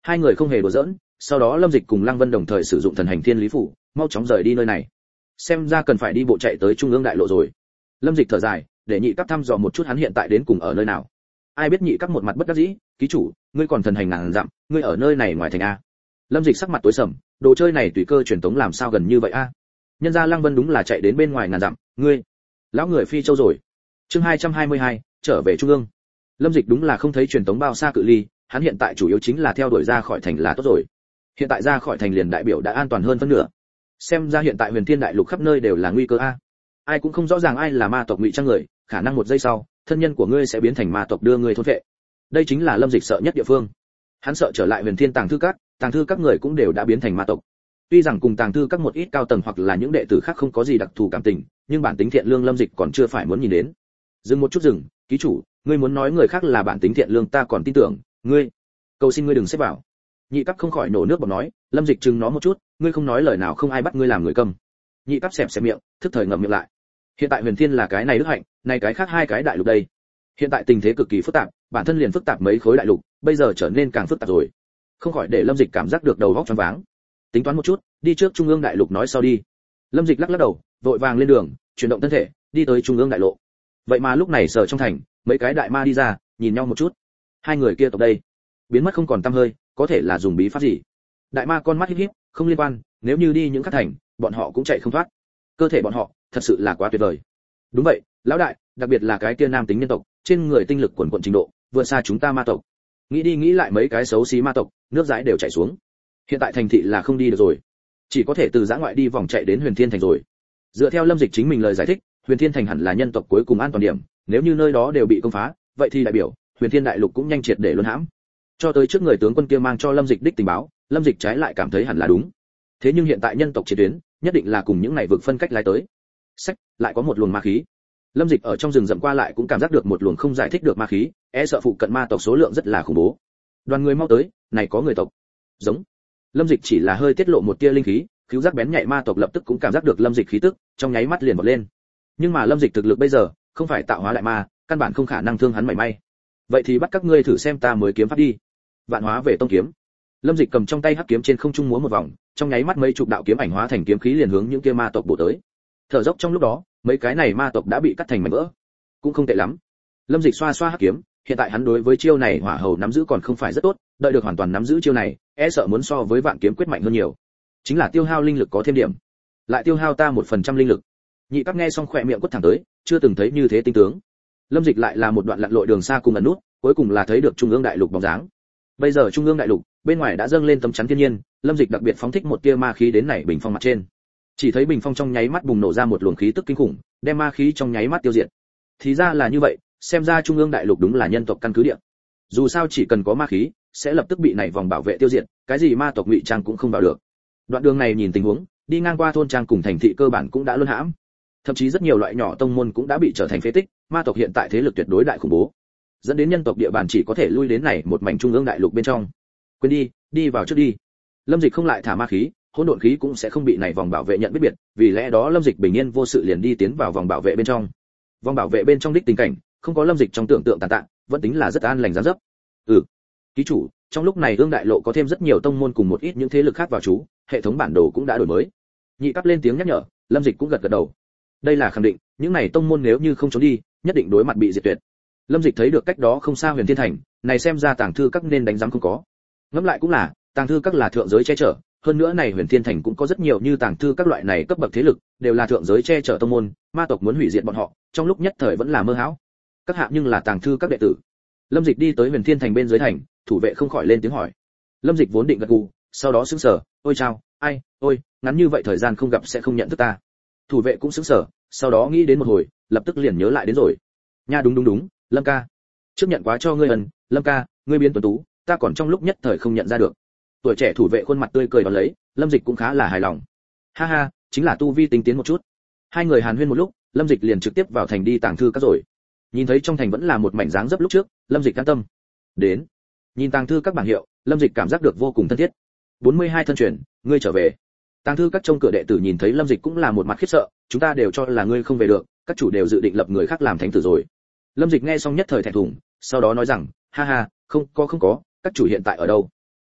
Hai người không hề đùa giỡn, sau đó Lâm Dịch cùng Lăng Vân đồng thời sử dụng thần hành thiên lý phủ, mau chóng rời đi nơi này. Xem ra cần phải đi bộ chạy tới trung ương đại lộ rồi. Lâm Dịch thở dài, để nhị cấp thăm dò một chút hắn hiện tại đến cùng ở nơi nào. Ai biết nhị cấp một mặt bất đắc dĩ, ký chủ, ngươi còn thần hành ngàn dặm, ngươi ở nơi này ngoài thành a. Lâm Dịch sắc mặt tối sầm, đồ chơi này tùy cơ truyền tống làm sao gần như vậy a? Nhân gia Lăng Vân đúng là chạy đến bên ngoài ngàn dặm, ngươi, lão người phi châu rồi. Chương 222, trở về trung ương. Lâm Dịch đúng là không thấy truyền tống bao xa cự ly, hắn hiện tại chủ yếu chính là theo đuổi ra khỏi thành là tốt rồi. Hiện tại ra khỏi thành liền đại biểu đã an toàn hơn phân nửa. Xem ra hiện tại Huyền Thiên Đại Lục khắp nơi đều là nguy cơ a. Ai cũng không rõ ràng ai là ma tộc ngụy trang người, khả năng một giây sau, thân nhân của ngươi sẽ biến thành ma tộc đưa ngươi thôn phệ. Đây chính là Lâm Dịch sợ nhất địa phương. Hắn sợ trở lại Huyền Thiên Tàng thư các người cũng đều đã biến thành ma tộc. Tuy rằng cùng tàng thư các một ít cao tầng hoặc là những đệ tử khác không có gì đặc thù cảm tình, nhưng bản tính thiện lương Lâm Dịch còn chưa phải muốn nhìn đến. Dừng một chút dừng, ký chủ, ngươi muốn nói người khác là bản tính thiện lương ta còn tin tưởng, ngươi, cầu xin ngươi đừng xếp vào. Nhị cấp không khỏi nổ nước bọt nói, Lâm Dịch chừng nó một chút, ngươi không nói lời nào không ai bắt ngươi làm người câm. Nhị cấp xẹp xẹp miệng, thức thời ngậm miệng lại. Hiện tại Huyền Thiên là cái này đức hạnh, này cái khác hai cái đại lục đây. Hiện tại tình thế cực kỳ phức tạp, bản thân liền phức tạp mấy khối đại lục, bây giờ trở nên càng phức tạp rồi. Không khỏi để Lâm Dịch cảm giác được đầu óc choáng váng. Tính toán một chút, đi trước trung ương đại lục nói sau đi. Lâm Dịch lắc lắc đầu, vội vàng lên đường, chuyển động thân thể, đi tới trung ương đại lộ. Vậy mà lúc này sở trong thành, mấy cái đại ma đi ra, nhìn nhau một chút. Hai người kia tộc đây, biến mất không còn tăm hơi, có thể là dùng bí pháp gì? Đại ma con mắt híp híp, không liên quan, nếu như đi những các thành, bọn họ cũng chạy không thoát. Cơ thể bọn họ, thật sự là quá tuyệt vời. Đúng vậy, lão đại, đặc biệt là cái kia nam tính nhân tộc, trên người tinh lực quần quần trình độ, vượt xa chúng ta ma tộc. Nghĩ đi nghĩ lại mấy cái xấu xí ma tộc, nước dãi đều chảy xuống. Hiện tại thành thị là không đi được rồi, chỉ có thể từ giã ngoại đi vòng chạy đến Huyền Thiên thành rồi. Dựa theo Lâm Dịch chính mình lời giải thích, Huyền Thiên thành hẳn là nhân tộc cuối cùng an toàn điểm, nếu như nơi đó đều bị công phá, vậy thì đại biểu Huyền Thiên đại lục cũng nhanh triệt để luân hãm. Cho tới trước người tướng quân kia mang cho Lâm Dịch đích tình báo, Lâm Dịch trái lại cảm thấy hẳn là đúng. Thế nhưng hiện tại nhân tộc chiến tuyến, nhất định là cùng những này vực phân cách lái tới. Sách, lại có một luồng ma khí. Lâm Dịch ở trong rừng rậm qua lại cũng cảm giác được một luồng không giải thích được ma khí, e sợ phụ cận ma tộc số lượng rất là khủng bố. Đoàn người mau tới, này có người tộc. Giống. Lâm Dịch chỉ là hơi tiết lộ một tia linh khí, khứu giác bén nhạy ma tộc lập tức cũng cảm giác được Lâm Dịch khí tức, trong nháy mắt liền vọt lên. Nhưng mà Lâm Dịch thực lực bây giờ, không phải tạo hóa đại ma, căn bản không khả năng thương hắn mảy may. Vậy thì bắt các ngươi thử xem ta mới kiếm pháp đi. Vạn hóa về tông kiếm. Lâm Dịch cầm trong tay hắc kiếm trên không trung múa một vòng, trong nháy mắt mấy chục đạo kiếm ảnh hóa thành kiếm khí liền hướng những kia ma tộc bổ tới. Thở dốc trong lúc đó, mấy cái này ma tộc đã bị cắt thành mảnh vỡ. Cũng không tệ lắm. Lâm Dịch xoa xoa hắc kiếm, hiện tại hắn đối với chiêu này hỏa hầu nắm giữ còn không phải rất tốt, đợi được hoàn toàn nắm giữ chiêu này, e sợ muốn so với vạn kiếm quyết mạnh hơn nhiều. Chính là tiêu hao linh lực có thêm điểm, lại tiêu hao ta 1% linh lực. Nhị Các nghe xong khỏe miệng quất thẳng tới, chưa từng thấy như thế tinh tướng. Lâm Dịch lại là một đoạn lặn lội đường xa cùng ẩn nút, cuối cùng là thấy được trung ương đại lục bóng dáng. Bây giờ trung ương đại lục, bên ngoài đã dâng lên tấm chắn thiên nhiên, Lâm Dịch đặc biệt phóng thích một tia ma khí đến này bình phong mặt trên. Chỉ thấy bình phong trong nháy mắt bùng nổ ra một luồng khí tức kinh khủng, đem ma khí trong nháy mắt tiêu diệt. Thì ra là như vậy, xem ra trung ương đại lục đúng là nhân tộc căn cứ địa. Dù sao chỉ cần có ma khí, sẽ lập tức bị này vòng bảo vệ tiêu diệt, cái gì ma tộc ngụy trang cũng không vào được. Đoạn đường này nhìn tình huống, đi ngang qua thôn trang cùng thành thị cơ bản cũng đã luân hãm. Thậm chí rất nhiều loại nhỏ tông môn cũng đã bị trở thành phế tích, ma tộc hiện tại thế lực tuyệt đối đại khủng bố. Dẫn đến nhân tộc địa bàn chỉ có thể lui đến này một mảnh trung ương đại lục bên trong. Quên đi, đi vào trước đi. Lâm Dịch không lại thả ma khí, hỗn độn khí cũng sẽ không bị này vòng bảo vệ nhận biết biệt, vì lẽ đó Lâm Dịch bình yên vô sự liền đi tiến vào vòng bảo vệ bên trong. Vòng bảo vệ bên trong đích tình cảnh, không có Lâm Dịch trong tưởng tượng tàn tạ, vẫn tính là rất an lành dáng dấp. Ký chủ, trong lúc này ương đại lộ có thêm rất nhiều tông môn cùng một ít những thế lực khác vào chú, hệ thống bản đồ cũng đã đổi mới. Nhị Cấp lên tiếng nhắc nhở, Lâm Dịch cũng gật gật đầu. Đây là khẳng định, những này tông môn nếu như không trốn đi, nhất định đối mặt bị diệt tuyệt. Lâm Dịch thấy được cách đó không xa Huyền Thiên thành, này xem ra tàng thư các nên đánh giám không có. Ngẫm lại cũng là, tàng thư các là thượng giới che chở, hơn nữa này Huyền Thiên thành cũng có rất nhiều như tàng thư các loại này cấp bậc thế lực, đều là thượng giới che chở tông môn, ma tộc muốn hủy diệt bọn họ, trong lúc nhất thời vẫn là mơ hão. Các hạ nhưng là tàng thư các đệ tử. Lâm Dịch đi tới Huyền Thiên thành bên dưới thành, thủ vệ không khỏi lên tiếng hỏi. Lâm Dịch vốn định gật gù, sau đó sững sờ, ôi chao, ai, ôi, ngắn như vậy thời gian không gặp sẽ không nhận thức ta. Thủ vệ cũng sững sờ, sau đó nghĩ đến một hồi, lập tức liền nhớ lại đến rồi. Nha đúng, Lâm ca. Trước nhận quá cho ngươi ân, Lâm ca, ngươi biến tuấn tú, ta còn trong lúc nhất thời không nhận ra được. Tuổi trẻ thủ vệ khuôn mặt tươi cười đón lấy, Lâm Dịch cũng khá là hài lòng. Ha ha, chính là tu vi tinh tiến một chút. Hai người hàn huyên một lúc, Lâm Dịch liền trực tiếp vào thành đi tàng thư các rồi. Nhìn thấy trong thành vẫn là một mảnh dáng dấp lúc trước, Lâm Dịch an tâm. Đến. Nhìn tàng thư các bảng hiệu, Lâm Dịch cảm giác được vô cùng thân thiết. 42 thân truyền, ngươi trở về. Tàng thư các trông cửa đệ tử nhìn thấy Lâm Dịch cũng là một mặt khiếp sợ, chúng ta đều cho là ngươi không về được, các chủ đều dự định lập người khác làm thánh tử rồi. Lâm Dịch nghe xong nhất thời thẹn thùng, sau đó nói rằng, ha ha, không có, các chủ hiện tại ở đâu?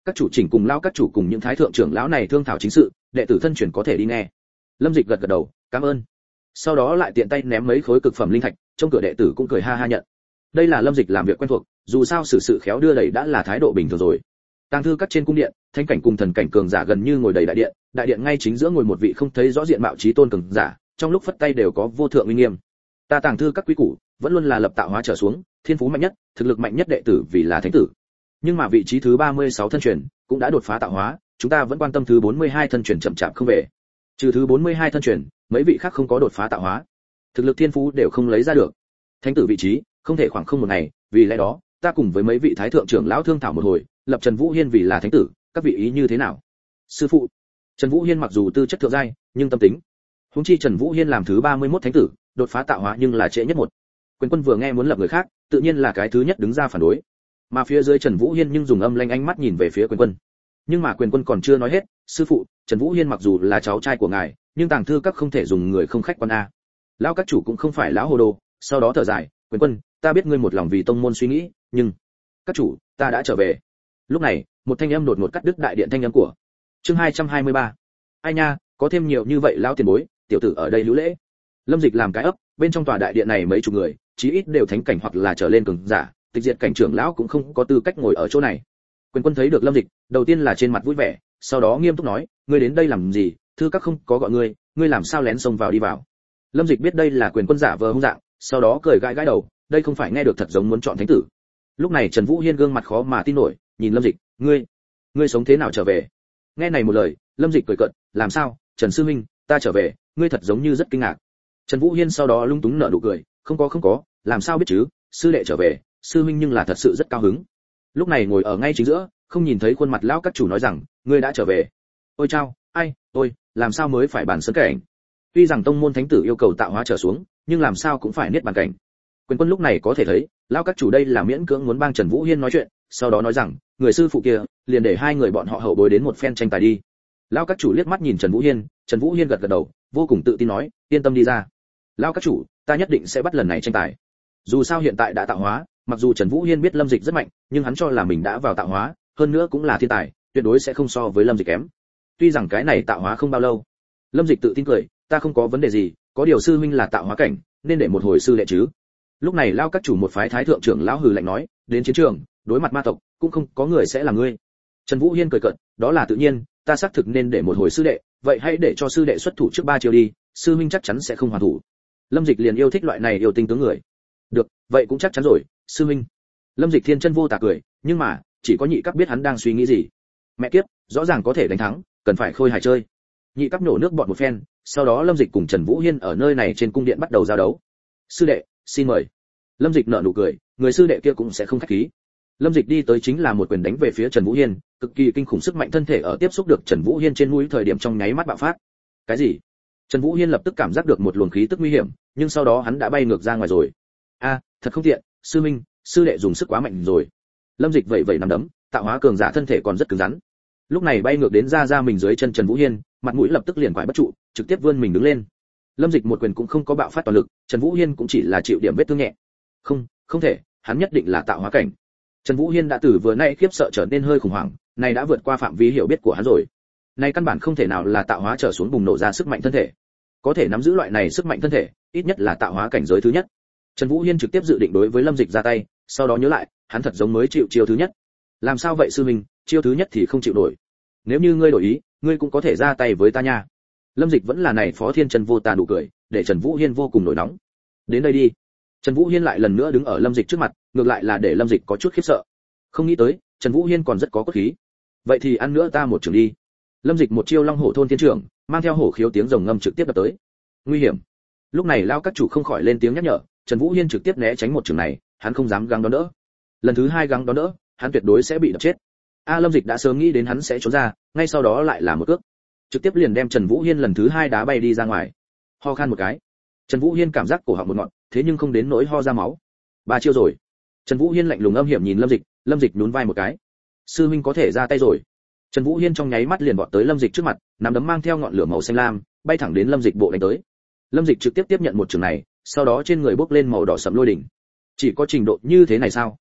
Các chủ chỉnh cùng lão các chủ cùng những thái thượng trưởng lão này thương thảo chính sự, đệ tử thân truyền có thể đi nghe. Lâm Dịch gật gật đầu, cảm ơn. Sau đó lại tiện tay ném mấy khối cực phẩm linh thạch, trong cửa đệ tử cũng cười ha ha nhận. Đây là Lâm Dịch làm việc quen thuộc, dù sao sự khéo đưa đẩy đã là thái độ bình thường rồi. Tàng thư các trên cung điện, thánh cảnh cùng thần cảnh cường giả gần như ngồi đầy đại điện ngay chính giữa ngồi một vị không thấy rõ diện mạo chí tôn cường giả, trong lúc phất tay đều có vô thượng uy nghiêm. Ta tàng thư các quý củ, vẫn luôn là lập tạo hóa trở xuống, thiên phú mạnh nhất, thực lực mạnh nhất đệ tử vì là thánh tử. Nhưng mà vị trí thứ 36 thân truyền cũng đã đột phá tạo hóa, chúng ta vẫn quan tâm thứ 42 thân truyền chậm chạp không về. Trừ thứ 42 thân truyền, mấy vị khác không có đột phá tạo hóa, thực lực thiên phú đều không lấy ra được. Thánh tử vị trí, không thể khoảng không một ngày, vì lẽ đó, ta cùng với mấy vị thái thượng trưởng lão thương thảo một hồi, lập Trần Vũ Hiên vì là thánh tử, các vị ý như thế nào? Sư phụ, Trần Vũ Hiên mặc dù tư chất thượng giai, nhưng tâm tính. Huống chi Trần Vũ Hiên làm thứ 31 thánh tử, đột phá tạo hóa nhưng là trễ nhất một. Quyền Quân vừa nghe muốn lập người khác, tự nhiên là cái thứ nhất đứng ra phản đối. Mà phía dưới Trần Vũ Hiên nhưng dùng âm lanh ánh mắt nhìn về phía Quyền Quân. Nhưng mà Quyền Quân còn chưa nói hết, sư phụ, Trần Vũ Hiên mặc dù là cháu trai của ngài, nhưng tàng thư các không thể dùng người không khách quan a. Lão các chủ cũng không phải lão hồ đồ, sau đó thở dài, Quyền Quân, ta biết ngươi một lòng vì tông môn suy nghĩ, nhưng các chủ, ta đã trở về. Lúc này, một thanh âm đột ngột cắt đứt đại điện thanh âm của. Chương 223. Ai nha, có thêm nhiều như vậy lão tiền bối, tiểu tử ở đây hữu lễ. Lâm Dịch làm cái ấp, bên trong tòa đại điện này mấy chục người, chí ít đều thánh cảnh hoặc là trở lên cường giả, tịch diệt cảnh trưởng lão cũng không có tư cách ngồi ở chỗ này. Quyền Quân thấy được Lâm Dịch, đầu tiên là trên mặt vui vẻ, sau đó nghiêm túc nói, ngươi đến đây làm gì, thư các không có gọi ngươi làm sao lén xông vào đi vào. Lâm Dịch biết đây là Quyền Quân giả vờ hung dạng, sau đó cười gãi gãi đầu, đây không phải nghe được thật giống muốn chọn thánh tử. Lúc này Trần Vũ Hiên gương mặt khó mà tin nổi, nhìn Lâm Dịch, ngươi sống thế nào trở về? Nghe này một lời, Lâm Dịch cười cợt, làm sao, Trần sư huynh, ta trở về, ngươi thật giống như rất kinh ngạc. Trần Vũ Hiên sau đó lung túng nở nụ cười, không có, làm sao biết chứ, sư đệ trở về, sư huynh nhưng là thật sự rất cao hứng. Lúc này ngồi ở ngay chính giữa, không nhìn thấy khuôn mặt lão các chủ nói rằng, ngươi đã trở về. Ôi chao, ôi, làm sao mới phải bản sân cảnh? Tuy rằng tông môn thánh tử yêu cầu tạo hóa trở xuống, nhưng làm sao cũng phải niết bàn cảnh. Quyền Quân lúc này có thể thấy, lão các chủ đây là miễn cưỡng muốn bang Trần Vũ Hiên nói chuyện, sau đó nói rằng, người sư phụ kia, liền để hai người bọn họ hậu bối đến một phen tranh tài đi. Lão các chủ liếc mắt nhìn Trần Vũ Hiên gật gật đầu, vô cùng tự tin nói, yên tâm đi ra. Lão các chủ, ta nhất định sẽ bắt lần này tranh tài. Dù sao hiện tại đã tạo hóa, mặc dù Trần Vũ Hiên biết Lâm Dịch rất mạnh, nhưng hắn cho là mình đã vào tạo hóa, hơn nữa cũng là thiên tài, tuyệt đối sẽ không so với Lâm Dịch kém. Tuy rằng cái này tạo hóa không bao lâu. Lâm Dịch tự tin cười, ta không có vấn đề gì, có điều sư huynh là tạo hóa cảnh, nên để một hồi sư đệ chứ. Lúc này Lão các chủ một phái thái thượng trưởng lão hừ lạnh nói, đến chiến trường, đối mặt ma tộc, cũng không có người sẽ là ngươi. Trần Vũ Hiên cười cợt, đó là tự nhiên, ta xác thực nên để một hồi sư đệ, vậy hãy để cho sư đệ xuất thủ trước 3 chiêu đi, sư huynh chắc chắn sẽ không hoàn thủ. Lâm Dịch liền yêu thích loại này yêu tinh tướng người. Được, vậy cũng chắc chắn rồi, sư huynh. Lâm Dịch thiên chân vô tà cười, nhưng mà, chỉ có nhị cấp biết hắn đang suy nghĩ gì. Mẹ kiếp, rõ ràng có thể đánh thắng, cần phải khôi hài chơi. Nhị cấp nổ nước bọt một phen, sau đó Lâm Dịch cùng Trần Vũ Hiên ở nơi này trên cung điện bắt đầu giao đấu. Sư đệ, xin mời. Lâm Dịch nở nụ cười, người sư đệ kia cũng sẽ không khách khí. Lâm Dịch đi tới chính là một quyền đánh về phía Trần Vũ Hiên, cực kỳ kinh khủng sức mạnh thân thể ở tiếp xúc được Trần Vũ Hiên trên mũi thời điểm trong nháy mắt bạo phát. Cái gì? Trần Vũ Hiên lập tức cảm giác được một luồng khí tức nguy hiểm, nhưng sau đó hắn đã bay ngược ra ngoài rồi. A, thật không tiện, sư minh, sư đệ dùng sức quá mạnh rồi. Lâm Dịch vậy nắm đấm, tạo hóa cường giả thân thể còn rất cứng rắn. Lúc này bay ngược đến ra mình dưới chân Trần Vũ Hiên, mặt mũi lập tức liền quải bất trụ, trực tiếp vươn mình đứng lên. Lâm Dịch một quyền cũng không có bạo phát toàn lực, Trần Vũ Hiên cũng chỉ là chịu điểm vết thương nhẹ. Không thể, hắn nhất định là tạo hóa cảnh. Trần Vũ Hiên đã từ vừa nãy khiếp sợ trở nên hơi khủng hoảng, này đã vượt qua phạm vi hiểu biết của hắn rồi. Này căn bản không thể nào là tạo hóa trở xuống bùng nổ ra sức mạnh thân thể. Có thể nắm giữ loại này sức mạnh thân thể, ít nhất là tạo hóa cảnh giới thứ nhất. Trần Vũ Hiên trực tiếp dự định đối với Lâm Dịch ra tay, sau đó nhớ lại, hắn thật giống mới chịu chiêu thứ nhất. Làm sao vậy sư huynh, chiêu thứ nhất thì không chịu nổi. Nếu như ngươi đổi ý, ngươi cũng có thể ra tay với ta nha. Lâm Dịch vẫn là này Phó Thiên Trần vô tà nụ cười, để Trần Vũ Hiên vô cùng nổi nóng. Đến đây đi. Trần Vũ Hiên lại lần nữa đứng ở Lâm Dịch trước mặt, ngược lại là để Lâm Dịch có chút khiếp sợ. Không nghĩ tới, Trần Vũ Hiên còn rất có cốt khí. Vậy thì ăn nữa ta một trường đi. Lâm Dịch một chiêu Long Hổ thôn thiên trưởng, mang theo hổ khiếu tiếng rồng ngâm trực tiếp đập tới. Nguy hiểm. Lúc này Lão các chủ không khỏi lên tiếng nhắc nhở, Trần Vũ Hiên trực tiếp né tránh một trường này, hắn không dám gắng đón đỡ. Lần thứ 2 gắng đón đỡ, hắn tuyệt đối sẽ bị đập chết. Lâm Dịch đã sớm nghĩ đến hắn sẽ trốn ra, ngay sau đó lại là một cước, trực tiếp liền đem Trần Vũ Hiên lần thứ 2 đá bay đi ra ngoài. Ho khan một cái, Trần Vũ Hiên cảm giác cổ họng một ngọn, thế nhưng không đến nỗi ho ra máu. 3 chiêu rồi. Trần Vũ Hiên lạnh lùng âm hiểm nhìn Lâm Dịch nhún vai một cái. Sư huynh có thể ra tay rồi. Trần Vũ Hiên trong nháy mắt liền vọt tới Lâm Dịch trước mặt, nắm đấm mang theo ngọn lửa màu xanh lam, bay thẳng đến Lâm Dịch bộ đánh tới. Lâm Dịch trực tiếp tiếp nhận một trường này, sau đó trên người bốc lên màu đỏ sẫm lôi đỉnh. Chỉ có trình độ như thế này sao?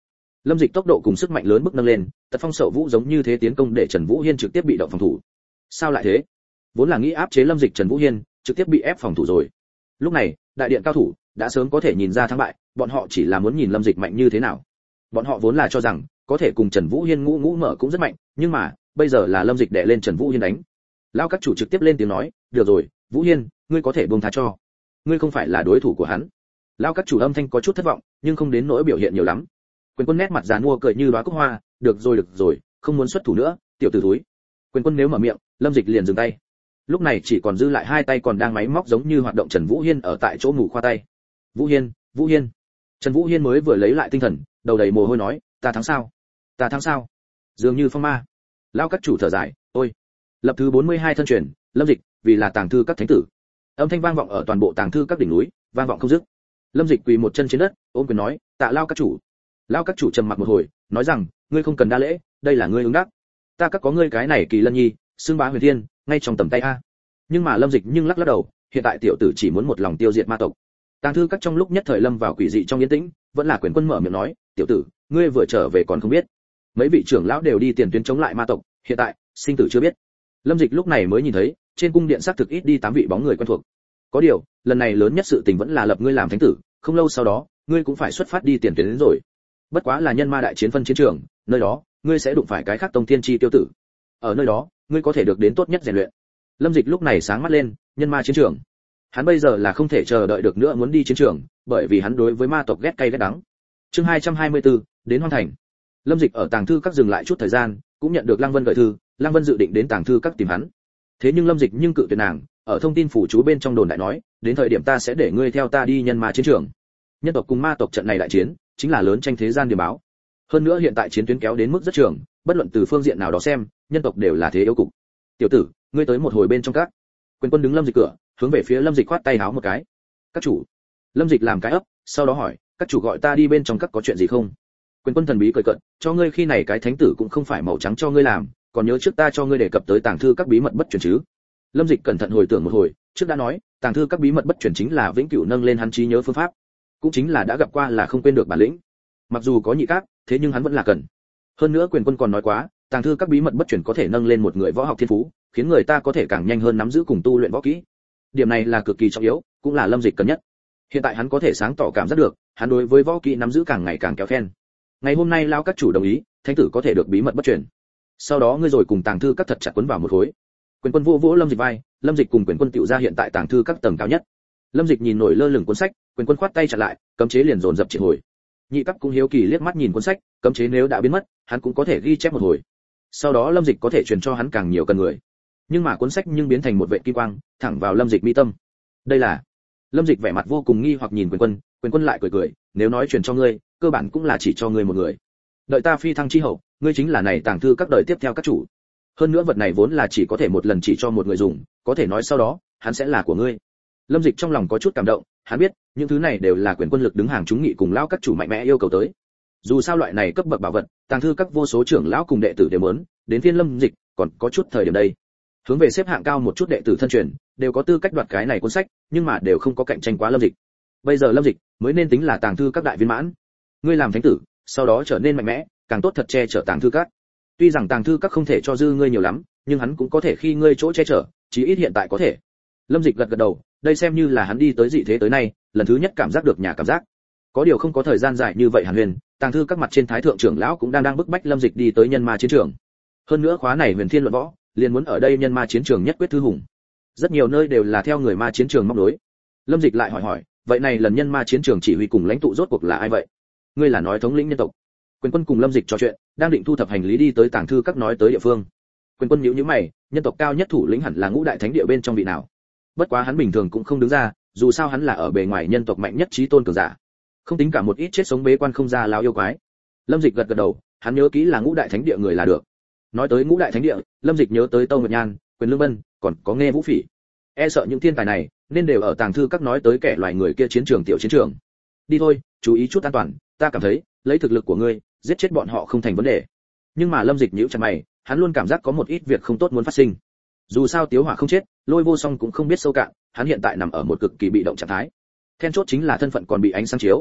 Lâm Dịch tốc độ cùng sức mạnh lớn bức nâng lên, Tật Phong Sậu Vũ giống như thế tiến công để Trần Vũ Hiên trực tiếp bị động phòng thủ. Sao lại thế? Vốn là nghĩ áp chế Lâm Dịch, Trần Vũ Hiên trực tiếp bị ép phòng thủ rồi. Lúc này, đại điện cao thủ đã sớm có thể nhìn ra thắng bại, bọn họ chỉ là muốn nhìn Lâm Dịch mạnh như thế nào. Bọn họ vốn là cho rằng có thể cùng Trần Vũ Hiên ngũ mở cũng rất mạnh, nhưng mà bây giờ là Lâm Dịch đè lên Trần Vũ Hiên đánh. Lão các chủ trực tiếp lên tiếng nói, được rồi, Vũ Hiên, ngươi có thể buông tha cho, ngươi không phải là đối thủ của hắn. Lão các chủ âm thanh có chút thất vọng, nhưng không đến nỗi biểu hiện nhiều lắm. Quyền Quân nét mặt giàn mua cười như đóa cúc hoa, được rồi, không muốn xuất thủ nữa, tiểu tử thúi. Quyền Quân nếu mở miệng, Lâm Dịch liền dừng tay. Lúc này chỉ còn dư lại hai tay còn đang máy móc giống như hoạt động Trần Vũ Hiên ở tại chỗ ngủ khoa tay. Vũ Hiên. Trần Vũ Hiên mới vừa lấy lại tinh thần, đầu đầy mồ hôi nói, ta thắng sao? Dường như phong ma. Lão các chủ thở dài, ôi. Lập thứ 42 thân truyền, Lâm Dịch, vì là tàng thư các thánh tử. Âm thanh vang vọng ở toàn bộ tàng thư các đỉnh núi, vang vọng không dứt. Lâm Dịch quỳ một chân trên đất, ôm quyền nói, tạ Lão các chủ. Lão các chủ trầm mặc một hồi, nói rằng, ngươi không cần đa lễ, đây là ngươi ứng đắc. Ta các có ngươi cái này Kỳ Lân Nhi, xương bá huyền thiên, ngay trong tầm tay a. Nhưng mà Lâm Dịch nhưng lắc đầu, hiện tại tiểu tử chỉ muốn một lòng tiêu diệt ma tộc. Tàng thư các trong lúc nhất thời lâm vào quỷ dị trong yên tĩnh, vẫn là Quyền Quân mở miệng nói, tiểu tử, ngươi vừa trở về còn không biết, mấy vị trưởng lão đều đi tiền tuyến chống lại ma tộc, hiện tại sinh tử chưa biết. Lâm Dịch lúc này mới nhìn thấy, trên cung điện xác thực ít đi 8 vị bóng người quen thuộc. Có điều, lần này lớn nhất sự tình vẫn là lập ngươi làm thánh tử, không lâu sau đó, ngươi cũng phải xuất phát đi tiền tuyến đến rồi. Bất quá là nhân ma đại chiến phân chiến trường, nơi đó, ngươi sẽ đụng phải cái khác tông thiên chi tiêu tử. Ở nơi đó, ngươi có thể được đến tốt nhất rèn luyện. Lâm Dịch lúc này sáng mắt lên, nhân ma chiến trường. Hắn bây giờ là không thể chờ đợi được nữa muốn đi chiến trường, bởi vì hắn đối với ma tộc ghét cay ghét đắng. Chương 224, đến Hoang Thành. Lâm Dịch ở tàng thư các dừng lại chút thời gian, cũng nhận được Lăng Vân gửi thư, Lăng Vân dự định đến tàng thư các tìm hắn. Thế nhưng Lâm Dịch nhưng cự tuyệt nàng, ở thông tin phủ chú bên trong đồn đại nói, đến thời điểm ta sẽ để ngươi theo ta đi nhân ma chiến trường. Nhân tộc cùng ma tộc trận này đại chiến, chính là lớn tranh thế gian điểm báo. Hơn nữa hiện tại chiến tuyến kéo đến mức rất trường, bất luận từ phương diện nào đó xem, nhân tộc đều là thế yếu cục. Tiểu tử, ngươi tới một hồi bên trong các. Quyền Quân đứng Lâm Dịch cửa, hướng về phía Lâm Dịch khoát tay háo một cái. Các chủ. Lâm Dịch làm cái ấp, sau đó hỏi, các chủ gọi ta đi bên trong các có chuyện gì không? Quyền Quân thần bí cười cợt, cho ngươi khi này cái thánh tử cũng không phải màu trắng cho ngươi làm, còn nhớ trước ta cho ngươi đề cập tới tàng thư các bí mật bất truyền chứ? Lâm Dịch cẩn thận hồi tưởng một hồi, trước đã nói, tàng thư các bí mật bất truyền chính là vĩnh cửu nâng lên hắn trí nhớ phương pháp, cũng chính là đã gặp qua là không quên được bản lĩnh. Mặc dù có nhị các, thế nhưng hắn vẫn là cần. Hơn nữa Quyền Quân còn nói quá, tàng thư các bí mật bất truyền có thể nâng lên một người võ học thiên phú, khiến người ta có thể càng nhanh hơn nắm giữ cùng tu luyện võ kỹ. Điểm này là cực kỳ trọng yếu, cũng là Lâm Dịch cần nhất. Hiện tại hắn có thể sáng tỏ cảm giác được, hắn đối với võ kỹ nắm giữ càng ngày càng kéo khen. Ngày hôm nay lão các chủ đồng ý, thánh tử có thể được bí mật bất truyền. Sau đó ngươi rồi cùng tàng thư các thật chặt quấn vào một khối. Quyền Quân vỗ Lâm Dịch vai, Lâm Dịch cùng Quyền Quân tiểu ra hiện tại tàng thư các tầng cao nhất. Lâm Dịch nhìn nổi lơ lửng cuốn sách, Quyền Quân khoát tay chặn lại, cấm chế liền dồn dập triệt hồi. Nhị cấp cũng hiếu kỳ liếc mắt nhìn cuốn sách, cấm chế nếu đã biến mất, hắn cũng có thể ghi chép một hồi. Sau đó Lâm Dịch có thể truyền cho hắn càng nhiều cần người. Nhưng mà cuốn sách nhưng biến thành một vệt kim quang, thẳng vào Lâm Dịch mi tâm. Đây là. Lâm Dịch vẻ mặt vô cùng nghi hoặc nhìn Quyền Quân, Quyền Quân lại cười, nếu nói truyền cho ngươi, cơ bản cũng là chỉ cho ngươi một người. Đợi ta phi thăng chi hậu, ngươi chính là này tàng thư các đời tiếp theo các chủ. Hơn nữa vật này vốn là chỉ có thể một lần chỉ cho một người dùng, có thể nói sau đó, hắn sẽ là của ngươi. Lâm Dịch trong lòng có chút cảm động, hắn biết, những thứ này đều là Quyền Quân lực đứng hàng chúng nghị cùng lão các chủ mạnh mẽ yêu cầu tới. Dù sao loại này cấp bậc bảo vật, tàng thư các vô số trưởng lão cùng đệ tử đều muốn, đến phiên Lâm Dịch, còn có chút thời điểm đây. Hướng về xếp hạng cao một chút đệ tử thân truyền, đều có tư cách đoạt cái này cuốn sách, nhưng mà đều không có cạnh tranh quá Lâm Dịch. Bây giờ Lâm Dịch mới nên tính là tàng thư các đại viên mãn. Ngươi làm thánh tử, sau đó trở nên mạnh mẽ, càng tốt thật che chở tàng thư các. Tuy rằng tàng thư các không thể cho dư ngươi nhiều lắm, nhưng hắn cũng có thể khi ngươi chỗ che chở, chí ít hiện tại có thể. Lâm Dịch gật đầu, đây xem như là hắn đi tới dị thế tới nay, lần thứ nhất cảm giác được nhà cảm giác. Có điều không có thời gian dài như vậy Hàn Huyền, tàng thư các mặt trên thái thượng trưởng lão cũng đang bức bách Lâm Dịch đi tới nhân ma chiến trường. Hơn nữa khóa này Huyền Thiên luận võ, liền muốn ở đây nhân ma chiến trường nhất quyết thư hùng. Rất nhiều nơi đều là theo người ma chiến trường móc nối. Lâm Dịch lại hỏi, vậy này lần nhân ma chiến trường chỉ huy cùng lãnh tụ rốt cuộc là ai vậy? Ngươi là nói thống lĩnh nhân tộc? Quyền Quân cùng Lâm Dịch trò chuyện, đang định thu thập hành lý đi tới tàng thư các nói tới địa phương. Quyền Quân nhíu mày, nhân tộc cao nhất thủ lĩnh hẳn là Ngũ Đại Thánh Địa bên trong vị nào? Bất quá hắn bình thường cũng không đứng ra, dù sao hắn là ở bề ngoài nhân tộc mạnh nhất chí tôn cường giả, không tính cả một ít chết sống bế quan không ra lão yêu quái. Lâm Dịch gật đầu, hắn nhớ kỹ là Ngũ Đại Thánh Địa người là được. Nói tới Ngũ Đại Thánh Địa, Lâm Dịch nhớ tới Tâu Nguyệt Nhan, Quyền Lương Bân, còn có Nghe Vũ Phỉ. E sợ những thiên tài này nên đều ở tàng thư các nói tới kẻ loài người kia chiến trường tiểu chiến trường. Đi thôi, chú ý chút an toàn, ta cảm thấy, lấy thực lực của ngươi, giết chết bọn họ không thành vấn đề. Nhưng mà Lâm Dịch nhíu chặt mày, hắn luôn cảm giác có một ít việc không tốt muốn phát sinh. Dù sao Tiếu Hỏa không chết, Lôi Vô Song cũng không biết sâu cạn, hắn hiện tại nằm ở một cực kỳ bị động trạng thái. Then chốt chính là thân phận còn bị ánh sáng chiếu.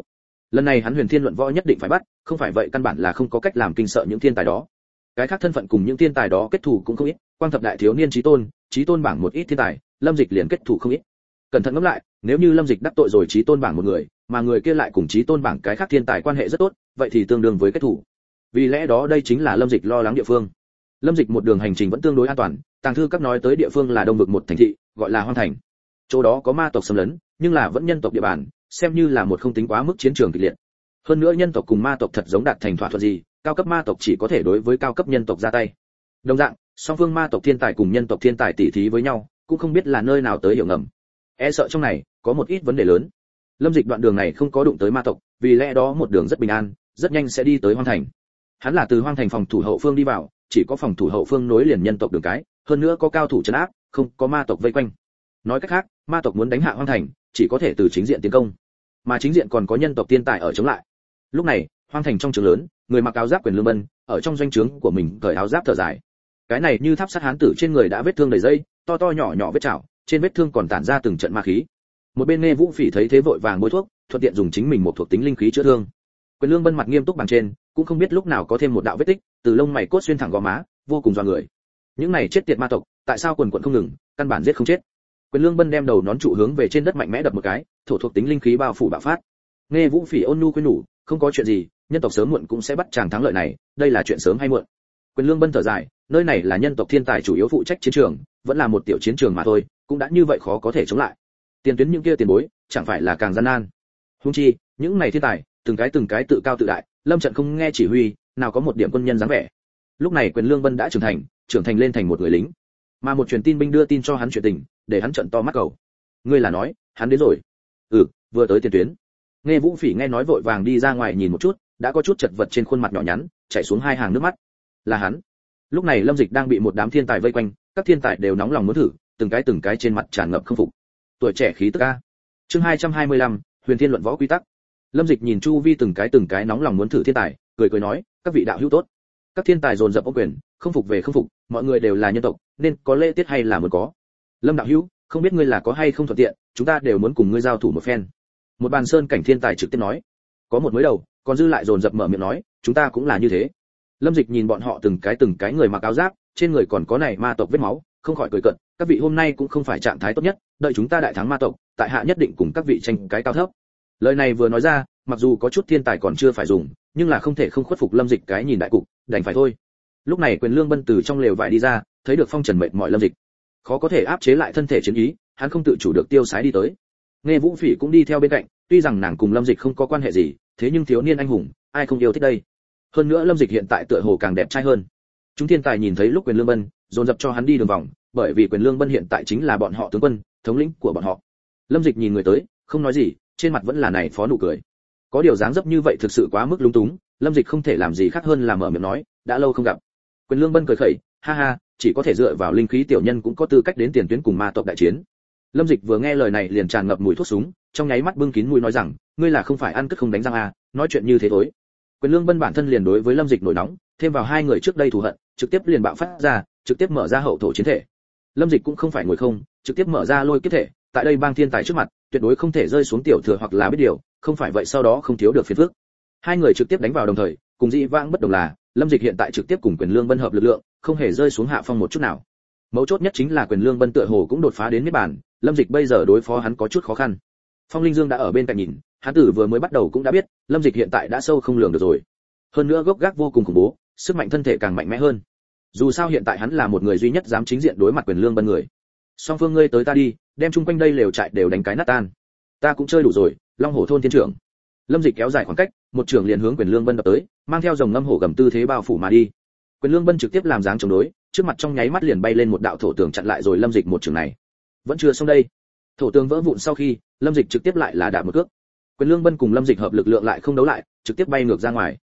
Lần này hắn Huyền Thiên luận võ nhất định phải bắt, không phải vậy căn bản là không có cách làm kinh sợ những thiên tài đó. Cái khác thân phận cùng những thiên tài đó kết thủ cũng không ít, quang thập đại thiếu niên chí tôn bảng một ít thiên tài, Lâm Dịch liền kết thủ không ít. Cẩn thận ngẫm lại, nếu như Lâm Dịch đắc tội rồi chí tôn bảng một người, mà người kia lại cùng chí tôn bảng cái khác thiên tài quan hệ rất tốt, vậy thì tương đương với kết thủ. Vì lẽ đó đây chính là Lâm Dịch lo lắng địa phương. Lâm Dịch một đường hành trình vẫn tương đối an toàn, tàng thư các nói tới địa phương là đông vực một thành thị, gọi là Hoang Thành. Chỗ đó có ma tộc xâm lấn, nhưng là vẫn nhân tộc địa bàn, xem như là một không tính quá mức chiến trường kịch liệt. Hơn nữa nhân tộc cùng ma tộc thật giống đạt thành thỏa thuận gì, cao cấp ma tộc chỉ có thể đối với cao cấp nhân tộc ra tay. Đồng dạng, song phương ma tộc thiên tài cùng nhân tộc thiên tài tỉ thí với nhau, cũng không biết là nơi nào tới hiểu ngầm. E sợ trong này có một ít vấn đề lớn. Lâm Dịch đoạn đường này không có đụng tới ma tộc, vì lẽ đó một đường rất bình an, rất nhanh sẽ đi tới Hoang Thành. Hắn là từ Hoang Thành phòng thủ hậu phương đi vào, chỉ có phòng thủ hậu phương nối liền nhân tộc đường cái, hơn nữa có cao thủ trấn áp, không có ma tộc vây quanh. Nói cách khác, ma tộc muốn đánh hạ Hoang Thành, chỉ có thể từ chính diện tiến công, mà chính diện còn có nhân tộc thiên tài ở chống lại. Lúc này, Hoang Thành trong trường lớn, người mặc áo giáp Quyền Lương Bân, ở trong doanh trướng của mình cởi áo giáp thở dài. Cái này như tháp sắt hán tử trên người đã vết thương đầy dây, to to nhỏ nhỏ vết chảo, trên vết thương còn tản ra từng trận ma khí. Một bên Nghe Vũ Phỉ thấy thế vội vàng bôi thuốc, thuận tiện dùng chính mình một thuộc tính linh khí chữa thương. Quyền Lương Bân mặt nghiêm túc bằng trên, cũng không biết lúc nào có thêm một đạo vết tích, từ lông mày cốt xuyên thẳng gò má, vô cùng dọa người. Những này chết tiệt ma tộc, tại sao quần quần không ngừng, căn bản giết không chết. Quyền Lương Bân đem đầu nón trụ hướng về trên đất mạnh mẽ đập một cái, thổ thuộc tính linh khí bao phủ bạo phát. Nghe Vũ Phỉ ôn nhu khuyên nhủ, không có chuyện gì, nhân tộc sớm muộn cũng sẽ bắt chàng thắng lợi này, đây là chuyện sớm hay muộn. Quyền Lương Bân thở dài, nơi này là nhân tộc thiên tài chủ yếu phụ trách chiến trường, vẫn là một tiểu chiến trường mà thôi, cũng đã như vậy khó có thể chống lại. Tiền tuyến những kia tiền bối, chẳng phải là càng gian nan. Huống chi, những này thiên tài, từng cái tự cao tự đại, lâm trận không nghe chỉ huy, nào có một điểm quân nhân dáng vẻ. Lúc này Quyền Lương Bân đã trưởng thành lên thành một người lính. Mà một truyền tin binh đưa tin cho hắn chuyện tình, để hắn trợn to mắt cầu. Ngươi là nói, hắn đến rồi? Ừ, vừa tới tiền tuyến. Nghe Vũ Phỉ nghe nói vội vàng đi ra ngoài nhìn một chút, đã có chút chật vật trên khuôn mặt nhỏ nhắn, chảy xuống hai hàng nước mắt. Là hắn. Lúc này Lâm Dịch đang bị một đám thiên tài vây quanh, các thiên tài đều nóng lòng muốn thử, từng cái trên mặt tràn ngập không phục. Tuổi trẻ khí tức a. Chương 225, Huyền Thiên luận võ quy tắc. Lâm Dịch nhìn chu vi từng cái nóng lòng muốn thử thiên tài, cười nói, các vị đạo hữu tốt. Các thiên tài dồn dập ôm quyền, không phục về không phục, mọi người đều là nhân tộc, nên có lễ tiết hay là muốn có. Lâm đạo hữu, không biết ngươi là có hay không thuận tiện, chúng ta đều muốn cùng ngươi giao thủ một phen. Một bàn sơn cảnh thiên tài trực tiếp nói. Có một mới đầu, còn dư lại dồn dập mở miệng nói, chúng ta cũng là như thế. Lâm Dịch nhìn bọn họ từng cái người mặc áo giáp, trên người còn có này ma tộc vết máu, không khỏi cười cợt, các vị hôm nay cũng không phải trạng thái tốt nhất, đợi chúng ta đại thắng ma tộc, tại hạ nhất định cùng các vị tranh cái cao thấp. Lời này vừa nói ra, mặc dù có chút thiên tài còn chưa phải dùng, nhưng là không thể không khuất phục Lâm Dịch cái nhìn đại cục, đành phải thôi. Lúc này Quyền Lương Bân từ trong lều vải đi ra, thấy được phong trần mệt mỏi Lâm Dịch, khó có thể áp chế lại thân thể chiến ý, hắn không tự chủ được tiêu sái đi tới. Nghe Vũ Phỉ cũng đi theo bên cạnh, tuy rằng nàng cùng Lâm Dịch không có quan hệ gì, thế nhưng thiếu niên anh hùng, ai không yêu thích đây. Hơn nữa Lâm Dịch hiện tại tựa hồ càng đẹp trai hơn. Chúng thiên tài nhìn thấy lúc Quyền Lương Bân, dồn dập cho hắn đi đường vòng, bởi vì Quyền Lương Bân hiện tại chính là bọn họ tướng quân, thống lĩnh của bọn họ. Lâm Dịch nhìn người tới, không nói gì, trên mặt vẫn là này phó nụ cười. Có điều dáng dấp như vậy thực sự quá mức lung túng, Lâm Dịch không thể làm gì khác hơn là mở miệng nói, đã lâu không gặp. Quyền Lương Bân cười khẩy, ha ha, chỉ có thể dựa vào linh khí tiểu nhân cũng có tư cách đến tiền tuyến cùng ma tộc đại chiến. Lâm Dịch vừa nghe lời này liền tràn ngập mùi thuốc súng, trong nháy mắt bưng kín mũi nói rằng, ngươi là không phải ăn cất không đánh răng à, nói chuyện như thế thối. Quyền Lương Bân bản thân liền đối với Lâm Dịch nổi nóng, thêm vào hai người trước đây thù hận, trực tiếp liền bạo phát ra, trực tiếp mở ra hậu thổ chiến thể. Lâm Dịch cũng không phải ngồi không, trực tiếp mở ra lôi kiếp thể, tại đây bang thiên tài trước mặt, tuyệt đối không thể rơi xuống tiểu thừa hoặc là biết điều, không phải vậy sau đó không thiếu được phiền phức. Hai người trực tiếp đánh vào đồng thời, cùng dĩ vãng bất đồng là, Lâm Dịch hiện tại trực tiếp cùng Quyền Lương Bân hợp lực lượng, không hề rơi xuống hạ phong một chút nào. Mấu chốt nhất chính là Quyền Lương Bân tựa hồ cũng đột phá đến niết bàn, Lâm Dịch bây giờ đối phó hắn có chút khó khăn. Phong Linh Dương đã ở bên cạnh nhìn, hắn tử vừa mới bắt đầu cũng đã biết, Lâm Dịch hiện tại đã sâu không lường được rồi. Hơn nữa gốc gác vô cùng khủng bố, sức mạnh thân thể càng mạnh mẽ hơn. Dù sao hiện tại hắn là một người duy nhất dám chính diện đối mặt Quyền Lương Bân người. Song phương ngươi tới ta đi, đem chung quanh đây lều trại đều đánh cái nát tan. Ta cũng chơi đủ rồi, Long Hổ thôn thiên trưởng. Lâm Dịch kéo dài khoảng cách, một trường liền hướng Quyền Lương Bân đập tới, mang theo dòng ngâm hổ gầm tư thế bao phủ mà đi. Quyền Lương Bân trực tiếp làm dáng chống đối, trước mặt trong nháy mắt liền bay lên một đạo thổ tường chặn lại rồi Lâm Dịch một trường này. Vẫn chưa xong đây. Thổ tường vỡ vụn sau khi, Lâm Dịch trực tiếp lại là đạp một cước. Quyền Lương Bân cùng Lâm Dịch hợp lực lượng lại không đấu lại, trực tiếp bay ngược ra ngoài.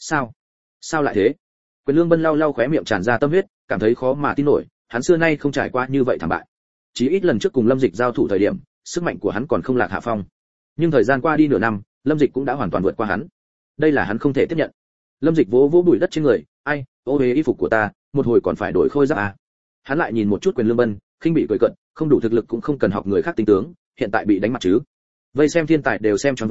Sao lại thế? Quyền Lương Bân lau lau khóe miệng tràn ra tâm huyết, cảm thấy khó mà tin nổi, hắn xưa nay không trải qua như vậy thảm bại. Chỉ ít lần trước cùng Lâm Dịch giao thủ thời điểm, sức mạnh của hắn còn không lạc hạ phong. Nhưng thời gian qua đi nửa năm, Lâm Dịch cũng đã hoàn toàn vượt qua hắn. Đây là hắn không thể tiếp nhận. Lâm Dịch vỗ vỗ bụi đất trên người, ai, ô hế y phục của ta, một hồi còn phải đổi khôi giáp à? Hắn lại nhìn một chút Quyền Lương Bân, khinh bị cười cợt, không đủ thực lực cũng không cần học người khác tính tướng, hiện tại bị đánh mặt chứ. Vây xem thiên tài đều xem choáng váng,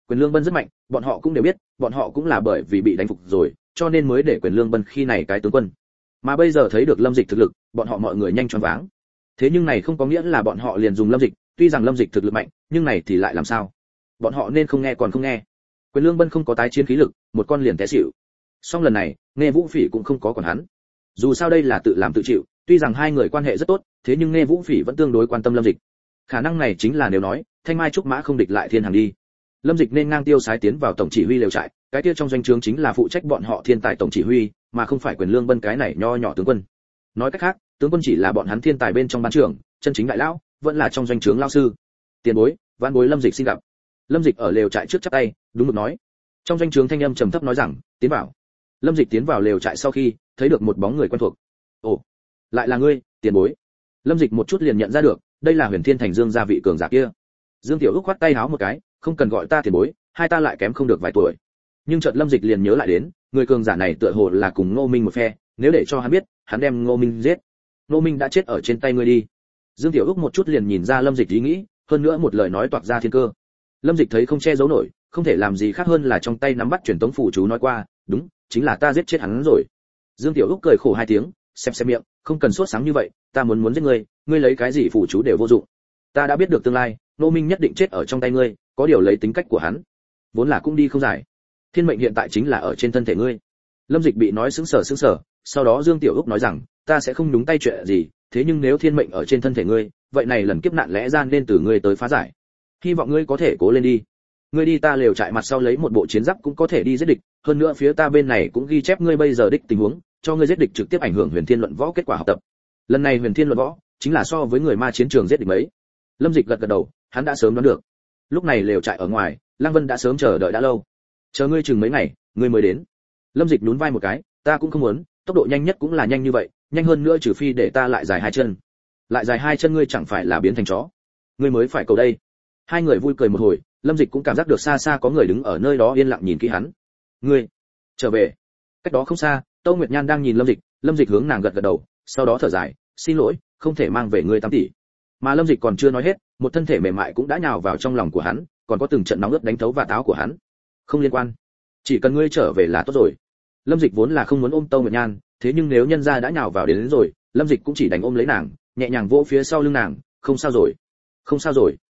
Quyền Lương Bân rất mạnh, bọn họ cũng đều biết, bọn họ cũng là bởi vì bị đánh phục rồi, cho nên mới để Quyền Lương Bân khi này cái tướng quân. Mà bây giờ thấy được Lâm Dịch thực lực, bọn họ mọi người nhanh choáng váng. Thế nhưng này không có nghĩa là bọn họ liền dùng Lâm Dịch, tuy rằng Lâm Dịch thực lực mạnh, nhưng này thì lại làm sao? Bọn họ nên không nghe còn không nghe. Quyền Lương Bân không có tái chiến khí lực, một con liền té xỉu. Song lần này, Nghe Vũ Phỉ cũng không có còn hắn. Dù sao đây là tự làm tự chịu, tuy rằng hai người quan hệ rất tốt, thế nhưng Nghe Vũ Phỉ vẫn tương đối quan tâm Lâm Dịch. Khả năng này chính là nếu nói, Thanh Mai trúc mã không địch lại thiên hàng đi. Lâm Dịch nên ngang tiêu sái tiến vào tổng chỉ huy lều trại, cái kia trong doanh trướng chính là phụ trách bọn họ thiên tài tổng chỉ huy, mà không phải Quyền Lương Bân cái này nho nhỏ tướng quân. Nói cách khác, tướng quân chỉ là bọn hắn thiên tài bên trong ban trưởng, chân chính đại lão, vẫn là trong doanh trướng lão sư. Tiền bối, vãn bối Lâm Dịch xin gặp. Lâm Dịch ở lều trại trước chắp tay, đúng mực nói. Trong doanh trướng thanh âm trầm thấp nói rằng, tiến vào. Lâm Dịch tiến vào lều trại sau khi, thấy được một bóng người quen thuộc. Ồ, lại là ngươi, tiền bối. Lâm Dịch một chút liền nhận ra được, đây là Huyền Thiên Thành Dương gia vị cường giả kia. Dương Tiểu Úc khoát tay háo một cái, không cần gọi ta tiền bối, hai ta lại kém không được vài tuổi. Nhưng chợt Lâm Dịch liền nhớ lại đến, người cường giả này tựa hồ là cùng Ngô Minh một phe, nếu để cho hắn biết, hắn đem Ngô Minh giết. Ngô Minh đã chết ở trên tay ngươi đi. Dương Tiểu Úc một chút liền nhìn ra Lâm Dịch ý nghĩ, hơn nữa một lời nói toạc ra thiên cơ. Lâm Dịch thấy không che giấu nổi, không thể làm gì khác hơn là trong tay nắm bắt truyền tống phủ chú nói qua, đúng, chính là ta giết chết hắn rồi. Dương Tiểu Úc cười khổ hai tiếng, xem miệng, không cần sốt sáng như vậy, ta muốn giết ngươi, ngươi lấy cái gì phủ chú đều vô dụng. Ta đã biết được tương lai, Ngô Minh nhất định chết ở trong tay ngươi, có điều lấy tính cách của hắn, vốn là cũng đi không dài. Thiên mệnh hiện tại chính là ở trên thân thể ngươi. Lâm Dịch bị nói sững sờ, sau đó Dương Tiểu Úc nói rằng, ta sẽ không nhúng tay chuyện gì, thế nhưng nếu thiên mệnh ở trên thân thể ngươi, vậy này lần kiếp nạn lẽ ra nên từ ngươi tới phá giải. Hy vọng ngươi có thể cố lên đi. Ngươi đi ta lều trại mặt sau lấy một bộ chiến giáp cũng có thể đi giết địch, hơn nữa phía ta bên này cũng ghi chép ngươi bây giờ đích tình huống, cho ngươi giết địch trực tiếp ảnh hưởng Huyền Thiên luận võ kết quả học tập. Lần này Huyền Thiên luận võ chính là so với người ma chiến trường giết địch mấy. Lâm Dịch gật đầu, hắn đã sớm đoán được. Lúc này lều trại ở ngoài, Lăng Vân đã sớm chờ đợi đã lâu. Chờ ngươi chừng mấy ngày, ngươi mới đến. Lâm Dịch nhún vai một cái, ta cũng không muốn, tốc độ nhanh nhất cũng là nhanh như vậy, nhanh hơn nữa trừ phi để ta lại dài hai chân. Lại dài hai chân ngươi chẳng phải là biến thành chó. Ngươi mới phải cầu đây. Hai người vui cười một hồi, Lâm Dịch cũng cảm giác được xa xa có người đứng ở nơi đó yên lặng nhìn kỹ hắn. Ngươi trở về. Cách đó không xa, Tâu Nguyệt Nhan đang nhìn Lâm Dịch hướng nàng gật gật đầu, sau đó thở dài, xin lỗi, không thể mang về ngươi 8 tỷ. Mà Lâm Dịch còn chưa nói hết, một thân thể mềm mại cũng đã nhào vào trong lòng của hắn, còn có từng trận nóng ướt đánh thấu và táo của hắn. Không liên quan, chỉ cần ngươi trở về là tốt rồi. Lâm Dịch vốn là không muốn ôm Tâu Nguyệt Nhan, thế nhưng nếu nhân gia đã nhào vào đến rồi, Lâm Dịch cũng chỉ đành ôm lấy nàng, nhẹ nhàng vỗ phía sau lưng nàng, không sao rồi, không sao rồi.